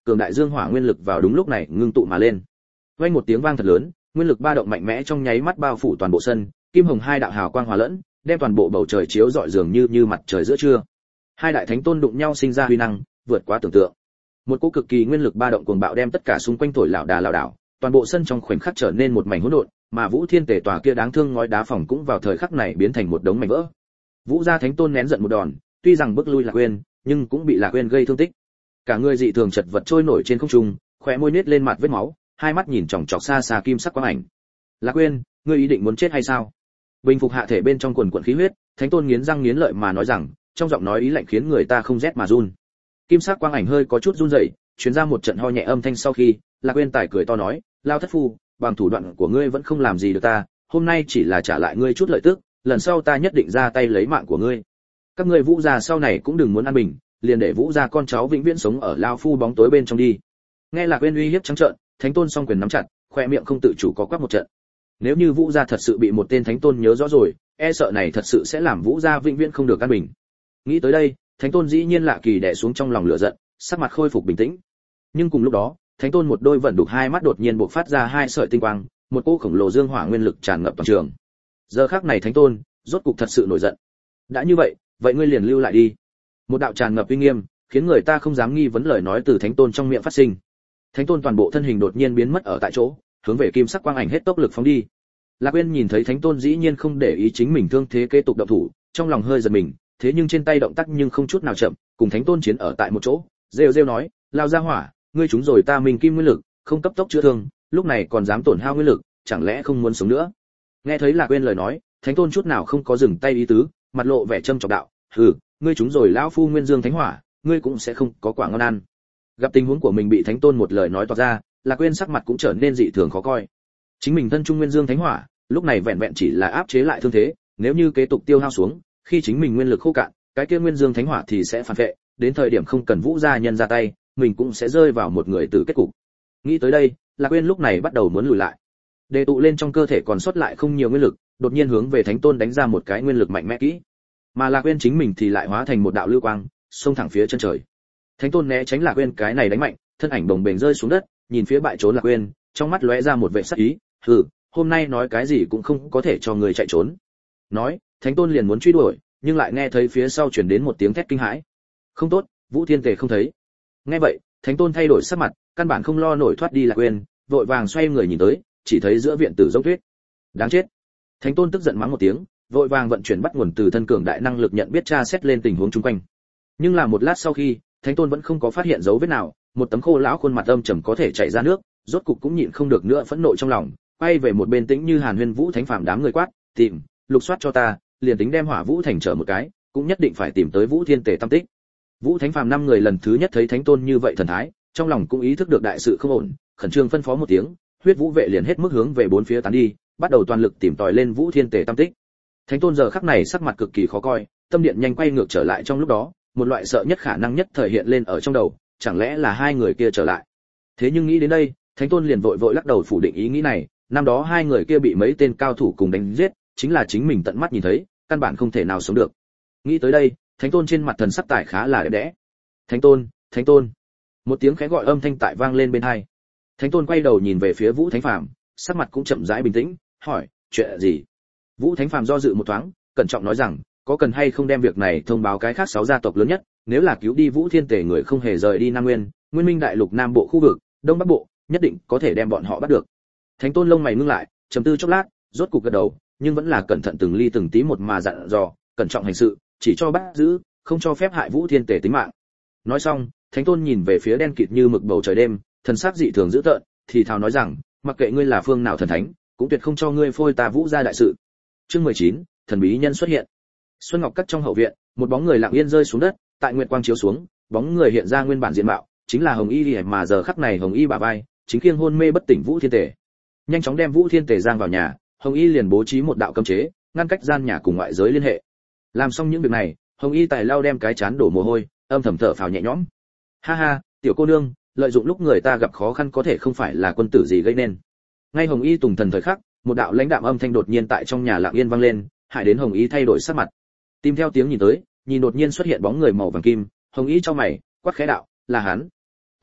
[SPEAKER 1] cường đại dương hỏa nguyên lực vào đúng lúc này ngưng tụ mà lên. Vang một tiếng vang thật lớn, nguyên lực ba động mạnh mẽ trong nháy mắt bao phủ toàn bộ sân, kim hồng hai đạo hào quang hòa lẫn, đem toàn bộ bầu trời chiếu rọi dường như mặt trời giữa trưa. Hai đại thánh tôn đụng nhau sinh ra huy năng, vượt quá tưởng tượng. Một cỗ cực kỳ nguyên lực ba động cuồng bạo đem tất cả xung quanh thổi lảo đảo, toàn bộ sân trong khoảnh khắc trở nên một mảnh hỗn độn, mà Vũ Thiên Tề tòa kia đáng thương ngói đá phòng cũng vào thời khắc này biến thành một đống mảnh vỡ. Vũ gia thánh tôn nén giận một đòn, tuy rằng bước lui Lạc Uyên, nhưng cũng bị Lạc Uyên gây thương tích. Cả người dị thường chật vật trôi nổi trên không trung, khóe môi nết lên mặt vết máu, hai mắt nhìn chòng chọc xa xa kim sắc quang ảnh. Lạc Uyên, ngươi ý định muốn chết hay sao? Bình phục hạ thể bên trong quần quần khí huyết, thánh tôn nghiến răng nghiến lợi mà nói rằng, trong giọng nói ý lạnh khiến người ta không rét mà run. Kim sắc quang ảnh hơi có chút run rẩy, truyền ra một trận ho nhẹ âm thanh sau khi, Lạc Uyên tài cười to nói, lao thất phu, bằng thủ đoạn của ngươi vẫn không làm gì được ta, hôm nay chỉ là trả lại ngươi chút lợi tức, lần sau ta nhất định ra tay lấy mạng của ngươi. Các ngươi Vũ gia sau này cũng đừng muốn an bình, liền để Vũ gia con cháu vĩnh viễn sống ở lao phu bóng tối bên trong đi. Nghe Lạc Uyên uy hiếp trắng trợn, thánh tôn song quyền nắm chặt, khoe miệng không tự chủ có quắc một trận. Nếu như Vũ gia thật sự bị một tên thánh tôn nhớ rõ rồi, e sợ này thật sự sẽ làm Vũ gia vĩnh viễn không được an bình. Nghĩ tới đây, thánh tôn dĩ nhiên lạ kỳ đè xuống trong lòng lửa giận, sắc mặt khôi phục bình tĩnh. Nhưng cùng lúc đó, thánh tôn một đôi vận đục hai mắt đột nhiên bộc phát ra hai sợi tinh quang, một cỗ khổng lồ dương hỏa nguyên lực tràn ngập toàn trường. Giờ khắc này thánh tôn rốt cục thật sự nổi giận. Đã như vậy, vậy ngươi liền lưu lại đi. Một đạo tràn ngập uy nghiêm, khiến người ta không dám nghi vấn lời nói từ thánh tôn trong miệng phát sinh. Thánh tôn toàn bộ thân hình đột nhiên biến mất ở tại chỗ, hướng về kim sắc quang ảnh hết tốc lực phóng đi. Lạc Uyên nhìn thấy thánh tôn dĩ nhiên không để ý chính mình thương thế kế tục động thủ, trong lòng hơi giật mình, thế nhưng trên tay động tác nhưng không chút nào chậm, cùng thánh tôn chiến ở tại một chỗ, rêu rêu nói, lao ra hỏa, ngươi trúng rồi ta mình kim nguyên lực, không cấp tốc chữa thương, lúc này còn dám tổn hao nguyên lực, chẳng lẽ không muốn sống nữa? Nghe thấy Lạc Uyên lời nói, thánh tôn chút nào không có dừng tay ý tứ, mặt lộ vẻ châm chọc đạo, hừ, ngươi trúng rồi lão phu nguyên dương thánh hỏa, ngươi cũng sẽ không có quả ngon ăn. Gặp tình huống của mình bị thánh tôn một lời nói toạc ra, Lạc Uyên sắc mặt cũng trở nên dị thường khó coi. Chính mình thân trung nguyên dương thánh hỏa, lúc này vẹn vẹn chỉ là áp chế lại thương thế, nếu như kế tục tiêu hao xuống, khi chính mình nguyên lực khô cạn, cái kia nguyên dương thánh hỏa thì sẽ phản vệ, đến thời điểm không cần Vũ gia nhân ra tay, mình cũng sẽ rơi vào một người tử kết cục. Nghĩ tới đây, Lạc Uyên lúc này bắt đầu muốn lùi lại. Đề tụ lên trong cơ thể còn sót lại không nhiều nguyên lực, đột nhiên hướng về thánh tôn đánh ra một cái nguyên lực mạnh mẽ kỹ. Mà Lạc Uyên chính mình thì lại hóa thành một đạo lưu quang, xông thẳng phía chân trời. Thánh tôn né tránh Lạc Uyên cái này đánh mạnh, thân ảnh bồng bềnh rơi xuống đất, nhìn phía bại trốn Lạc Uyên, trong mắt lóe ra một vẻ sắc ý, hừ, hôm nay nói cái gì cũng không có thể cho người chạy trốn. Nói, thánh tôn liền muốn truy đuổi, nhưng lại nghe thấy phía sau truyền đến một tiếng thét kinh hãi. Không tốt, Vũ Thiên Tề không thấy. Nghe vậy, thánh tôn thay đổi sắc mặt, căn bản không lo nổi thoát đi Lạc Uyên, vội vàng xoay người nhìn tới, chỉ thấy giữa viện tử giống tuyết. Đáng chết. Thánh tôn tức giận mắng một tiếng, vội vàng vận chuyển bắt nguồn từ thân cường đại năng lực nhận biết tra xét lên tình huống xung quanh. Nhưng là một lát sau khi, thánh tôn vẫn không có phát hiện dấu vết nào, một tấm khô lão khuôn mặt âm trầm có thể chảy ra nước, rốt cục cũng nhịn không được nữa phẫn nộ trong lòng, quay về một bên tĩnh như Hàn Huyên Vũ Thánh Phàm đám người quát, tìm, lục soát cho ta, liền tính đem Hỏa Vũ Thành trở một cái, cũng nhất định phải tìm tới Vũ Thiên Tề tâm tích. Vũ Thánh Phàm năm người lần thứ nhất thấy thánh tôn như vậy thần thái, trong lòng cũng ý thức được đại sự không ổn, khẩn trương phân phó một tiếng, huyết vũ vệ liền hết mức hướng về bốn phía tán đi, bắt đầu toàn lực tìm tòi lên Vũ Thiên Tề tâm tích. Thánh tôn giờ khắc này sắc mặt cực kỳ khó coi, tâm điện nhanh quay ngược trở lại trong lúc đó, một loại sợ nhất khả năng nhất thời hiện lên ở trong đầu, chẳng lẽ là hai người kia trở lại. Thế nhưng nghĩ đến đây, thánh tôn liền vội lắc đầu phủ định ý nghĩ này, năm đó hai người kia bị mấy tên cao thủ cùng đánh giết, chính là chính mình tận mắt nhìn thấy, căn bản không thể nào sống được. Nghĩ tới đây, thánh tôn trên mặt thần sắc tài khá là đẹp đẽ. Thánh tôn, thánh tôn. Một tiếng khẽ gọi âm thanh tại vang lên bên tai. Thánh tôn quay đầu nhìn về phía Vũ Thánh Phàm, sắc mặt cũng chậm rãi bình tĩnh, hỏi, chuyện gì? Vũ Thánh Phàm do dự một thoáng, cẩn trọng nói rằng, có cần hay không đem việc này thông báo cái khác 6 gia tộc lớn nhất, nếu là cứu đi Vũ Thiên Tề người không hề rời đi Nam Nguyên, Nguyên Minh đại lục Nam Bộ khu vực, Đông Bắc Bộ, nhất định có thể đem bọn họ bắt được. Thánh tôn lông mày ngưng lại, trầm tư chốc lát, rốt cục gật đầu, nhưng vẫn là cẩn thận từng ly từng tí một mà dặn dò, cẩn trọng hành sự, chỉ cho bắt giữ, không cho phép hại Vũ Thiên Tề tính mạng. Nói xong, thánh tôn nhìn về phía đen kịt như mực bầu trời đêm, thần sắc dị thường dữ tợn, thì thào nói rằng, mặc kệ ngươi là phương nào thần thánh, cũng tuyệt không cho ngươi phôi ta Vũ gia đại sự. Chương 19, thần bí nhân xuất hiện. Xuân Ngọc Cắt trong hậu viện, một bóng người lặng yên rơi xuống đất, tại nguyệt quang chiếu xuống, bóng người hiện ra nguyên bản diện mạo, chính là Hồng Y Liễu, mà giờ khắc này Hồng Y bả vai, chính khiêng hôn mê bất tỉnh Vũ Thiên Tề. Nhanh chóng đem Vũ Thiên Tề giang vào nhà, Hồng Y liền bố trí một đạo cấm chế, ngăn cách gian nhà cùng ngoại giới liên hệ. Làm xong những việc này, Hồng Y tài lau đem cái chán đổ mồ hôi, âm thầm thở phào nhẹ nhõm. Ha ha, tiểu cô nương, lợi dụng lúc người ta gặp khó khăn có thể không phải là quân tử gì gây nên. Ngay Hồng Y tùng thần thời khắc, một đạo lãnh đạm âm thanh đột nhiên tại trong nhà lặng yên vang lên, hại đến Hồng Y thay đổi sắc mặt. Tìm theo tiếng nhìn tới, nhìn đột nhiên xuất hiện bóng người màu vàng kim, Hồng Y trong mày, quát khẽ đạo, là hắn.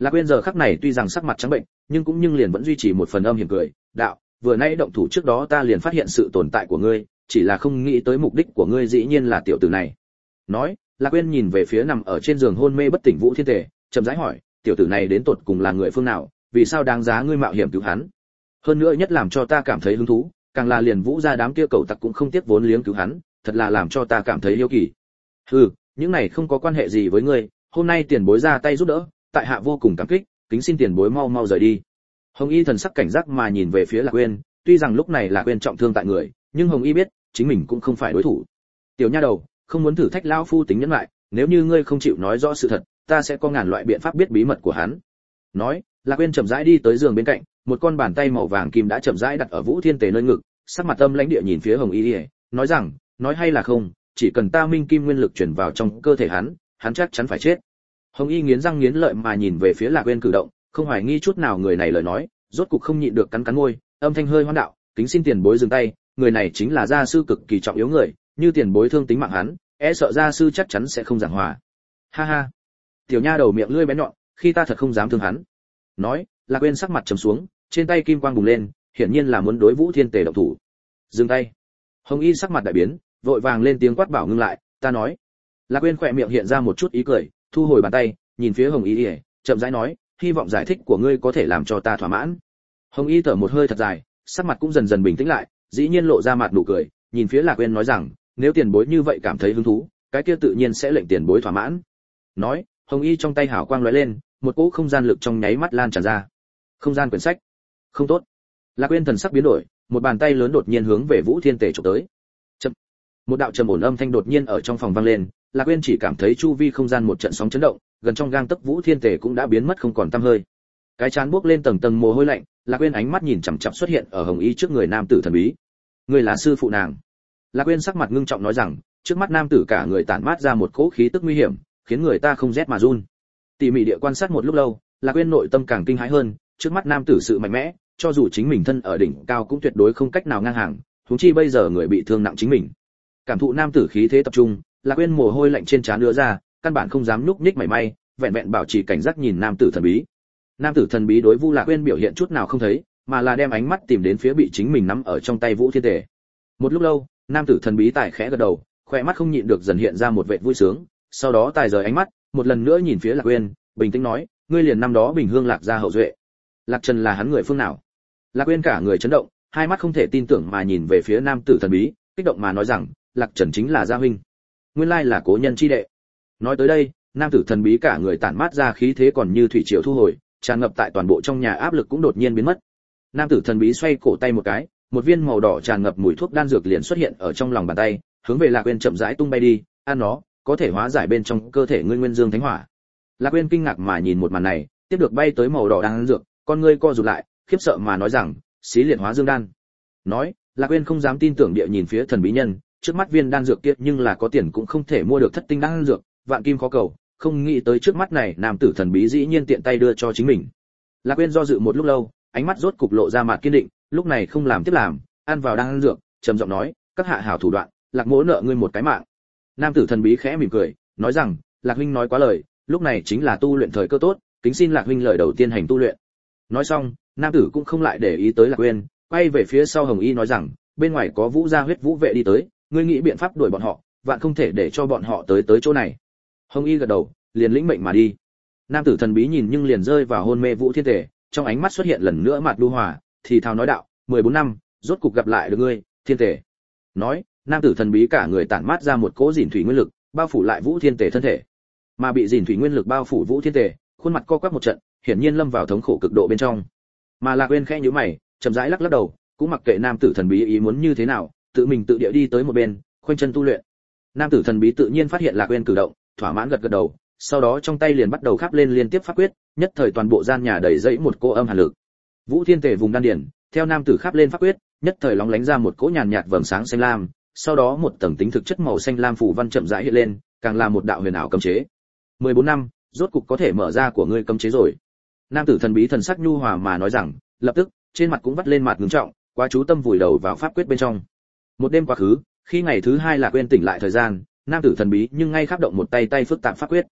[SPEAKER 1] Lạc Quyên giờ khắc này tuy rằng sắc mặt trắng bệnh, nhưng liền vẫn duy trì một phần âm hiểm cười, "Đạo, vừa nãy động thủ trước đó ta liền phát hiện sự tồn tại của ngươi, chỉ là không nghĩ tới mục đích của ngươi dĩ nhiên là tiểu tử này." Nói, Lạc Quyên nhìn về phía nằm ở trên giường hôn mê bất tỉnh Vũ Thiên Tề, chậm rãi hỏi, "Tiểu tử này đến tột cùng là người phương nào, vì sao đáng giá ngươi mạo hiểm cứu hắn? Hơn nữa nhất làm cho ta cảm thấy hứng thú, càng là liền Vũ gia đám kia cẩu tặc cũng không tiếc vốn liếng cứu hắn, thật là làm cho ta cảm thấy hiếu kỳ." Những này không có quan hệ gì với ngươi, hôm nay tiền bối ra tay giúp đỡ, tại hạ vô cùng cảm kích, kính xin tiền bối mau mau rời đi. Hồng Y thần sắc cảnh giác mà nhìn về phía Lạc Quyên, tuy rằng lúc này Lạc Quyên trọng thương tại người, nhưng Hồng Y biết, chính mình cũng không phải đối thủ. "Tiểu nha đầu, không muốn thử thách lão phu tính nhẫn lại, nếu như ngươi không chịu nói rõ sự thật, ta sẽ có ngàn loại biện pháp biết bí mật của hắn." Nói, Lạc Quyên chậm rãi đi tới giường bên cạnh, một con bàn tay màu vàng kim đã chậm rãi đặt ở Vũ Thiên Tề nơi ngực, sắc mặt âm lãnh địa nhìn phía Hồng Y, nói rằng, "Nói hay là không, chỉ cần ta minh kim nguyên lực chuyển vào trong cơ thể hắn, hắn chắc chắn phải chết." Hồng Y nghiến răng nghiến lợi mà nhìn về phía Lạc Uyên cử động, không hoài nghi chút nào người này lời nói, rốt cục không nhịn được cắn cắn môi, âm thanh hơi hoan đạo, "Kính xin tiền bối dừng tay, người này chính là gia sư cực kỳ trọng yếu người, như tiền bối thương tính mạng hắn, e sợ gia sư chắc chắn sẽ không giảng hòa." "Ha ha, tiểu nha đầu miệng lưỡi bén nhọn, khi ta thật không dám thương hắn." Nói, Lạc Uyên sắc mặt trầm xuống, trên tay kim quang bùng lên, hiển nhiên là muốn đối Vũ Thiên Tề động thủ. "Dừng tay." Hồng Y sắc mặt đại biến, vội vàng lên tiếng quát bảo ngưng lại, "Ta nói." Lạc Uyên khỏe miệng hiện ra một chút ý cười, thu hồi bàn tay, nhìn phía Hồng Y, chậm rãi nói, "Hy vọng giải thích của ngươi có thể làm cho ta thỏa mãn." Hồng Y thở một hơi thật dài, sắc mặt cũng dần dần bình tĩnh lại, dĩ nhiên lộ ra mặt nụ cười, nhìn phía Lạc Uyên nói rằng, "Nếu tiền bối như vậy cảm thấy hứng thú, cái kia tự nhiên sẽ lệnh tiền bối thỏa mãn." Nói, Hồng Y trong tay hào quang lóe lên, một cỗ không gian lực trong nháy mắt lan tràn ra. Không gian quyển sách. Không tốt. Lạc Uyên thần sắc biến đổi, một bàn tay lớn đột nhiên hướng về Vũ Thiên Tề chụp tới. Chậm. Một đạo trầm ổn âm thanh đột nhiên ở trong phòng vang lên, Lạc Uyên chỉ cảm thấy chu vi không gian một trận sóng chấn động, gần trong gang tấc Vũ Thiên Tề cũng đã biến mất không còn tăm hơi. Cái chán buốc lên tầng tầng mồ hôi lạnh, Lạc Uyên ánh mắt nhìn chằm chằm xuất hiện ở Hồng Y trước người nam tử thần bí. "Ngươi là sư phụ nàng?" Lạc Uyên sắc mặt ngưng trọng nói rằng, trước mắt nam tử cả người tản mát ra một cỗ khí tức nguy hiểm, khiến người ta không rét mà run. Tỉ mỉ địa quan sát một lúc lâu, Lạc Uyên nội tâm càng kinh hãi hơn, trước mắt nam tử sự mạnh mẽ, cho dù chính mình thân ở đỉnh cao cũng tuyệt đối không cách nào ngang hàng, huống chi bây giờ người bị thương nặng chính mình. Cảm thụ nam tử khí thế tập trung, Lạc Uyên mồ hôi lạnh trên trán ứa ra, căn bản không dám nhúc nhích mảy may, vẹn vẹn bảo trì cảnh giác nhìn nam tử thần bí. Nam tử thần bí đối Vu Lạc Uyên biểu hiện chút nào không thấy, mà là đem ánh mắt tìm đến phía bị chính mình nắm ở trong tay Vũ Thiên Tề. Một lúc lâu, nam tử thần bí tài khẽ gật đầu, khóe mắt không nhịn được dần hiện ra một vẻ vui sướng, sau đó tài rời ánh mắt, một lần nữa nhìn phía Lạc Uyên, bình tĩnh nói, "Ngươi liền năm đó Bình Hương Lạc gia hậu duệ. Lạc Trần là hắn người phương nào?" Lạc Uyên cả người chấn động, hai mắt không thể tin tưởng mà nhìn về phía nam tử thần bí, kích động mà nói rằng, "Lạc Trần chính là gia huynh, nguyên lai là cố nhân chi đệ." Nói tới đây, nam tử thần bí cả người tản mát ra khí thế còn như thủy triều thu hồi, tràn ngập tại toàn bộ trong nhà áp lực cũng đột nhiên biến mất. Nam tử thần bí xoay cổ tay một cái, một viên màu đỏ tràn ngập mùi thuốc đan dược liền xuất hiện ở trong lòng bàn tay, hướng về Lạc Uyên chậm rãi tung bay đi, "Ăn nó, có thể hóa giải bên trong cơ thể ngươi nguyên dương thánh hỏa." Lạc Uyên kinh ngạc mà nhìn một màn này, tiếp được bay tới màu đỏ đan dược, con ngươi co rụt lại, khiếp sợ mà nói rằng, "Xí liệt hóa dương đan." Nói, Lạc Uyên không dám tin tưởng địa nhìn phía thần bí nhân, trước mắt viên đan dược kia nhưng là có tiền cũng không thể mua được thất tinh đan dược, vạn kim khó cầu, không nghĩ tới trước mắt này nam tử thần bí dĩ nhiên tiện tay đưa cho chính mình. Lạc Uyên do dự một lúc lâu, ánh mắt rốt cục lộ ra mặt kiên định, lúc này không làm tiếp làm, ăn vào đan dược, trầm giọng nói, "Các hạ hảo thủ đoạn, Lạc mỗ nợ ngươi một cái mạng." Nam tử thần bí khẽ mỉm cười, nói rằng, "Lạc huynh nói quá lời, lúc này chính là tu luyện thời cơ tốt, kính xin Lạc huynh lời đầu tiên hành tu luyện." Nói xong, nam tử cũng không lại để ý tới Lạc Uyên, quay về phía sau Hồng Y nói rằng, "Bên ngoài có Vũ gia huyết vũ vệ đi tới, ngươi nghĩ biện pháp đuổi bọn họ, vạn không thể để cho bọn họ tới chỗ này." Hồng Y gật đầu, liền lĩnh mệnh mà đi. Nam tử thần bí nhìn nhưng liền rơi vào hôn mê Vũ Thiên Tề, trong ánh mắt xuất hiện lần nữa mặt đu hòa, thì thào nói đạo, 14 năm, rốt cục gặp lại được ngươi, Thiên Tề. Nói, nam tử thần bí cả người tản mát ra một cỗ dìn thủy nguyên lực, bao phủ lại Vũ Thiên Tề thân thể. Mà bị dìn thủy nguyên lực bao phủ Vũ Thiên Tề, khuôn mặt co quắp một trận, hiển nhiên lâm vào thống khổ cực độ bên trong. Mà Lạc Uyên khẽ nhíu mày, chậm rãi lắc lắc đầu, cũng mặc kệ nam tử thần bí ý muốn như thế nào, tự mình tự địa đi tới một bên, khoanh chân tu luyện. Nam tử thần bí tự nhiên phát hiện Lạc Uyên cử động, thỏa mãn gật gật đầu, sau đó trong tay liền bắt đầu khắp lên liên tiếp pháp quyết, nhất thời toàn bộ gian nhà đầy dẫy một cỗ âm hàn lực. Vũ Thiên Tề vùng đan điển, theo nam tử khắp lên pháp quyết, nhất thời lóng lánh ra một cỗ nhàn nhạt vầng sáng xanh lam, sau đó một tầng tính thực chất màu xanh lam phủ văn chậm rãi hiện lên, càng là một đạo huyền ảo cấm chế. 14 năm, rốt cục có thể mở ra của ngươi cấm chế rồi. Nam tử thần bí thần sắc nhu hòa mà nói rằng, lập tức, trên mặt cũng vắt lên mặt ngưng trọng, quá chú tâm vùi đầu vào pháp quyết bên trong. Một đêm quá khứ, khi ngày thứ hai Lạc Uyên tỉnh lại thời gian, nam tử thần bí nhưng ngay khắp động một tay phức tạp pháp quyết.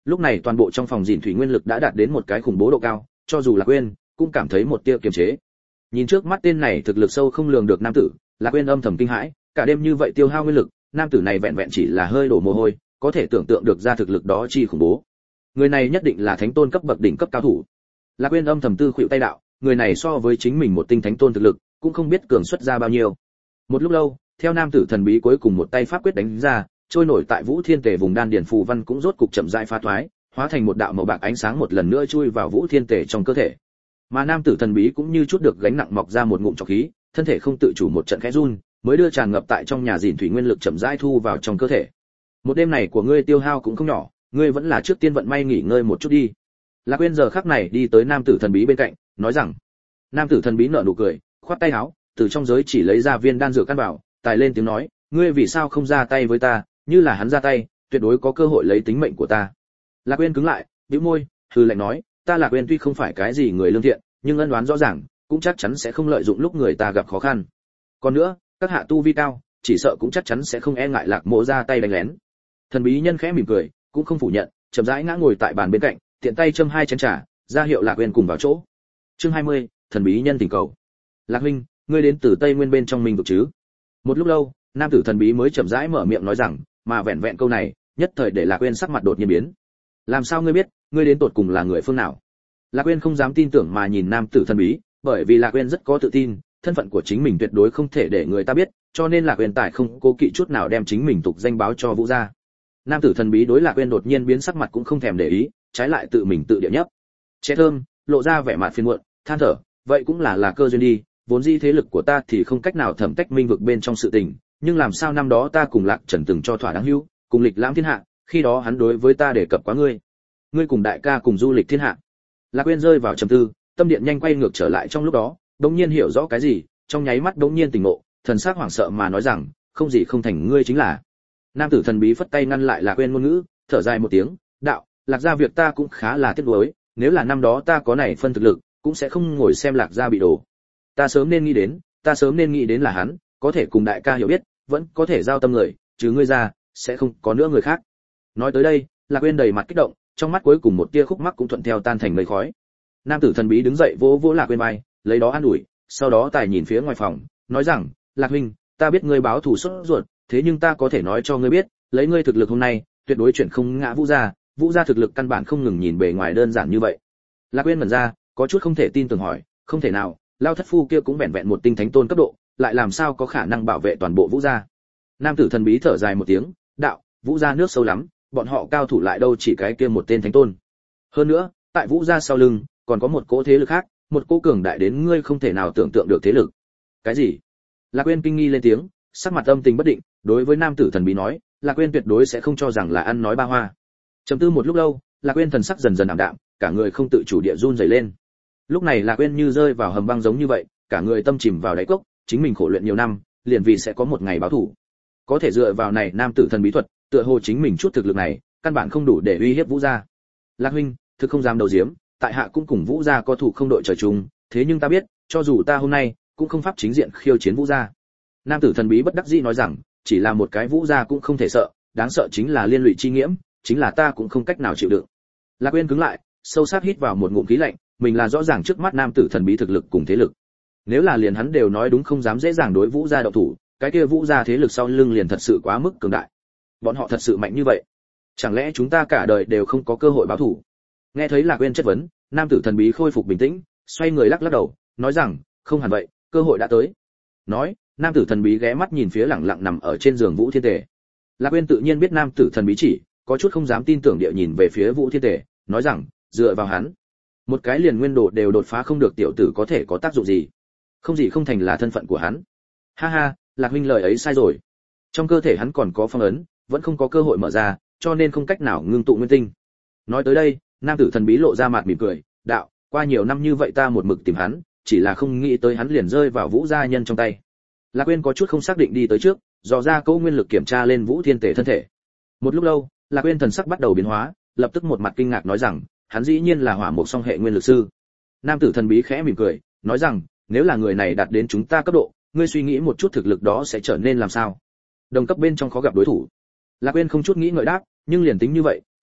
[SPEAKER 1] Lúc này toàn bộ trong phòng dìn thủy nguyên lực đã đạt đến một cái khủng bố độ cao, cho dù là quên cũng cảm thấy một tia kiềm chế. Nhìn trước mắt tên này thực lực sâu không lường được nam tử, Lạc Uyên âm thầm kinh hãi, cả đêm như vậy tiêu hao nguyên lực, nam tử này vẹn vẹn chỉ là hơi đổ mồ hôi, có thể tưởng tượng được ra thực lực đó chi khủng bố. Người này nhất định là thánh tôn cấp bậc đỉnh cấp cao thủ. Lạc Uyên âm thầm tư khuỵu tay đạo, người này so với chính mình một tinh thánh tôn thực lực, cũng không biết cường xuất ra bao nhiêu. Một lúc lâu, theo nam tử thần bí cuối cùng một tay pháp quyết đánh ra, trôi nổi tại Vũ Thiên Tề vùng đan điền phù văn cũng rốt cục chậm rãi phá thoái, hóa thành một đạo màu bạc ánh sáng một lần nữa chui vào Vũ Thiên Tề trong cơ thể. Mà nam tử thần bí cũng như chút được gánh nặng mọc ra một ngụm trọc khí, thân thể không tự chủ một trận khẽ run, mới đưa tràn ngập tại trong nhà dìn thủy nguyên lực chậm rãi thu vào trong cơ thể. Một đêm này của ngươi tiêu hao cũng không nhỏ, ngươi vẫn là trước tiên vận may nghỉ ngơi một chút đi. Lạc Uyên giờ khắc này đi tới nam tử thần bí bên cạnh, nói rằng. Nam tử thần bí nở nụ cười, khoát tay áo, từ trong giới chỉ lấy ra viên đan dược căn bảo, tài lên tiếng nói, ngươi vì sao không ra tay với ta, như là hắn ra tay, tuyệt đối có cơ hội lấy tính mệnh của ta. Lạc Uyên cứng lại, bĩu môi, hừ lạnh nói, ta Lạc Uyên tuy không phải cái gì người lương thiện, nhưng ân oán rõ ràng, cũng chắc chắn sẽ không lợi dụng lúc người ta gặp khó khăn. Còn nữa, các hạ tu vi cao, chỉ sợ cũng chắc chắn sẽ không e ngại Lạc Mộ ra tay đánh lén. Thần bí nhân khẽ mỉm cười, cũng không phủ nhận, chậm rãi ngã ngồi tại bàn bên cạnh, tiện tay châm hai chén trà, ra hiệu Lạc Uyên cùng vào chỗ. Chương 20, thần bí nhân tình cầu. Lạc huynh, ngươi đến từ Tây Nguyên bên trong mình vực chứ? Một lúc lâu, nam tử thần bí mới chậm rãi mở miệng nói rằng, mà vẹn vẹn câu này, nhất thời để Lạc Uyên sắc mặt đột nhiên biến. Làm sao ngươi biết, ngươi đến tột cùng là người phương nào? Lạc Uyên không dám tin tưởng mà nhìn nam tử thần bí, bởi vì Lạc Uyên rất có tự tin, thân phận của chính mình tuyệt đối không thể để người ta biết, cho nên Lạc Uyên tại không cố kỵ chút nào đem chính mình tục danh báo cho Vũ gia. Nam tử thần bí đối Lạc Uyên đột nhiên biến sắc mặt cũng không thèm để ý, trái lại tự mình tự địa nhấp. Che thơm, lộ ra vẻ mặt phiền muộn, than thở, vậy cũng là cơ duyên đi, vốn dĩ thế lực của ta thì không cách nào thẩm tách minh vực bên trong sự tình, nhưng làm sao năm đó ta cùng Lạc Trần từng cho thỏa đáng hữu, cùng lịch lãm thiên hạ, khi đó hắn đối với ta đề cập quá ngươi cùng đại ca cùng du lịch thiên hạ. Lạc Uyên rơi vào trầm tư, tâm điện nhanh quay ngược trở lại trong lúc đó, đống nhiên hiểu rõ cái gì, trong nháy mắt đống nhiên tỉnh ngộ, thần sắc hoảng sợ mà nói rằng, không gì không thành, ngươi chính là. Nam tử thần bí phất tay ngăn lại Lạc Uyên ngôn ngữ, thở dài một tiếng, đạo, Lạc gia việc ta cũng khá là tiếc nuối, nếu là năm đó ta có này phân thực lực, cũng sẽ không ngồi xem Lạc gia bị đổ. Ta sớm nên nghĩ đến là hắn, có thể cùng đại ca hiểu biết, vẫn có thể giao tâm người, chứ ngươi ra, sẽ không có nữa người khác. Nói tới đây, Lạc Uyên đầy mặt kích động, trong mắt cuối cùng một tia khúc mắc cũng thuận theo tan thành mây khói. Nam tử thần bí đứng dậy vỗ vỗ Lạc Uyên vai, lấy đó an ủi, sau đó tài nhìn phía ngoài phòng, nói rằng, Lạc huynh, ta biết ngươi báo thù sốt ruột, thế nhưng ta có thể nói cho ngươi biết, lấy ngươi thực lực hôm nay, tuyệt đối chuyển không ngã Vũ gia thực lực căn bản không ngừng nhìn bề ngoài đơn giản như vậy. Lạc Uyên mở ra, có chút không thể tin tưởng hỏi, không thể nào, lao thất phu kia cũng vẹn vẹn một tinh thánh tôn cấp độ, lại làm sao có khả năng bảo vệ toàn bộ Vũ gia? Nam tử thần bí thở dài một tiếng, đạo, Vũ gia nước sâu lắm, bọn họ cao thủ lại đâu chỉ cái kia một tên thánh tôn. Hơn nữa, tại Vũ gia sau lưng, còn có một cỗ thế lực khác, một cỗ cường đại đến ngươi không thể nào tưởng tượng được thế lực. Cái gì? Lạc Uyên kinh nghi lên tiếng, sắc mặt âm tình bất định, đối với nam tử thần bí nói, Lạc Uyên tuyệt đối sẽ không cho rằng là ăn nói ba hoa. Trầm tư một lúc lâu, Lạc Uyên thần sắc dần dần ảm đạm, cả người không tự chủ địa run rẩy lên. Lúc này Lạc Uyên như rơi vào hầm băng giống như vậy, cả người tâm chìm vào đáy cốc, chính mình khổ luyện nhiều năm, liền vì sẽ có một ngày báo thù. Có thể dựa vào này nam tử thần bí thuật, tựa hồ chính mình chút thực lực này, căn bản không đủ để uy hiếp Vũ gia. Lạc huynh, thực không dám đầu diếm, tại hạ cũng cùng Vũ gia có thủ không đội trời chung, thế nhưng ta biết, cho dù ta hôm nay cũng không pháp chính diện khiêu chiến Vũ gia. Nam tử thần bí bất đắc dĩ nói rằng, chỉ là một cái Vũ gia cũng không thể sợ, đáng sợ chính là liên lụy chi nghiễm, chính là ta cũng không cách nào chịu đựng. Lạc Uyên cứng lại, sâu sắc hít vào một ngụm khí lạnh, mình là rõ ràng trước mắt nam tử thần bí thực lực cùng thế lực. Nếu là liền hắn đều nói đúng không dám dễ dàng đối Vũ gia động thủ, cái kia Vũ gia thế lực sau lưng liền thật sự quá mức cường đại. Bọn họ thật sự mạnh như vậy? Chẳng lẽ chúng ta cả đời đều không có cơ hội báo thù? Nghe thấy Lạc Uyên chất vấn, nam tử thần bí khôi phục bình tĩnh, xoay người lắc lắc đầu, nói rằng, không hẳn vậy, cơ hội đã tới. Nói, nam tử thần bí ghé mắt nhìn phía lẳng lặng nằm ở trên giường Vũ Thiên Tề. Lạc Uyên tự nhiên biết nam tử thần bí chỉ, có chút không dám tin tưởng địa nhìn về phía Vũ Thiên Tề, nói rằng, dựa vào hắn, một cái liền nguyên đồ đều đột phá không được tiểu tử có thể có tác dụng gì? Không gì không thành là thân phận của hắn. Ha ha, Lạc huynh lời ấy sai rồi. Trong cơ thể hắn còn có phong ấn, vẫn không có cơ hội mở ra, cho nên không cách nào ngưng tụ nguyên tinh. Nói tới đây, nam tử thần bí lộ ra mặt mỉm cười, đạo, qua nhiều năm như vậy ta một mực tìm hắn, chỉ là không nghĩ tới hắn liền rơi vào Vũ gia nhân trong tay. Lạc Uyên có chút không xác định đi tới trước, dò ra câu nguyên lực kiểm tra lên Vũ Thiên Tề thân thể. Một lúc lâu, Lạc Uyên thần sắc bắt đầu biến hóa, lập tức một mặt kinh ngạc nói rằng, hắn dĩ nhiên là hỏa mộc song hệ nguyên lực sư. Nam tử thần bí khẽ mỉm cười, nói rằng, nếu là người này đạt đến chúng ta cấp độ, ngươi suy nghĩ một chút thực lực đó sẽ trở nên làm sao? Đồng cấp bên trong khó gặp đối thủ. Lạc Uyên không chút nghĩ ngợi đáp, nhưng liền tính như vậy,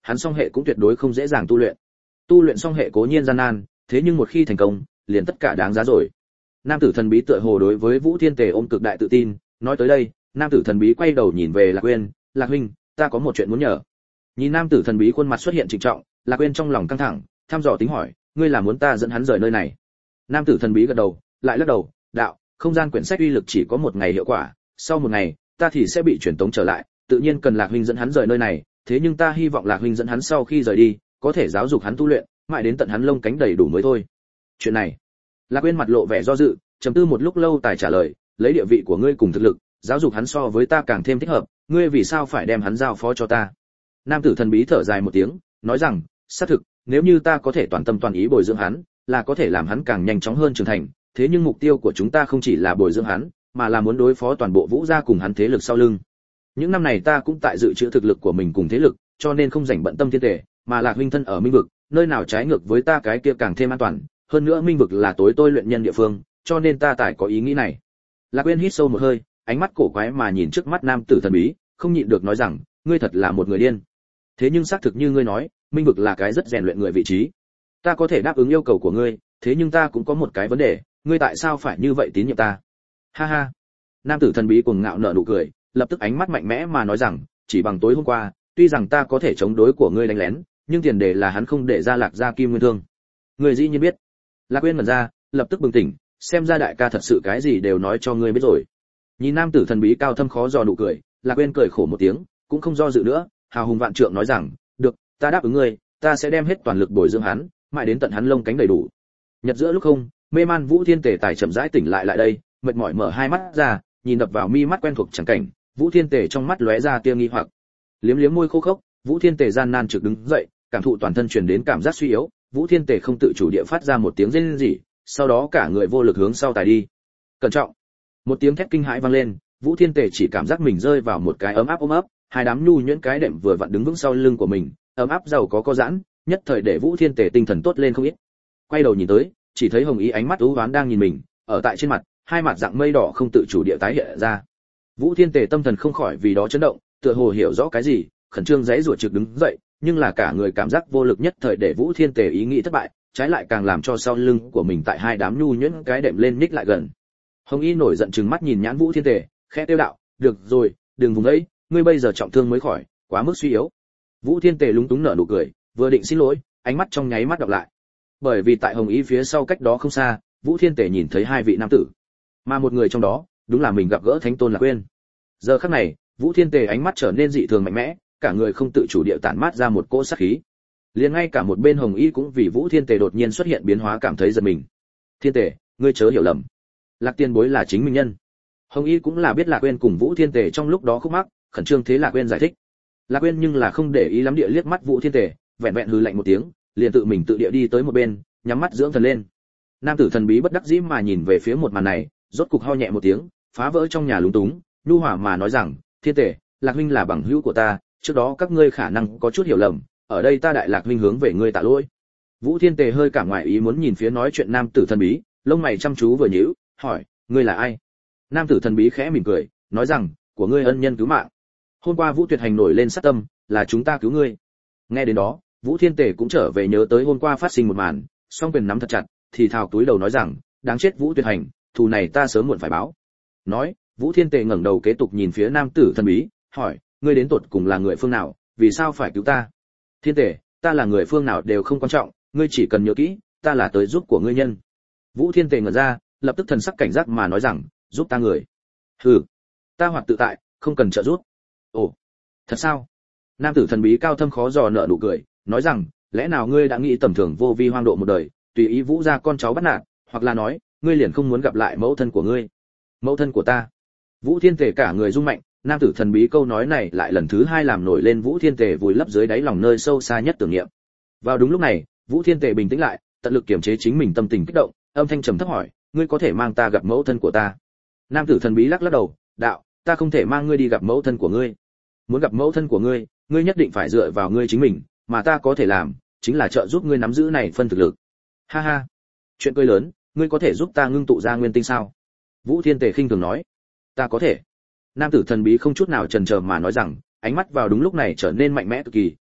[SPEAKER 1] hắn song hệ cũng tuyệt đối không dễ dàng tu luyện. Tu luyện song hệ cố nhiên gian nan, thế nhưng một khi thành công, liền tất cả đáng giá rồi. Nam tử thần bí tựa hồ đối với Vũ Thiên Tề ôm cực đại tự tin, nói tới đây, nam tử thần bí quay đầu nhìn về Lạc Uyên, "Lạc huynh, ta có một chuyện muốn nhờ." Nhìn nam tử thần bí khuôn mặt xuất hiện trịnh trọng, Lạc Uyên trong lòng căng thẳng, thăm dò tính hỏi, "Ngươi là muốn ta dẫn hắn rời nơi này?" Nam tử thần bí gật đầu, lại lắc đầu, "Đạo, không gian quyển sách uy lực chỉ có một ngày hiệu quả, sau một ngày, ta thì sẽ bị truyền tống trở lại, tự nhiên cần Lạc huynh dẫn hắn rời nơi này, thế nhưng ta hy vọng Lạc huynh dẫn hắn sau khi rời đi, có thể giáo dục hắn tu luyện, mãi đến tận hắn lông cánh đầy đủ mới thôi." Chuyện này, Lạc Uyên mặt lộ vẻ do dự, trầm tư một lúc lâu tài trả lời, "Lấy địa vị của ngươi cùng thực lực, giáo dục hắn so với ta càng thêm thích hợp, ngươi vì sao phải đem hắn giao phó cho ta?" Nam tử thần bí thở dài một tiếng, nói rằng, "Xác thực, nếu như ta có thể toàn tâm toàn ý bồi dưỡng hắn, là có thể làm hắn càng nhanh chóng hơn trưởng thành, thế nhưng mục tiêu của chúng ta không chỉ là bồi dưỡng hắn, mà là muốn đối phó toàn bộ Vũ gia cùng hắn thế lực sau lưng. Những năm này ta cũng tại dự trữ thực lực của mình cùng thế lực, cho nên không rảnh bận tâm thiên tề, mà Lạc huynh thân ở Minh vực, nơi nào trái ngược với ta cái kia càng thêm an toàn, hơn nữa Minh vực là tối tôi luyện nhân địa phương, cho nên ta tại có ý nghĩ này." Lạc Uyên hít sâu một hơi, ánh mắt cổ quái mà nhìn trước mắt nam tử thần bí, không nhịn được nói rằng, "Ngươi thật là một người điên. Thế nhưng xác thực như ngươi nói, Minh vực là cái rất rèn luyện người vị trí. Ta có thể đáp ứng yêu cầu của ngươi, thế nhưng ta cũng có một cái vấn đề, ngươi tại sao phải như vậy tín nhiệm ta?" Ha ha. Nam tử thần bí cuồng ngạo nở nụ cười, lập tức ánh mắt mạnh mẽ mà nói rằng, "Chỉ bằng tối hôm qua, tuy rằng ta có thể chống đối của ngươi đánh lén, nhưng tiền đề là hắn không để ra Lạc gia kim nguyên thương." Ngươi dĩ nhiên biết. Lạc Uyên mở ra, lập tức bừng tỉnh, xem ra đại ca thật sự cái gì đều nói cho ngươi biết rồi. Nhìn nam tử thần bí cao thâm khó dò nụ cười, Lạc Uyên cười khổ một tiếng, cũng không do dự nữa, hào hùng vạn trượng nói rằng, "Được, ta đáp ứng ngươi, ta sẽ đem hết toàn lực bồi dưỡng hắn, mãi đến tận hắn lông cánh đầy đủ." Nhật giữa lúc không, mê man Vũ Thiên Tề tài chậm rãi tỉnh lại đây, mệt mỏi mở hai mắt ra, nhìn đập vào mi mắt quen thuộc chẳng cảnh, Vũ Thiên Tề trong mắt lóe ra tia nghi hoặc. Liếm liếm môi khô khốc, Vũ Thiên Tề gian nan trực đứng dậy, cảm thụ toàn thân truyền đến cảm giác suy yếu, Vũ Thiên Tề không tự chủ địa phát ra một tiếng rên rỉ, sau đó cả người vô lực hướng sau tài đi. "Cẩn trọng!" Một tiếng thét kinh hãi vang lên, Vũ Thiên Tề chỉ cảm giác mình rơi vào một cái ấm áp ôm ấp, hai đám nhu nhuyễn cái đệm vừa vặn đứng vững sau lưng của mình, ấm áp giàu có giãn, nhất thời để Vũ Thiên Tề tinh thần tốt lên không ít. Quay đầu nhìn tới, chỉ thấy Hồng Ý ánh mắt u uất đang nhìn mình, ở tại trên mặt, hai mặt dạng mây đỏ không tự chủ địa tái hiện ra. Vũ Thiên Tề tâm thần không khỏi vì đó chấn động, tựa hồ hiểu rõ cái gì, khẩn trương giãy giụa trực đứng dậy, nhưng là cả người cảm giác vô lực nhất thời để Vũ Thiên Tề ý nghĩ thất bại, trái lại càng làm cho sau lưng của mình tại hai đám nhu nhuyễn cái đệm lên ních lại gần. Hồng Y nổi giận trừng mắt nhìn nhãn Vũ Thiên Tề, khẽ tiêu đạo, "Được rồi, đừng vùng ấy, ngươi bây giờ trọng thương mới khỏi, quá mức suy yếu." Vũ Thiên Tề lúng túng nở nụ cười, vừa định xin lỗi, ánh mắt trong nháy mắt đọc lại. Bởi vì tại Hồng Y phía sau cách đó không xa, Vũ Thiên Tề nhìn thấy hai vị nam tử, mà một người trong đó, đúng là mình gặp gỡ Thánh Tôn Lạc Uyên. Giờ khắc này, Vũ Thiên Tề ánh mắt trở nên dị thường mạnh mẽ, cả người không tự chủ địa tản mát ra một cỗ sát khí. Liền ngay cả một bên Hồng Y cũng vì Vũ Thiên Tề đột nhiên xuất hiện biến hóa cảm thấy giật mình. "Thiên Tề, ngươi chớ hiểu lầm. Lạc Tiên bối là chính minh nhân." Hồng Y cũng là biết Lạc Uyên cùng Vũ Thiên Tề trong lúc đó khúc mắc, khẩn trương thế Lạc Uyên giải thích. Lạc Uyên nhưng là không để ý lắm địa liếc mắt Vũ Thiên Tề, vẹn vẹn hừ lạnh một tiếng, liền tự mình tự địa đi tới một bên, nhắm mắt dưỡng thần lên. Nam tử thần bí bất đắc dĩ mà nhìn về phía một màn này, rốt cục ho nhẹ một tiếng, phá vỡ trong nhà lúng túng, nhu hòa mà nói rằng, "Thiên Tề, Lạc huynh là bằng hữu của ta, trước đó các ngươi khả năng có chút hiểu lầm, ở đây ta đại Lạc huynh hướng về ngươi tạ lỗi." Vũ Thiên Tề hơi cảm ngoài ý muốn nhìn phía nói chuyện nam tử thần bí, lông mày chăm chú vừa nhíu, hỏi, "Ngươi là ai?" Nam tử thần bí khẽ mỉm cười, nói rằng, "Của ngươi ân nhân cứu mạng. Hôm qua Vũ Tuyệt Hành nổi lên sát tâm, là chúng ta cứu ngươi." Nghe đến đó, Vũ Thiên Tề cũng trở về nhớ tới hôm qua phát sinh một màn, song quyền nắm thật chặt, thì thào túi đầu nói rằng, "Đáng chết Vũ Tuyệt Hành, thù này ta sớm muộn phải báo." Nói, Vũ Thiên Tề ngẩng đầu kế tục nhìn phía nam tử thần bí, hỏi, "Ngươi đến tột cùng là người phương nào, vì sao phải cứu ta?" "Thiên Tề, ta là người phương nào đều không quan trọng, ngươi chỉ cần nhớ kỹ, ta là tới giúp của ngươi nhân." Vũ Thiên Tề ngẩn ra, lập tức thần sắc cảnh giác mà nói rằng, "Giúp ta người? Hừ, ta hoạt tự tại, không cần trợ giúp." "Ồ, thật sao?" Nam tử thần bí cao thâm khó dò nở nụ cười, nói rằng, "Lẽ nào ngươi đã nghĩ tầm thường vô vi hoang độ một đời, tùy ý Vũ gia con cháu bắt nạt, hoặc là nói, ngươi liền không muốn gặp lại mẫu thân của ngươi?" "Mẫu thân của ta?" Vũ Thiên Tề cả người rung mạnh, nam tử thần bí câu nói này lại lần thứ hai làm nổi lên Vũ Thiên Tề vùi lấp dưới đáy lòng nơi sâu xa nhất tưởng niệm. Vào đúng lúc này, Vũ Thiên Tề bình tĩnh lại, tận lực kiềm chế chính mình tâm tình kích động, âm thanh trầm thấp hỏi, "Ngươi có thể mang ta gặp mẫu thân của ta?" Nam tử thần bí lắc lắc đầu, "Đạo, ta không thể mang ngươi đi gặp mẫu thân của ngươi. Muốn gặp mẫu thân của ngươi, ngươi nhất định phải dựa vào ngươi chính mình, mà ta có thể làm, chính là trợ giúp ngươi nắm giữ này phân thực lực." "Ha ha, chuyện cười lớn, ngươi có thể giúp ta ngưng tụ ra nguyên tinh sao?" Vũ Thiên Tề khinh thường nói. "Ta có thể." Nam tử thần bí không chút nào chần chờ mà nói rằng, ánh mắt vào đúng lúc này trở nên mạnh mẽ cực kỳ,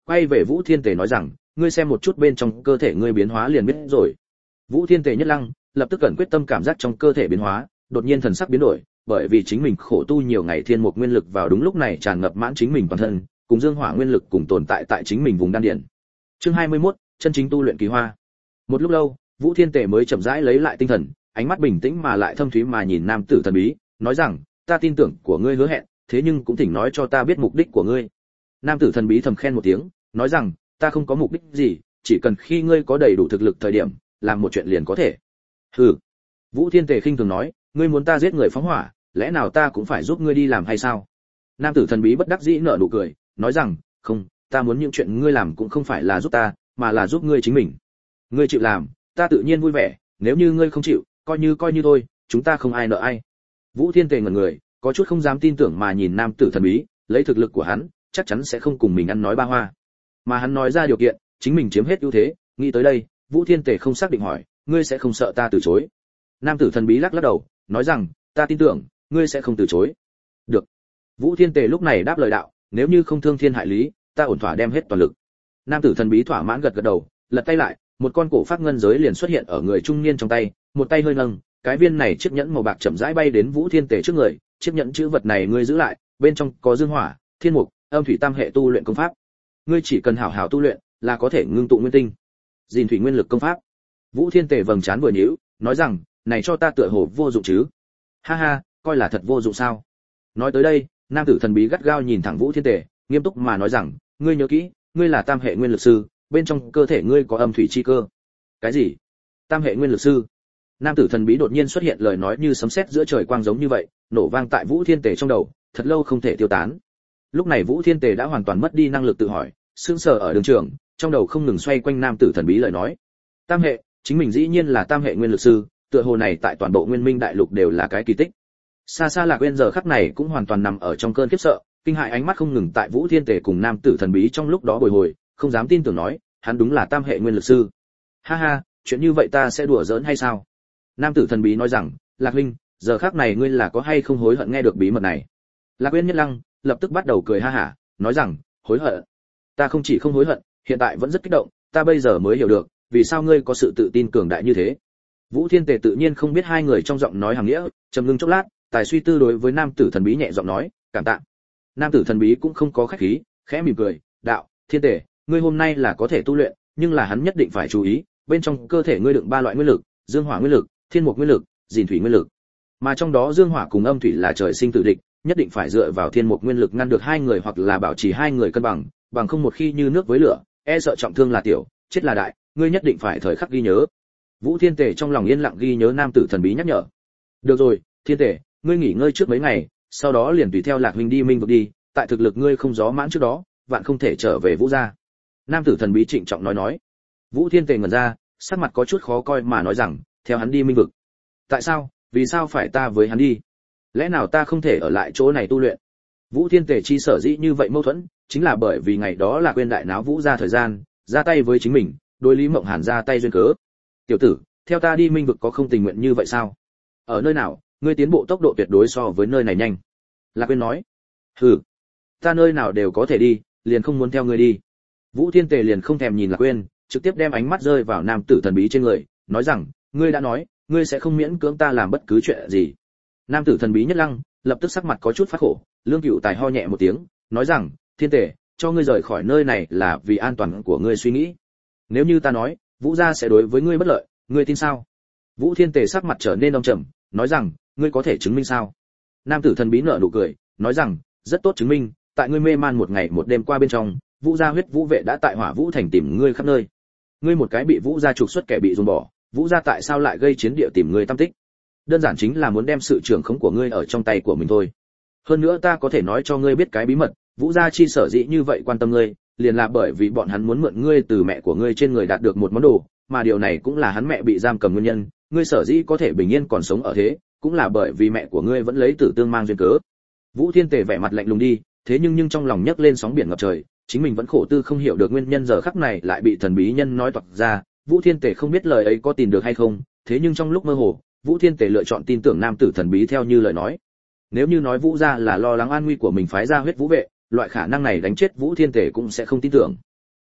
[SPEAKER 1] quay về Vũ Thiên Tề nói rằng, ngươi xem một chút bên trong cơ thể ngươi biến hóa liền biết rồi. Vũ Thiên Tề nhất lăng, lập tức cẩn quyết tâm cảm giác trong cơ thể biến hóa, đột nhiên thần sắc biến đổi, bởi vì chính mình khổ tu nhiều ngày thiên mục nguyên lực vào đúng lúc này tràn ngập mãn chính mình toàn thân, cùng dương hỏa nguyên lực cùng tồn tại tại chính mình vùng đan điền. Chương 21, chân chính tu luyện kỳ hoa. Một lúc lâu, Vũ Thiên Tề mới chậm rãi lấy lại tinh thần, ánh mắt bình tĩnh mà lại thâm thúy mà nhìn nam tử thần bí, nói rằng, ta tin tưởng của ngươi hứa hẹn, thế nhưng cũng thỉnh nói cho ta biết mục đích của ngươi. Nam tử thần bí thầm khen một tiếng, nói rằng, ta không có mục đích gì, chỉ cần khi ngươi có đầy đủ thực lực thời điểm, làm một chuyện liền có thể. Hừ. Vũ Thiên Tề khinh thường nói, ngươi muốn ta giết người phóng hỏa, lẽ nào ta cũng phải giúp ngươi đi làm hay sao? Nam tử thần bí bất đắc dĩ nở nụ cười, nói rằng, không, ta muốn những chuyện ngươi làm cũng không phải là giúp ta, mà là giúp ngươi chính mình. Ngươi chịu làm, ta tự nhiên vui vẻ, nếu như ngươi không chịu, coi như thôi, chúng ta không ai nợ ai. Vũ Thiên Tề ngẩn người, có chút không dám tin tưởng mà nhìn nam tử thần bí, lấy thực lực của hắn, chắc chắn sẽ không cùng mình ăn nói ba hoa. Mà hắn nói ra điều kiện, chính mình chiếm hết ưu thế, nghĩ tới đây, Vũ Thiên Tề không xác định hỏi, ngươi sẽ không sợ ta từ chối? Nam tử thần bí lắc lắc đầu, nói rằng, ta tin tưởng, ngươi sẽ không từ chối. Được. Vũ Thiên Tề lúc này đáp lời đạo, nếu như không thương thiên hại lý, ta ổn thỏa đem hết toàn lực. Nam tử thần bí thỏa mãn gật gật đầu, lật tay lại, một con cổ phát ngân giới liền xuất hiện ở người trung niên trong tay, một tay hơi nâng, cái viên này chiếc nhẫn màu bạc chậm rãi bay đến Vũ Thiên Tề trước người, chiếc nhẫn chữ vật này ngươi giữ lại, bên trong có dương hỏa, thiên mục, âm thủy tam hệ tu luyện công pháp. Ngươi chỉ cần hảo hảo tu luyện, là có thể ngưng tụ nguyên tinh. Gìn thủy nguyên lực công pháp. Vũ Thiên Tề vầng trán vừa nhíu, nói rằng, này cho ta tựa hồ vô dụng chứ? Ha ha, coi là thật vô dụng sao? Nói tới đây, nam tử thần bí gắt gao nhìn thẳng Vũ Thiên Tề, nghiêm túc mà nói rằng, ngươi nhớ kỹ, ngươi là tam hệ nguyên lực sư, bên trong cơ thể ngươi có âm thủy chi cơ. Cái gì? Tam hệ nguyên lực sư? Nam tử thần bí đột nhiên xuất hiện lời nói như sấm sét giữa trời quang giống như vậy, nổ vang tại Vũ Thiên Tề trong đầu, thật lâu không thể tiêu tán. Lúc này Vũ Thiên Tề đã hoàn toàn mất đi năng lực tự hỏi, sững sờ ở đường trường, trong đầu không ngừng xoay quanh nam tử thần bí lời nói. Tam hệ, chính mình dĩ nhiên là tam hệ nguyên lực sư, tựa hồ này tại toàn bộ Nguyên Minh đại lục đều là cái kỳ tích. Xa xa Lạc Uyên giờ khắc này cũng hoàn toàn nằm ở trong cơn khiếp sợ, kinh hãi ánh mắt không ngừng tại Vũ Thiên Tề cùng nam tử thần bí trong lúc đó bồi hồi, không dám tin tưởng nói, hắn đúng là tam hệ nguyên lực sư. Ha ha, chuyện như vậy ta sẽ đùa giỡn hay sao? Nam tử thần bí nói rằng, Lạc huynh, giờ khắc này ngươi là có hay không hối hận nghe được bí mật này? Lạc Uyên nhất lăng, lập tức bắt đầu cười ha hả, nói rằng, hối hận? Ta không chỉ không hối hận, hiện tại vẫn rất kích động, ta bây giờ mới hiểu được, vì sao ngươi có sự tự tin cường đại như thế. Vũ Thiên Tề tự nhiên không biết hai người trong giọng nói hàng nghĩa, trầm ngưng chốc lát, tài suy tư đối với nam tử thần bí nhẹ giọng nói, cảm tạ. Nam tử thần bí cũng không có khách khí, khẽ mỉm cười, đạo, Thiên Tề, ngươi hôm nay là có thể tu luyện, nhưng là hắn nhất định phải chú ý, bên trong cơ thể ngươi đựng ba loại nguyên lực, dương hỏa nguyên lực, thiên mục nguyên lực, gìn thủy nguyên lực. Mà trong đó dương hỏa cùng âm thủy là trời sinh tự địch, nhất định phải dựa vào thiên mục nguyên lực ngăn được hai người hoặc là bảo trì hai người cân bằng, bằng không một khi như nước với lửa, e sợ trọng thương là tiểu, chết là đại, ngươi nhất định phải thời khắc ghi nhớ. Vũ Thiên Tề trong lòng yên lặng ghi nhớ nam tử thần bí nhắc nhở. Được rồi, Thiên Tề, ngươi nghỉ ngơi trước mấy ngày, sau đó liền tùy theo Lạc huynh đi Minh vực đi, tại thực lực ngươi không gió mãn trước đó, vạn không thể trở về Vũ gia. Nam tử thần bí trịnh trọng nói. Vũ Thiên Tề ngẩn ra, sắc mặt có chút khó coi mà nói rằng, theo hắn đi Minh vực. Tại sao? Vì sao phải ta với hắn đi? Lẽ nào ta không thể ở lại chỗ này tu luyện? Vũ Thiên Tề chi sở dĩ như vậy mâu thuẫn, chính là bởi vì ngày đó là quên đại náo Vũ gia thời gian, ra tay với chính mình, đối Lý Mộng Hàn ra tay duyên cớ. Tiểu tử, theo ta đi Minh vực có không tình nguyện như vậy sao? Ở nơi nào, ngươi tiến bộ tốc độ tuyệt đối so với nơi này nhanh. Lạc Quyên nói. Hừ, ta nơi nào đều có thể đi, liền không muốn theo ngươi đi. Vũ Thiên Tề liền không thèm nhìn Lạc Quyên, trực tiếp đem ánh mắt rơi vào nam tử thần bí trên người, nói rằng, ngươi đã nói, ngươi sẽ không miễn cưỡng ta làm bất cứ chuyện gì. Nam tử thần bí nhất lăng, lập tức sắc mặt có chút phát khổ, Lương Cửu Tài ho nhẹ một tiếng, nói rằng, Thiên Tề, cho ngươi rời khỏi nơi này là vì an toàn của ngươi suy nghĩ. Nếu như ta nói, Vũ gia sẽ đối với ngươi bất lợi, ngươi tin sao? Vũ Thiên Tề sắc mặt trở nên âm trầm, nói rằng, ngươi có thể chứng minh sao? Nam tử thần bí nở nụ cười, nói rằng, rất tốt chứng minh, tại ngươi mê man một ngày một đêm qua bên trong, Vũ gia huyết vũ vệ đã tại Hỏa Vũ thành tìm ngươi khắp nơi. Ngươi một cái bị Vũ gia trục xuất kẻ bị dồn bỏ, Vũ gia tại sao lại gây chiến địa tìm ngươi tâm tích? Đơn giản chính là muốn đem sự trưởng khống của ngươi ở trong tay của mình thôi. Hơn nữa ta có thể nói cho ngươi biết cái bí mật, Vũ gia chi sở dĩ như vậy quan tâm ngươi, liền là bởi vì bọn hắn muốn mượn ngươi từ mẹ của ngươi trên người đạt được một món đồ, mà điều này cũng là hắn mẹ bị giam cầm nguyên nhân, ngươi sở dĩ có thể bình yên còn sống ở thế, cũng là bởi vì mẹ của ngươi vẫn lấy tử tương mang duyên cớ. Vũ Thiên Tề vẻ mặt lạnh lùng đi, thế nhưng trong lòng nhấc lên sóng biển ngập trời, chính mình vẫn khổ tư không hiểu được nguyên nhân giờ khắc này lại bị thần bí nhân nói toạc ra, Vũ Thiên Tề không biết lời ấy có tin được hay không, thế nhưng trong lúc mơ hồ, Vũ Thiên Tề lựa chọn tin tưởng nam tử thần bí theo như lời nói. Nếu như nói Vũ gia là lo lắng an nguy của mình phái ra huyết vũ vệ, loại khả năng này đánh chết Vũ Thiên Tề cũng sẽ không tin tưởng.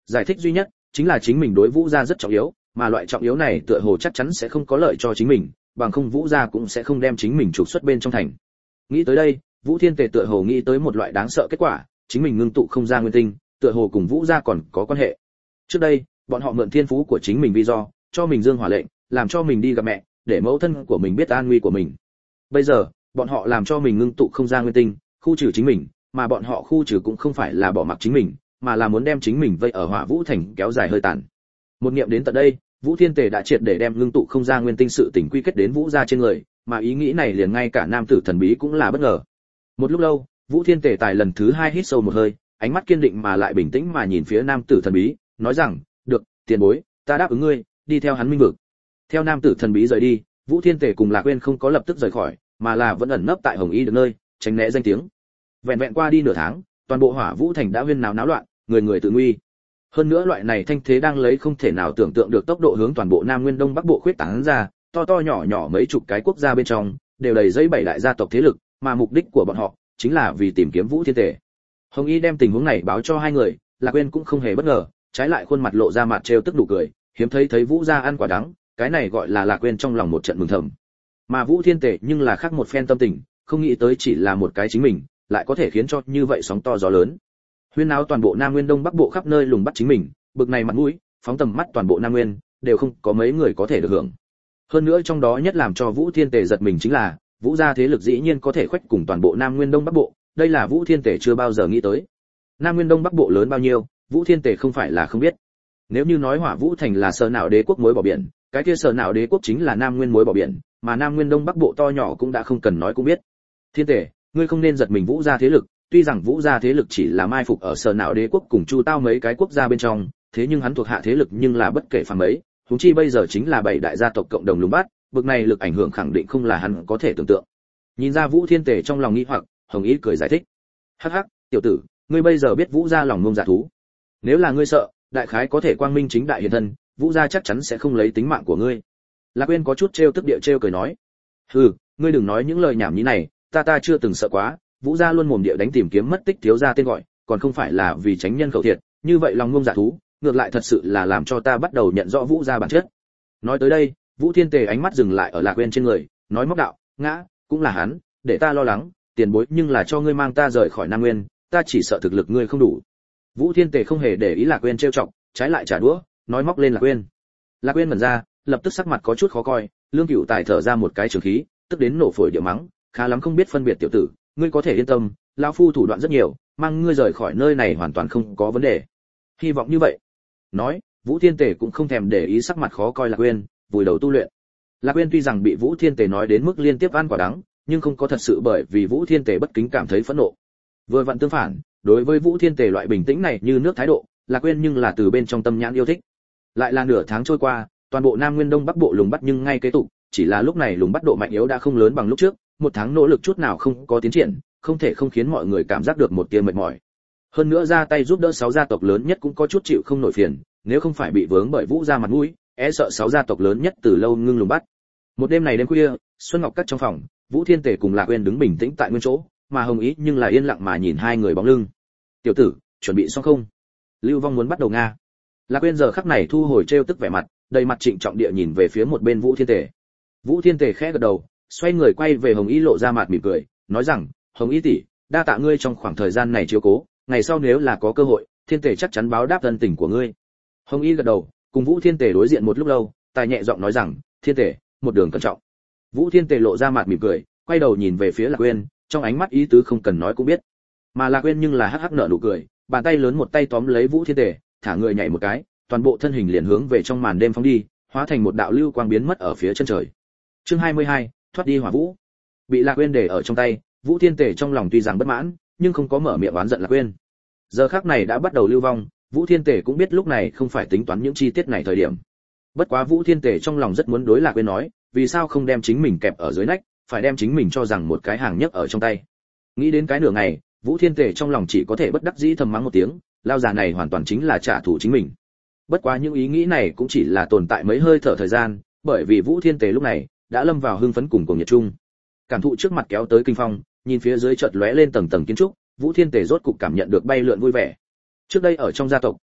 [SPEAKER 1] Giải thích duy nhất chính là chính mình đối Vũ gia rất trọng yếu, mà loại trọng yếu này tựa hồ chắc chắn sẽ không có lợi cho chính mình, bằng không Vũ gia cũng sẽ không đem chính mình trục xuất bên trong thành. Nghĩ tới đây, Vũ Thiên Tề tựa hồ nghĩ tới một loại đáng sợ kết quả, chính mình ngưng tụ không gian nguyên tinh, tựa hồ cùng Vũ gia còn có quan hệ. Trước đây, bọn họ mượn thiên phú của chính mình vì do, cho mình dương hỏa lệnh, làm cho mình đi gặp mẹ, để mẫu thân của mình biết an nguy của mình. Bây giờ, bọn họ làm cho mình ngưng tụ không gian nguyên tinh, khu trừ chính mình, mà bọn họ khu trừ cũng không phải là bỏ mặc chính mình, mà là muốn đem chính mình vây ở Hỏa Vũ thành kéo dài hơi tàn. Một niệm đến tận đây, Vũ Thiên Tề đã triệt để đem ngưng tụ không gian nguyên tinh sự tình quy kết đến Vũ gia trên người, mà ý nghĩ này liền ngay cả nam tử thần bí cũng là bất ngờ. Một lúc lâu, Vũ Thiên Tề tài lần thứ 2 hít sâu một hơi, ánh mắt kiên định mà lại bình tĩnh mà nhìn phía nam tử thần bí, nói rằng, "Được, tiền bối, ta đáp ứng ngươi, đi theo hắn minh vực." Theo nam tử thần bí rời đi, Vũ Thiên Tề cùng Lạc Uyên không có lập tức rời khỏi, mà là vẫn ẩn nấp tại Hồng Y được nơi, tránh né danh tiếng. Vẹn vẹn qua đi nửa tháng, toàn bộ Hỏa Vũ thành đã huyên náo náo loạn, người người tự nguy. Hơn nữa loại này thanh thế đang lấy không thể nào tưởng tượng được tốc độ hướng toàn bộ Nam Nguyên Đông Bắc Bộ khuyết tán ra, to to nhỏ nhỏ mấy chục cái quốc gia bên trong, đều đầy dây bảy đại gia tộc thế lực, mà mục đích của bọn họ chính là vì tìm kiếm Vũ Thiên Tề. Hồng Y đem tình huống này báo cho hai người, Lạc Uyên cũng không hề bất ngờ, trái lại khuôn mặt lộ ra mặt trêu tức nụ cười, hiếm thấy Vũ gia ăn quả đắng, cái này gọi là Lạc Uyên trong lòng một trận mừng thầm. Mà Vũ Thiên Tề nhưng là khác một phen tâm tình, không nghĩ tới chỉ là một cái chính mình, lại có thể khiến cho như vậy sóng to gió lớn. Huyên náo toàn bộ Nam Nguyên Đông Bắc Bộ khắp nơi lùng bắt chính mình, bực này mặt mũi, phóng tầm mắt toàn bộ Nam Nguyên, đều không có mấy người có thể được hưởng. Hơn nữa trong đó nhất làm cho Vũ Thiên Tề giật mình chính là, Vũ gia thế lực dĩ nhiên có thể khoách cùng toàn bộ Nam Nguyên Đông Bắc Bộ, đây là Vũ Thiên Tề chưa bao giờ nghĩ tới. Nam Nguyên Đông Bắc Bộ lớn bao nhiêu, Vũ Thiên Tề không phải là không biết. Nếu như nói Hỏa Vũ thành là Sở Não Đế quốc mối bỏ biển, cái kia Sở Não Đế quốc chính là Nam Nguyên mối bỏ biển, mà Nam Nguyên Đông Bắc Bộ to nhỏ cũng đã không cần nói cũng biết. Thiên Tề, ngươi không nên giật mình Vũ gia thế lực, tuy rằng Vũ gia thế lực chỉ là mai phục ở Sở Não Đế quốc cùng Chu Tao mấy cái quốc gia bên trong, thế nhưng hắn thuộc hạ thế lực nhưng là bất kể phàm mấy, huống chi bây giờ chính là bảy đại gia tộc cộng đồng lùng bắt, bực này lực ảnh hưởng khẳng định không là hắn có thể tưởng tượng. Nhìn ra Vũ Thiên Tề trong lòng nghi hoặc, Hồng Y cười giải thích: "Hắc hắc, tiểu tử, ngươi bây giờ biết Vũ gia lòng ngông dạ thú. Nếu là ngươi sợ, đại khái có thể quang minh chính đại hiện thân, Vũ gia chắc chắn sẽ không lấy tính mạng của ngươi." Lạc Uyên có chút trêu tức địa trêu cười nói: "Hừ, ngươi đừng nói những lời nhảm nhí này, ta chưa từng sợ quá, Vũ gia luôn mồm địa đánh tìm kiếm mất tích thiếu gia tên gọi, còn không phải là vì tránh nhân khẩu thiệt, như vậy lòng ngông dạ thú, ngược lại thật sự là làm cho ta bắt đầu nhận rõ Vũ gia bản chất." Nói tới đây, Vũ Thiên Tề ánh mắt dừng lại ở Lạc Uyên trên người, nói móc đạo: "Ngã, cũng là hắn, để ta lo lắng, tiền bối nhưng là cho ngươi mang ta rời khỏi Nam Nguyên, ta chỉ sợ thực lực ngươi không đủ." Vũ Thiên Tề không hề để ý Lạc Uyên trêu chọc, trái lại trả đũa, nói móc lên Lạc Uyên. Lạc Uyên mở ra, lập tức sắc mặt có chút khó coi, Lương Cửu Tài thở ra một cái trường khí, tức đến nổ phổi địa mắng: "Khá lắm không biết phân biệt tiểu tử, ngươi có thể yên tâm, lão phu thủ đoạn rất nhiều, mang ngươi rời khỏi nơi này hoàn toàn không có vấn đề." Hy vọng như vậy. Nói, Vũ Thiên Tề cũng không thèm để ý sắc mặt khó coi Lạc Uyên, vùi đầu tu luyện. Lạc Uyên tuy rằng bị Vũ Thiên Tề nói đến mức liên tiếp ăn quả đắng, nhưng không có thật sự bởi vì Vũ Thiên Tề bất kính cảm thấy phẫn nộ. Vừa vặn tương phản, đối với Vũ Thiên Tề loại bình tĩnh này như nước thái độ, Lạc Uyên nhưng là từ bên trong tâm nhãn yêu thích. Lại là nửa tháng trôi qua, toàn bộ Nam Nguyên Đông Bắc Bộ lùng bắt nhưng ngay kế tục, chỉ là lúc này lùng bắt độ mạnh yếu đã không lớn bằng lúc trước, một tháng nỗ lực chút nào không có tiến triển, không thể không khiến mọi người cảm giác được một tia mệt mỏi. Hơn nữa ra tay giúp đỡ 6 gia tộc lớn nhất cũng có chút chịu không nổi phiền, nếu không phải bị vướng bởi Vũ gia mặt mũi, e sợ 6 gia tộc lớn nhất từ lâu ngưng lùng bắt. Một đêm này đêm khuya, Xuân Ngọc Các trong phòng, Vũ Thiên Tề cùng Lạc Uyên đứng bình tĩnh tại nguyên chỗ, mà Hồng Ý nhưng là yên lặng mà nhìn hai người bóng lưng. "Tiểu tử, chuẩn bị xong không? Lưu Vong muốn bắt đầu nga." Lạc Uyên giờ khắc này thu hồi trêu tức vẻ mặt, đầy mặt trịnh trọng địa nhìn về phía một bên Vũ Thiên Tề. Vũ Thiên Tề khẽ gật đầu, xoay người quay về Hồng Y lộ ra mặt mỉm cười, nói rằng: "Hồng Y tỷ, đa tạ ngươi trong khoảng thời gian này chiếu cố, ngày sau nếu là có cơ hội, Thiên Tề chắc chắn báo đáp ân tình của ngươi." Hồng Y gật đầu, cùng Vũ Thiên Tề đối diện một lúc lâu, tài nhẹ giọng nói rằng: "Thiên Tề, một đường cẩn trọng." Vũ Thiên Tề lộ ra mặt mỉm cười, quay đầu nhìn về phía Lạc Uyên, trong ánh mắt ý tứ không cần nói cũng biết. Mà Lạc Uyên nhưng là hắc hắc nở nụ cười, bàn tay lớn một tay tóm lấy Vũ Thiên Tề, thả người nhảy một cái, toàn bộ thân hình liền hướng về trong màn đêm phóng đi, hóa thành một đạo lưu quang biến mất ở phía chân trời. Chương 22, thoát đi Hỏa Vũ. Bị Lạc Uyên để ở trong tay, Vũ Thiên Tề trong lòng tuy rằng bất mãn, nhưng không có mở miệng oán giận Lạc Uyên. Giờ khắc này đã bắt đầu lưu vong, Vũ Thiên Tề cũng biết lúc này không phải tính toán những chi tiết này thời điểm. Bất quá Vũ Thiên Tề trong lòng rất muốn đối Lạc Uyên nói, vì sao không đem chính mình kẹp ở dưới nách, phải đem chính mình cho rằng một cái hàng nhất ở trong tay. Nghĩ đến cái nửa ngày, Vũ Thiên Tề trong lòng chỉ có thể bất đắc dĩ thầm mắng một tiếng, lao già này hoàn toàn chính là trả thù chính mình. Bất quá những ý nghĩ này cũng chỉ là tồn tại mấy hơi thở thời gian, bởi vì Vũ Thiên Tề lúc này đã lâm vào hưng phấn cùng cuồng nhiệt chung. Cảm thụ trước mặt kéo tới kinh phong, nhìn phía dưới chợt lóe lên tầng tầng kiến trúc, Vũ Thiên Tề rốt cục cảm nhận được bay lượn vui vẻ. Trước đây ở trong gia tộc,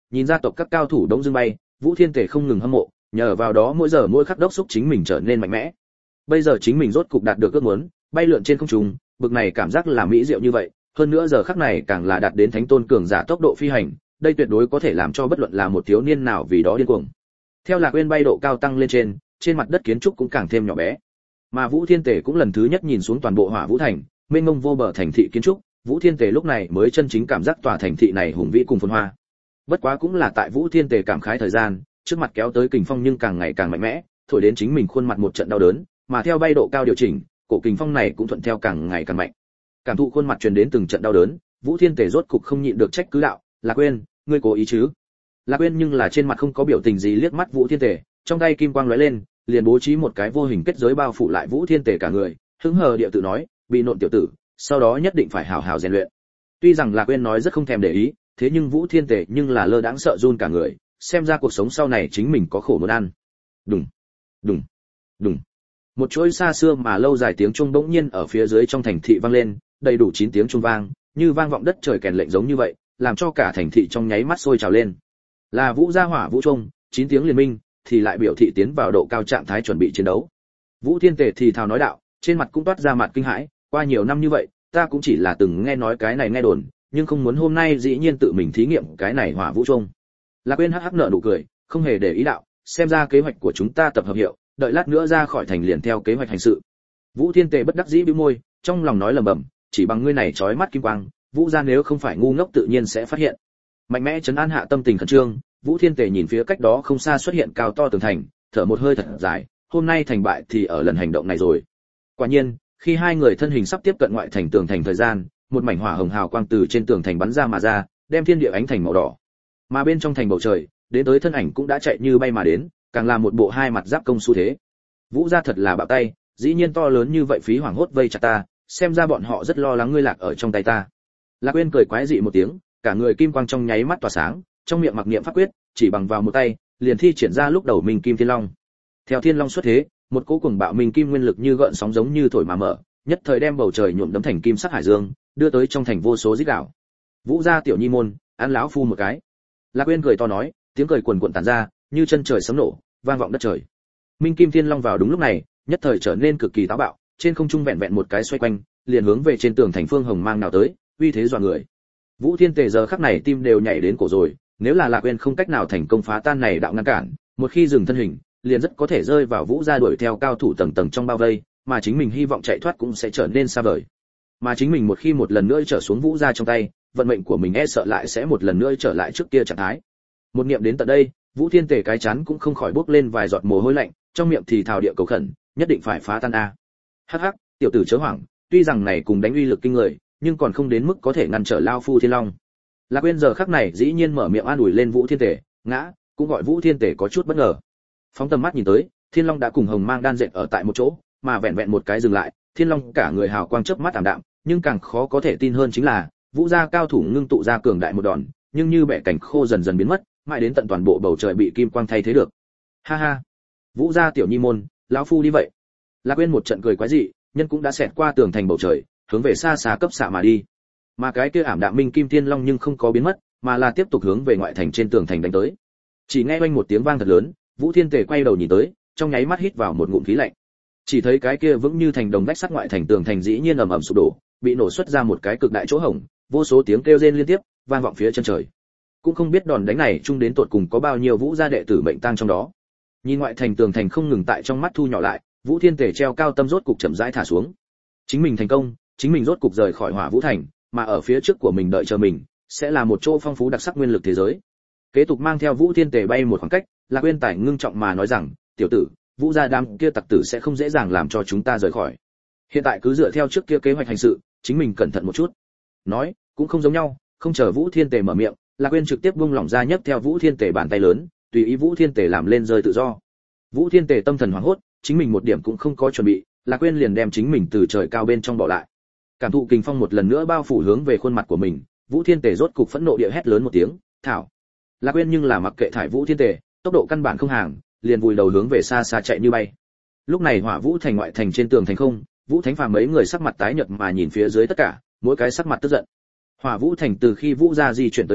[SPEAKER 1] nhìn gia tộc các cao thủ đống dưng bay, Vũ Thiên Tề không ngừng hâm mộ, nhờ vào đó mỗi giờ mỗi khắc đốc xúc chính mình trở nên mạnh mẽ. Bây giờ chính mình rốt cục đạt được ước muốn, bay lượn trên không trung, bực này cảm giác là mỹ diệu như vậy, hơn nữa giờ khắc này càng là đạt đến thánh tôn cường giả tốc độ phi hành, đây tuyệt đối có thể làm cho bất luận là một thiếu niên nào vì đó điên cuồng. Theo Lạc Uyên bay độ cao tăng lên trên mặt đất kiến trúc cũng càng thêm nhỏ bé. Mà Vũ Thiên Tề cũng lần thứ nhất nhìn xuống toàn bộ Hỏa Vũ thành, mênh mông vô bờ thành thị kiến trúc, Vũ Thiên Tề lúc này mới chân chính cảm giác tòa thành thị này hùng vĩ cùng phồn hoa. Bất quá cũng là tại Vũ Thiên Tề cảm khái thời gian, trước mặt kéo tới kình phong nhưng càng ngày càng mạnh mẽ, thổi đến chính mình khuôn mặt một trận đau đớn, mà theo bay độ cao điều chỉnh, cổ kình phong này cũng thuận theo càng ngày càng mạnh. Cảm thụ khuôn mặt truyền đến từng trận đau đớn, Vũ Thiên Tề rốt cục không nhịn được trách cứ đạo, "Lạc Uyên, ngươi cố ý chứ?" Lạc Uyên nhưng là trên mặt không có biểu tình gì liếc mắt Vũ Thiên Tề, trong tay kim quang lóe lên, liền bố trí một cái vô hình kết giới bao phủ lại Vũ Thiên Tề cả người, hứng hờ điệu tự nói, "Bị nộn tiểu tử, sau đó nhất định phải hào hào rèn luyện." Tuy rằng Lạc Uyên nói rất không thèm để ý, thế nhưng Vũ Thiên Tề nhưng là lơ đãng sợ run cả người, xem ra cuộc sống sau này chính mình có khổ muốn ăn. Đùng, đùng, đùng. Một chuỗi xa xưa mà lâu dài tiếng chuông bỗng nhiên ở phía dưới trong thành thị vang lên, đầy đủ 9 tiếng chuông vang, như vang vọng đất trời kèn lệnh giống như vậy, làm cho cả thành thị trong nháy mắt sôi trào lên. Là Vũ gia Hỏa Vũ Trung, 9 tiếng liên minh, thì lại biểu thị tiến vào độ cao trạng thái chuẩn bị chiến đấu. Vũ Thiên Tề thì thào nói đạo, trên mặt cũng toát ra mặt kinh hãi, qua nhiều năm như vậy, ta cũng chỉ là từng nghe nói cái này nghe đồn, nhưng không muốn hôm nay dĩ nhiên tự mình thí nghiệm cái này Hỏa Vũ Trung. Lạc Uyên hắc hắc nở nụ cười, không hề để ý đạo, xem ra kế hoạch của chúng ta tập hợp hiệu, đợi lát nữa ra khỏi thành liền theo kế hoạch hành sự. Vũ Thiên Tề bất đắc dĩ bĩu môi, trong lòng nói lẩm bẩm, chỉ bằng ngươi này chói mắt kim quang, Vũ gia nếu không phải ngu ngốc tự nhiên sẽ phát hiện. Mạnh mẽ trấn an hạ tâm tình khẩn trương, Vũ Thiên Tề nhìn phía cách đó không xa xuất hiện cao to tường thành, thở một hơi thật dài, hôm nay thành bại thì ở lần hành động này rồi. Quả nhiên, khi hai người thân hình sắp tiếp cận ngoại thành tường thành thời gian, một mảnh hỏa hồng hào quang từ trên tường thành bắn ra mà ra, đem thiên địa ánh thành màu đỏ. Mà bên trong thành bầu trời, đến tới thân ảnh cũng đã chạy như bay mà đến, càng là một bộ hai mặt giáp công xu thế. Vũ gia thật là bạo tay, dĩ nhiên to lớn như vậy phí hoảng hốt vây chặt ta, xem ra bọn họ rất lo lắng ngươi lạc ở trong tay ta. Lạc Uyên cười quái dị một tiếng, cả người kim quang trong nháy mắt tỏa sáng, trong miệng mặc niệm pháp quyết, chỉ bằng vào một tay, liền thi triển ra lúc đầu Minh Kim Thiên Long. Theo Thiên Long xuất thế, một cỗ cuồng bạo Minh Kim nguyên lực như gợn sóng giống như thổi mà mở, nhất thời đem bầu trời nhuộm đẫm thành kim sắc hải dương, đưa tới trong thành vô số rít gào. Vũ gia tiểu nhi môn, ăn lão phu một cái. Lạc Uyên cười to nói, tiếng cười cuồn cuộn tản ra, như chân trời sấm nổ, vang vọng đất trời. Minh Kim Thiên Long vào đúng lúc này, nhất thời trở nên cực kỳ táo bạo, trên không trung vẹn vẹn một cái xoay quanh, liền hướng về trên tường thành phương hồng mang nào tới, uy thế dọa người. Vũ Thiên Tề giờ khắc này tim đều nhảy đến cổ rồi, nếu là Lạc Uyên không cách nào thành công phá tan này đạo ngăn cản, một khi dừng thân hình, liền rất có thể rơi vào Vũ gia đuổi theo cao thủ tầng tầng trong bao vây, mà chính mình hy vọng chạy thoát cũng sẽ trở nên xa vời. Mà chính mình một khi một lần nữa trở xuống Vũ gia trong tay, vận mệnh của mình e sợ lại sẽ một lần nữa trở lại trước kia trạng thái. Một niệm đến tận đây, Vũ Thiên Tề cái chán cũng không khỏi bốc lên vài giọt mồ hôi lạnh, trong miệng thì thào địa cầu khẩn, nhất định phải phá tan a. Hắc hắc, tiểu tử chớ hoảng, tuy rằng này cùng đánh uy lực kinh người, nhưng còn không đến mức có thể ngăn trở Lao Phu Thiên Long. Lạc Uyên giờ khắc này dĩ nhiên mở miệng an ủi lên Vũ Thiên Tề, ngã, cũng gọi Vũ Thiên Tề có chút bất ngờ. Phóng tầm mắt nhìn tới, Thiên Long đã cùng Hồng Mang đan dệt ở tại một chỗ, mà vẹn vẹn một cái dừng lại, Thiên Long cả người hào quang chớp mắt ảm đạm, nhưng càng khó có thể tin hơn chính là, Vũ gia cao thủ ngưng tụ ra cường đại một đòn, nhưng như bẻ cảnh khô dần dần biến mất, mãi đến tận toàn bộ bầu trời bị kim quang thay thế được. Ha ha, Vũ gia tiểu nhi môn, lão phu đi vậy. Lạc Uyên một trận cười quái dị, nhân cũng đã xẹt qua tường thành bầu trời, hướng về xa xa cấp xạ mà đi. Mà cái kia ảm đạm Minh Kim Thiên Long nhưng không có biến mất, mà là tiếp tục hướng về ngoại thành trên tường thành đánh tới. Chỉ nghe oanh một tiếng vang thật lớn, Vũ Thiên Tề quay đầu nhìn tới, trong nháy mắt hít vào một ngụm khí lạnh. Chỉ thấy cái kia vững như thành đồng vách sắt ngoại thành tường thành dĩ nhiên ầm ầm sụp đổ, bị nổ xuất ra một cái cực đại chỗ hổng, vô số tiếng kêu rên liên tiếp, vang vọng phía chân trời. Cũng không biết đòn đánh này chung đến tột cùng có bao nhiêu Vũ gia đệ tử mệnh tang trong đó. Nhìn ngoại thành tường thành không ngừng tại trong mắt thu nhỏ lại, Vũ Thiên Tề treo cao tâm rốt cục chậm rãi thả xuống. Chính mình thành công, chính mình rốt cục rời khỏi Hỏa Vũ thành, mà ở phía trước của mình đợi chờ mình sẽ là một chỗ phong phú đặc sắc nguyên lực thế giới. Kế tục mang theo Vũ Thiên Tề bay một khoảng cách, Lạc Uyên Tài ngưng trọng mà nói rằng, tiểu tử, Vũ gia đám kia tặc tử sẽ không dễ dàng làm cho chúng ta rời khỏi. Hiện tại cứ dựa theo trước kia kế hoạch hành sự, chính mình cẩn thận một chút. Nói, cũng không giống nhau, không chờ Vũ Thiên Tề mở miệng, Lạc Uyên trực tiếp buông lỏng ra nhấc theo Vũ Thiên Tề bàn tay lớn, tùy ý Vũ Thiên Tề làm lên rơi tự do. Vũ Thiên Tề tâm thần hoảng hốt, chính mình một điểm cũng không có chuẩn bị, Lạc Uyên liền đem chính mình từ trời cao bên trong bỏ lại. Cảm thụ kình phong một lần nữa bao phủ hướng về khuôn mặt của mình, Vũ Thiên Tề rốt cục phẫn nộ địa hét lớn một tiếng, "Thảo!" Lạc Uyên nhưng là mặc kệ thải Vũ Thiên Tề, tốc độ căn bản không hàng, liền vùi đầu hướng về xa xa chạy như bay. Lúc này Hỏa Vũ thành ngoại thành trên tường thành không, Vũ Thánh Phàm mấy người sắc mặt tái nhợt mà nhìn phía dưới tất cả, mỗi cái sắc mặt tức giận. Hỏa Vũ thành từ khi Vũ gia di chuyển tới đây,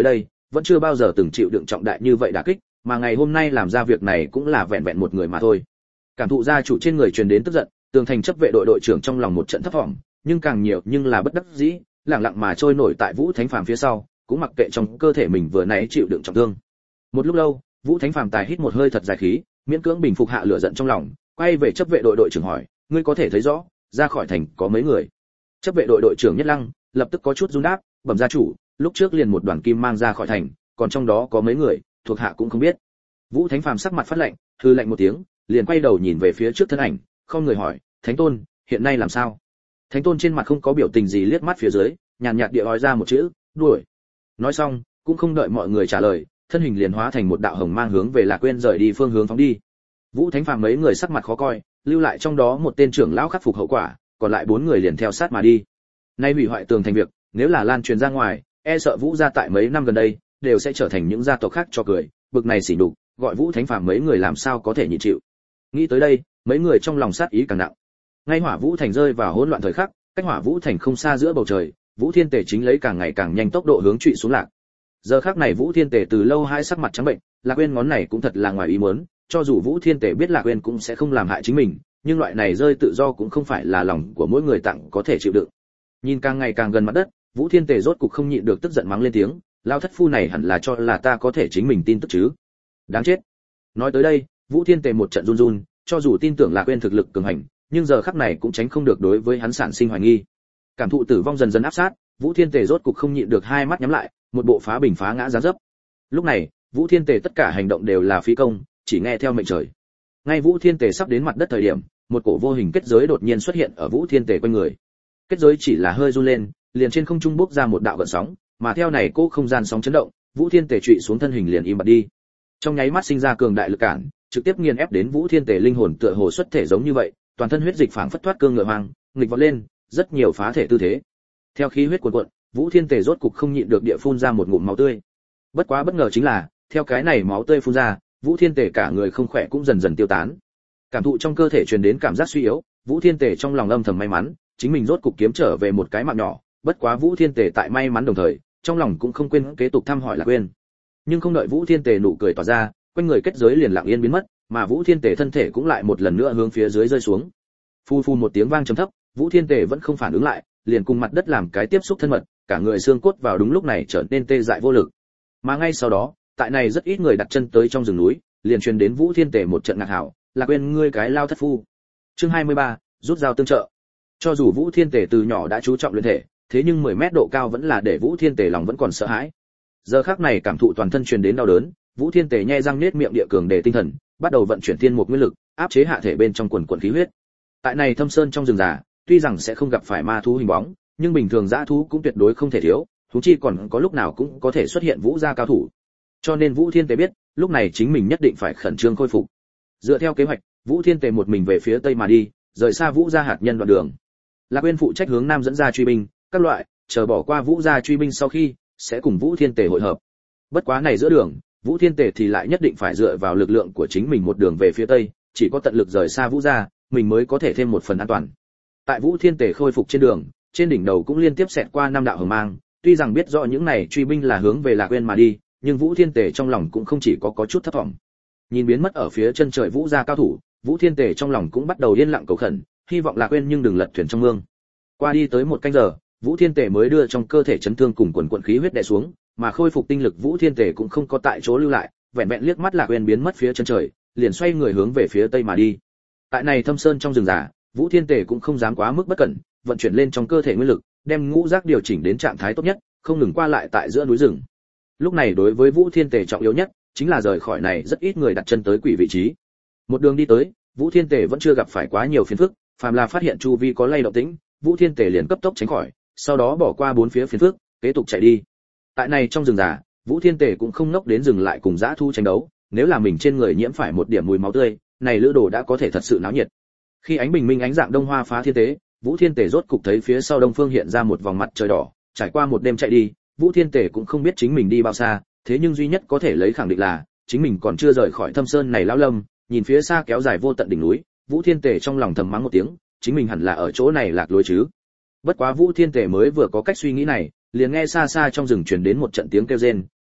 [SPEAKER 1] vẫn chưa bao giờ từng chịu đựng trọng đại như vậy đả kích, mà ngày hôm nay làm ra việc này cũng là vẹn vẹn một người mà thôi. Cảm thụ gia chủ trên người truyền đến tức giận, Tường Thành chấp vệ đội trưởng trong lòng một trận thấp vọng, nhưng càng nhiều nhưng là bất đắc dĩ, lặng lặng mà trôi nổi tại Vũ Thánh Phàm phía sau, cũng mặc kệ trong cơ thể mình vừa nãy chịu đựng trọng thương. Một lúc lâu, Vũ Thánh Phàm tài hít một hơi thật dài khí, miễn cưỡng bình phục hạ lửa giận trong lòng, quay về chấp vệ đội trưởng hỏi, ngươi có thể thấy rõ, ra khỏi thành có mấy người? Chấp vệ đội trưởng Nhất Lăng lập tức có chút run đáp, bẩm gia chủ, lúc trước liền một đoàn kim mang ra khỏi thành, còn trong đó có mấy người, thuộc hạ cũng không biết. Vũ Thánh Phàm sắc mặt phát lạnh, hừ lạnh một tiếng, liền quay đầu nhìn về phía trước thân ảnh, không người hỏi, Thánh Tôn, hiện nay làm sao? Thánh Tôn trên mặt không có biểu tình gì, liếc mắt phía dưới, nhàn nhạt địa nói ra một chữ, đuổi. Nói xong, cũng không đợi mọi người trả lời, thân hình liền hóa thành một đạo hồng mang hướng về Lạc Quên rời đi phương hướng phóng đi. Vũ Thánh Phàm mấy người sắc mặt khó coi, lưu lại trong đó một tên trưởng lão khắc phục hậu quả, còn lại 4 người liền theo sát mà đi. Nay hủy hoại tường thành việc, nếu là lan truyền ra ngoài, e sợ Vũ gia tại mấy năm gần đây đều sẽ trở thành những gia tộc khác cho cười, bực này sỉ nhục, gọi Vũ Thánh Phàm mấy người làm sao có thể nhịn chịu. Nghĩ tới đây, mấy người trong lòng sát ý càng nặng. Ngay Hỏa Vũ thành rơi vào hỗn loạn thời khắc, cách Hỏa Vũ thành không xa giữa bầu trời, Vũ Thiên Tề chính lấy càng ngày càng nhanh tốc độ hướng trụy xuống lạc. Giờ khắc này Vũ Thiên Tề từ lâu hai sắc mặt trắng bệnh, Lạc Uyên ngón này cũng thật là ngoài ý muốn, cho dù Vũ Thiên Tề biết Lạc Uyên cũng sẽ không làm hại chính mình, nhưng loại này rơi tự do cũng không phải là lòng của mỗi người tặng có thể chịu đựng. Nhìn càng ngày càng gần mặt đất, Vũ Thiên Tề rốt cục không nhịn được tức giận mắng lên tiếng, lao thất phu này hẳn là cho là ta có thể chính mình tin tức chứ. Đáng chết. Nói tới đây, Vũ Thiên Tề một trận run run, cho dù tin tưởng Lạc Uyên thực lực cường hành, nhưng giờ khắc này cũng tránh không được đối với hắn sản sinh hoài nghi. Cảm thụ tử vong dần dần áp sát, Vũ Thiên Tề rốt cục không nhịn được hai mắt nhắm lại, một bộ phá bình phá ngã giáng dấp. Lúc này, Vũ Thiên Tề tất cả hành động đều là phí công, chỉ nghe theo mệnh trời. Ngay Vũ Thiên Tề sắp đến mặt đất thời điểm, một cổ vô hình kết giới đột nhiên xuất hiện ở Vũ Thiên Tề quanh người. Kết giới chỉ là hơi run lên, liền trên không trung bốc ra một đạo gợn sóng, mà theo này cô không gian sóng chấn động, Vũ Thiên Tề trụy xuống thân hình liền im bặt đi. Trong nháy mắt sinh ra cường đại lực cản, trực tiếp nghiền ép đến Vũ Thiên Tề linh hồn tựa hồ xuất thể giống như vậy, toàn thân huyết dịch phảng phất thoát cương ngựa hoang, nghịch vọt lên, rất nhiều phá thể tư thế. Theo khí huyết cuồn cuộn, Vũ Thiên Tề rốt cục không nhịn được địa phun ra một ngụm máu tươi. Bất quá bất ngờ chính là, theo cái này máu tươi phun ra, Vũ Thiên Tề cả người không khỏe cũng dần dần tiêu tán. Cảm thụ trong cơ thể truyền đến cảm giác suy yếu, Vũ Thiên Tề trong lòng âm thầm may mắn, chính mình rốt cục kiếm trở về một cái mạng nhỏ, bất quá Vũ Thiên Tề tại may mắn đồng thời, trong lòng cũng không quên kế tục thăm hỏi Lạc Uyên. Nhưng không đợi Vũ Thiên Tề nụ cười tỏa ra, quanh người kết giới liền lặng yên biến mất, mà Vũ Thiên Tề thân thể cũng lại một lần nữa hướng phía dưới rơi xuống. Phu phu một tiếng vang trầm thấp, Vũ Thiên Tề vẫn không phản ứng lại, liền cùng mặt đất làm cái tiếp xúc thân mật, cả người xương cốt vào đúng lúc này trở nên tê dại vô lực. Mà ngay sau đó, tại này rất ít người đặt chân tới trong rừng núi, liền truyền đến Vũ Thiên Tề một trận ngạc hảo, Lạc Uyên ngươi cái lao thất phu. Chương 23, rút dao tương trợ. Cho dù Vũ Thiên Tề từ nhỏ đã chú trọng luyện thể, thế nhưng 10 mét độ cao vẫn là để Vũ Thiên Tề lòng vẫn còn sợ hãi. Giờ khắc này cảm thụ toàn thân truyền đến đau đớn, Vũ Thiên Tề nhe răng nhếch miệng địa cường đề tinh thần, bắt đầu vận chuyển thiên mục nguyên lực, áp chế hạ thể bên trong quần quần khí huyết. Tại này thâm sơn trong rừng già, tuy rằng sẽ không gặp phải ma thú hình bóng, nhưng bình thường dã thú cũng tuyệt đối không thể thiếu, huống chi còn có lúc nào cũng có thể xuất hiện vũ gia cao thủ. Cho nên Vũ Thiên Tề biết, lúc này chính mình nhất định phải khẩn trương khôi phục. Dựa theo kế hoạch, Vũ Thiên Tề một mình về phía tây mà đi, rời xa Vũ gia hạt nhân đoạn đường. Lạc Uyên phụ trách hướng nam dẫn ra truy binh, các loại, chờ bỏ qua Vũ gia truy binh sau khi, sẽ cùng Vũ Thiên Tề hội hợp. Bất quá này giữa đường, Vũ Thiên Tề thì lại nhất định phải dựa vào lực lượng của chính mình một đường về phía tây, chỉ có tận lực rời xa Vũ gia, mình mới có thể thêm một phần an toàn. Tại Vũ Thiên Tề khôi phục trên đường, trên đỉnh đầu cũng liên tiếp xẹt qua 5 đạo hồng mang, tuy rằng biết rõ những này truy binh là hướng về Lạc Uyên mà đi, nhưng Vũ Thiên Tề trong lòng cũng không chỉ có chút thất vọng. Nhìn biến mất ở phía chân trời Vũ gia cao thủ, Vũ Thiên Tề trong lòng cũng bắt đầu yên lặng cầu khẩn, hy vọng Lạc Uyên nhưng đừng lật thuyền trong mương. Qua đi tới một canh giờ, Vũ Thiên Tề mới đưa trong cơ thể chấn thương cùng quần quần khí huyết đè xuống, mà khôi phục tinh lực Vũ Thiên Tề cũng không có tại chỗ lưu lại, vẹn vẹn liếc mắt Lạc Uyên biến mất phía chân trời, liền xoay người hướng về phía tây mà đi. Tại này thâm sơn trong rừng già, Vũ Thiên Tề cũng không dám quá mức bất cẩn, vận chuyển lên trong cơ thể nguyên lực, đem ngũ giác điều chỉnh đến trạng thái tốt nhất, không ngừng qua lại tại giữa núi rừng. Lúc này đối với Vũ Thiên Tề trọng yếu nhất chính là rời khỏi này rất ít người đặt chân tới quỷ vị trí. Một đường đi tới, Vũ Thiên Tề vẫn chưa gặp phải quá nhiều phiền phức, phàm là phát hiện chu vi có lay động tĩnh, Vũ Thiên Tề liền cấp tốc tránh khỏi, sau đó bỏ qua bốn phía phiền phức, kế tục chạy đi. Tại này trong rừng già, Vũ Thiên Tề cũng không nốc đến dừng lại cùng dã thu tranh đấu, nếu là mình trên người nhiễm phải một điểm mùi máu tươi, này lữ đồ đã có thể thật sự náo nhiệt. Khi ánh bình minh ánh dạng đông hoa phá thiên tế, Vũ Thiên Tề rốt cục thấy phía sau đông phương hiện ra một vòng mặt trời đỏ, trải qua một đêm chạy đi, Vũ Thiên Tề cũng không biết chính mình đi bao xa, thế nhưng duy nhất có thể lấy khẳng định là chính mình còn chưa rời khỏi thâm sơn này lão lâm, nhìn phía xa kéo dài vô tận đỉnh núi, Vũ Thiên Tề trong lòng thầm mắng một tiếng, chính mình hẳn là ở chỗ này lạc lối chứ. Bất quá Vũ Thiên Tề mới vừa có cách suy nghĩ này, liền nghe xa xa trong rừng truyền đến một trận tiếng kêu rên,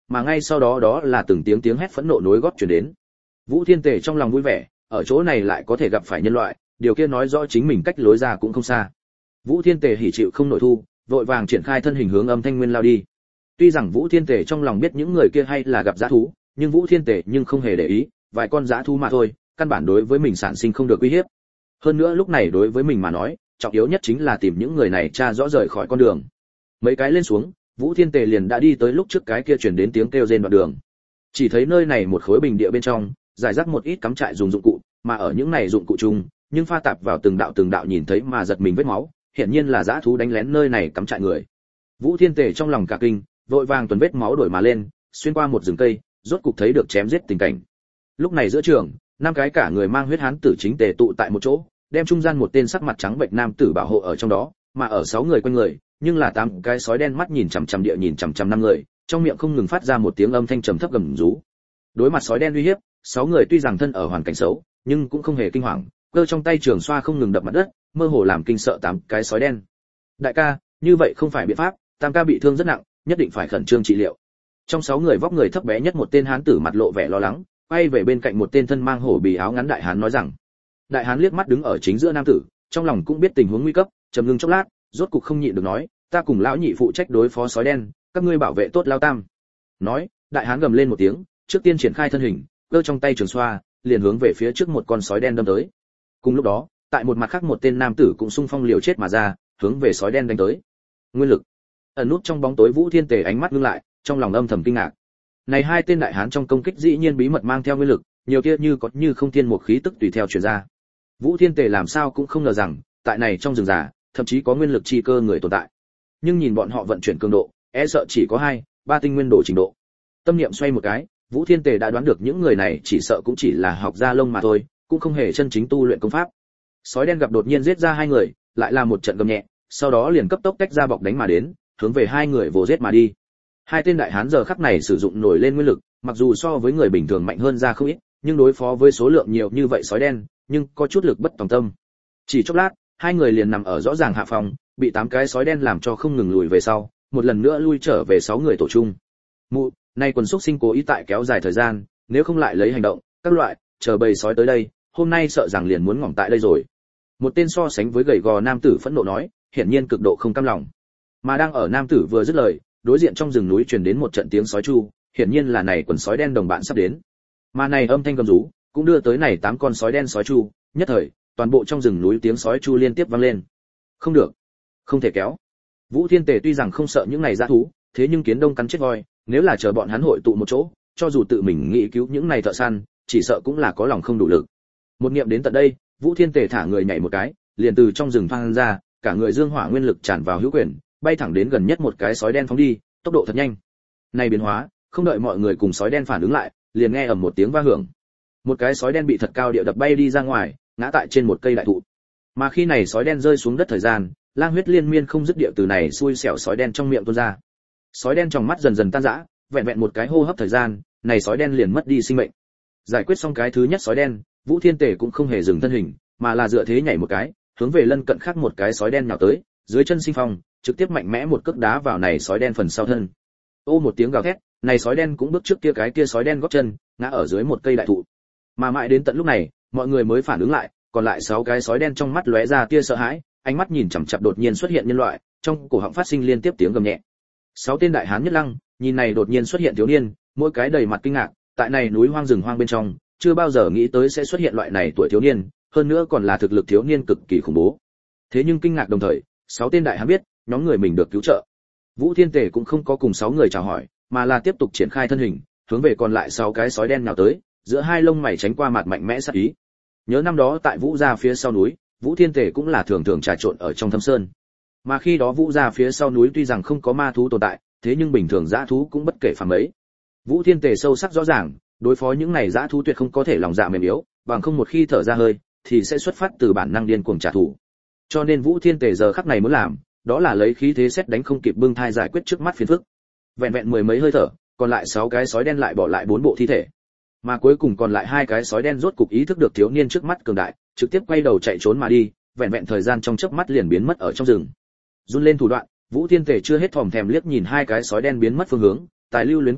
[SPEAKER 1] mà ngay sau đó đó là từng tiếng tiếng hét phẫn nộ nối gót truyền đến. Vũ Thiên Tề trong lòng vui vẻ, ở chỗ này lại có thể gặp phải nhân loại, điều kia nói rõ chính mình cách lối ra cũng không xa. Vũ Thiên Tề hỉ chịu không nổi thu, vội vàng triển khai thân hình hướng Âm Thanh Nguyên lao đi. Tuy rằng Vũ Thiên Tề trong lòng biết những người kia hay là gặp dã thú, nhưng Vũ Thiên Tề nhưng không hề để ý, vài con dã thú mà thôi, căn bản đối với mình sản sinh không được uy hiếp. Hơn nữa lúc này đối với mình mà nói, trọng yếu nhất chính là tìm những người này tra rõ rời khỏi con đường. Mấy cái lên xuống, Vũ Thiên Tề liền đã đi tới lúc trước cái kia truyền đến tiếng kêu rên đoạn đường. Chỉ thấy nơi này một khối bình địa bên trong, giải rác một ít cắm trại dùng dụng cụ, mà ở những này dụng cụ chung, nhưng pha tạp vào từng đạo nhìn thấy mà giật mình vết máu, hiển nhiên là dã thú đánh lén nơi này cắm trại người. Vũ Thiên Tề trong lòng cả kinh, vội vàng tuần vết máu đổi mà lên, xuyên qua một rừng cây, rốt cục thấy được chém giết tình cảnh. Lúc này giữa trường, năm cái cả người mang huyết hán tử chính tề tụ tại một chỗ, đem trung gian một tên sắc mặt trắng bệch nam tử bảo hộ ở trong đó, mà ở 6 người quanh người, nhưng là 8 cái sói đen mắt nhìn chằm chằm địa nhìn chằm chằm 5 người, trong miệng không ngừng phát ra một tiếng âm thanh trầm thấp gầm rú. Đối mặt sói đen uy hiếp, 6 người tuy rằng thân ở hoàn cảnh xấu, nhưng cũng không hề kinh hoàng, cơ trong tay trường xoa không ngừng đập mặt đất, mơ hồ làm kinh sợ 8 cái sói đen. Đại ca, như vậy không phải biện pháp, Tam ca bị thương rất nặng, nhất định phải khẩn trương trị liệu. Trong 6 người vóc người thấp bé nhất một tên hán tử mặt lộ vẻ lo lắng, quay về bên cạnh một tên thân mang hổ bì áo ngắn đại hán nói rằng. Đại hán liếc mắt đứng ở chính giữa nam tử, trong lòng cũng biết tình huống nguy cấp, trầm ngưng chốc lát, rốt cục không nhịn được nói, ta cùng lão nhị phụ trách đối phó sói đen, các ngươi bảo vệ tốt lao tam. Nói, đại hán gầm lên một tiếng, trước tiên triển khai thân hình, cơ trong tay trường xoa, liền hướng về phía trước một con sói đen đâm tới. Cùng lúc đó, tại một mặt khác một tên nam tử cũng xung phong liều chết mà ra, hướng về sói đen đánh tới. Nguyên lực. Ẩn nút trong bóng tối Vũ Thiên Tề ánh mắt ngưng lại, trong lòng âm thầm kinh ngạc. Này hai tên đại hán trong công kích dĩ nhiên bí mật mang theo nguyên lực, nhiều kia như có như không thiên một khí tức tùy theo truyền ra. Vũ Thiên Tề làm sao cũng không ngờ rằng, tại này trong rừng già, thậm chí có nguyên lực chi cơ người tồn tại. Nhưng nhìn bọn họ vận chuyển cường độ, e sợ chỉ có 2-3 tinh nguyên độ trình độ. Tâm niệm xoay một cái, Vũ Thiên Tề đã đoán được những người này chỉ sợ cũng chỉ là học gia lông mà thôi, cũng không hề chân chính tu luyện công pháp. Sói đen gặp đột nhiên giết ra 2 người, lại là một trận gầm nhẹ, sau đó liền cấp tốc tách ra bọc đánh mà đến, hướng về 2 người vồ giết mà đi. Hai tên đại hán giờ khắc này sử dụng nổi lên nguyên lực, mặc dù so với người bình thường mạnh hơn ra không ít, nhưng đối phó với số lượng nhiều như vậy sói đen, nhưng có chút lực bất tòng tâm. Chỉ chốc lát, 2 người liền nằm ở rõ ràng hạ phòng, bị 8 cái sói đen làm cho không ngừng lùi về sau, một lần nữa lui trở về 6 người tổ chung. Mụ, nay quần xúc sinh cố ý tại kéo dài thời gian, nếu không lại lấy hành động, các loại, chờ bầy sói tới đây, hôm nay sợ rằng liền muốn ngỏm tại đây rồi. Một tên so sánh với gầy gò nam tử phẫn nộ nói, hiển nhiên cực độ không cam lòng. Mà đang ở nam tử vừa dứt lời, đối diện trong rừng núi truyền đến một trận tiếng sói chu, hiển nhiên là này quần sói đen đồng bạn sắp đến. Mà này âm thanh gầm rú, cũng đưa tới này 8 con sói đen sói chu, nhất thời, toàn bộ trong rừng núi tiếng sói chu liên tiếp vang lên. Không được, không thể kéo. Vũ Thiên Tề tuy rằng không sợ những này dã thú, thế nhưng kiến đông cắn chết voi, nếu là chờ bọn hắn hội tụ một chỗ, cho dù tự mình nghĩ cứu những này thợ săn, chỉ sợ cũng là có lòng không đủ lực. Một niệm đến tận đây, Vũ Thiên Tề thả người nhảy một cái, liền từ trong rừng thoang ra, cả người dương hỏa nguyên lực tràn vào hữu quyền, bay thẳng đến gần nhất một cái sói đen phóng đi, tốc độ thật nhanh. Này biến hóa, không đợi mọi người cùng sói đen phản ứng lại, liền nghe ầm một tiếng va hưởng. Một cái sói đen bị thật cao địa đập bay đi ra ngoài, ngã tại trên một cây đại thụ. Mà khi này sói đen rơi xuống đất thời gian, lang huyết liên miên không dứt địa từ này xui xẻo sói đen trong miệng tuôn ra. Sói đen trong mắt dần dần tan rã, vẹn vẹn một cái hô hấp thời gian, này sói đen liền mất đi sinh mệnh. Giải quyết xong cái thứ nhất sói đen, Vũ Thiên Tề cũng không hề dừng thân hình, mà là dựa thế nhảy một cái, hướng về lân cận khác một cái sói đen nhào tới, dưới chân sinh phong, trực tiếp mạnh mẽ một cước đá vào này sói đen phần sau thân. Ô một tiếng gào thét, này sói đen cũng bước trước kia cái kia sói đen gót chân, ngã ở dưới một cây đại thụ. Mà mãi đến tận lúc này, mọi người mới phản ứng lại, còn lại 6 cái sói đen trong mắt lóe ra tia sợ hãi, ánh mắt nhìn chằm chằm đột nhiên xuất hiện nhân loại, trong cổ họng phát sinh liên tiếp tiếng gầm nhẹ. 6 tên đại hán nhất lăng, nhìn này đột nhiên xuất hiện thiếu niên, mỗi cái đầy mặt kinh ngạc, tại này núi hoang rừng hoang bên trong, chưa bao giờ nghĩ tới sẽ xuất hiện loại này tuổi thiếu niên, hơn nữa còn là thực lực thiếu niên cực kỳ khủng bố. Thế nhưng kinh ngạc đồng thời, 6 tên đại hán biết, nhóm người mình được cứu trợ. Vũ Thiên Tề cũng không có cùng 6 người chào hỏi, mà là tiếp tục triển khai thân hình, hướng về còn lại 6 cái sói đen nhào tới, giữa hai lông mày tránh qua mặt mạnh mẽ sát ý. Nhớ năm đó tại Vũ gia phía sau núi, Vũ Thiên Tề cũng là thường thường trà trộn ở trong thâm sơn. Mà khi đó Vũ gia phía sau núi tuy rằng không có ma thú tồn tại, thế nhưng bình thường dã thú cũng bất kể phàm ấy. Vũ Thiên Tề sâu sắc rõ ràng, đối phó những này dã thú tuyệt không có thể lòng dạ mềm yếu, bằng không một khi thở ra hơi, thì sẽ xuất phát từ bản năng điên cuồng trả thù. Cho nên Vũ Thiên Tề giờ khắc này muốn làm, đó là lấy khí thế xét đánh không kịp bưng thai giải quyết trước mắt phiền phức. Vẹn vẹn mười mấy hơi thở, còn lại 6 cái sói đen lại bỏ lại 4 bộ thi thể. Mà cuối cùng còn lại 2 cái sói đen rốt cục ý thức được thiếu niên trước mắt cường đại, trực tiếp quay đầu chạy trốn mà đi, vẹn vẹn thời gian trong chớp mắt liền biến mất ở trong rừng. Run lên thủ đoạn, Vũ Thiên Tề chưa hết thòm thèm liếc nhìn 2 cái sói đen biến mất phương hướng, tài lưu luyến quay đầu,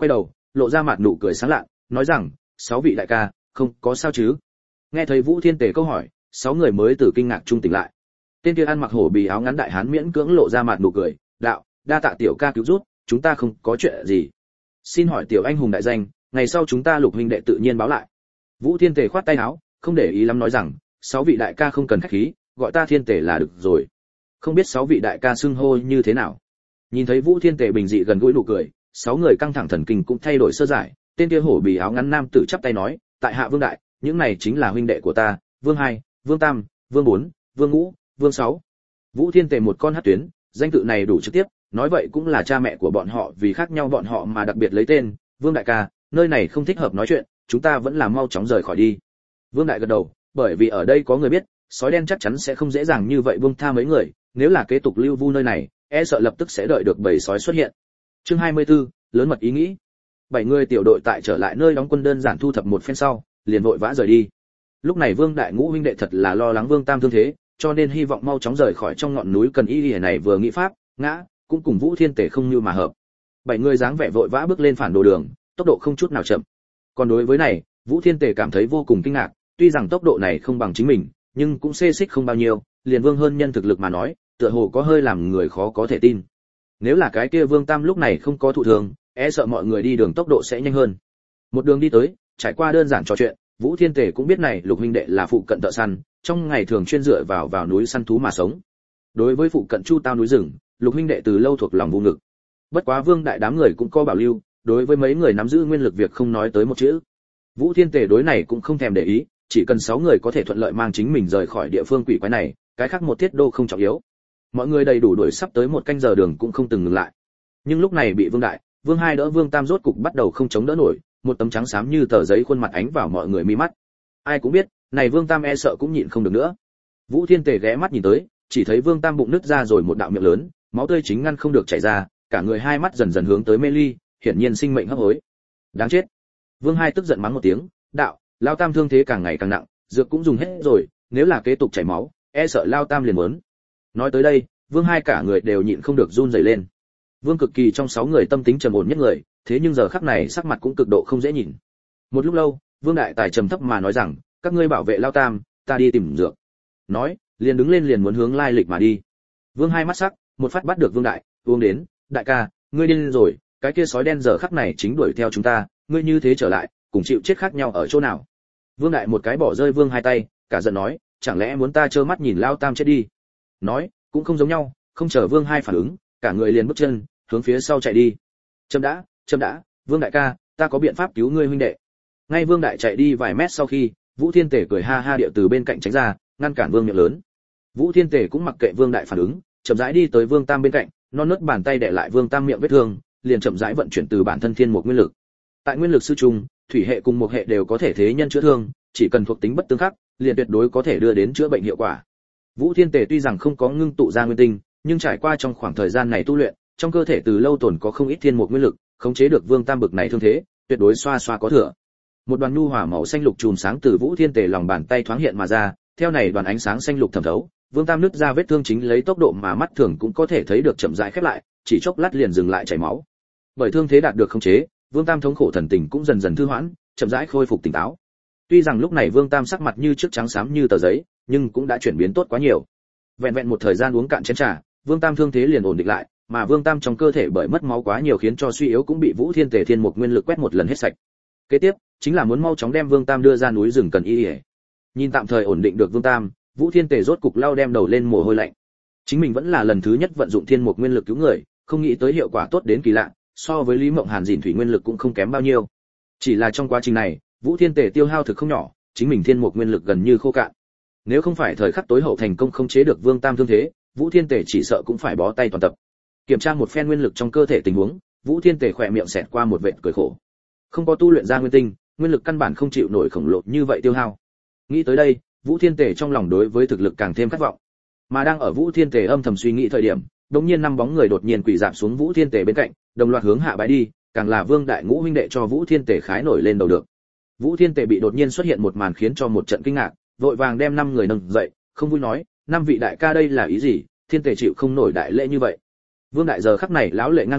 [SPEAKER 1] lộ ra mặt nụ cười sáng lạ, nói rằng, 6 vị đại ca, không có sao chứ? Nghe thấy Vũ Thiên Tề câu hỏi, 6 người mới từ kinh ngạc trung tỉnh lại. Tên kia ăn mặc hổ bì áo ngắn đại hán miễn cưỡng lộ ra mặt nụ cười, đạo, đa tạ tiểu ca cứu giúp, chúng ta không có chuyện gì. Xin hỏi tiểu anh hùng đại danh, ngày sau chúng ta Lục huynh đệ tự nhiên báo lại. Vũ Thiên Tề khoát tay áo, không để ý lắm nói rằng, 6 vị đại ca không cần khách khí, gọi ta Thiên Tề là được rồi. Không biết 6 vị đại ca xưng hô như thế nào. Nhìn thấy Vũ Thiên Tề bình dị gần gũi nụ cười, 6 người căng thẳng thần kinh cũng thay đổi sơ giải. Tên kia hổ bì áo ngắn nam tử chắp tay nói, tại hạ Vương đại, những này chính là huynh đệ của ta, Vương 2, Vương Tam, Vương 4, Vương Ngũ, Vương 6. Vũ Thiên Tề một con hắc tuyến, danh tự này đủ trực tiếp, nói vậy cũng là cha mẹ của bọn họ vì khác nhau bọn họ mà đặc biệt lấy tên, Vương đại ca, nơi này không thích hợp nói chuyện, chúng ta vẫn là mau chóng rời khỏi đi. Vương đại gật đầu, bởi vì ở đây có người biết, sói đen chắc chắn sẽ không dễ dàng như vậy buông tha mấy người, nếu là kế tục lưu vu nơi này, e sợ lập tức sẽ đợi được bầy sói xuất hiện. Chương 24, lớn mật ý nghĩ. 7 người tiểu đội tại trở lại nơi đóng quân đơn giản thu thập một phen sau, liền vội vã rời đi. Lúc này Vương đại ngũ huynh đệ thật là lo lắng Vương Tam thương thế, cho nên hy vọng mau chóng rời khỏi trong ngọn núi Cần Y này vừa nghĩ pháp, ngã, cũng cùng Vũ Thiên Tề không như mà hợp. 7 người dáng vẻ vội vã bước lên phản đồ đường, tốc độ không chút nào chậm. Còn đối với này, Vũ Thiên Tề cảm thấy vô cùng kinh ngạc, tuy rằng tốc độ này không bằng chính mình, nhưng cũng xê xích không bao nhiêu, liền Vương hơn nhân thực lực mà nói, tựa hồ có hơi làm người khó có thể tin. Nếu là cái kia Vương Tam lúc này không có thụ thường, e sợ mọi người đi đường tốc độ sẽ nhanh hơn. Một đường đi tới, trải qua đơn giản trò chuyện, Vũ Thiên Tề cũng biết này Lục huynh đệ là phụ cận thợ săn, trong ngày thường chuyên dựa vào núi săn thú mà sống. Đối với phụ cận Chu Tao núi rừng, Lục huynh đệ từ lâu thuộc lòng vô ngực. Bất quá Vương đại đám người cũng có bảo lưu, đối với mấy người nắm giữ nguyên lực việc không nói tới một chữ. Vũ Thiên Tề đối này cũng không thèm để ý, chỉ cần 6 người có thể thuận lợi mang chính mình rời khỏi địa phương quỷ quái này, cái khác một tiết đô không trọng yếu. Mọi người đầy đủ đuổi sắp tới một canh giờ đường cũng không từng ngừng lại. Nhưng lúc này bị Vương đại, Vương 2 đỡ Vương Tam rốt cục bắt đầu không chống đỡ nổi, một tấm trắng xám như tờ giấy khuôn mặt ánh vào mọi người mi mắt. Ai cũng biết, này Vương Tam e sợ cũng nhịn không được nữa. Vũ Thiên Tề ghé mắt nhìn tới, chỉ thấy Vương Tam bụng nứt ra rồi một đạo miệng lớn, máu tươi chính ngăn không được chảy ra, cả người hai mắt dần dần hướng tới mê ly, hiển nhiên sinh mệnh hấp hối. Đáng chết. Vương 2 tức giận mắng một tiếng, đạo, Lao Tam thương thế càng ngày càng nặng, dược cũng dùng hết rồi, nếu là kế tục chảy máu, e sợ Lao Tam liền muốn. Nói tới đây, Vương 2 cả người đều nhịn không được run rẩy lên. Vương Cực Kỳ trong 6 người tâm tính trầm ổn nhất người, thế nhưng giờ khắc này sắc mặt cũng cực độ không dễ nhìn. Một lúc lâu, Vương đại tài trầm thấp mà nói rằng, các ngươi bảo vệ Lao Tam, ta đi tìm dược. Nói, liền đứng lên liền muốn hướng lai lịch mà đi. Vương 2 mắt sắc, một phát bắt được Vương đại, uống đến, đại ca, ngươi điên rồi, cái kia sói đen giờ khắc này chính đuổi theo chúng ta, ngươi như thế trở lại, cùng chịu chết khác nhau ở chỗ nào? Vương đại một cái bỏ rơi Vương 2 tay, cả giận nói, chẳng lẽ muốn ta trơ mắt nhìn Lao Tam chết đi? Nói, cũng không giống nhau, không chờ Vương 2 phản ứng, cả người liền bước chân, hướng phía sau chạy đi. Chậm đã, Vương đại ca, ta có biện pháp cứu ngươi huynh đệ. Ngay Vương đại chạy đi vài mét sau khi, Vũ Thiên Tề cười ha ha điệu từ bên cạnh tránh ra, ngăn cản Vương miệng lớn. Vũ Thiên Tề cũng mặc kệ Vương đại phản ứng, chậm rãi đi tới Vương Tam bên cạnh, non nớt bàn tay đè lại Vương Tam miệng vết thương, liền chậm rãi vận chuyển từ bản thân thiên một nguyên lực. Tại nguyên lực sư trung, thủy hệ cùng một hệ đều có thể thế nhân chữa thương, chỉ cần thuộc tính bất tương khắc, liền tuyệt đối có thể đưa đến chữa bệnh hiệu quả. Vũ Thiên Tề tuy rằng không có ngưng tụ ra nguyên tinh, nhưng trải qua trong khoảng thời gian này tu luyện, trong cơ thể từ lâu tồn có không ít thiên một nguyên lực, khống chế được Vương Tam bực này thương thế, tuyệt đối xoa xoa có thừa. Một đoàn nhu hỏa màu xanh lục chùm sáng từ Vũ Thiên Tề lòng bàn tay thoáng hiện mà ra, theo này đoàn ánh sáng xanh lục thẩm thấu, Vương Tam nứt ra vết thương chính lấy tốc độ mà mắt thường cũng có thể thấy được chậm rãi khép lại, chỉ chốc lát liền dừng lại chảy máu. Bởi thương thế đạt được khống chế, Vương Tam thống khổ thần tình cũng dần dần thư hoãn, chậm rãi khôi phục tỉnh táo. Tuy rằng lúc này Vương Tam sắc mặt như trước trắng xám như tờ giấy, nhưng cũng đã chuyển biến tốt quá nhiều. Vẹn vẹn một thời gian uống cạn chén trà, Vương Tam thương thế liền ổn định lại, mà Vương Tam trong cơ thể bởi mất máu quá nhiều khiến cho suy yếu cũng bị Vũ Thiên Tề thiên một nguyên lực quét một lần hết sạch. Kế tiếp, chính là muốn mau chóng đem Vương Tam đưa ra núi rừng Cần Y. Nhìn tạm thời ổn định được Vương Tam, Vũ Thiên Tề rốt cục lau đem đầu lên mồ hôi lạnh. Chính mình vẫn là lần thứ nhất vận dụng thiên một nguyên lực cứu người, không nghĩ tới hiệu quả tốt đến kỳ lạ, so với Lý Mộng Hàn dìn thủy nguyên lực cũng không kém bao nhiêu. Chỉ là trong quá trình này, Vũ Thiên Tề tiêu hao thực không nhỏ, chính mình thiên một nguyên lực gần như khô cạn. Nếu không phải thời khắc tối hậu thành công khống chế được Vương Tam thương thế, Vũ Thiên Tề chỉ sợ cũng phải bó tay toàn tập. Kiểm tra một phen nguyên lực trong cơ thể tình huống, Vũ Thiên Tề khỏe miệng xẹt qua một vệt cười khổ. Không có tu luyện ra nguyên tinh, nguyên lực căn bản không chịu nổi khổng lồ như vậy tiêu hao. Nghĩ tới đây, Vũ Thiên Tề trong lòng đối với thực lực càng thêm khát vọng. Mà đang ở Vũ Thiên Tề âm thầm suy nghĩ thời điểm, đột nhiên năm bóng người đột nhiên quỳ rạp xuống Vũ Thiên Tề bên cạnh, đồng loạt hướng hạ bái đi, càng là Vương đại ngũ huynh đệ cho Vũ Thiên Tề khái nổi lên đầu được. Vũ Thiên Tề bị đột nhiên xuất hiện một màn khiến cho một trận kinh ngạc, vội vàng đem 5 người nâng dậy, không vui nói, 5 vị đại ca đây là ý gì, Thiên Tề chịu không nổi đại lễ như vậy. Vương đại giờ khắc này lão lệ ngang dọc,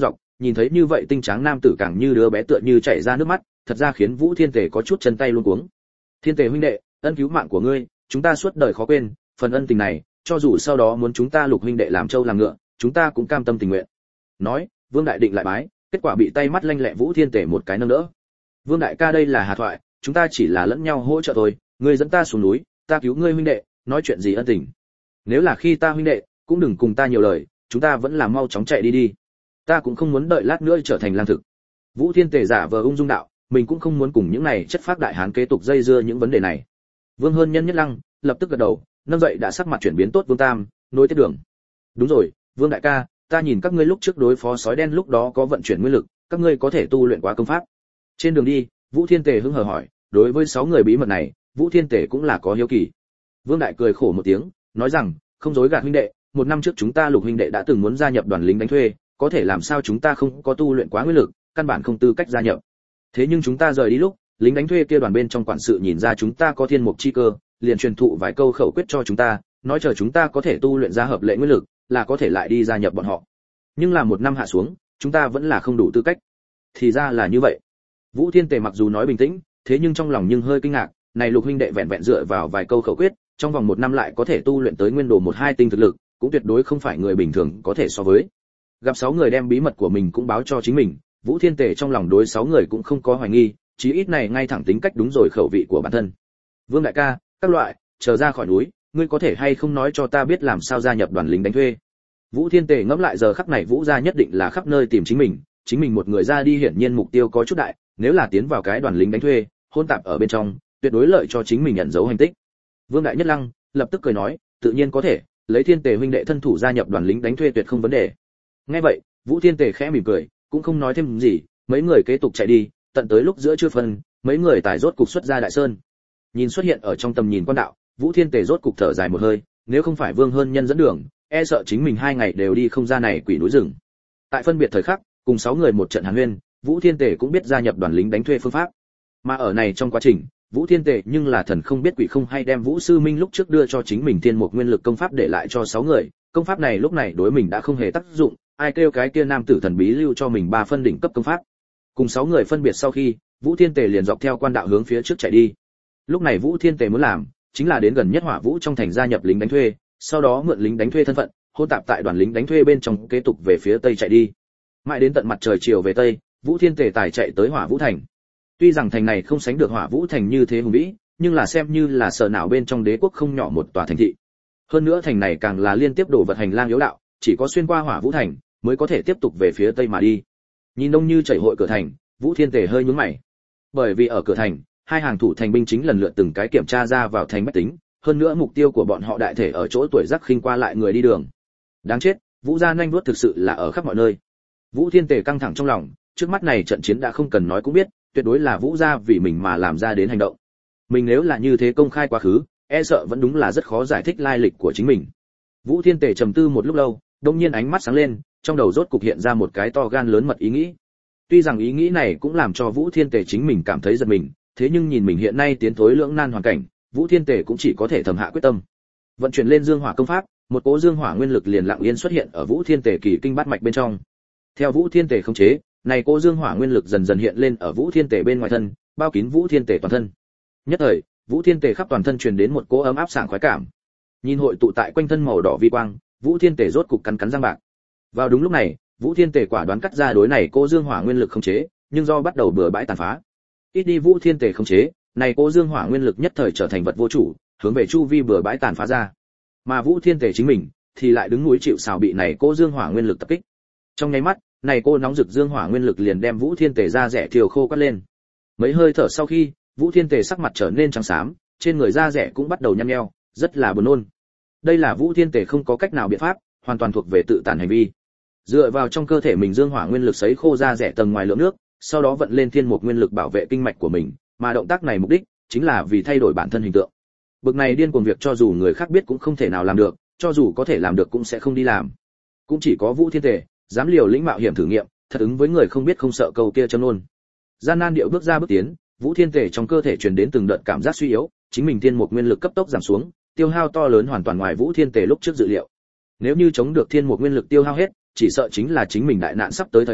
[SPEAKER 1] nhìn thấy như vậy tinh tráng nam tử càng như đứa bé tựa như chảy ra nước mắt, thật ra khiến Vũ Thiên Tề có chút chân tay luống cuống. Thiên Tề huynh đệ, ân cứu mạng của ngươi, chúng ta suốt đời khó quên, phần ân tình này, cho dù sau đó muốn chúng ta Lục huynh đệ làm trâu làm ngựa, chúng ta cũng cam tâm tình nguyện. Nói, Vương Đại Định lại bái, kết quả bị tay mắt lanh lẹ Vũ Thiên Tề một cái nâng đỡ. Vương đại ca đây là hà thoại, chúng ta chỉ là lẫn nhau hỗ trợ thôi, ngươi dẫn ta xuống núi, ta cứu ngươi huynh đệ, nói chuyện gì ân tình. Nếu là khi ta huynh đệ, cũng đừng cùng ta nhiều lời, chúng ta vẫn là mau chóng chạy đi đi. Ta cũng không muốn đợi lát nữa trở thành lang thực. Vũ Thiên Tề giả vờ ung dung đạo, mình cũng không muốn cùng những này chất phác đại hán kế tục dây dưa những vấn đề này. Vương Hơn Nhân nhất lăng, lập tức gật đầu, nâng dậy đã sắc mặt chuyển biến tốt Vương Tam, nối tiếp đường. Đúng rồi, Vương đại ca, ta nhìn các ngươi lúc trước đối phó sói đen lúc đó có vận chuyển nguyên lực, các ngươi có thể tu luyện quá công pháp. Trên đường đi, Vũ Thiên Tề hứng hờ hỏi, đối với 6 người bí mật này, Vũ Thiên Tề cũng là có hiếu kỳ. Vương đại cười khổ một tiếng, nói rằng, không dối gạt huynh đệ, một năm trước chúng ta Lục huynh đệ đã từng muốn gia nhập đoàn lính đánh thuê, có thể làm sao chúng ta không có tu luyện quá nguyên lực, căn bản không tư cách gia nhập. Thế nhưng chúng ta rời đi lúc, lính đánh thuê kia đoàn bên trong quản sự nhìn ra chúng ta có thiên mục chi cơ, liền truyền thụ vài câu khẩu quyết cho chúng ta, nói chờ chúng ta có thể tu luyện ra hợp lệ nguyên lực, là có thể lại đi gia nhập bọn họ. Nhưng là một năm hạ xuống, chúng ta vẫn là không đủ tư cách. Thì ra là như vậy. Vũ Thiên Tề mặc dù nói bình tĩnh, thế nhưng trong lòng nhưng hơi kinh ngạc, này Lục huynh đệ vẹn vẹn dựa vào vài câu khẩu quyết, trong vòng một năm lại có thể tu luyện tới nguyên đồ 1-2 tinh thực lực, cũng tuyệt đối không phải người bình thường có thể so với. Gặp 6 người đem bí mật của mình cũng báo cho chính mình, Vũ Thiên Tề trong lòng đối 6 người cũng không có hoài nghi, chí ít này ngay thẳng tính cách đúng rồi khẩu vị của bản thân. Vương đại ca, các loại, chờ ra khỏi núi, ngươi có thể hay không nói cho ta biết làm sao gia nhập đoàn lính đánh thuê. Vũ Thiên Tề ngẫm lại giờ khắc này Vũ gia nhất định là khắp nơi tìm chính mình một người ra đi hiển nhiên mục tiêu có chút đại, nếu là tiến vào cái đoàn lính đánh thuê, hôn tạp ở bên trong, tuyệt đối lợi cho chính mình nhận dấu hành tích. Vương Đại Nhất Lăng lập tức cười nói, tự nhiên có thể, lấy Thiên Tề huynh đệ thân thủ gia nhập đoàn lính đánh thuê tuyệt không vấn đề. Nghe vậy, Vũ Thiên Tề khẽ mỉm cười, cũng không nói thêm gì, mấy người kế tục chạy đi, tận tới lúc giữa trưa phân, mấy người tải rốt cục xuất ra Đại Sơn. Nhìn xuất hiện ở trong tầm nhìn quan đạo, Vũ Thiên Tề rốt cục thở dài một hơi, nếu không phải Vương Hơn Nhân dẫn đường, e sợ chính mình 2 ngày đều đi không ra này quỷ núi rừng. Tại phân biệt thời khắc, cùng 6 người một trận hàn huyên, Vũ Thiên Tề cũng biết gia nhập đoàn lính đánh thuê phương pháp. Mà ở này trong quá trình, Vũ Thiên Tề nhưng là thần không biết quỷ không hay đem Vũ Sư Minh lúc trước đưa cho chính mình thiên một nguyên lực công pháp để lại cho 6 người, công pháp này lúc này đối mình đã không hề tác dụng, ai kêu cái kia nam tử thần bí lưu cho mình 3 phân đỉnh cấp công pháp. Cùng 6 người phân biệt sau khi, Vũ Thiên Tề liền dọc theo quan đạo hướng phía trước chạy đi. Lúc này Vũ Thiên Tề muốn làm, chính là đến gần nhất Hỏa Vũ trong thành gia nhập lính đánh thuê, sau đó mượn lính đánh thuê thân phận, hôn tạp tại đoàn lính đánh thuê bên trong kế tục về phía tây chạy đi. Mãi đến tận mặt trời chiều về tây, Vũ Thiên Tề tài chạy tới Hỏa Vũ thành. Tuy rằng thành này không sánh được Hỏa Vũ thành như thế hùng vĩ, nhưng là xem như là sở não bên trong đế quốc không nhỏ một tòa thành thị. Hơn nữa thành này càng là liên tiếp đổ vật hành lang yếu đạo, chỉ có xuyên qua Hỏa Vũ thành mới có thể tiếp tục về phía tây mà đi. Nhìn đông như chảy hội cửa thành, Vũ Thiên Tề hơi nhướng mày. Bởi vì ở cửa thành, 2 hàng thủ thành binh chính lần lượt từng cái kiểm tra ra vào thành bách tính, hơn nữa mục tiêu của bọn họ đại thể ở chỗ tuổi giác khinh qua lại người đi đường. Đáng chết, Vũ gia nhanh đuốt thực sự là ở khắp mọi nơi. Vũ Thiên Tề căng thẳng trong lòng, trước mắt này trận chiến đã không cần nói cũng biết, tuyệt đối là Vũ gia vì mình mà làm ra đến hành động. Mình nếu là như thế công khai quá khứ, e sợ vẫn đúng là rất khó giải thích lai lịch của chính mình. Vũ Thiên Tề trầm tư một lúc lâu, đột nhiên ánh mắt sáng lên, trong đầu rốt cục hiện ra một cái to gan lớn mật ý nghĩ. Tuy rằng ý nghĩ này cũng làm cho Vũ Thiên Tề chính mình cảm thấy giật mình, thế nhưng nhìn mình hiện nay tiến thối lưỡng nan hoàn cảnh, Vũ Thiên Tề cũng chỉ có thể thầm hạ quyết tâm. Vận chuyển lên Dương Hỏa công pháp, một cỗ Dương Hỏa nguyên lực liền lặng yên xuất hiện ở Vũ Thiên Tề kỳ kinh bát mạch bên trong. Theo Vũ Thiên Tề khống chế, này cỗ Dương Hỏa nguyên lực dần dần hiện lên ở Vũ Thiên Tề bên ngoài thân, bao kín Vũ Thiên Tề toàn thân. Nhất thời, Vũ Thiên Tề khắp toàn thân truyền đến một cỗ ấm áp sảng khoái cảm. Nhìn hội tụ tại quanh thân màu đỏ vi quang, Vũ Thiên Tề rốt cục cắn cắn răng bạc. Vào đúng lúc này, Vũ Thiên Tề quả đoán cắt ra đối này cỗ Dương Hỏa nguyên lực khống chế, nhưng do bắt đầu bừa bãi tàn phá. Ít đi Vũ Thiên Tề khống chế, này cỗ Dương Hỏa nguyên lực nhất thời trở thành vật vô chủ, hướng về chu vi bừa bãi tàn phá ra. Mà Vũ Thiên Tề chính mình thì lại đứng núi chịu sào bị này cỗ Dương Hỏa nguyên lực tập kích. Trong nháy mắt, này cô nóng rực Dương Hỏa nguyên lực liền đem Vũ Thiên Tề da rẻ thiêu khô quắt lên. Mấy hơi thở sau khi, Vũ Thiên Tề sắc mặt trở nên trắng xám, trên người da rẻ cũng bắt đầu nhăn nheo, rất là buồn nôn. Đây là Vũ Thiên Tề không có cách nào biện pháp, hoàn toàn thuộc về tự tàn hành vi. Dựa vào trong cơ thể mình Dương Hỏa nguyên lực sấy khô da rẻ tầng ngoài lượng nước, sau đó vận lên thiên mục nguyên lực bảo vệ kinh mạch của mình, mà động tác này mục đích chính là vì thay đổi bản thân hình tượng. Bực này điên cuồng việc cho dù người khác biết cũng không thể nào làm được, cho dù có thể làm được cũng sẽ không đi làm. Cũng chỉ có Vũ Thiên Tề dám liều lĩnh mạo hiểm thử nghiệm, thật ứng với người không biết không sợ câu kia châm luôn. Gian nan điệu bước ra bước tiến, Vũ Thiên Tề trong cơ thể truyền đến từng đợt cảm giác suy yếu, chính mình thiên mục nguyên lực cấp tốc giảm xuống, tiêu hao to lớn hoàn toàn ngoài Vũ Thiên Tề lúc trước dự liệu. Nếu như chống được thiên mục nguyên lực tiêu hao hết, chỉ sợ chính là chính mình đại nạn sắp tới thời điểm,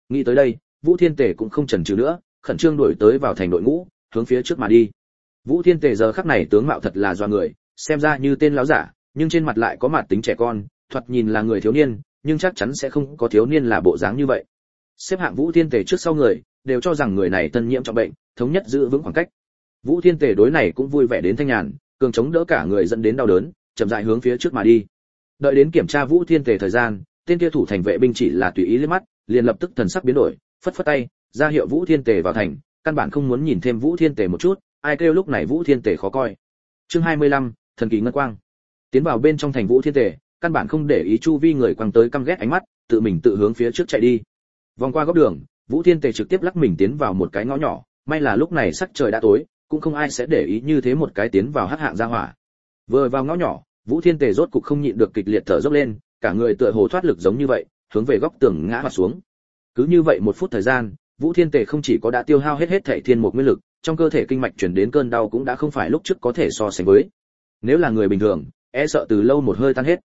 [SPEAKER 1] Nghĩ tới đây, Vũ Thiên Tề cũng không chần chừ nữa, khẩn trương đuổi tới vào thành đội ngũ, hướng phía trước mà đi. Vũ Thiên Tề giờ khắc này tướng mạo thật là doa người, xem ra như tên láo giả, nhưng trên mặt lại có mặt tính trẻ con, thoạt nhìn là người thiếu niên, nhưng chắc chắn sẽ không có thiếu niên là bộ dáng như vậy. Xếp hạng Vũ Thiên Tề trước sau người, đều cho rằng người này tân nhiễm trọng bệnh, thống nhất giữ vững khoảng cách. Vũ Thiên Tề đối này cũng vui vẻ đến thanh nhàn, cường chống đỡ cả người dẫn đến đau đớn, chậm rãi hướng phía trước mà đi. Đợi đến kiểm tra Vũ Thiên Tề thời gian, tên kia thủ thành vệ binh chỉ là tùy ý liếc mắt, liền lập tức thần sắc biến đổi, phất phất tay, ra hiệu Vũ Thiên Tề vào thành, căn bản không muốn nhìn thêm Vũ Thiên Tề một chút, ai kêu lúc này Vũ Thiên Tề khó coi. Chương 25, thần kỳ ngân quang. Tiến vào bên trong thành Vũ Thiên Tề, căn bản không để ý chu vi người quăng tới căm ghét ánh mắt, tự mình tự hướng phía trước chạy đi. Vòng qua góc đường, Vũ Thiên Tề trực tiếp lắc mình tiến vào một cái ngõ nhỏ, may là lúc này sắc trời đã tối, cũng không ai sẽ để ý như thế một cái tiến vào hắc hạng gia hỏa. Vừa vào ngõ nhỏ, Vũ Thiên Tề rốt cục không nhịn được kịch liệt thở dốc lên, cả người tựa hồ thoát lực giống như vậy, hướng về góc tường ngã mặt xuống. Cứ như vậy một phút thời gian, Vũ Thiên Tề không chỉ có đã tiêu hao hết thảy thiên một nguyên lực, trong cơ thể kinh mạch truyền đến cơn đau cũng đã không phải lúc trước có thể so sánh với. Nếu là người bình thường, e sợ từ lâu một hơi tan hết.